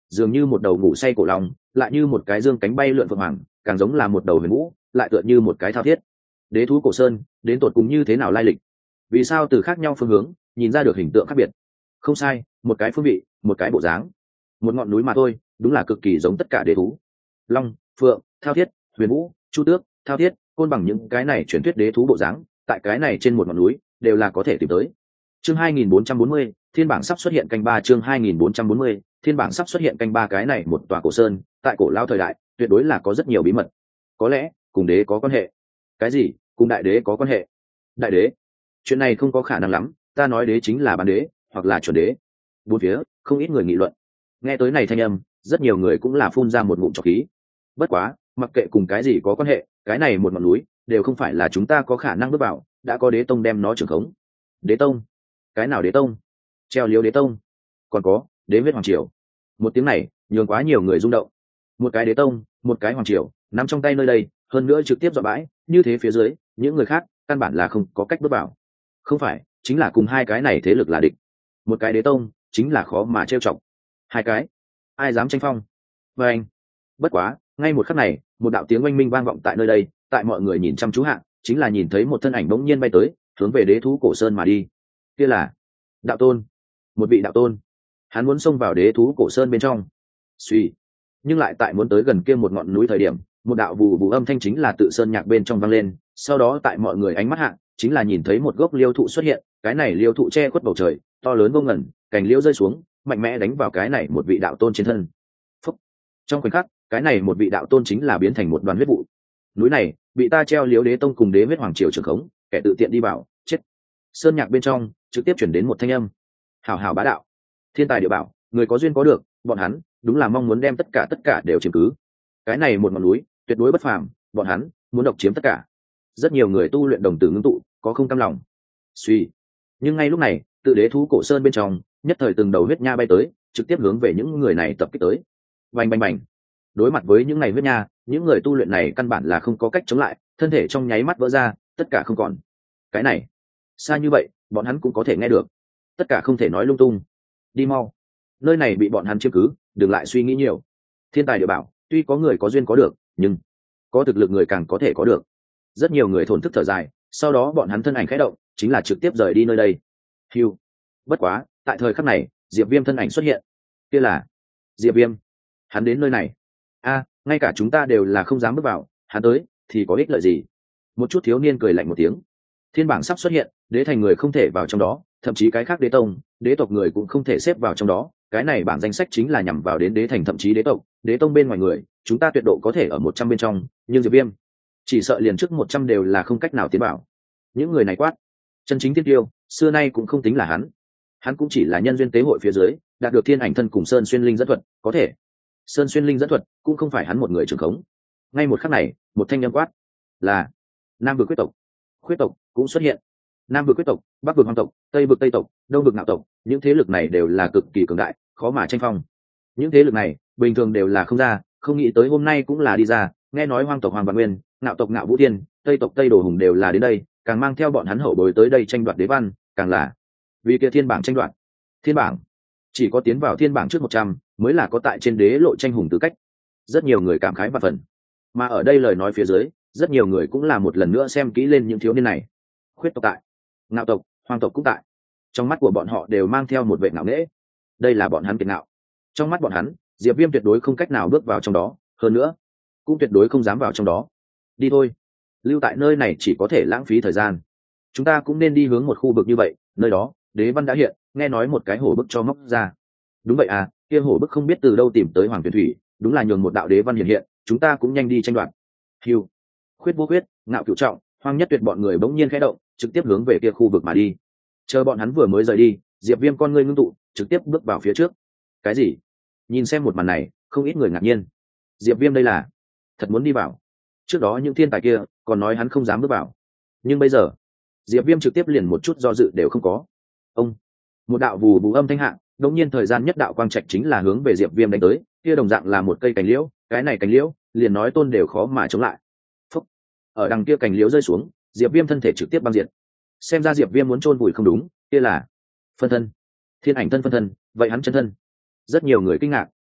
dường như một đầu ngủ say cổ long, lại như một cái dương cánh bay lượn phượng hoàng, càng giống là một đầu huyền vũ, lại tựa như một cái thao thiết. Đế thú cổ sơn đến tột cùng như thế nào lai lịch? Vì sao từ khác nhau phương hướng nhìn ra được hình tượng khác biệt? Không sai, một cái phương vị, một cái bộ dáng, một ngọn núi mà thôi, đúng là cực kỳ giống tất cả đế thú. Long, phượng, thao thiết, huyền vũ, chu tước, thao thiết, côn bằng, những cái này truyền thuyết đế thú bộ dáng, tại cái này trên một ngọn núi đều là có thể tìm tới. Chương hai nghìn bốn trăm bốn mươi, thiên bảng sắp xuất hiện canh ba. Chương hai nghìn bốn trăm bốn mươi, thiên bảng sắp xuất hiện canh ba. Cái này một tòa cổ sơn, tại cổ lao thời đại, tuyệt đối là có rất nhiều bí mật. Có lẽ cùng đế có quan hệ. Cái gì? Cùng đại đế có quan hệ? Đại đế? Chuyện này không có khả năng lắm, ta nói đế chính là bán đế, hoặc là chuẩn đế. Bốn phía không ít người nghị luận. Nghe tới này thanh âm, rất nhiều người cũng là phun ra một ngụm trọc khí. Bất quá, mặc kệ cùng cái gì có quan hệ, cái này một ngọn núi đều không phải là chúng ta có khả năng bước vào, đã có đế tông đem nó trưởng khống. Đế tông? Cái nào đế tông? Treo liếu đế tông? Còn có đế huyết hoàng triều. Một tiếng này nhường quá nhiều người rung động. Một cái đế tông, một cái hoàng triều nắm trong tay nơi đây, hơn nữa trực tiếp dọa bãi, như thế phía dưới những người khác căn bản là không có cách bước vào. Không phải, chính là cùng hai cái này thế lực là địch. Một cái đế tông chính là khó mà trêu chọc, hai cái ai dám tranh phong. Và anh, bất quá ngay một khắc này, một đạo tiếng oanh minh vang vọng tại nơi đây, tại mọi người nhìn chăm chú hạ, chính là nhìn thấy một thân ảnh bỗng nhiên bay tới, hướng về đế thú cổ sơn mà đi. Kia là đạo tôn, một vị đạo tôn. Hắn muốn xông vào đế thú cổ sơn bên trong. Suy, nhưng lại tại muốn tới gần kia một ngọn núi thời điểm, một đạo vù vù âm thanh chính là tự sơn nhạc bên trong vang lên. Sau đó tại mọi người ánh mắt hạ, chính là nhìn thấy một gốc liêu thụ xuất hiện. Cái này liêu thụ che khuất bầu trời, to lớn vô ngần, cành liễu rơi xuống, mạnh mẽ đánh vào cái này một vị đạo tôn trên thân. Phúc. Trong khoảnh khắc, cái này một vị đạo tôn chính là biến thành một đoàn huyết vụ. Núi này bị ta treo liễu đế tông cùng đế huyết hoàng triều trưởng khống, kẻ tự tiện đi vào, chết. Sơn nhạc bên trong trực tiếp chuyển đến một thanh âm. Hảo hảo bá đạo, thiên tài địa bảo, người có duyên có được, bọn hắn đúng là mong muốn đem tất cả tất cả đều chiếm cứ. Cái này một ngọn núi tuyệt đối bất phàm, bọn hắn muốn độc chiếm tất cả. Rất nhiều người tu luyện đồng tử ngưng tụ, có không cam lòng. Suy, nhưng ngay lúc này, tự đế thú cổ sơn bên trong nhất thời từng đầu huyết nha bay tới, trực tiếp hướng về những người này tập kích tới. Bành bành bành. Đối mặt với những này huyết nha, những người tu luyện này căn bản là không có cách chống lại, thân thể trong nháy mắt vỡ ra, tất cả không còn. Cái này xa như vậy, bọn hắn cũng có thể nghe được. Tất cả không thể nói lung tung. Đi mau, nơi này bị bọn hắn chiếm cứ, đừng lại suy nghĩ nhiều. Thiên tài địa bảo, tuy có người có duyên có được, nhưng có thực lực người càng có thể có được. Rất nhiều người thổn thức thở dài, sau đó bọn hắn thân ảnh khẽ động, chính là trực tiếp rời đi nơi đây. Hiu. Bất quá, tại thời khắc này, Diệp Viêm thân ảnh xuất hiện. Kia là Diệp Viêm. Hắn đến nơi này. A, ngay cả chúng ta đều là không dám bước vào, hắn tới thì có ích lợi gì? Một chút thiếu niên cười lạnh một tiếng. Thiên bảng sắp xuất hiện, đế thành người không thể vào trong đó, thậm chí cái khác đế tông, đế tộc người cũng không thể xếp vào trong đó. Cái này bảng danh sách chính là nhằm vào đến đế thành, thậm chí đế tộc, đế tông bên ngoài người, chúng ta tuyệt độ có thể ở một trăm bên trong, nhưng Diệp Viêm chỉ sợ liền trước một trăm đều là không cách nào tiến vào. Những người này quát, chân chính tiên tiêu, xưa nay cũng không tính là hắn. Hắn cũng chỉ là nhân duyên tế hội phía dưới, đạt được thiên ảnh thân cùng sơn xuyên linh dẫn thuật, có thể sơn xuyên linh dẫn thuật cũng không phải hắn một người trưởng khống. Ngay một khắc này, một thanh âm quát, là nam vực quyết tộc. Quyết tộc cũng xuất hiện. Nam vực quyết tộc, bắc vực hoàng tộc, tây vực tây tộc, đông vực ngạo tộc, những thế lực này đều là cực kỳ cường đại, khó mà tranh phong. Những thế lực này bình thường đều là không ra, không nghĩ tới hôm nay cũng là đi ra. Nghe nói hoàng tộc Hoàng Vạn Nguyên, ngạo tộc Ngạo Vũ Thiên, tây tộc Tây Đồ Hùng đều là đến đây, càng mang theo bọn hắn hậu bối tới đây tranh đoạt đế văn, càng là vì kia thiên bảng tranh đoạt. Thiên bảng chỉ có tiến vào thiên bảng trước một trăm mới là có tại trên đế lộ tranh hùng tư cách. Rất nhiều người cảm khái và phần. Mà ở đây lời nói phía dưới, rất nhiều người cũng là một lần nữa xem kỹ lên những thiếu niên này. Khuyết tộc tại, ngạo tộc, hoàng tộc cũng tại. Trong mắt của bọn họ đều mang theo một vẻ ngạo nghễ. Đây là bọn hắn kiệt ngạo. Trong mắt bọn hắn, Diệp Viêm tuyệt đối không cách nào bước vào trong đó, hơn nữa cũng tuyệt đối không dám vào trong đó. Đi thôi, lưu tại nơi này chỉ có thể lãng phí thời gian. Chúng ta cũng nên đi hướng một khu vực như vậy, nơi đó đế văn đã hiện, nghe nói một cái hổ bức cho móc ra. Đúng vậy à, kia hổ bức không biết từ đâu tìm tới Hoàng Tuyền Thủy, đúng là nhường một đạo đế văn hiện hiện, chúng ta cũng nhanh đi tranh đoạt. Hiu, Khuyết Vô Khuyết, Ngạo Cửu Trọng, Hoang Nhất Tuyệt bọn người bỗng nhiên khẽ động, trực tiếp hướng về kia khu vực mà đi. Chờ bọn hắn vừa mới rời đi, Diệp Viêm con ngươi ngưng tụ, trực tiếp bước vào phía trước. Cái gì? Nhìn xem một màn này, không ít người ngạc nhiên. Diệp Viêm đây là thật muốn đi vào. Trước đó những thiên tài kia còn nói hắn không dám bước vào, nhưng bây giờ Diệp Viêm trực tiếp liền một chút do dự đều không có. Ông, một đạo vù vù âm thanh hạ, đột nhiên thời gian nhất đạo quang trạch chính là hướng về Diệp Viêm đánh tới, kia đồng dạng là một cây cành liễu, cái này cành liễu liền nói tôn đều khó mà chống lại. Phúc. Ở đằng kia cành liễu rơi xuống, Diệp Viêm thân thể trực tiếp băng diệt. Xem ra Diệp Viêm muốn chôn vùi không đúng, kia là phân thân, thiên ảnh thân phân thân, vậy hắn chân thân. Rất nhiều người kinh ngạc,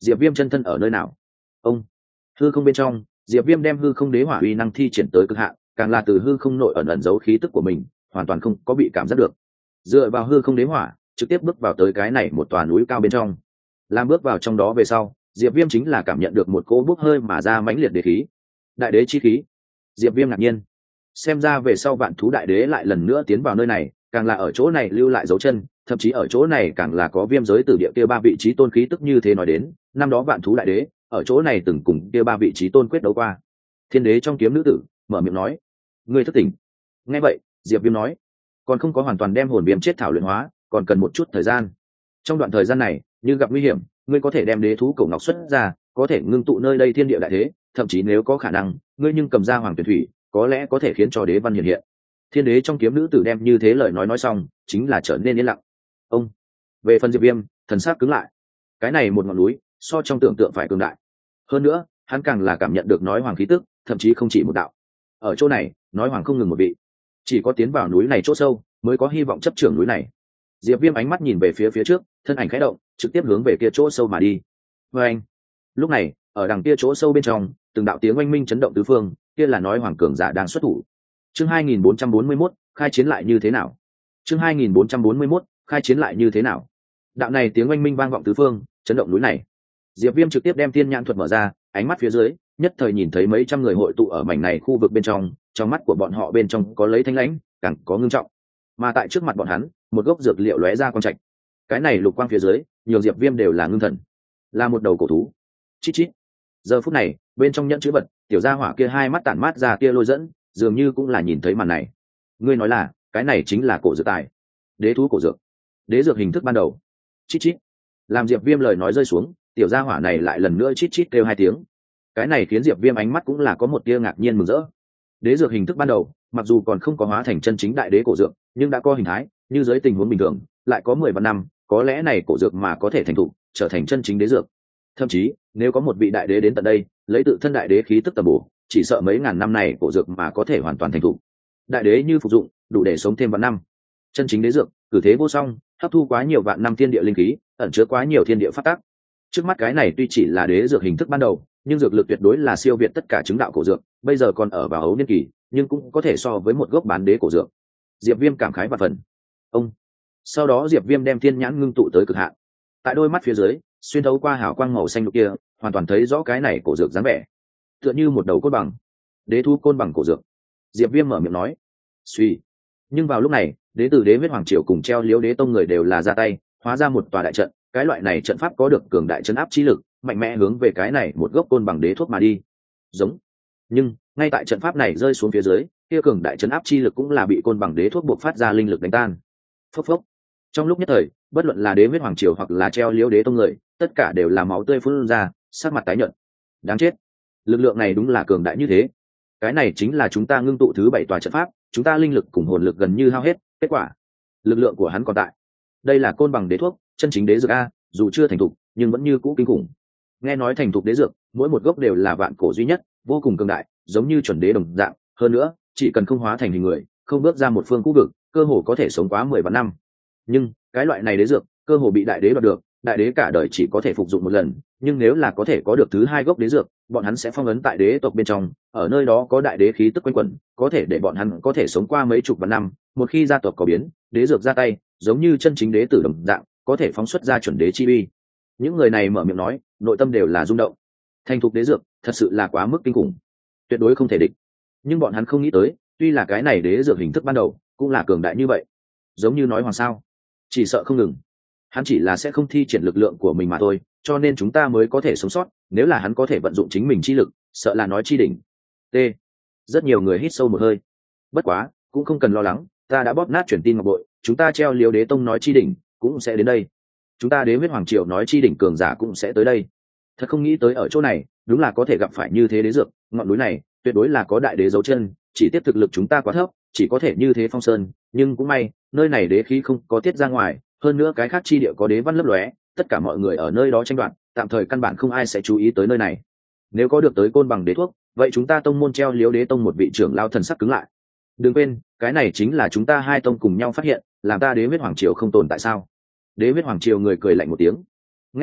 Diệp Viêm chân thân ở nơi nào? Ông hư không bên trong, Diệp Viêm đem hư không đế hỏa uy năng thi triển tới cực hạn, càng là từ hư không nội ẩn ẩn giấu khí tức của mình, hoàn toàn không có bị cảm giác được. Dựa vào hư không đế hỏa, trực tiếp bước vào tới cái này một tòa núi cao bên trong. Làm bước vào trong đó về sau, Diệp Viêm chính là cảm nhận được một cỗ bốc hơi mà ra mãnh liệt đế khí. Đại đế chi khí. Diệp Viêm ngạc nhiên. Xem ra về sau vạn thú đại đế lại lần nữa tiến vào nơi này, càng là ở chỗ này lưu lại dấu chân, thậm chí ở chỗ này càng là có viêm giới tử địa kia ba vị trí tôn khí tức như thế nói đến, năm đó vạn thú đại đế ở chỗ này từng cùng kia ba vị trí tôn quyết đấu qua. Thiên đế trong kiếm nữ tử mở miệng nói: "Ngươi thức tỉnh." Nghe vậy, Diệp Viêm nói: "Còn không có hoàn toàn đem hồn viêm chết thảo luyện hóa, còn cần một chút thời gian. Trong đoạn thời gian này, như gặp nguy hiểm, ngươi có thể đem đế thú cổ ngọc xuất ra, có thể ngưng tụ nơi đây thiên địa đại thế, thậm chí nếu có khả năng, ngươi nhưng cầm ra hoàng tuyển thủy, có lẽ có thể khiến cho đế văn hiện hiện." Thiên đế trong kiếm nữ tử đem như thế lời nói nói xong, chính là trở nên yên lặng. Ông về phần Diệp Viêm, thần sắc cứng lại. Cái này một ngọn núi, so trong tưởng tượng phải cường đại. Hơn nữa, hắn càng là cảm nhận được nói hoàng khí tức, thậm chí không chỉ một đạo. Ở chỗ này, nói hoàng không ngừng một vị, chỉ có tiến vào núi này chỗ sâu, mới có hy vọng chấp trưởng núi này. Diệp Viêm ánh mắt nhìn về phía phía trước, thân ảnh khẽ động, trực tiếp hướng về kia chỗ sâu mà đi. Và anh, lúc này, ở đằng kia chỗ sâu bên trong, từng đạo tiếng oanh minh chấn động tứ phương, kia là nói hoàng cường giả đang xuất thủ. Chương hai nghìn bốn trăm bốn mươi mốt, khai chiến lại như thế nào? Chương hai nghìn bốn trăm bốn mươi mốt, khai chiến lại như thế nào? Đạo này tiếng oanh minh vang vọng tứ phương, chấn động núi này. Diệp Viêm trực tiếp đem tiên nhãn thuật mở ra, ánh mắt phía dưới, nhất thời nhìn thấy mấy trăm người hội tụ ở mảnh này khu vực bên trong, trong mắt của bọn họ bên trong có lấy thanh lãnh, càng có ngưng trọng. Mà tại trước mặt bọn hắn, một gốc dược liệu lóe ra quang trạch. Cái này lục quang phía dưới, nhiều Diệp Viêm đều là ngưng thần, là một đầu cổ thú. Chít chít. Giờ phút này, bên trong nhẫn chữ vật, tiểu gia hỏa kia hai mắt tản mát ra tia lôi dẫn, dường như cũng là nhìn thấy màn này. Ngươi nói là, cái này chính là cổ dược tài, đế thú cổ dược, đế dược hình thức ban đầu. Chít chít. Làm Diệp Viêm lời nói rơi xuống, tiểu gia hỏa này lại lần nữa chít chít kêu hai tiếng. Cái này khiến Diệp Viêm ánh mắt cũng là có một tia ngạc nhiên mừng rỡ. Đế dược hình thức ban đầu, mặc dù còn không có hóa thành chân chính đại đế cổ dược, nhưng đã có hình thái, như dưới tình huống bình thường, lại có mười vạn năm, có lẽ này cổ dược mà có thể thành thục, trở thành chân chính đế dược. Thậm chí, nếu có một vị đại đế đến tận đây, lấy tự thân đại đế khí tức tầm bổ, chỉ sợ mấy ngàn năm này cổ dược mà có thể hoàn toàn thành thục. Đại đế như phục dụng, đủ để sống thêm vạn năm. Chân chính đế dược, cử thế vô song, hấp thu quá nhiều vạn năm thiên địa linh khí, ẩn chứa quá nhiều thiên địa phát tác. Trước mắt cái này tuy chỉ là đế dược hình thức ban đầu, nhưng dược lực tuyệt đối là siêu việt tất cả chứng đạo cổ dược, bây giờ còn ở vào ấu niên kỳ, nhưng cũng có thể so với một gốc bán đế cổ dược. Diệp Viêm cảm khái và phần. Ông. Sau đó Diệp Viêm đem thiên nhãn ngưng tụ tới cực hạn. Tại đôi mắt phía dưới, xuyên thấu qua hào quang màu xanh lục kia, hoàn toàn thấy rõ cái này cổ dược dáng vẻ, tựa như một đầu côn bằng, đế thu côn bằng cổ dược. Diệp Viêm mở miệng nói. Suy. Nhưng vào lúc này, đế tử đế huyết hoàng triều cùng treo liếu đế tông người đều là ra tay, hóa ra một tòa đại trận. Cái loại này trận pháp có được cường đại chấn áp chi lực, mạnh mẽ hướng về cái này một gốc côn bằng đế thuốc mà đi. Giống. Nhưng ngay tại trận pháp này rơi xuống phía dưới, kia cường đại chấn áp chi lực cũng là bị côn bằng đế thuốc buộc phát ra linh lực đánh tan. Phốc phốc. Trong lúc nhất thời, bất luận là đế huyết hoàng triều hoặc là treo liếu đế tông người, tất cả đều là máu tươi phun ra, sắc mặt tái nhợt. Đáng chết, lực lượng này đúng là cường đại như thế. Cái này chính là chúng ta ngưng tụ thứ bảy tòa trận pháp, chúng ta linh lực cùng hồn lực gần như hao hết, kết quả lực lượng của hắn còn tại. Đây là côn bằng đế thuốc, chân chính đế dược a, dù chưa thành thục, nhưng vẫn như cũ kinh khủng. Nghe nói thành thục đế dược, mỗi một gốc đều là vạn cổ duy nhất, vô cùng cường đại, giống như chuẩn đế đồng dạng. Hơn nữa, chỉ cần không hóa thành hình người, không bước ra một phương khu vực, cơ hồ có thể sống quá mười vạn năm. Nhưng cái loại này đế dược, cơ hồ bị đại đế đoạt được, đại đế cả đời chỉ có thể phục dụng một lần. Nhưng nếu là có thể có được thứ hai gốc đế dược, bọn hắn sẽ phong ấn tại đế tộc bên trong, ở nơi đó có đại đế khí tức quanh quẩn, có thể để bọn hắn có thể sống qua mấy chục vạn năm. Một khi gia tộc có biến, đế dược ra tay, giống như chân chính đế tử đồng dạng, có thể phóng xuất ra chuẩn đế chi uy. Những người này mở miệng nói, nội tâm đều là rung động. Thành thục đế dược, thật sự là quá mức kinh khủng, tuyệt đối không thể địch. Nhưng bọn hắn không nghĩ tới, tuy là cái này đế dược hình thức ban đầu, cũng là cường đại như vậy. Giống như nói hoàng sao, chỉ sợ không ngừng. Hắn chỉ là sẽ không thi triển lực lượng của mình mà thôi, cho nên chúng ta mới có thể sống sót. Nếu là hắn có thể vận dụng chính mình chi lực, sợ là nói chi đỉnh. T. Rất nhiều người hít sâu một hơi. Bất quá, cũng không cần lo lắng, ta đã bóp nát truyền tin ngọc bội, chúng ta treo liếu đế tông nói chi đỉnh cũng sẽ đến đây. Chúng ta đế huyết hoàng triều nói chi đỉnh cường giả cũng sẽ tới đây. Thật không nghĩ tới ở chỗ này, đúng là có thể gặp phải như thế đế dược, ngọn núi này tuyệt đối là có đại đế dấu chân, chỉ tiếp thực lực chúng ta quá thấp, chỉ có thể như thế phong sơn, nhưng cũng may, nơi này đế khí không có tiết ra ngoài, hơn nữa cái khác chi địa có đế văn lấp lóe, tất cả mọi người ở nơi đó tranh đoạt, tạm thời căn bản không ai sẽ chú ý tới nơi này. Nếu có được tới côn bằng đế thuốc, vậy chúng ta tông môn treo liếu đế tông một vị trưởng lao thần sắc cứng lại. Đừng quên, cái này chính là chúng ta hai tông cùng nhau phát hiện, làm ta đế huyết hoàng triều không tồn tại sao? Đế huyết hoàng triều người cười lạnh một tiếng. Nghe vậy,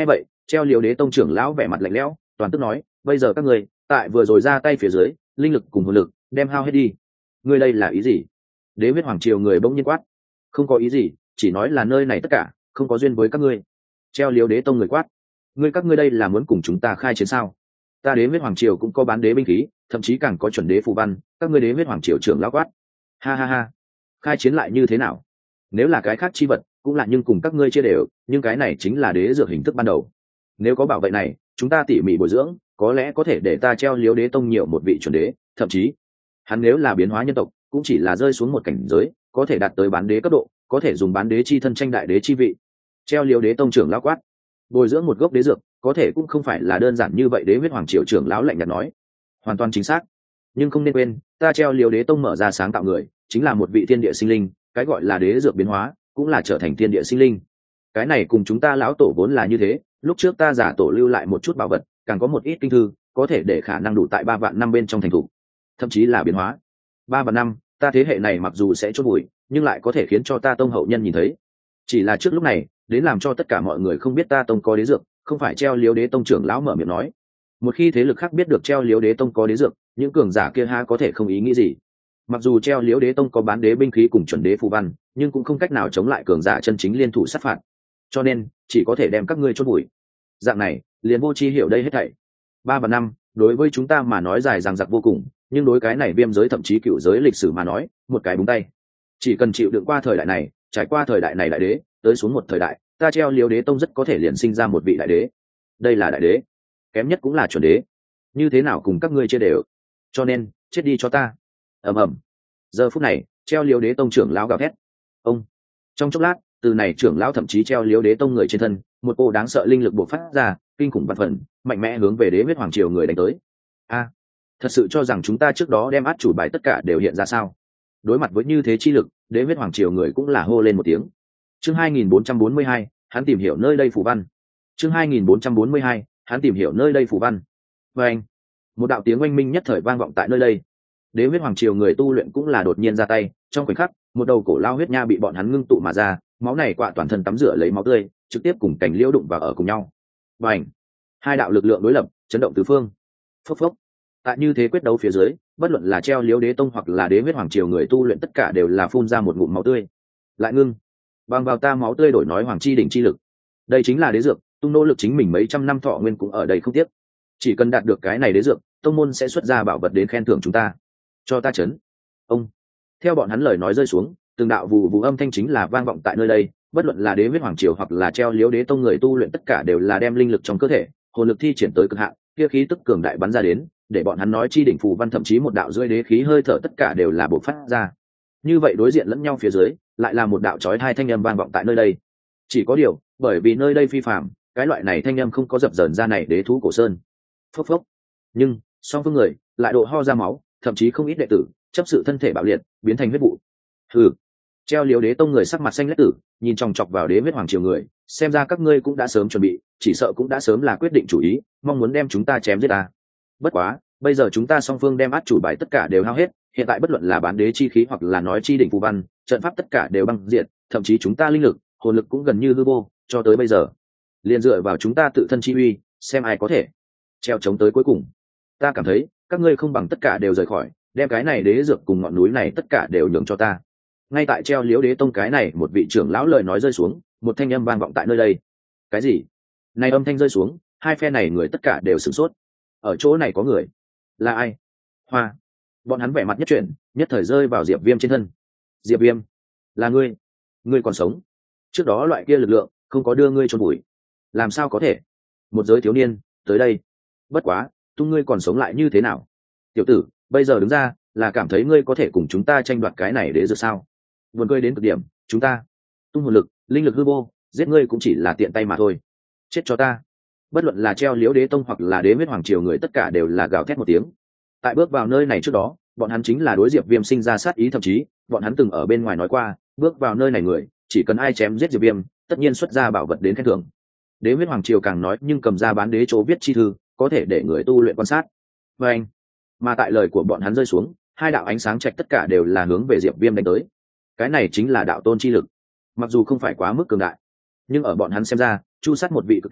Treo liếu đế tông trưởng lão vẻ mặt lạnh lẽo, toàn tức nói, bây giờ các ngươi tại vừa rồi ra tay phía dưới, linh lực cùng hồn lực đem hao hết đi. Ngươi đây là ý gì? Đế huyết hoàng triều người bỗng nhiên quát. Không có ý gì, chỉ nói là nơi này tất cả không có duyên với các ngươi. Treo liếu đế tông người quát. Ngươi các ngươi đây là muốn cùng chúng ta khai chiến sao? Ta đế huyết hoàng triều cũng có bán đế binh khí, thậm chí càng có chuẩn đế phù văn, các ngươi đế huyết hoàng triều trưởng lão quát. Ha ha ha, khai chiến lại như thế nào? Nếu là cái khác chi vật cũng là nhưng cùng các ngươi chia đều, nhưng cái này chính là đế dược hình thức ban đầu. Nếu có bảo vệ này, chúng ta tỉ mỉ bồi dưỡng, có lẽ có thể để ta treo liếu đế tông nhiều một vị chuẩn đế, thậm chí hắn nếu là biến hóa nhân tộc cũng chỉ là rơi xuống một cảnh giới, có thể đạt tới bán đế cấp độ, có thể dùng bán đế chi thân tranh đại đế chi vị. Treo liếu đế tông trưởng lão quát. Bồi dưỡng một gốc đế dược có thể cũng không phải là đơn giản như vậy. Đế huyết hoàng triều trưởng lão lạnh nhạt nói. Hoàn toàn chính xác, nhưng không nên quên, ta treo liếu đế tông mở ra sáng tạo người chính là một vị thiên địa sinh linh, cái gọi là đế dược biến hóa cũng là trở thành thiên địa sinh linh. Cái này cùng chúng ta lão tổ vốn là như thế, lúc trước ta giả tổ lưu lại một chút bảo vật, càng có một ít kinh thư có thể để khả năng đủ tại ba vạn năm bên trong thành thủ, thậm chí là biến hóa. Ba vạn năm, ta thế hệ này mặc dù sẽ chôn bụi, nhưng lại có thể khiến cho ta tông hậu nhân nhìn thấy. Chỉ là trước lúc này đến làm cho tất cả mọi người không biết ta tông có đế dược, không phải treo liếu đế tông trưởng lão mở miệng nói. Một khi thế lực khác biết được treo liếu đế tông có đế dược, những cường giả kia ha có thể không ý nghĩ gì. Mặc dù treo liếu đế tông có bán đế binh khí cùng chuẩn đế phù văn, nhưng cũng không cách nào chống lại cường giả chân chính liên thủ sát phạt, cho nên chỉ có thể đem các ngươi chôn bụi. Dạng này liền vô chi hiểu đây hết thảy. Ba và năm đối với chúng ta mà nói dài dằng dặc vô cùng, nhưng đối cái này viêm giới thậm chí cựu giới lịch sử mà nói, một cái búng tay. Chỉ cần chịu đựng qua thời đại này, trải qua thời đại này đại đế, tới xuống một thời đại, ta treo liếu đế tông rất có thể liền sinh ra một vị đại đế. Đây là đại đế, kém nhất cũng là chuẩn đế, như thế nào cùng các ngươi chia đều. Cho nên chết đi cho ta. Ầm ầm. Giờ phút này treo liếu đế tông trưởng lão gào thét. Ông. Trong chốc lát, từ này trưởng lão thậm chí treo liếu đế tông người trên thân, một cô đáng sợ linh lực bộc phát ra, kinh khủng vạn phần, mạnh mẽ hướng về đế huyết hoàng triều người đánh tới. A, thật sự cho rằng chúng ta trước đó đem át chủ bài tất cả đều hiện ra sao? Đối mặt với như thế chi lực, đế huyết hoàng triều người cũng là hô lên một tiếng. Chương hai nghìn bốn trăm bốn mươi hai, hắn tìm hiểu nơi đây phù văn. Chương hai nghìn bốn trăm bốn mươi hai, hắn tìm hiểu nơi đây phù văn. Và anh, một đạo tiếng oanh minh nhất thời vang vọng tại nơi đây. Đế huyết hoàng triều người tu luyện cũng là đột nhiên ra tay, trong khoảnh khắc, một đầu cổ lao huyết nha bị bọn hắn ngưng tụ mà ra, máu này quạ toàn thân tắm rửa lấy máu tươi, trực tiếp cùng cảnh liễu đụng vào ở cùng nhau. Và ảnh, hai đạo lực lượng đối lập, chấn động tứ phương. Phốc phốc. Tại như thế quyết đấu phía dưới, bất luận là treo liễu đế tông hoặc là đế huyết hoàng triều người tu luyện tất cả đều là phun ra một ngụm máu tươi. Lại ngưng, bằng vào ta máu tươi đổi nói hoàng chi đỉnh chi lực. Đây chính là đế dược, tung nỗ lực chính mình mấy trăm năm thọ nguyên cũng ở đây không tiếc. Chỉ cần đạt được cái này đế dược, tông môn sẽ xuất ra bảo vật đến khen thưởng chúng ta. Cho ta chấn. Ông. Theo bọn hắn lời nói rơi xuống, từng đạo vù vù âm thanh chính là vang vọng tại nơi đây. Bất luận là đế huyết hoàng triều hoặc là treo liếu đế tông người tu luyện tất cả đều là đem linh lực trong cơ thể, hồn lực thi triển tới cực hạn, kia khí tức cường đại bắn ra đến, để bọn hắn nói chi đỉnh phù văn thậm chí một đạo rưỡi đế khí hơi thở tất cả đều là bộc phát ra. Như vậy đối diện lẫn nhau phía dưới, lại là một đạo chói hai thanh âm vang vọng tại nơi đây. Chỉ có điều, bởi vì nơi đây phi phàm, cái loại này thanh âm không có dập dờn ra này đế thú cổ sơn. Phốc phốc. Nhưng, song phương người lại độ ho ra máu, thậm chí không ít đệ tử chấp sự thân thể bạo liệt, biến thành huyết vụ. Hừ. Treo liếu đế tông người sắc mặt xanh lét tử, nhìn chòng chọc vào đế huyết hoàng triều người, xem ra các ngươi cũng đã sớm chuẩn bị, chỉ sợ cũng đã sớm là quyết định chủ ý, mong muốn đem chúng ta chém giết ta. Bất quá, bây giờ chúng ta song phương đem át chủ bài tất cả đều hao hết, hiện tại bất luận là bán đế chi khí hoặc là nói chi đỉnh phù văn, trận pháp tất cả đều băng diệt, thậm chí chúng ta linh lực, hồn lực cũng gần như hư vô, cho tới bây giờ, liền dựa vào chúng ta tự thân chi uy, xem ai có thể treo chống tới cuối cùng. Ta cảm thấy, các ngươi không bằng tất cả đều rời khỏi, đem cái này đế dược cùng ngọn núi này tất cả đều nhường cho ta. Ngay tại treo liếu đế tông cái này một vị trưởng lão lời nói rơi xuống, một thanh âm vang vọng tại nơi đây. Cái gì? Này âm thanh rơi xuống, hai phe này người tất cả đều sửng sốt. Ở chỗ này có người. Là ai? Hoa. Bọn hắn vẻ mặt nhất chuyển, nhất thời rơi vào Diệp Viêm trên thân. Diệp Viêm, là ngươi? Ngươi còn sống? Trước đó loại kia lực lượng không có đưa ngươi chôn bụi. Làm sao có thể? Một giới thiếu niên tới đây. Bất quá, tung ngươi còn sống lại như thế nào? Tiểu tử, bây giờ đứng ra là cảm thấy ngươi có thể cùng chúng ta tranh đoạt cái này để dược sao? Buồn cười đến cực điểm, chúng ta tung hồn lực, linh lực hư vô, giết ngươi cũng chỉ là tiện tay mà thôi. Chết cho ta. Bất luận là treo liễu đế tông hoặc là đế huyết hoàng triều người tất cả đều là gào thét một tiếng. Tại bước vào nơi này trước đó, bọn hắn chính là đối Diệp Viêm sinh ra sát ý, thậm chí bọn hắn từng ở bên ngoài nói qua, bước vào nơi này người chỉ cần ai chém giết Diệp Viêm, tất nhiên xuất ra bảo vật đến khen thưởng. Đế huyết hoàng triều càng nói nhưng cầm ra bán đế chỗ viết chi thư, có thể để người tu luyện quan sát. Và anh, mà tại lời của bọn hắn rơi xuống, hai đạo ánh sáng trạch tất cả đều là hướng về Diệp Viêm đánh tới. Cái này chính là đạo tôn chi lực, mặc dù không phải quá mức cường đại, nhưng ở bọn hắn xem ra, chu sát một vị cực cảnh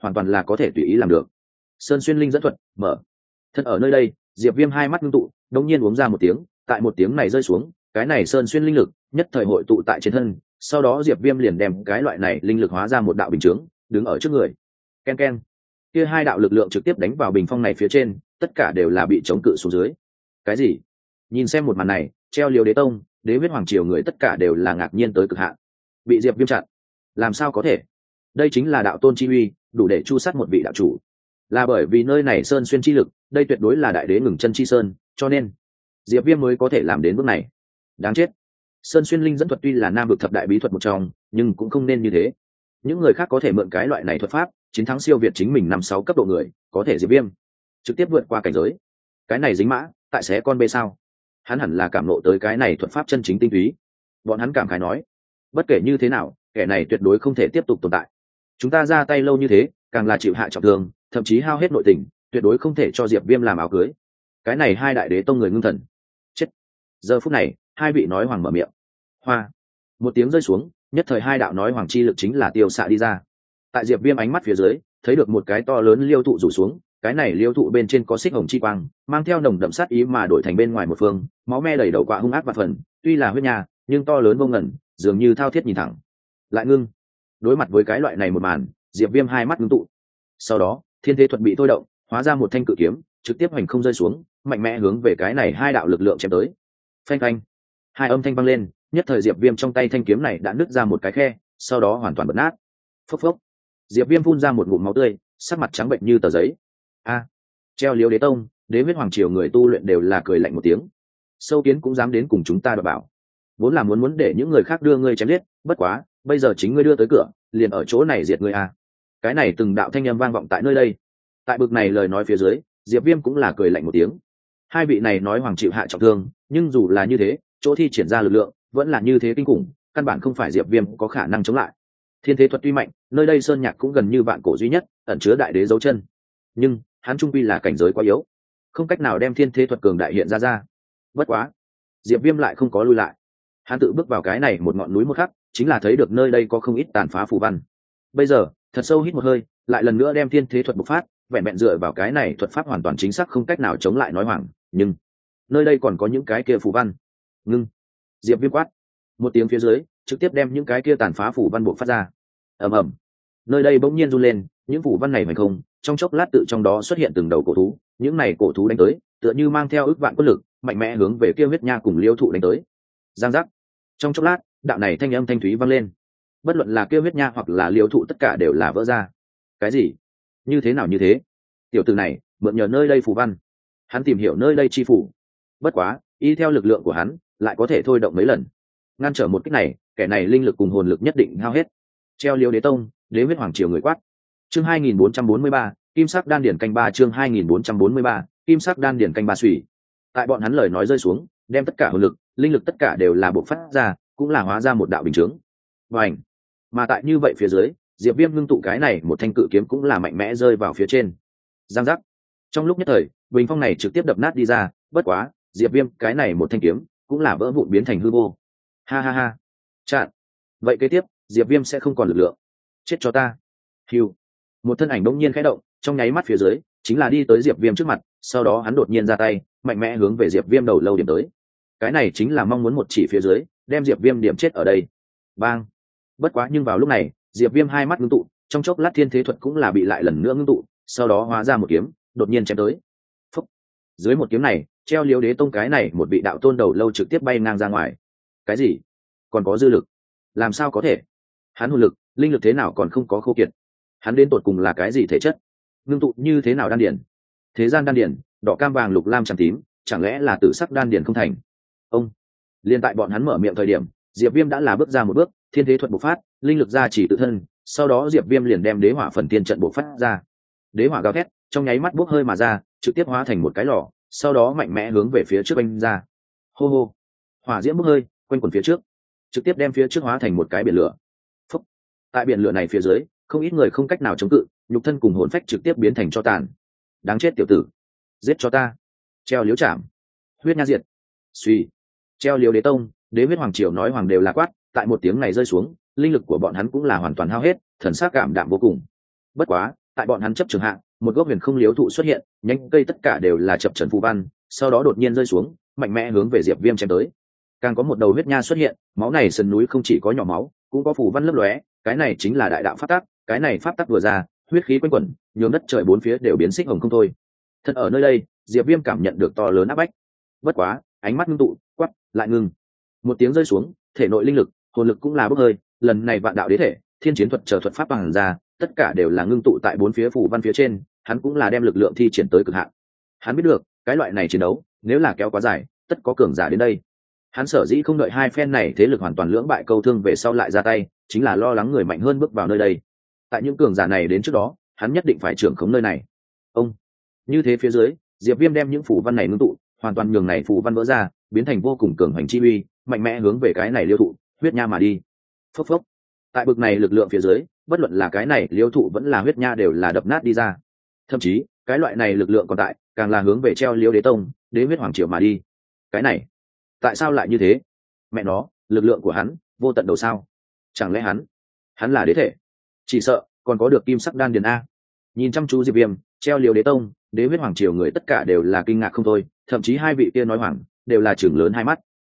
hoàn toàn là có thể tùy ý làm được. Sơn xuyên linh dẫn thuật mở. Thật ở nơi đây, Diệp Viêm hai mắt ngưng tụ, đột nhiên uống ra một tiếng, tại một tiếng này rơi xuống, cái này sơn xuyên linh lực nhất thời hội tụ tại trên thân, sau đó Diệp Viêm liền đem cái loại này linh lực hóa ra một đạo bình chướng, đứng ở trước người. Ken ken. Kia hai đạo lực lượng trực tiếp đánh vào bình phong này phía trên, tất cả đều là bị chống cự xuống dưới. Cái gì? Nhìn xem một màn này, treo Liêu Đế Tông, Đế huyết hoàng triều người tất cả đều là ngạc nhiên tới cực hạn. Bị Diệp Viêm chặn, làm sao có thể? Đây chính là đạo tôn chi uy, đủ để chu sát một vị đạo chủ. Là bởi vì nơi này sơn xuyên chi lực, đây tuyệt đối là đại đế ngừng chân chi sơn, cho nên Diệp Viêm mới có thể làm đến bước này. Đáng chết. Sơn xuyên linh dẫn thuật tuy là nam vực thập đại bí thuật một trong, nhưng cũng không nên như thế. Những người khác có thể mượn cái loại này thuật pháp, chiến thắng siêu việt chính mình năm sáu cấp độ người, có thể Diệp Viêm trực tiếp vượt qua cảnh giới. Cái này dính mã, tại xé con bê sao? Hắn hẳn là cảm ngộ tới cái này thuật pháp chân chính tinh túy. Bọn hắn cảm khái nói, bất kể như thế nào, kẻ này tuyệt đối không thể tiếp tục tồn tại. Chúng ta ra tay lâu như thế, càng là chịu hạ trọng thương, thậm chí hao hết nội tình, tuyệt đối không thể cho Diệp Viêm làm áo cưới. Cái này hai đại đế tông người ngưng thần. Chết. Giờ phút này, hai vị nói hoàng mở miệng. Hoa. Một tiếng rơi xuống, nhất thời hai đạo nói hoàng chi lực chính là tiêu xạ đi ra. Tại Diệp Viêm ánh mắt phía dưới, thấy được một cái to lớn liêu thụ rủ xuống, cái này liêu thụ bên trên có xích hồng chi quang, mang theo nồng đậm sát ý mà đổi thành bên ngoài một phương, máu me đầy đầu quạ hung ác và phần, tuy là huyết nhà, nhưng to lớn vô ngần, dường như thao thiết nhìn thẳng. Lại ngưng. Đối mặt với cái loại này một màn, Diệp Viêm hai mắt ngưng tụ. Sau đó, thiên thế thuật bị thôi động, hóa ra một thanh cự kiếm, trực tiếp hành không rơi xuống, mạnh mẽ hướng về cái này hai đạo lực lượng chém tới. Phanh phanh. Hai âm thanh vang lên, nhất thời Diệp Viêm trong tay thanh kiếm này đã nứt ra một cái khe, sau đó hoàn toàn bật nát. Phốc phốc. Diệp Viêm phun ra một ngụm máu tươi, sắc mặt trắng bệnh như tờ giấy. A. Treo Liêu Đế Tông, Đế huyết hoàng triều người tu luyện đều là cười lạnh một tiếng. Sâu kiến cũng dám đến cùng chúng ta đoạt bảo. Vốn là muốn muốn để những người khác đưa ngươi chém giết, bất quá, bây giờ chính ngươi đưa tới cửa, liền ở chỗ này diệt ngươi a. Cái này từng đạo thanh âm vang vọng tại nơi đây. Tại bực này lời nói phía dưới, Diệp Viêm cũng là cười lạnh một tiếng. Hai vị này nói hoàng chịu hạ trọng thương, nhưng dù là như thế, chỗ thi triển ra lực lượng vẫn là như thế kinh khủng, căn bản không phải Diệp Viêm có khả năng chống lại. Thiên thế thuật tuy mạnh, nơi đây sơn nhạc cũng gần như vạn cổ duy nhất, ẩn chứa đại đế dấu chân. Nhưng, hắn trung quy là cảnh giới quá yếu, không cách nào đem thiên thế thuật cường đại hiện ra ra. Bất quá, Diệp Viêm lại không có lui lại. Hắn tự bước vào cái này một ngọn núi một khắc, chính là thấy được nơi đây có không ít tàn phá phù văn. Bây giờ, thật sâu hít một hơi, lại lần nữa đem thiên thế thuật bộc phát, vẹn vẹn dựa vào cái này thuật pháp hoàn toàn chính xác không cách nào chống lại nói hoàng, nhưng nơi đây còn có những cái kia phù văn. Ngưng. Diệp Viêm quát một tiếng phía dưới, trực tiếp đem những cái kia tàn phá phù văn bộc phát ra. Ầm ầm. Nơi đây bỗng nhiên run lên, những phù văn này hoành không, trong chốc lát tự trong đó xuất hiện từng đầu cổ thú, những này cổ thú đánh tới, tựa như mang theo ức vạn quân lực, mạnh mẽ hướng về kia huyết nha cùng liêu thụ đánh tới. Giang giác. Trong chốc lát, đạo này thanh âm thanh thúy vang lên. Bất luận là kia huyết nha hoặc là liêu thụ tất cả đều là vỡ ra. Cái gì? Như thế nào như thế? Tiểu tử này mượn nhờ nơi đây phù văn, hắn tìm hiểu nơi đây chi phủ. Bất quá, y theo lực lượng của hắn, lại có thể thôi động mấy lần, ngăn trở một kích này, kẻ này linh lực cùng hồn lực nhất định hao hết. Treo Liêu Đế Tông, Đế huyết hoàng triều người quát. Chương hai nghìn bốn trăm bốn mươi ba, Kim sắc đan điển canh ba chương hai nghìn bốn trăm bốn mươi ba, Kim sắc đan điển canh ba xủy. Tại bọn hắn lời nói rơi xuống, đem tất cả hồn lực, linh lực tất cả đều là bộc phát ra, cũng là hóa ra một đạo bình chướng. Bành. Mà tại như vậy phía dưới, Diệp Viêm ngưng tụ cái này một thanh cự kiếm cũng là mạnh mẽ rơi vào phía trên. Giang giác. Trong lúc nhất thời, bình phong này trực tiếp đập nát đi ra, bất quá, Diệp Viêm cái này một thanh kiếm cũng là vỡ vụn biến thành hư vô. Ha ha ha. Chặn. Vậy kế tiếp, Diệp Viêm sẽ không còn lực lượng. Chết cho ta. Hưu. Một thân ảnh bỗng nhiên khẽ động, trong nháy mắt phía dưới, chính là đi tới Diệp Viêm trước mặt, sau đó hắn đột nhiên ra tay, mạnh mẽ hướng về Diệp Viêm đầu lâu điểm tới. Cái này chính là mong muốn một chỉ phía dưới, đem Diệp Viêm điểm chết ở đây. Bang. Bất quá nhưng vào lúc này, Diệp Viêm hai mắt ngưng tụ, trong chốc lát thiên thế thuật cũng là bị lại lần nữa ngưng tụ, sau đó hóa ra một kiếm, đột nhiên chém tới. Phúc. Dưới một kiếm này, Treo Liêu Đế Tông cái này một vị đạo tôn đầu lâu trực tiếp bay ngang ra ngoài. Cái gì? Còn có dư lực? Làm sao có thể? Hắn hồn lực, linh lực thế nào còn không có khô kiệt? Hắn đến tột cùng là cái gì thể chất? Ngưng tụ như thế nào đan điển? Thế gian đan điển, đỏ cam vàng lục lam trắng tím, chẳng lẽ là tử sắc đan điển không thành? Ông. Liên tại bọn hắn mở miệng thời điểm, Diệp Viêm đã là bước ra một bước, thiên thế thuật bộc phát, linh lực ra chỉ tự thân, sau đó Diệp Viêm liền đem đế hỏa phần tiên trận bộc phát ra. Đế hỏa gào thét, trong nháy mắt bốc hơi mà ra, trực tiếp hóa thành một cái lò, sau đó mạnh mẽ hướng về phía trước anh ra. Hô hô. Hỏa diễm bốc hơi, quanh quẩn phía trước, trực tiếp đem phía trước hóa thành một cái biển lửa. Phúc. Tại biển lửa này phía dưới, không ít người không cách nào chống cự, nhục thân cùng hồn phách trực tiếp biến thành tro tàn. Đáng chết tiểu tử, giết cho ta. Treo Liếu chạm. Huyết nha diệt. Suy. Treo Liêu Đế Tông, Đế huyết hoàng triều nói hoàng đều là quát, tại một tiếng này rơi xuống, linh lực của bọn hắn cũng là hoàn toàn hao hết, thần sắc cảm đạm vô cùng. Bất quá, tại bọn hắn chấp trường hạ, một gốc huyền không liếu thụ xuất hiện, nhánh cây tất cả đều là chập trần phù văn, sau đó đột nhiên rơi xuống, mạnh mẽ hướng về Diệp Viêm chém tới. Càng có một đầu huyết nha xuất hiện, máu này sườn núi không chỉ có nhỏ máu, cũng có phù văn lấp lóe, cái này chính là đại đạo pháp tắc, cái này pháp tắc vừa ra, huyết khí quanh quẩn, nhường đất trời bốn phía đều biến xích hồng không thôi. Thật ở nơi đây, Diệp Viêm cảm nhận được to lớn áp bách. Bất quá, ánh mắt ngưng tụ, quắc, lại ngưng. Một tiếng rơi xuống, thể nội linh lực, hồn lực cũng là bốc hơi, lần này vạn đạo đế thể, thiên chiến thuật trở thuật pháp bằng ra, tất cả đều là ngưng tụ tại bốn phía phù văn phía trên, hắn cũng là đem lực lượng thi triển tới cực hạn. Hắn biết được, cái loại này chiến đấu, nếu là kéo quá dài, tất có cường giả đến đây. Hắn sở dĩ không đợi hai phen này thế lực hoàn toàn lưỡng bại câu thương về sau lại ra tay, chính là lo lắng người mạnh hơn bước vào nơi đây. Tại những cường giả này đến trước đó, hắn nhất định phải trưởng khống nơi này. Ông, như thế phía dưới, Diệp Viêm đem những phù văn này ngưng tụ, hoàn toàn nhường này phù văn vỡ ra, biến thành vô cùng cường hành chi uy, mạnh mẽ hướng về cái này liêu thụ, huyết nha mà đi. Phốc phốc. Tại bực này lực lượng phía dưới, bất luận là cái này liêu thụ vẫn là huyết nha đều là đập nát đi ra. Thậm chí, cái loại này lực lượng còn tại, càng là hướng về treo liêu đế tông, đế huyết hoàng triều mà đi. Cái này, tại sao lại như thế? Mẹ nó, lực lượng của hắn vô tận đầu sao? Chẳng lẽ hắn hắn là đế thể? Chỉ sợ còn có được kim sắc đan điền a. Nhìn chăm chú Diệp Viêm, treo liều đế tông, đế huyết hoàng triều người tất cả đều là kinh ngạc không thôi, thậm chí hai vị kia nói hoàng đều là trưởng lớn hai mắt.